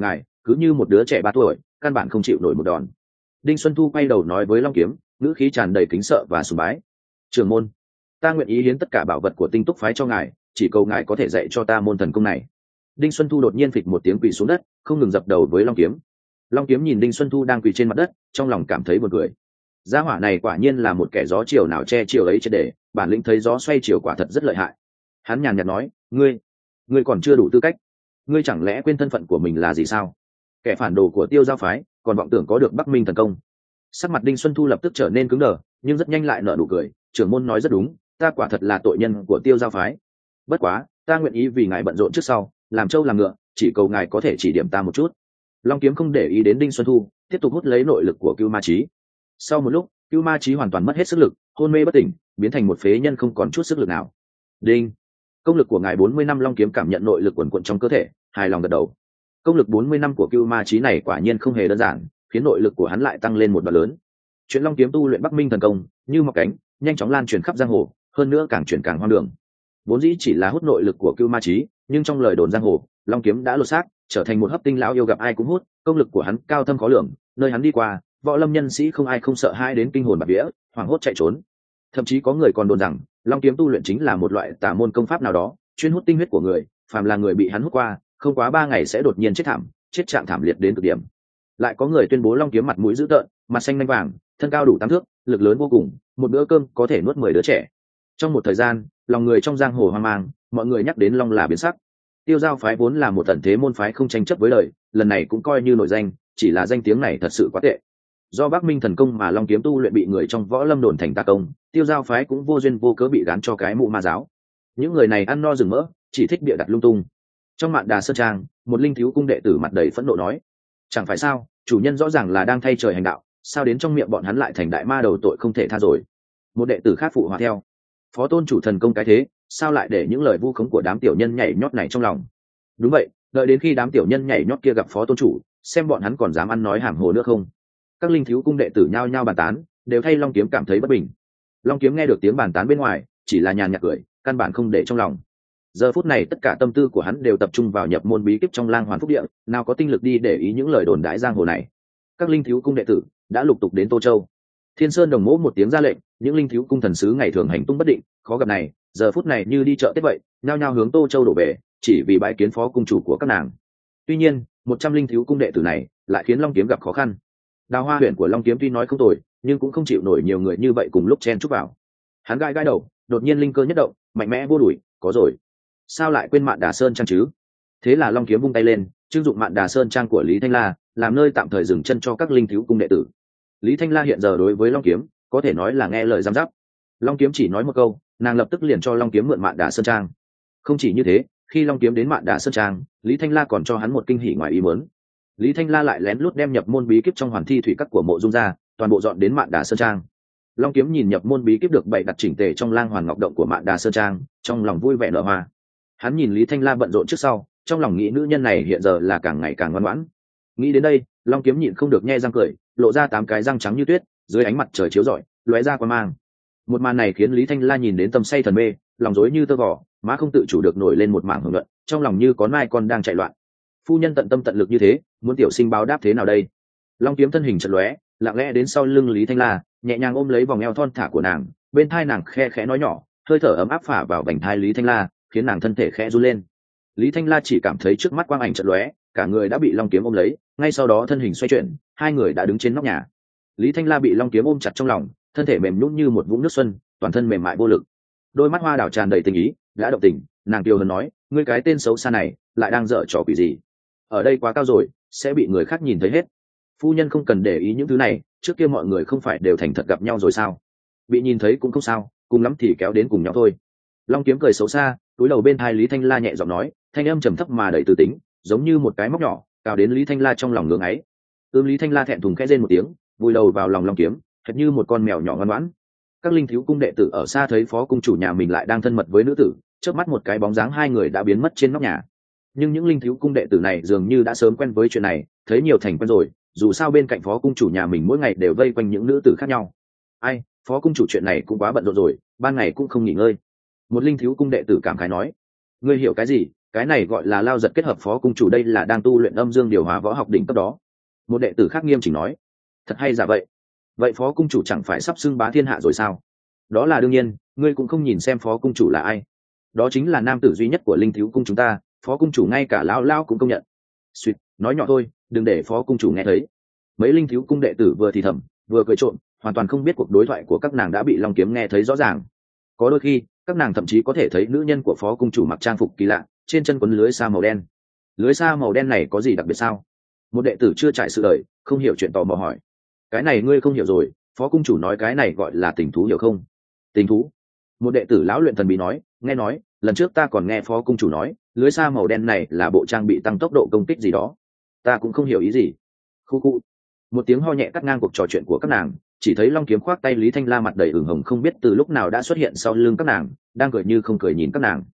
Speaker 1: cứ như một đứa trẻ 3 tuổi, căn bản không chịu nổi một đòn. Đinh Xuân Thu quay đầu nói với Long Kiếm, ngữ khí tràn đầy kính sợ và sùng bái: trưởng môn, ta nguyện ý hiến tất cả bảo vật của Tinh Túc phái cho ngài, chỉ cầu ngài có thể dạy cho ta môn thần công này. Đinh Xuân Thu đột nhiên phịch một tiếng quỳ xuống đất, không ngừng dập đầu với Long Kiếm. Long Kiếm nhìn Đinh Xuân Thu đang quỳ trên mặt đất, trong lòng cảm thấy buồn cười. Gia hỏa này quả nhiên là một kẻ gió chiều nào che chiều ấy triệt để, bản lĩnh thấy gió xoay chiều quả thật rất lợi hại. Hắn nhàn nhạt nói: ngươi còn chưa đủ tư cách. Ngươi chẳng lẽ quên thân phận của mình là gì sao? Kẻ phản đồ của Tiêu Giao phái, còn vọng tưởng có được Bắc Minh thần công. Sắc mặt Đinh Xuân Thu lập tức trở nên cứng đờ, nhưng rất nhanh lại nở nụ cười: trưởng môn nói rất đúng, ta quả thật là tội nhân của Tiêu Giao phái. Bất quá, ta nguyện ý vì ngài bận rộn trước sau, làm trâu làm ngựa, chỉ cầu ngài có thể chỉ điểm ta một chút. Long Kiếm không để ý đến Đinh Xuân Thu, tiếp tục hút lấy nội lực của Cưu Ma Chí. Sau một lúc, Cưu Ma Chí hoàn toàn mất hết sức lực, hôn mê bất tỉnh, biến thành một phế nhân không còn chút sức lực nào. Đinh, công lực của ngài 40 năm. Long Kiếm cảm nhận nội lực quần quận trong cơ thể, hài lòng gật đầu. Công lực 40 năm của Cưu Ma Chí này quả nhiên không hề đơn giản, khiến nội lực của hắn lại tăng lên một đoạn lớn. Chuyện Long Kiếm tu luyện Bắc Minh thần công, như mọc cánh, nhanh chóng lan truyền khắp giang hồ, hơn nữa càng truyền càng hoang đường. Vốn dĩ chỉ là hút nội lực của Cưu Ma Chí, nhưng trong lời đồn giang hồ, Long Kiếm đã lột xác, trở thành một hấp tinh lão yêu gặp ai cũng hút, công lực của hắn cao thâm khó lường, nơi hắn đi qua, võ lâm nhân sĩ không ai không sợ hãi đến kinh hồn bạt vía, hoảng hốt chạy trốn. Thậm chí có người còn đồn rằng, Long Kiếm tu luyện chính là một loại tà môn công pháp nào đó, chuyên hút tinh huyết của người, phàm là người bị hắn hút qua, không quá 3 ngày sẽ đột nhiên chết thảm, chết trạng thảm liệt đến cực điểm. Lại có người tuyên bố Long Kiếm mặt mũi dữ tợn, mặt xanh nanh vàng, thân cao đủ 8 thước, lực lớn vô cùng, một bữa cơm có thể nuốt 10 đứa trẻ. Trong một thời gian, lòng người trong giang hồ hoang mang, mọi người nhắc đến Long là biến sắc. Tiêu Giao phái vốn là một tận thế môn phái không tranh chấp với đời, lần này cũng coi như nổi danh, chỉ là danh tiếng này thật sự quá tệ. Do Bắc Minh thần công mà Long Kiếm tu luyện bị người trong võ lâm đồn thành tà công, Tiêu Giao phái cũng vô duyên vô cớ bị gán cho cái mụ ma giáo. Những người này ăn no rừng mỡ, chỉ thích bịa đặt lung tung. Trong Mạn Đà Sơn Trang, một linh thiếu cung đệ tử mặt đầy phẫn nộ nói: chẳng phải sao, chủ nhân rõ ràng là đang thay trời hành đạo, sao đến trong miệng bọn hắn lại thành đại ma đầu tội không thể tha rồi. Một đệ tử khác phụ họa theo: phó tôn chủ thần công cái thế, sao lại để những lời vu khống của đám tiểu nhân nhảy nhót này trong lòng. Đúng vậy, đợi đến khi đám tiểu nhân nhảy nhót kia gặp phó tôn chủ, xem bọn hắn còn dám ăn nói hàm hồ nữa không. Các linh thiếu cung đệ tử nhao nhao bàn tán, đều thay Long Kiếm cảm thấy bất bình. Long Kiếm nghe được tiếng bàn tán bên ngoài, chỉ là nhàn nhạt cười, căn bản không để trong lòng. Giờ phút này tất cả tâm tư của hắn đều tập trung vào nhập môn bí kíp trong Lang Hoàn Phúc Địa, nào có tinh lực đi để ý những lời đồn đãi giang hồ này. Các linh thiếu cung đệ tử đã lục tục đến Tô Châu. Thiên Sơn đồng mỗ một tiếng ra lệnh, những linh thiếu cung thần sứ ngày thường hành tung bất định, khó gặp này, giờ phút này như đi chợ Tết vậy, nhao nhao hướng Tô Châu đổ về, chỉ vì bái kiến phó cung chủ của các nàng. Tuy nhiên, 100 linh thiếu cung đệ tử này lại khiến Long Kiếm gặp khó khăn. Đào Hoa huyện của Long Kiếm tuy nói không tồi, nhưng cũng không chịu nổi nhiều người như vậy cùng lúc chen chúc vào. Hắn gai gai đầu, đột nhiên linh cơ nhất động, mạnh mẽ vô đuổi, có rồi. Sao lại quên Mạn Đà Sơn Trang chứ? Thế là Long Kiếm vung tay lên, trưng dụng Mạn Đà Sơn Trang của Lý Thanh La làm nơi tạm thời dừng chân cho các linh thiếu cung đệ tử. Lý Thanh La hiện giờ đối với Long Kiếm có thể nói là nghe lời giám giáp. Long Kiếm chỉ nói một câu, nàng lập tức liền cho Long Kiếm mượn Mạn Đà Sơn Trang. Không chỉ như thế, khi Long Kiếm đến Mạn Đà Sơn Trang, Lý Thanh La còn cho hắn một kinh hỉ ngoài ý muốn. Lý Thanh La lại lén lút đem nhập môn bí kíp trong Hoàn Thi Thủy Các của Mộ Dung ra, toàn bộ dọn đến Mạn Đà Sơn Trang. Long Kiếm nhìn nhập môn bí kíp được bày đặt chỉnh tề trong Lang Hoàn Ngọc Động của Mạn Đà Sơn Trang, trong lòng vui vẻ nở hoa. Hắn nhìn Lý Thanh La bận rộn trước sau, trong lòng nghĩ nữ nhân này hiện giờ là càng ngày càng ngoan ngoãn. Nghĩ đến đây, Long Kiếm nhịn không được nhe răng cười, lộ ra 8 cái răng trắng như tuyết, dưới ánh mặt trời chiếu rọi, lóe ra quang mang. Một màn này khiến Lý Thanh La nhìn đến tâm say thần mê, lòng rối như tơ vò, má không tự chủ được nổi lên một mảng hưởng luận, trong lòng như có nai con đang chạy loạn. Phu nhân tận tâm tận lực như thế, muốn tiểu sinh báo đáp thế nào đây? Long Kiếm thân hình chợt lóe, lặng lẽ đến sau lưng Lý Thanh La, nhẹ nhàng ôm lấy vòng eo thon thả của nàng, bên tai nàng khe khẽ nói nhỏ, hơi thở ấm áp phả vào vành tai Lý Thanh La, khiến nàng thân thể khẽ run lên. Lý Thanh La chỉ cảm thấy trước mắt quang ảnh chợt lóe, cả người đã bị Long Kiếm ôm lấy, ngay sau đó thân hình xoay chuyển, hai người đã đứng trên nóc nhà. Lý Thanh La bị Long Kiếm ôm chặt trong lòng, thân thể mềm nhũn như một vũng nước xuân, toàn thân mềm mại vô lực. Đôi mắt hoa đảo tràn đầy tình ý, đã động tình, nàng kiều hờn nói, ngươi cái tên xấu xa này, lại đang dở trò quỷ gì? Ở đây quá cao rồi, sẽ bị người khác nhìn thấy hết. Phu nhân không cần để ý những thứ này, trước kia mọi người không phải đều thành thật gặp nhau rồi sao? Bị nhìn thấy cũng không sao, cùng lắm thì kéo đến cùng nhau thôi. Long Kiếm cười xấu xa, túi đầu bên tai Lý Thanh La nhẹ giọng nói, thanh âm trầm thấp mà đầy từ tính, giống như một cái móc nhỏ, cào đến Lý Thanh La trong lòng ngưỡng ấy. Lý Thanh La thẹn thùng khẽ rên một tiếng, vùi đầu vào lòng Long Kiếm, hệt như một con mèo nhỏ ngoan ngoãn. Các linh thiếu cung đệ tử ở xa thấy phó cung chủ nhà mình lại đang thân mật với nữ tử, chớp mắt một cái bóng dáng hai người đã biến mất trên nóc nhà. Nhưng những linh thiếu cung đệ tử này dường như đã sớm quen với chuyện này, thấy nhiều thành quen rồi, dù sao bên cạnh phó cung chủ nhà mình mỗi ngày đều vây quanh những nữ tử khác nhau. Ai, phó cung chủ chuyện này cũng quá bận rộn rồi, ban ngày cũng không nghỉ ngơi. Một linh thiếu cung đệ tử cảm khái nói, ngươi hiểu cái gì, cái này gọi là lao giật kết hợp phó cung chủ, đây là đang tu luyện âm dương điều hòa võ học đỉnh cấp đó. Một đệ tử khác nghiêm chỉnh nói. Thật hay giả vậy? Vậy phó cung chủ chẳng phải sắp xưng bá thiên hạ rồi sao? Đó là đương nhiên, ngươi cũng không nhìn xem phó cung chủ là ai. Đó chính là nam tử duy nhất của linh thiếu cung chúng ta, phó cung chủ ngay cả lão lao cũng công nhận. Suýt, nói nhỏ thôi, đừng để phó cung chủ nghe thấy. Mấy linh thiếu cung đệ tử vừa thì thầm vừa cười trộm, hoàn toàn không biết cuộc đối thoại của các nàng đã bị Long Kiếm nghe thấy rõ ràng. Có đôi khi các nàng thậm chí có thể thấy nữ nhân của phó cung chủ mặc trang phục kỳ lạ, trên chân quấn lưới sa màu đen. Lưới sa màu đen này có gì đặc biệt sao? Một đệ tử chưa trải sự đời không hiểu chuyện tò mò hỏi. Cái này ngươi không hiểu rồi, phó cung chủ nói cái này gọi là tình thú, hiểu không? Tình thú? Một đệ tử lão luyện thần bí nói. Nghe nói lần trước ta còn nghe phó cung chủ nói lưới sa màu đen này là bộ trang bị tăng tốc độ công kích gì đó. Ta cũng không hiểu ý gì. Khu khu. Một tiếng ho nhẹ cắt ngang cuộc trò chuyện của các nàng, chỉ thấy Long Kiếm khoác tay Lý Thanh La mặt đầy ửng hồng không biết từ lúc nào đã xuất hiện sau lưng các nàng, đang cười như không cười nhìn các nàng.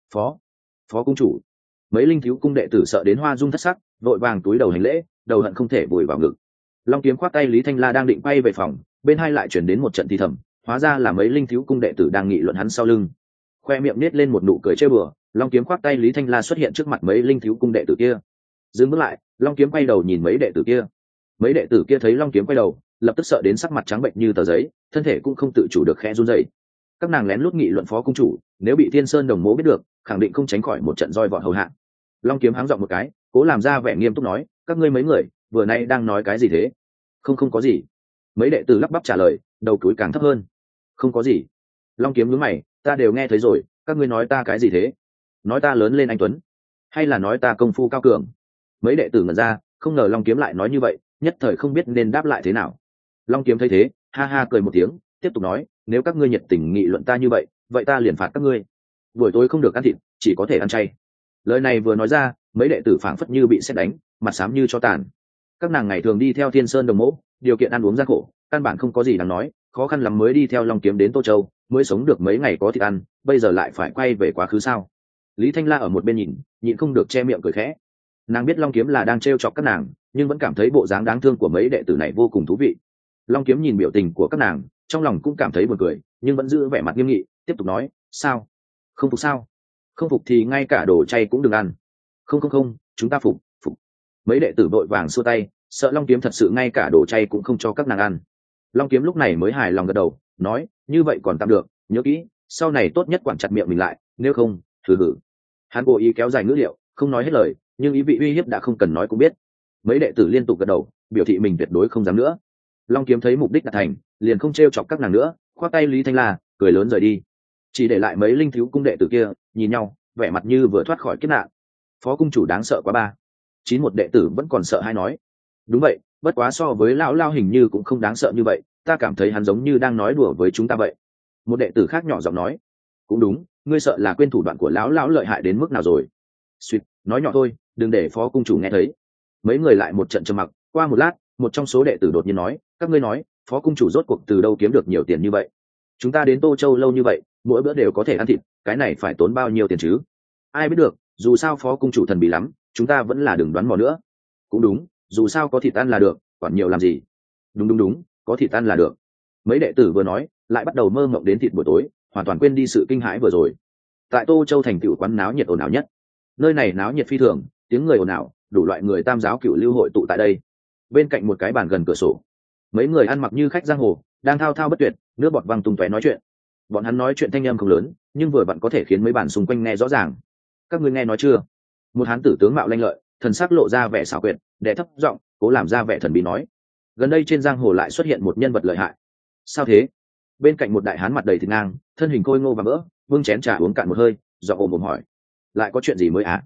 Speaker 1: Phó cung chủ. Mấy linh thiếu cung đệ tử sợ đến hoa rung thất sắc, vội vàng túi đầu hành lễ, đầu hận không thể vùi vào ngực. Long Kiếm khoác tay Lý Thanh La đang định quay về phòng, bên hai lại chuyển đến một trận thì thầm, hóa ra là mấy linh thiếu cung đệ tử đang nghị luận hắn sau lưng. Khoe miệng nết lên một nụ cười trêu bừa, Long Kiếm khoác tay Lý Thanh La xuất hiện trước mặt mấy linh thiếu cung đệ tử kia. Dừng bước lại, Long Kiếm quay đầu nhìn mấy đệ tử kia. Mấy đệ tử kia thấy Long Kiếm quay đầu, lập tức sợ đến sắc mặt trắng bệnh như tờ giấy, thân thể cũng không tự chủ được khẽ run rẩy. Các nàng lén lút nghị luận phó cung chủ, nếu bị Thiên Sơn Đồng Mộ biết được, khẳng định không tránh khỏi một trận roi vọt hầu hạ. Long Kiếm háng giọng một cái, cố làm ra vẻ nghiêm túc nói, các ngươi mấy người vừa nay đang nói cái gì thế? Không có gì. Mấy đệ tử lắp bắp trả lời, đầu cúi càng thấp hơn. Không có gì. Long Kiếm nhướng mày, ta đều nghe thấy rồi, các ngươi nói ta cái gì thế? Nói ta lớn lên anh tuấn, hay là nói ta công phu cao cường? Mấy đệ tử ngẩn ra, không ngờ Long Kiếm lại nói như vậy, nhất thời không biết nên đáp lại thế nào. Long Kiếm thấy thế, ha ha cười một tiếng, tiếp tục nói, nếu các ngươi nhiệt tình nghị luận ta như vậy, vậy ta liền phạt các ngươi. Buổi tối không được ăn thịt, chỉ có thể ăn chay. Lời này vừa nói ra, mấy đệ tử phảng phất như bị sét đánh, mặt xám như cho tàn. Các nàng ngày thường đi theo Thiên Sơn Đồng Mộ, điều kiện ăn uống gian khổ, căn bản không có gì đáng nói, khó khăn lắm mới đi theo Long Kiếm đến Tô Châu, mới sống được mấy ngày có thịt ăn, bây giờ lại phải quay về quá khứ sao? Lý Thanh La ở một bên nhìn, nhịn không được che miệng cười khẽ. Nàng biết Long Kiếm là đang trêu chọc các nàng, nhưng vẫn cảm thấy bộ dáng đáng thương của mấy đệ tử này vô cùng thú vị. Long Kiếm nhìn biểu tình của các nàng, trong lòng cũng cảm thấy buồn cười, nhưng vẫn giữ vẻ mặt nghiêm nghị, tiếp tục nói, sao? Không phục sao? Không phục thì ngay cả đồ chay cũng đừng ăn. Không, chúng ta phục. Mấy đệ tử vội vàng xua tay, sợ Long Kiếm thật sự ngay cả đồ chay cũng không cho các nàng ăn. Long Kiếm lúc này mới hài lòng gật đầu, nói, như vậy còn tạm được, nhớ kỹ, sau này tốt nhất quản chặt miệng mình lại, nếu không, hừ hừ. Hắn cố ý kéo dài ngữ liệu, không nói hết lời, nhưng ý vị uy hiếp đã không cần nói cũng biết. Mấy đệ tử liên tục gật đầu, biểu thị mình tuyệt đối không dám nữa. Long Kiếm thấy mục đích đạt thành, liền không trêu chọc các nàng nữa, khoác tay Lý Thanh La, cười lớn rời đi. Chỉ để lại mấy linh thiếu cung đệ tử kia, nhìn nhau, vẻ mặt như vừa thoát khỏi kiếp nạn. Phó cung chủ đáng sợ quá ba. Một đệ tử vẫn còn sợ hay nói. Đúng vậy, bất quá so với lão lao hình như cũng không đáng sợ như vậy, ta cảm thấy hắn giống như đang nói đùa với chúng ta vậy. Một đệ tử khác nhỏ giọng nói. Cũng đúng, ngươi sợ là quên thủ đoạn của lão lợi hại đến mức nào rồi. Suýt, nói nhỏ thôi, đừng để phó cung chủ nghe thấy. Mấy người lại một trận trầm mặc, qua một lát, một trong số đệ tử đột nhiên nói, các ngươi nói, phó cung chủ rốt cuộc từ đâu kiếm được nhiều tiền như vậy? Chúng ta đến Tô Châu lâu như vậy, mỗi bữa đều có thể ăn thịt, cái này phải tốn bao nhiêu tiền chứ? Ai biết được, dù sao phó cung chủ thần bí lắm, chúng ta vẫn là đừng đoán mò nữa. Cũng đúng, dù sao có thịt ăn là được, quản nhiều làm gì. Đúng, có thịt ăn là được. Mấy đệ tử vừa nói, lại bắt đầu mơ mộng đến thịt buổi tối, hoàn toàn quên đi sự kinh hãi vừa rồi. Tại Tô Châu thành tựu quán náo nhiệt ồn ào nhất. Nơi này náo nhiệt phi thường, tiếng người ồn ào, đủ loại người tam giáo cửu lưu hội tụ tại đây. Bên cạnh một cái bàn gần cửa sổ, mấy người ăn mặc như khách giang hồ, đang thao thao bất tuyệt, nước bọt văng tung tóe nói chuyện. Bọn hắn nói chuyện thanh âm không lớn, nhưng vừa vặn có thể khiến mấy bàn xung quanh nghe rõ ràng. Các ngươi nghe nói chưa? Một hán tử tướng mạo lanh lợi, thần sắc lộ ra vẻ xảo quyệt, đè thấp giọng, cố làm ra vẻ thần bí nói, gần đây trên giang hồ lại xuất hiện một nhân vật lợi hại. Sao thế? Bên cạnh một đại hán mặt đầy thịt ngang, thân hình khôi ngô và mỡ, vương chén trà uống cạn một hơi, giọng ồm ồm hỏi, lại có chuyện gì mới á?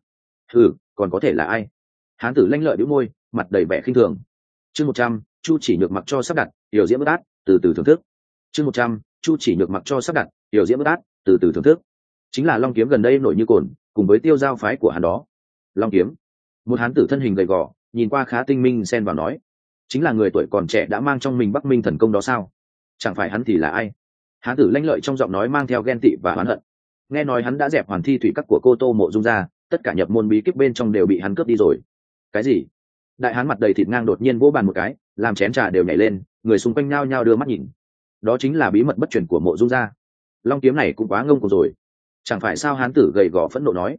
Speaker 1: Còn có thể là ai? Hán tử lanh lợi bĩu môi, mặt đầy vẻ khinh thường. Chương 100, Chu Chỉ Nhược mặc cho sắp đặt, hiểu diễm bất át, từ từ thưởng thức. Chương 100, Chu Chỉ Nhược mặc cho sắp đặt, hiểu diễm bất át, từ từ thưởng thức. Chính là Long Kiếm gần đây nổi như cồn, cùng với Tiêu Giao phái của hắn đó. Long Kiếm, một hán tử thân hình gầy gò, nhìn qua khá tinh minh, xen vào nói, chính là người tuổi còn trẻ đã mang trong mình Bắc Minh thần công đó sao? Chẳng phải hắn thì là ai? Hán tử lanh lợi trong giọng nói mang theo ghen tị và oán hận. Nghe nói hắn đã dẹp hoàn thi thủy các của cô Tô Mộ Dung ra, tất cả nhập môn bí kíp bên trong đều bị hắn cướp đi rồi. Cái gì? Đại hán mặt đầy thịt ngang đột nhiên vỗ bàn một cái, làm chén trà đều nhảy lên, người xung quanh nhao nhao đưa mắt nhìn. Đó chính là bí mật bất truyền của Mộ Dung gia. Long Kiếm này cũng quá ngông cuồng rồi. Chẳng phải sao? Hán tử gầy gò phẫn nộ nói.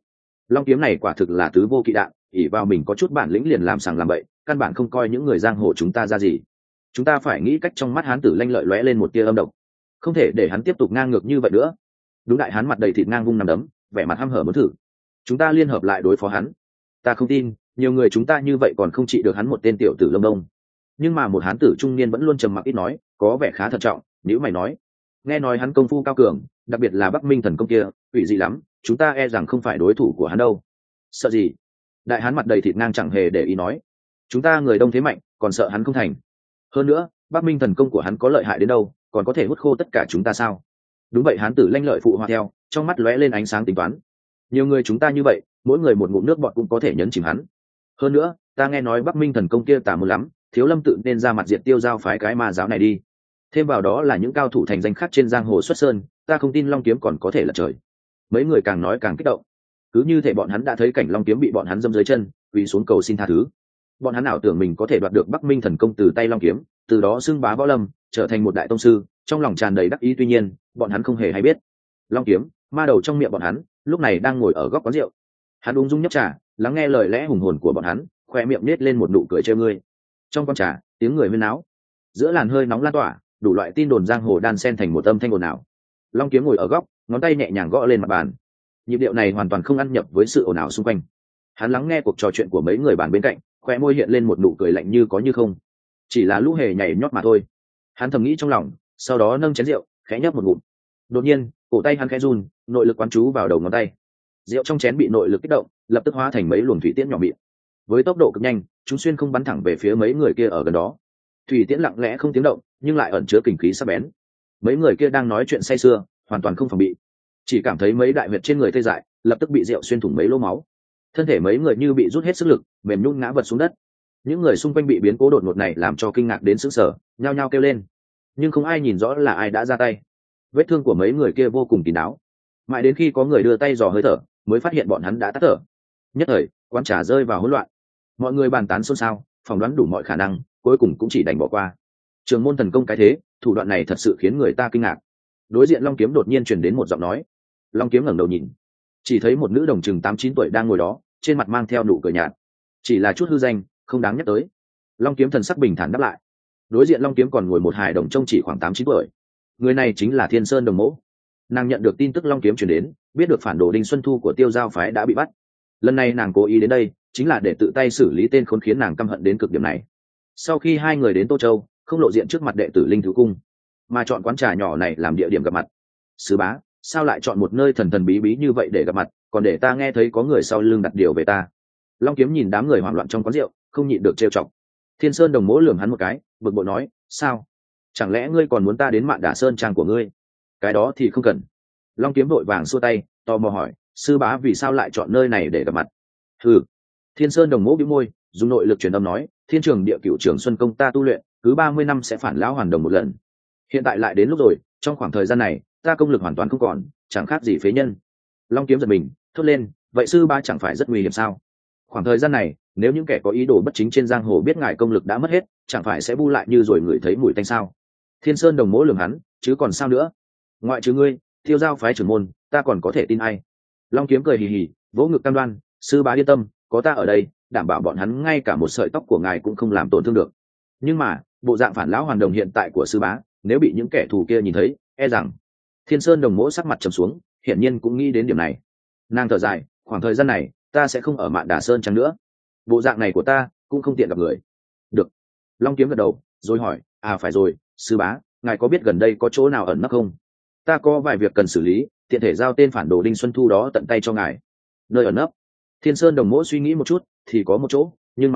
Speaker 1: Long kiếm này quả thực là tứ vô kỵ đạn, ỷ vào mình có chút bản lĩnh liền làm sàng làm bậy, căn bản không coi những người giang hồ chúng ta ra gì. Chúng ta phải nghĩ cách trong mắt hán tử lanh lợi lóe lên một tia âm độc, không thể để hắn tiếp tục ngang ngược như vậy nữa. Đúng, đại hán mặt đầy thịt ngang vung nằm đấm, vẻ mặt hăm hở muốn thử. Chúng ta liên hợp lại đối phó hắn. Ta không tin nhiều người chúng ta như vậy còn không trị được hắn một tên tiểu tử lông đông. Nhưng mà một hán tử trung niên vẫn luôn trầm mặc ít nói, có vẻ khá thận trọng. Nếu mày nói, nghe nói hắn công phu cao cường, đặc biệt là Bắc Minh thần công kia quỷ dị lắm, chúng ta e rằng không phải đối thủ của hắn đâu. Sợ gì? Đại hán mặt đầy thịt ngang chẳng hề để ý nói, chúng ta người đông thế mạnh, còn sợ hắn không thành. Hơn nữa Bắc Minh thần công của hắn có lợi hại đến đâu, còn có thể hút khô tất cả chúng ta sao? Đúng vậy, hán tử lanh lợi phụ hòa theo, trong mắt lóe lên ánh sáng tính toán. Nhiều người chúng ta như vậy, mỗi người một ngụm nước bọt cũng có thể nhấn chìm hắn. Hơn nữa ta nghe nói Bắc Minh thần công kia tà môn lắm, Thiếu Lâm tự nên ra mặt diệt Tiêu Giao phái cái ma giáo này đi. Thêm vào đó là những cao thủ thành danh khác trên giang hồ xuất sơn, ta không tin Long kiếm còn có thể lật trời. Mấy người càng nói càng kích động, cứ như thể bọn hắn đã thấy cảnh Long kiếm bị bọn hắn dâm dưới chân, quỳ xuống cầu xin tha thứ. Bọn hắn ảo tưởng mình có thể đoạt được Bắc Minh thần công từ tay Long kiếm, từ đó xưng bá võ lâm, trở thành một đại tông sư, trong lòng tràn đầy đắc ý. Tuy nhiên bọn hắn không hề hay biết, Long kiếm ma đầu trong miệng bọn hắn lúc này đang ngồi ở góc quán rượu. Hắn ung dung nhấp trà, lắng nghe lời lẽ hùng hồn của bọn hắn, khoe miệng nết lên một nụ cười trêu ngươi. Trong quán trà tiếng người huyên náo, giữa làn hơi nóng lan tỏa, đủ loại tin đồn giang hồ đan xen thành một âm thanh ồn ào. Long kiếm ngồi ở góc, ngón tay nhẹ nhàng gõ lên mặt bàn, nhịp điệu này hoàn toàn không ăn nhập với sự ồn ào xung quanh. Hắn lắng nghe cuộc trò chuyện của mấy người bàn bên cạnh, khoe môi hiện lên một nụ cười lạnh như có như không. Chỉ là lũ hề nhảy nhót mà thôi. Hắn thầm nghĩ trong lòng, sau đó nâng chén rượu khẽ nhấp một ngụm. Đột nhiên cổ tay hắn khẽ run, nội lực quán chú vào đầu ngón tay, rượu trong chén bị nội lực kích động, lập tức hóa thành mấy luồng thủy tiễn nhỏ mịn. Với tốc độ cực nhanh, chúng xuyên không bắn thẳng về phía mấy người kia ở gần đó. Thủy tiễn lặng lẽ không tiếng động, nhưng lại ẩn chứa kình khí sắc bén. Mấy người kia đang nói chuyện say sưa, hoàn toàn không phòng bị, chỉ cảm thấy mấy đại huyệt trên người tê dại, lập tức bị rượu xuyên thủng mấy lỗ máu. Thân thể mấy người như bị rút hết sức lực, mềm nhũn ngã vật xuống đất. Những người xung quanh bị biến cố đột ngột này làm cho kinh ngạc đến sững sờ, nhao nhao kêu lên, nhưng không ai nhìn rõ là ai đã ra tay. Vết thương của mấy người kia vô cùng kín đáo, mãi đến khi có người đưa tay dò hơi thở mới phát hiện bọn hắn đã tắt thở. Nhất thời quán trà rơi vào hỗn loạn, mọi người bàn tán xôn xao, phỏng đoán đủ mọi khả năng, cuối cùng cũng chỉ đành bỏ qua. Trường môn thần công cái thế, thủ đoạn này thật sự khiến người ta kinh ngạc. Đối diện Long kiếm đột nhiên truyền đến một giọng nói. Long kiếm ngẩng đầu nhìn, chỉ thấy một nữ đồng chừng 8-9 tuổi đang ngồi đó, trên mặt mang theo nụ cười nhạt. Chỉ là chút hư danh, không đáng nhắc tới. Long kiếm thần sắc bình thản đáp lại. Đối diện Long kiếm còn ngồi một hài đồng trông chỉ khoảng 8-9 tuổi. Người này chính là Thiên Sơn Đồng Mỗ. Nàng nhận được tin tức Long kiếm truyền đến, biết được phản đồ Đinh Xuân Thu của Tiêu Giao phái đã bị bắt. Lần này nàng cố ý đến đây chính là để tự tay xử lý tên khốn khiến nàng căm hận đến cực điểm này. Sau khi hai người đến Tô Châu, không lộ diện trước mặt đệ tử Linh Thứ Cung, mà chọn quán trà nhỏ này làm địa điểm gặp mặt. Sứ bá, sao lại chọn một nơi thần thần bí bí như vậy để gặp mặt, còn để ta nghe thấy có người sau lưng đặt điều về ta? Long kiếm nhìn đám người hoảng loạn trong quán rượu, không nhịn được trêu chọc. Thiên Sơn Đồng Mỗ lườm hắn một cái, bực bội nói, sao? Chẳng lẽ ngươi còn muốn ta đến Mạn Đà Sơn trang của ngươi? Cái đó thì không cần. Long kiếm vội vàng xua tay, tò mò hỏi, sư bá vì sao lại chọn nơi này để gặp mặt? Hừ. Thiên Sơn Đồng Mỗ bĩu môi, dùng nội lực truyền âm nói, Thiên Trường Địa Cửu Trường Xuân công ta tu luyện, cứ 30 năm sẽ phản lão hoàn đồng một lần. Hiện tại lại đến lúc rồi, trong khoảng thời gian này, ta công lực hoàn toàn không còn, chẳng khác gì phế nhân. Long kiếm giật mình, thốt lên, vậy sư bá chẳng phải rất nguy hiểm sao? Khoảng thời gian này, nếu những kẻ có ý đồ bất chính trên giang hồ biết ngài công lực đã mất hết, chẳng phải sẽ bu lại như rồi ngửi thấy mùi tanh sao? Thiên Sơn Đồng Mỗ lườm hắn, chứ còn sao nữa? Ngoại trừ ngươi, Tiêu Giao phái trưởng môn, ta còn có thể tin ai? Long kiếm cười hì hì, vỗ ngực cam đoan, sư bá yên tâm, có ta ở đây, đảm bảo bọn hắn ngay cả một sợi tóc của ngài cũng không làm tổn thương được. Nhưng mà bộ dạng phản lão hoàn đồng hiện tại của sư bá, nếu bị những kẻ thù kia nhìn thấy, e rằng... Thiên Sơn Đồng Mỗ sắc mặt trầm xuống, hiển nhiên cũng nghĩ đến điểm này. Nàng thở dài, khoảng thời gian này ta sẽ không ở Mạn Đà Sơn chăng nữa, bộ dạng này của ta cũng không tiện gặp người. Được. Long kiếm gật đầu, rồi hỏi, phải rồi, sư bá, ngài có biết gần đây có chỗ nào ẩn nấp không? Ta có vài việc cần xử lý, tiện thể giao tên phản đồ Đinh Xuân Thu đó tận tay cho ngài. Nơi ẩn nấp? Thiên Sơn Đồng Mỗ suy nghĩ một chút, thì có một chỗ, nhưng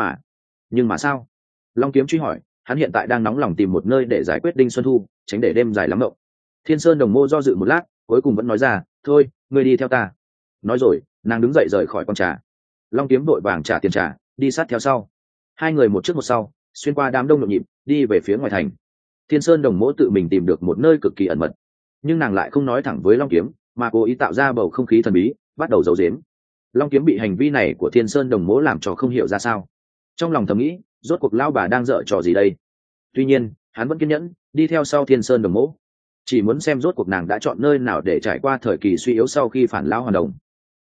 Speaker 1: mà sao? Long kiếm truy hỏi, hắn hiện tại đang nóng lòng tìm một nơi để giải quyết Đinh Xuân Thu, tránh để đêm dài lắm mộng. Thiên Sơn Đồng Mô do dự một lát, cuối cùng vẫn nói ra, thôi, ngươi đi theo ta. Nói rồi, nàng đứng dậy rời khỏi quán trà. Long kiếm vội vàng trả tiền trà, đi sát theo sau. Hai người một trước một sau, xuyên qua đám đông nhộn nhịp, đi về phía ngoài thành. Thiên Sơn Đồng Mỗ tự mình tìm được một nơi cực kỳ ẩn mật, nhưng nàng lại không nói thẳng với Long kiếm, mà cố ý tạo ra bầu không khí thần bí, bắt đầu giấu giếm. Long kiếm bị hành vi này của Thiên Sơn Đồng Mỗ làm cho không hiểu ra sao, trong lòng thầm nghĩ, rốt cuộc lao bà đang dở trò gì đây? Tuy nhiên hắn vẫn kiên nhẫn đi theo sau Thiên Sơn Đồng Mỗ, chỉ muốn xem rốt cuộc nàng đã chọn nơi nào để trải qua thời kỳ suy yếu sau khi phản lão hoàn đồng.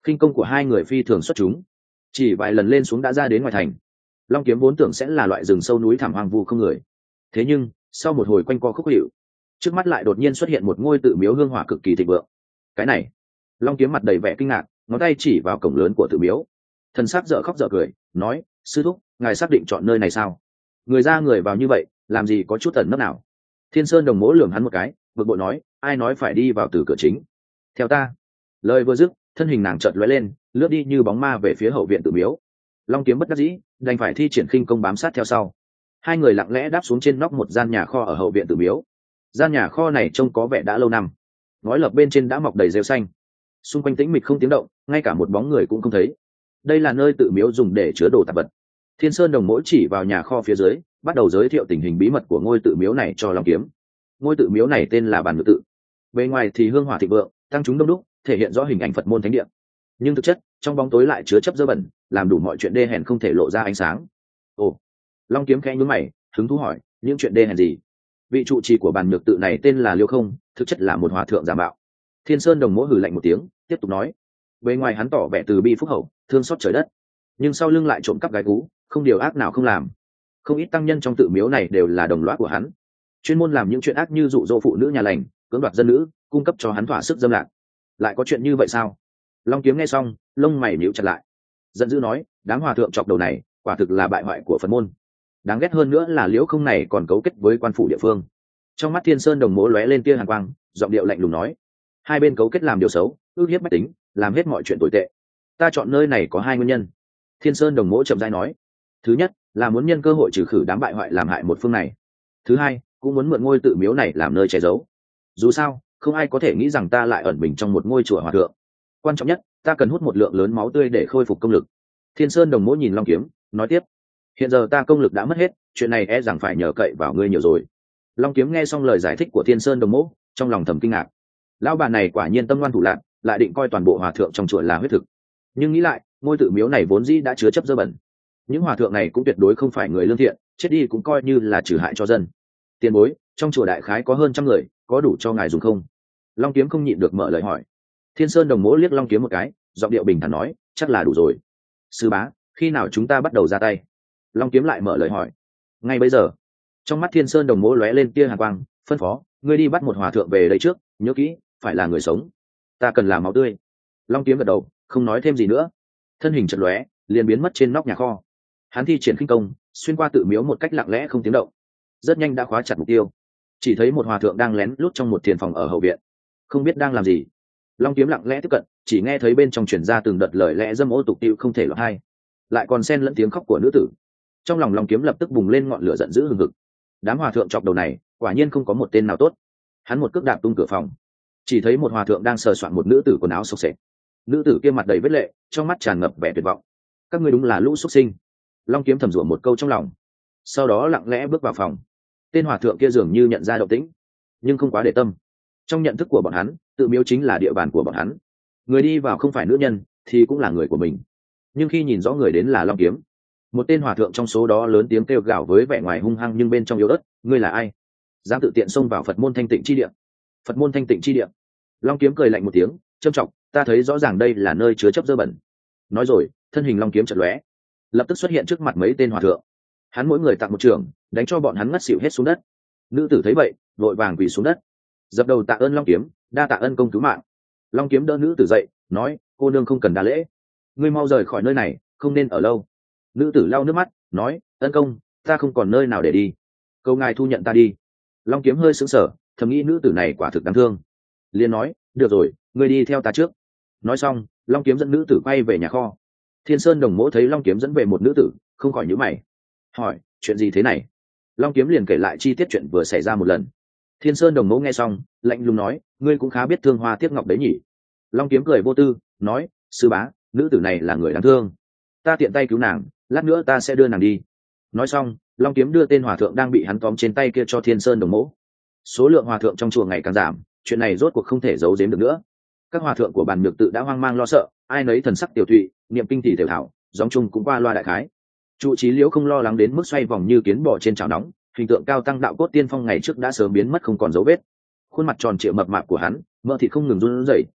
Speaker 1: khinh công của hai người phi thường xuất chúng, chỉ vài lần lên xuống đã ra đến ngoài thành. Long kiếm vốn tưởng sẽ là loại rừng sâu núi thảm hoang vu không người, thế nhưng sau một hồi quanh co khúc hiệu, trước mắt lại đột nhiên xuất hiện một ngôi tự miếu hương hỏa cực kỳ thịnh vượng. Cái này, Long kiếm mặt đầy vẻ kinh ngạc, ngón tay chỉ vào cổng lớn của tự miếu, thần sắc dở khóc dở cười, nói: sư thúc, ngài xác định chọn nơi này sao? Người ra người vào như vậy, làm gì có chút ẩn nấp nào? Thiên Sơn Đồng Mỗ lườm hắn một cái, bực bội nói: ai nói phải đi vào từ cửa chính? Theo ta. Lời vừa dứt, thân hình nàng chợt lóe lên, lướt đi như bóng ma về phía hậu viện tự miếu. Long kiếm bất đắc dĩ, đành phải thi triển khinh công bám sát theo sau. Hai người lặng lẽ đáp xuống trên nóc một gian nhà kho ở hậu viện tự miếu. Gian nhà kho này trông có vẻ đã lâu năm, ngói lợp bên trên đã mọc đầy rêu xanh, xung quanh tĩnh mịch không tiếng động, ngay cả một bóng người cũng không thấy. Đây là nơi tự miếu dùng để chứa đồ tạp vật. Thiên Sơn Đồng Mỗ chỉ vào nhà kho phía dưới, bắt đầu giới thiệu tình hình bí mật của ngôi tự miếu này cho Long kiếm. Ngôi tự miếu này tên là Bàn Ngự Tự, bề ngoài thì hương hỏa thịnh vượng, tăng chúng đông đúc, thể hiện rõ hình ảnh Phật môn thánh địa, nhưng thực chất trong bóng tối lại chứa chấp dơ bẩn, làm đủ mọi chuyện đê hèn không thể lộ ra ánh sáng. Ồ. Long kiếm khẽ nhướng mày, hứng thú hỏi: những chuyện đê hèn gì? Vị trụ trì của Bàn Nhược Tự này tên là Liêu Không, thực chất là một hòa thượng giả mạo. Thiên Sơn Đồng Mỗ hừ lạnh một tiếng, tiếp tục nói: bề ngoài hắn tỏ vẻ từ bi phúc hậu, thương xót trời đất, nhưng sau lưng lại trộm cắp gái gú, không điều ác nào không làm. Không ít tăng nhân trong tự miếu này đều là đồng lõa của hắn, chuyên môn làm những chuyện ác như dụ dỗ phụ nữ nhà lành, cưỡng đoạt dân nữ, cung cấp cho hắn thỏa sức dâm lạc. Lại có chuyện như vậy sao? Long kiếm nghe xong, lông mày nhíu chặt lại, giận dữ nói: đám hòa thượng chọc đầu này quả thực là bại hoại của Phật môn. Đáng ghét hơn nữa là Liễu Không này còn cấu kết với quan phủ địa phương. Trong mắt Thiên Sơn Đồng Mỗ lóe lên tia hàn quang, giọng điệu lạnh lùng nói: hai bên cấu kết làm điều xấu, ước hiếp bách tính, làm hết mọi chuyện tồi tệ. Ta chọn nơi này có hai nguyên nhân. Thiên Sơn Đồng Mỗ chậm rãi nói: thứ nhất là muốn nhân cơ hội trừ khử đám bại hoại làm hại một phương này. Thứ hai, cũng muốn mượn ngôi tự miếu này làm nơi che giấu. Dù sao, không ai có thể nghĩ rằng ta lại ẩn mình trong một ngôi chùa hòa thượng. Quan trọng nhất, ta cần hút một lượng lớn máu tươi để khôi phục công lực. Thiên Sơn Đồng Mỗ nhìn Long kiếm, nói tiếp: hiện giờ ta công lực đã mất hết, chuyện này e rằng phải nhờ cậy vào ngươi nhiều rồi. Long kiếm nghe xong lời giải thích của Thiên Sơn Đồng Mỗ, trong lòng thầm kinh ngạc. Lão bà này quả nhiên tâm ngoan thủ lạn, lại định coi toàn bộ hòa thượng trong chùa là huyết thực. Nhưng nghĩ lại, ngôi tự miếu này vốn dĩ đã chứa chấp dơ bẩn, những hòa thượng này cũng tuyệt đối không phải người lương thiện, chết đi cũng coi như là trừ hại cho dân. Tiền bối, trong chùa đại khái có hơn 100 người, có đủ cho ngài dùng không? Long kiếm không nhịn được mở lời hỏi. Thiên Sơn Đồng Mỗ liếc Long kiếm một cái, giọng điệu bình thản nói: chắc là đủ rồi. Sư bá, khi nào chúng ta bắt đầu ra tay? Long kiếm lại mở lời hỏi. Ngay bây giờ. Trong mắt Thiên Sơn Đồng Mỗ lóe lên tia hàn quang, phân phó: ngươi đi bắt một hòa thượng về đây trước, nhớ kỹ, phải là người sống. Ta cần làm máu tươi. Long kiếm gật đầu, không nói thêm gì nữa, thân hình chợt lóe, liền biến mất trên nóc nhà kho. Hắn thi triển khinh công, xuyên qua tự miếu một cách lặng lẽ không tiếng động, rất nhanh đã khóa chặt mục tiêu. Chỉ thấy một hòa thượng đang lén lút trong một thiền phòng ở hậu viện, không biết đang làm gì. Long kiếm lặng lẽ tiếp cận, chỉ nghe thấy bên trong truyền ra từng đợt lời lẽ dâm ô tục tĩu không thể lọt hai, lại còn xen lẫn tiếng khóc của nữ tử. Trong lòng Long kiếm lập tức bùng lên ngọn lửa giận dữ hừng hực. Đám hòa thượng chọc đầu này quả nhiên không có một tên nào tốt. Hắn một cước đạp tung cửa phòng, chỉ thấy một hòa thượng đang sờ soạn một nữ tử quần áo xộc xệch. Nữ tử kia mặt đầy vết lệ, trong mắt tràn ngập vẻ tuyệt vọng. Các ngươi đúng là lũ xuất sinh. Long kiếm thầm rủa một câu trong lòng, sau đó lặng lẽ bước vào phòng. Tên hòa thượng kia dường như nhận ra động tĩnh, nhưng không quá để tâm. Trong nhận thức của bọn hắn, tự miếu chính là địa bàn của bọn hắn, người đi vào không phải nữ nhân thì cũng là người của mình. Nhưng khi nhìn rõ người đến là Long kiếm, một tên hòa thượng trong số đó lớn tiếng kêu gào với vẻ ngoài hung hăng nhưng bên trong yếu ớt: ngươi là ai, dám tự tiện xông vào Phật môn thanh tịnh chi địa? Phật môn thanh tịnh chi địa? Long kiếm cười lạnh một tiếng, trâm trọng: ta thấy rõ ràng đây là nơi chứa chấp dơ bẩn. Nói rồi, thân hình Long kiếm chợt lóe, lập tức xuất hiện trước mặt mấy tên hòa thượng. Hắn mỗi người tặng một trường, đánh cho bọn hắn ngất xỉu hết xuống đất. Nữ tử thấy vậy, vội vàng quỳ xuống đất, dập đầu tạ ơn Long kiếm, đa tạ ân công cứu mạng. Long kiếm đỡ nữ tử dậy, nói: cô nương không cần đa lễ, ngươi mau rời khỏi nơi này, không nên ở lâu. Nữ tử lau nước mắt, nói: ân công, ta không còn nơi nào để đi, cầu ngài thu nhận ta đi. Long kiếm hơi sững sờ, thầm nghĩ nữ tử này quả thực đáng thương, liền nói: được rồi, ngươi đi theo ta trước. Nói xong, Long kiếm dẫn nữ tử quay về nhà kho. Thiên Sơn Đồng Mỗ thấy Long kiếm dẫn về một nữ tử, không khỏi nhíu mày, hỏi: chuyện gì thế này? Long kiếm liền kể lại chi tiết chuyện vừa xảy ra một lần. Thiên Sơn Đồng Mỗ nghe xong, lạnh lùng nói: ngươi cũng khá biết thương hoa tiếc ngọc đấy nhỉ? Long kiếm cười vô tư, nói: sư bá, nữ tử này là người đáng thương, ta tiện tay cứu nàng, lát nữa ta sẽ đưa nàng đi. Nói xong, Long kiếm đưa tên hòa thượng đang bị hắn tóm trên tay kia cho Thiên Sơn Đồng Mỗ. Số lượng hòa thượng trong chùa ngày càng giảm, chuyện này rốt cuộc không thể giấu giếm được nữa. Các hòa thượng của Bàn Nhược Tự đã hoang mang lo sợ, ai nấy thần sắc tiểu thụy, niệm kinh thì tiểu thảo, gióng chung cũng qua loa đại khái. Trụ trí Liễu không lo lắng đến mức xoay vòng như kiến bò trên chảo nóng, hình tượng cao tăng đạo cốt tiên phong ngày trước đã sớm biến mất không còn dấu vết. Khuôn mặt tròn trịa mập mạp của hắn, mỡ thịt không ngừng run rẩy,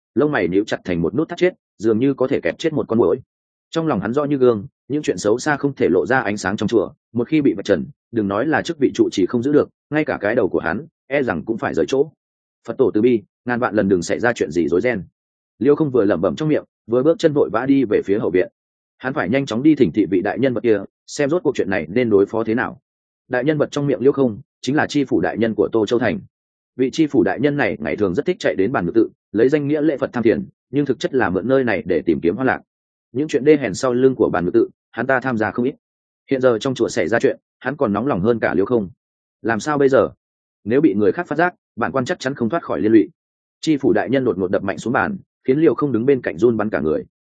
Speaker 1: lông mày níu chặt thành một nút thắt chết, dường như có thể kẹp chết một con muỗi. Trong lòng hắn rõ như gương, những chuyện xấu xa không thể lộ ra ánh sáng trong chùa, một khi bị vạch trần, đừng nói là chức vị trụ chỉ không giữ được, ngay cả cái đầu của hắn e rằng cũng phải rời chỗ. Phật tổ từ bi, ngàn vạn lần đừng xảy ra chuyện gì rối ren. Liêu Không vừa lẩm bẩm trong miệng, vừa bước chân vội vã đi về phía hậu viện. Hắn phải nhanh chóng đi thỉnh thị vị đại nhân vật kia, xem rốt cuộc chuyện này nên đối phó thế nào. Đại nhân vật trong miệng Liêu Không chính là chi phủ đại nhân của Tô Châu thành. Vị chi phủ đại nhân này ngày thường rất thích chạy đến bàn ngự tự, lấy danh nghĩa lễ Phật tham tiền, nhưng thực chất là mượn nơi này để tìm kiếm hoa lạc. Những chuyện đê hèn sau lưng của bàn ngự tự, hắn ta tham gia không ít. Hiện giờ trong chùa xảy ra chuyện, hắn còn nóng lòng hơn cả Liêu Không. Làm sao bây giờ? Nếu bị người khác phát giác, bản quan chắc chắn không thoát khỏi liên lụy. Chi phủ đại nhân đột ngột đập mạnh xuống bàn, khiến Liêu Không đứng bên cạnh run bắn cả người.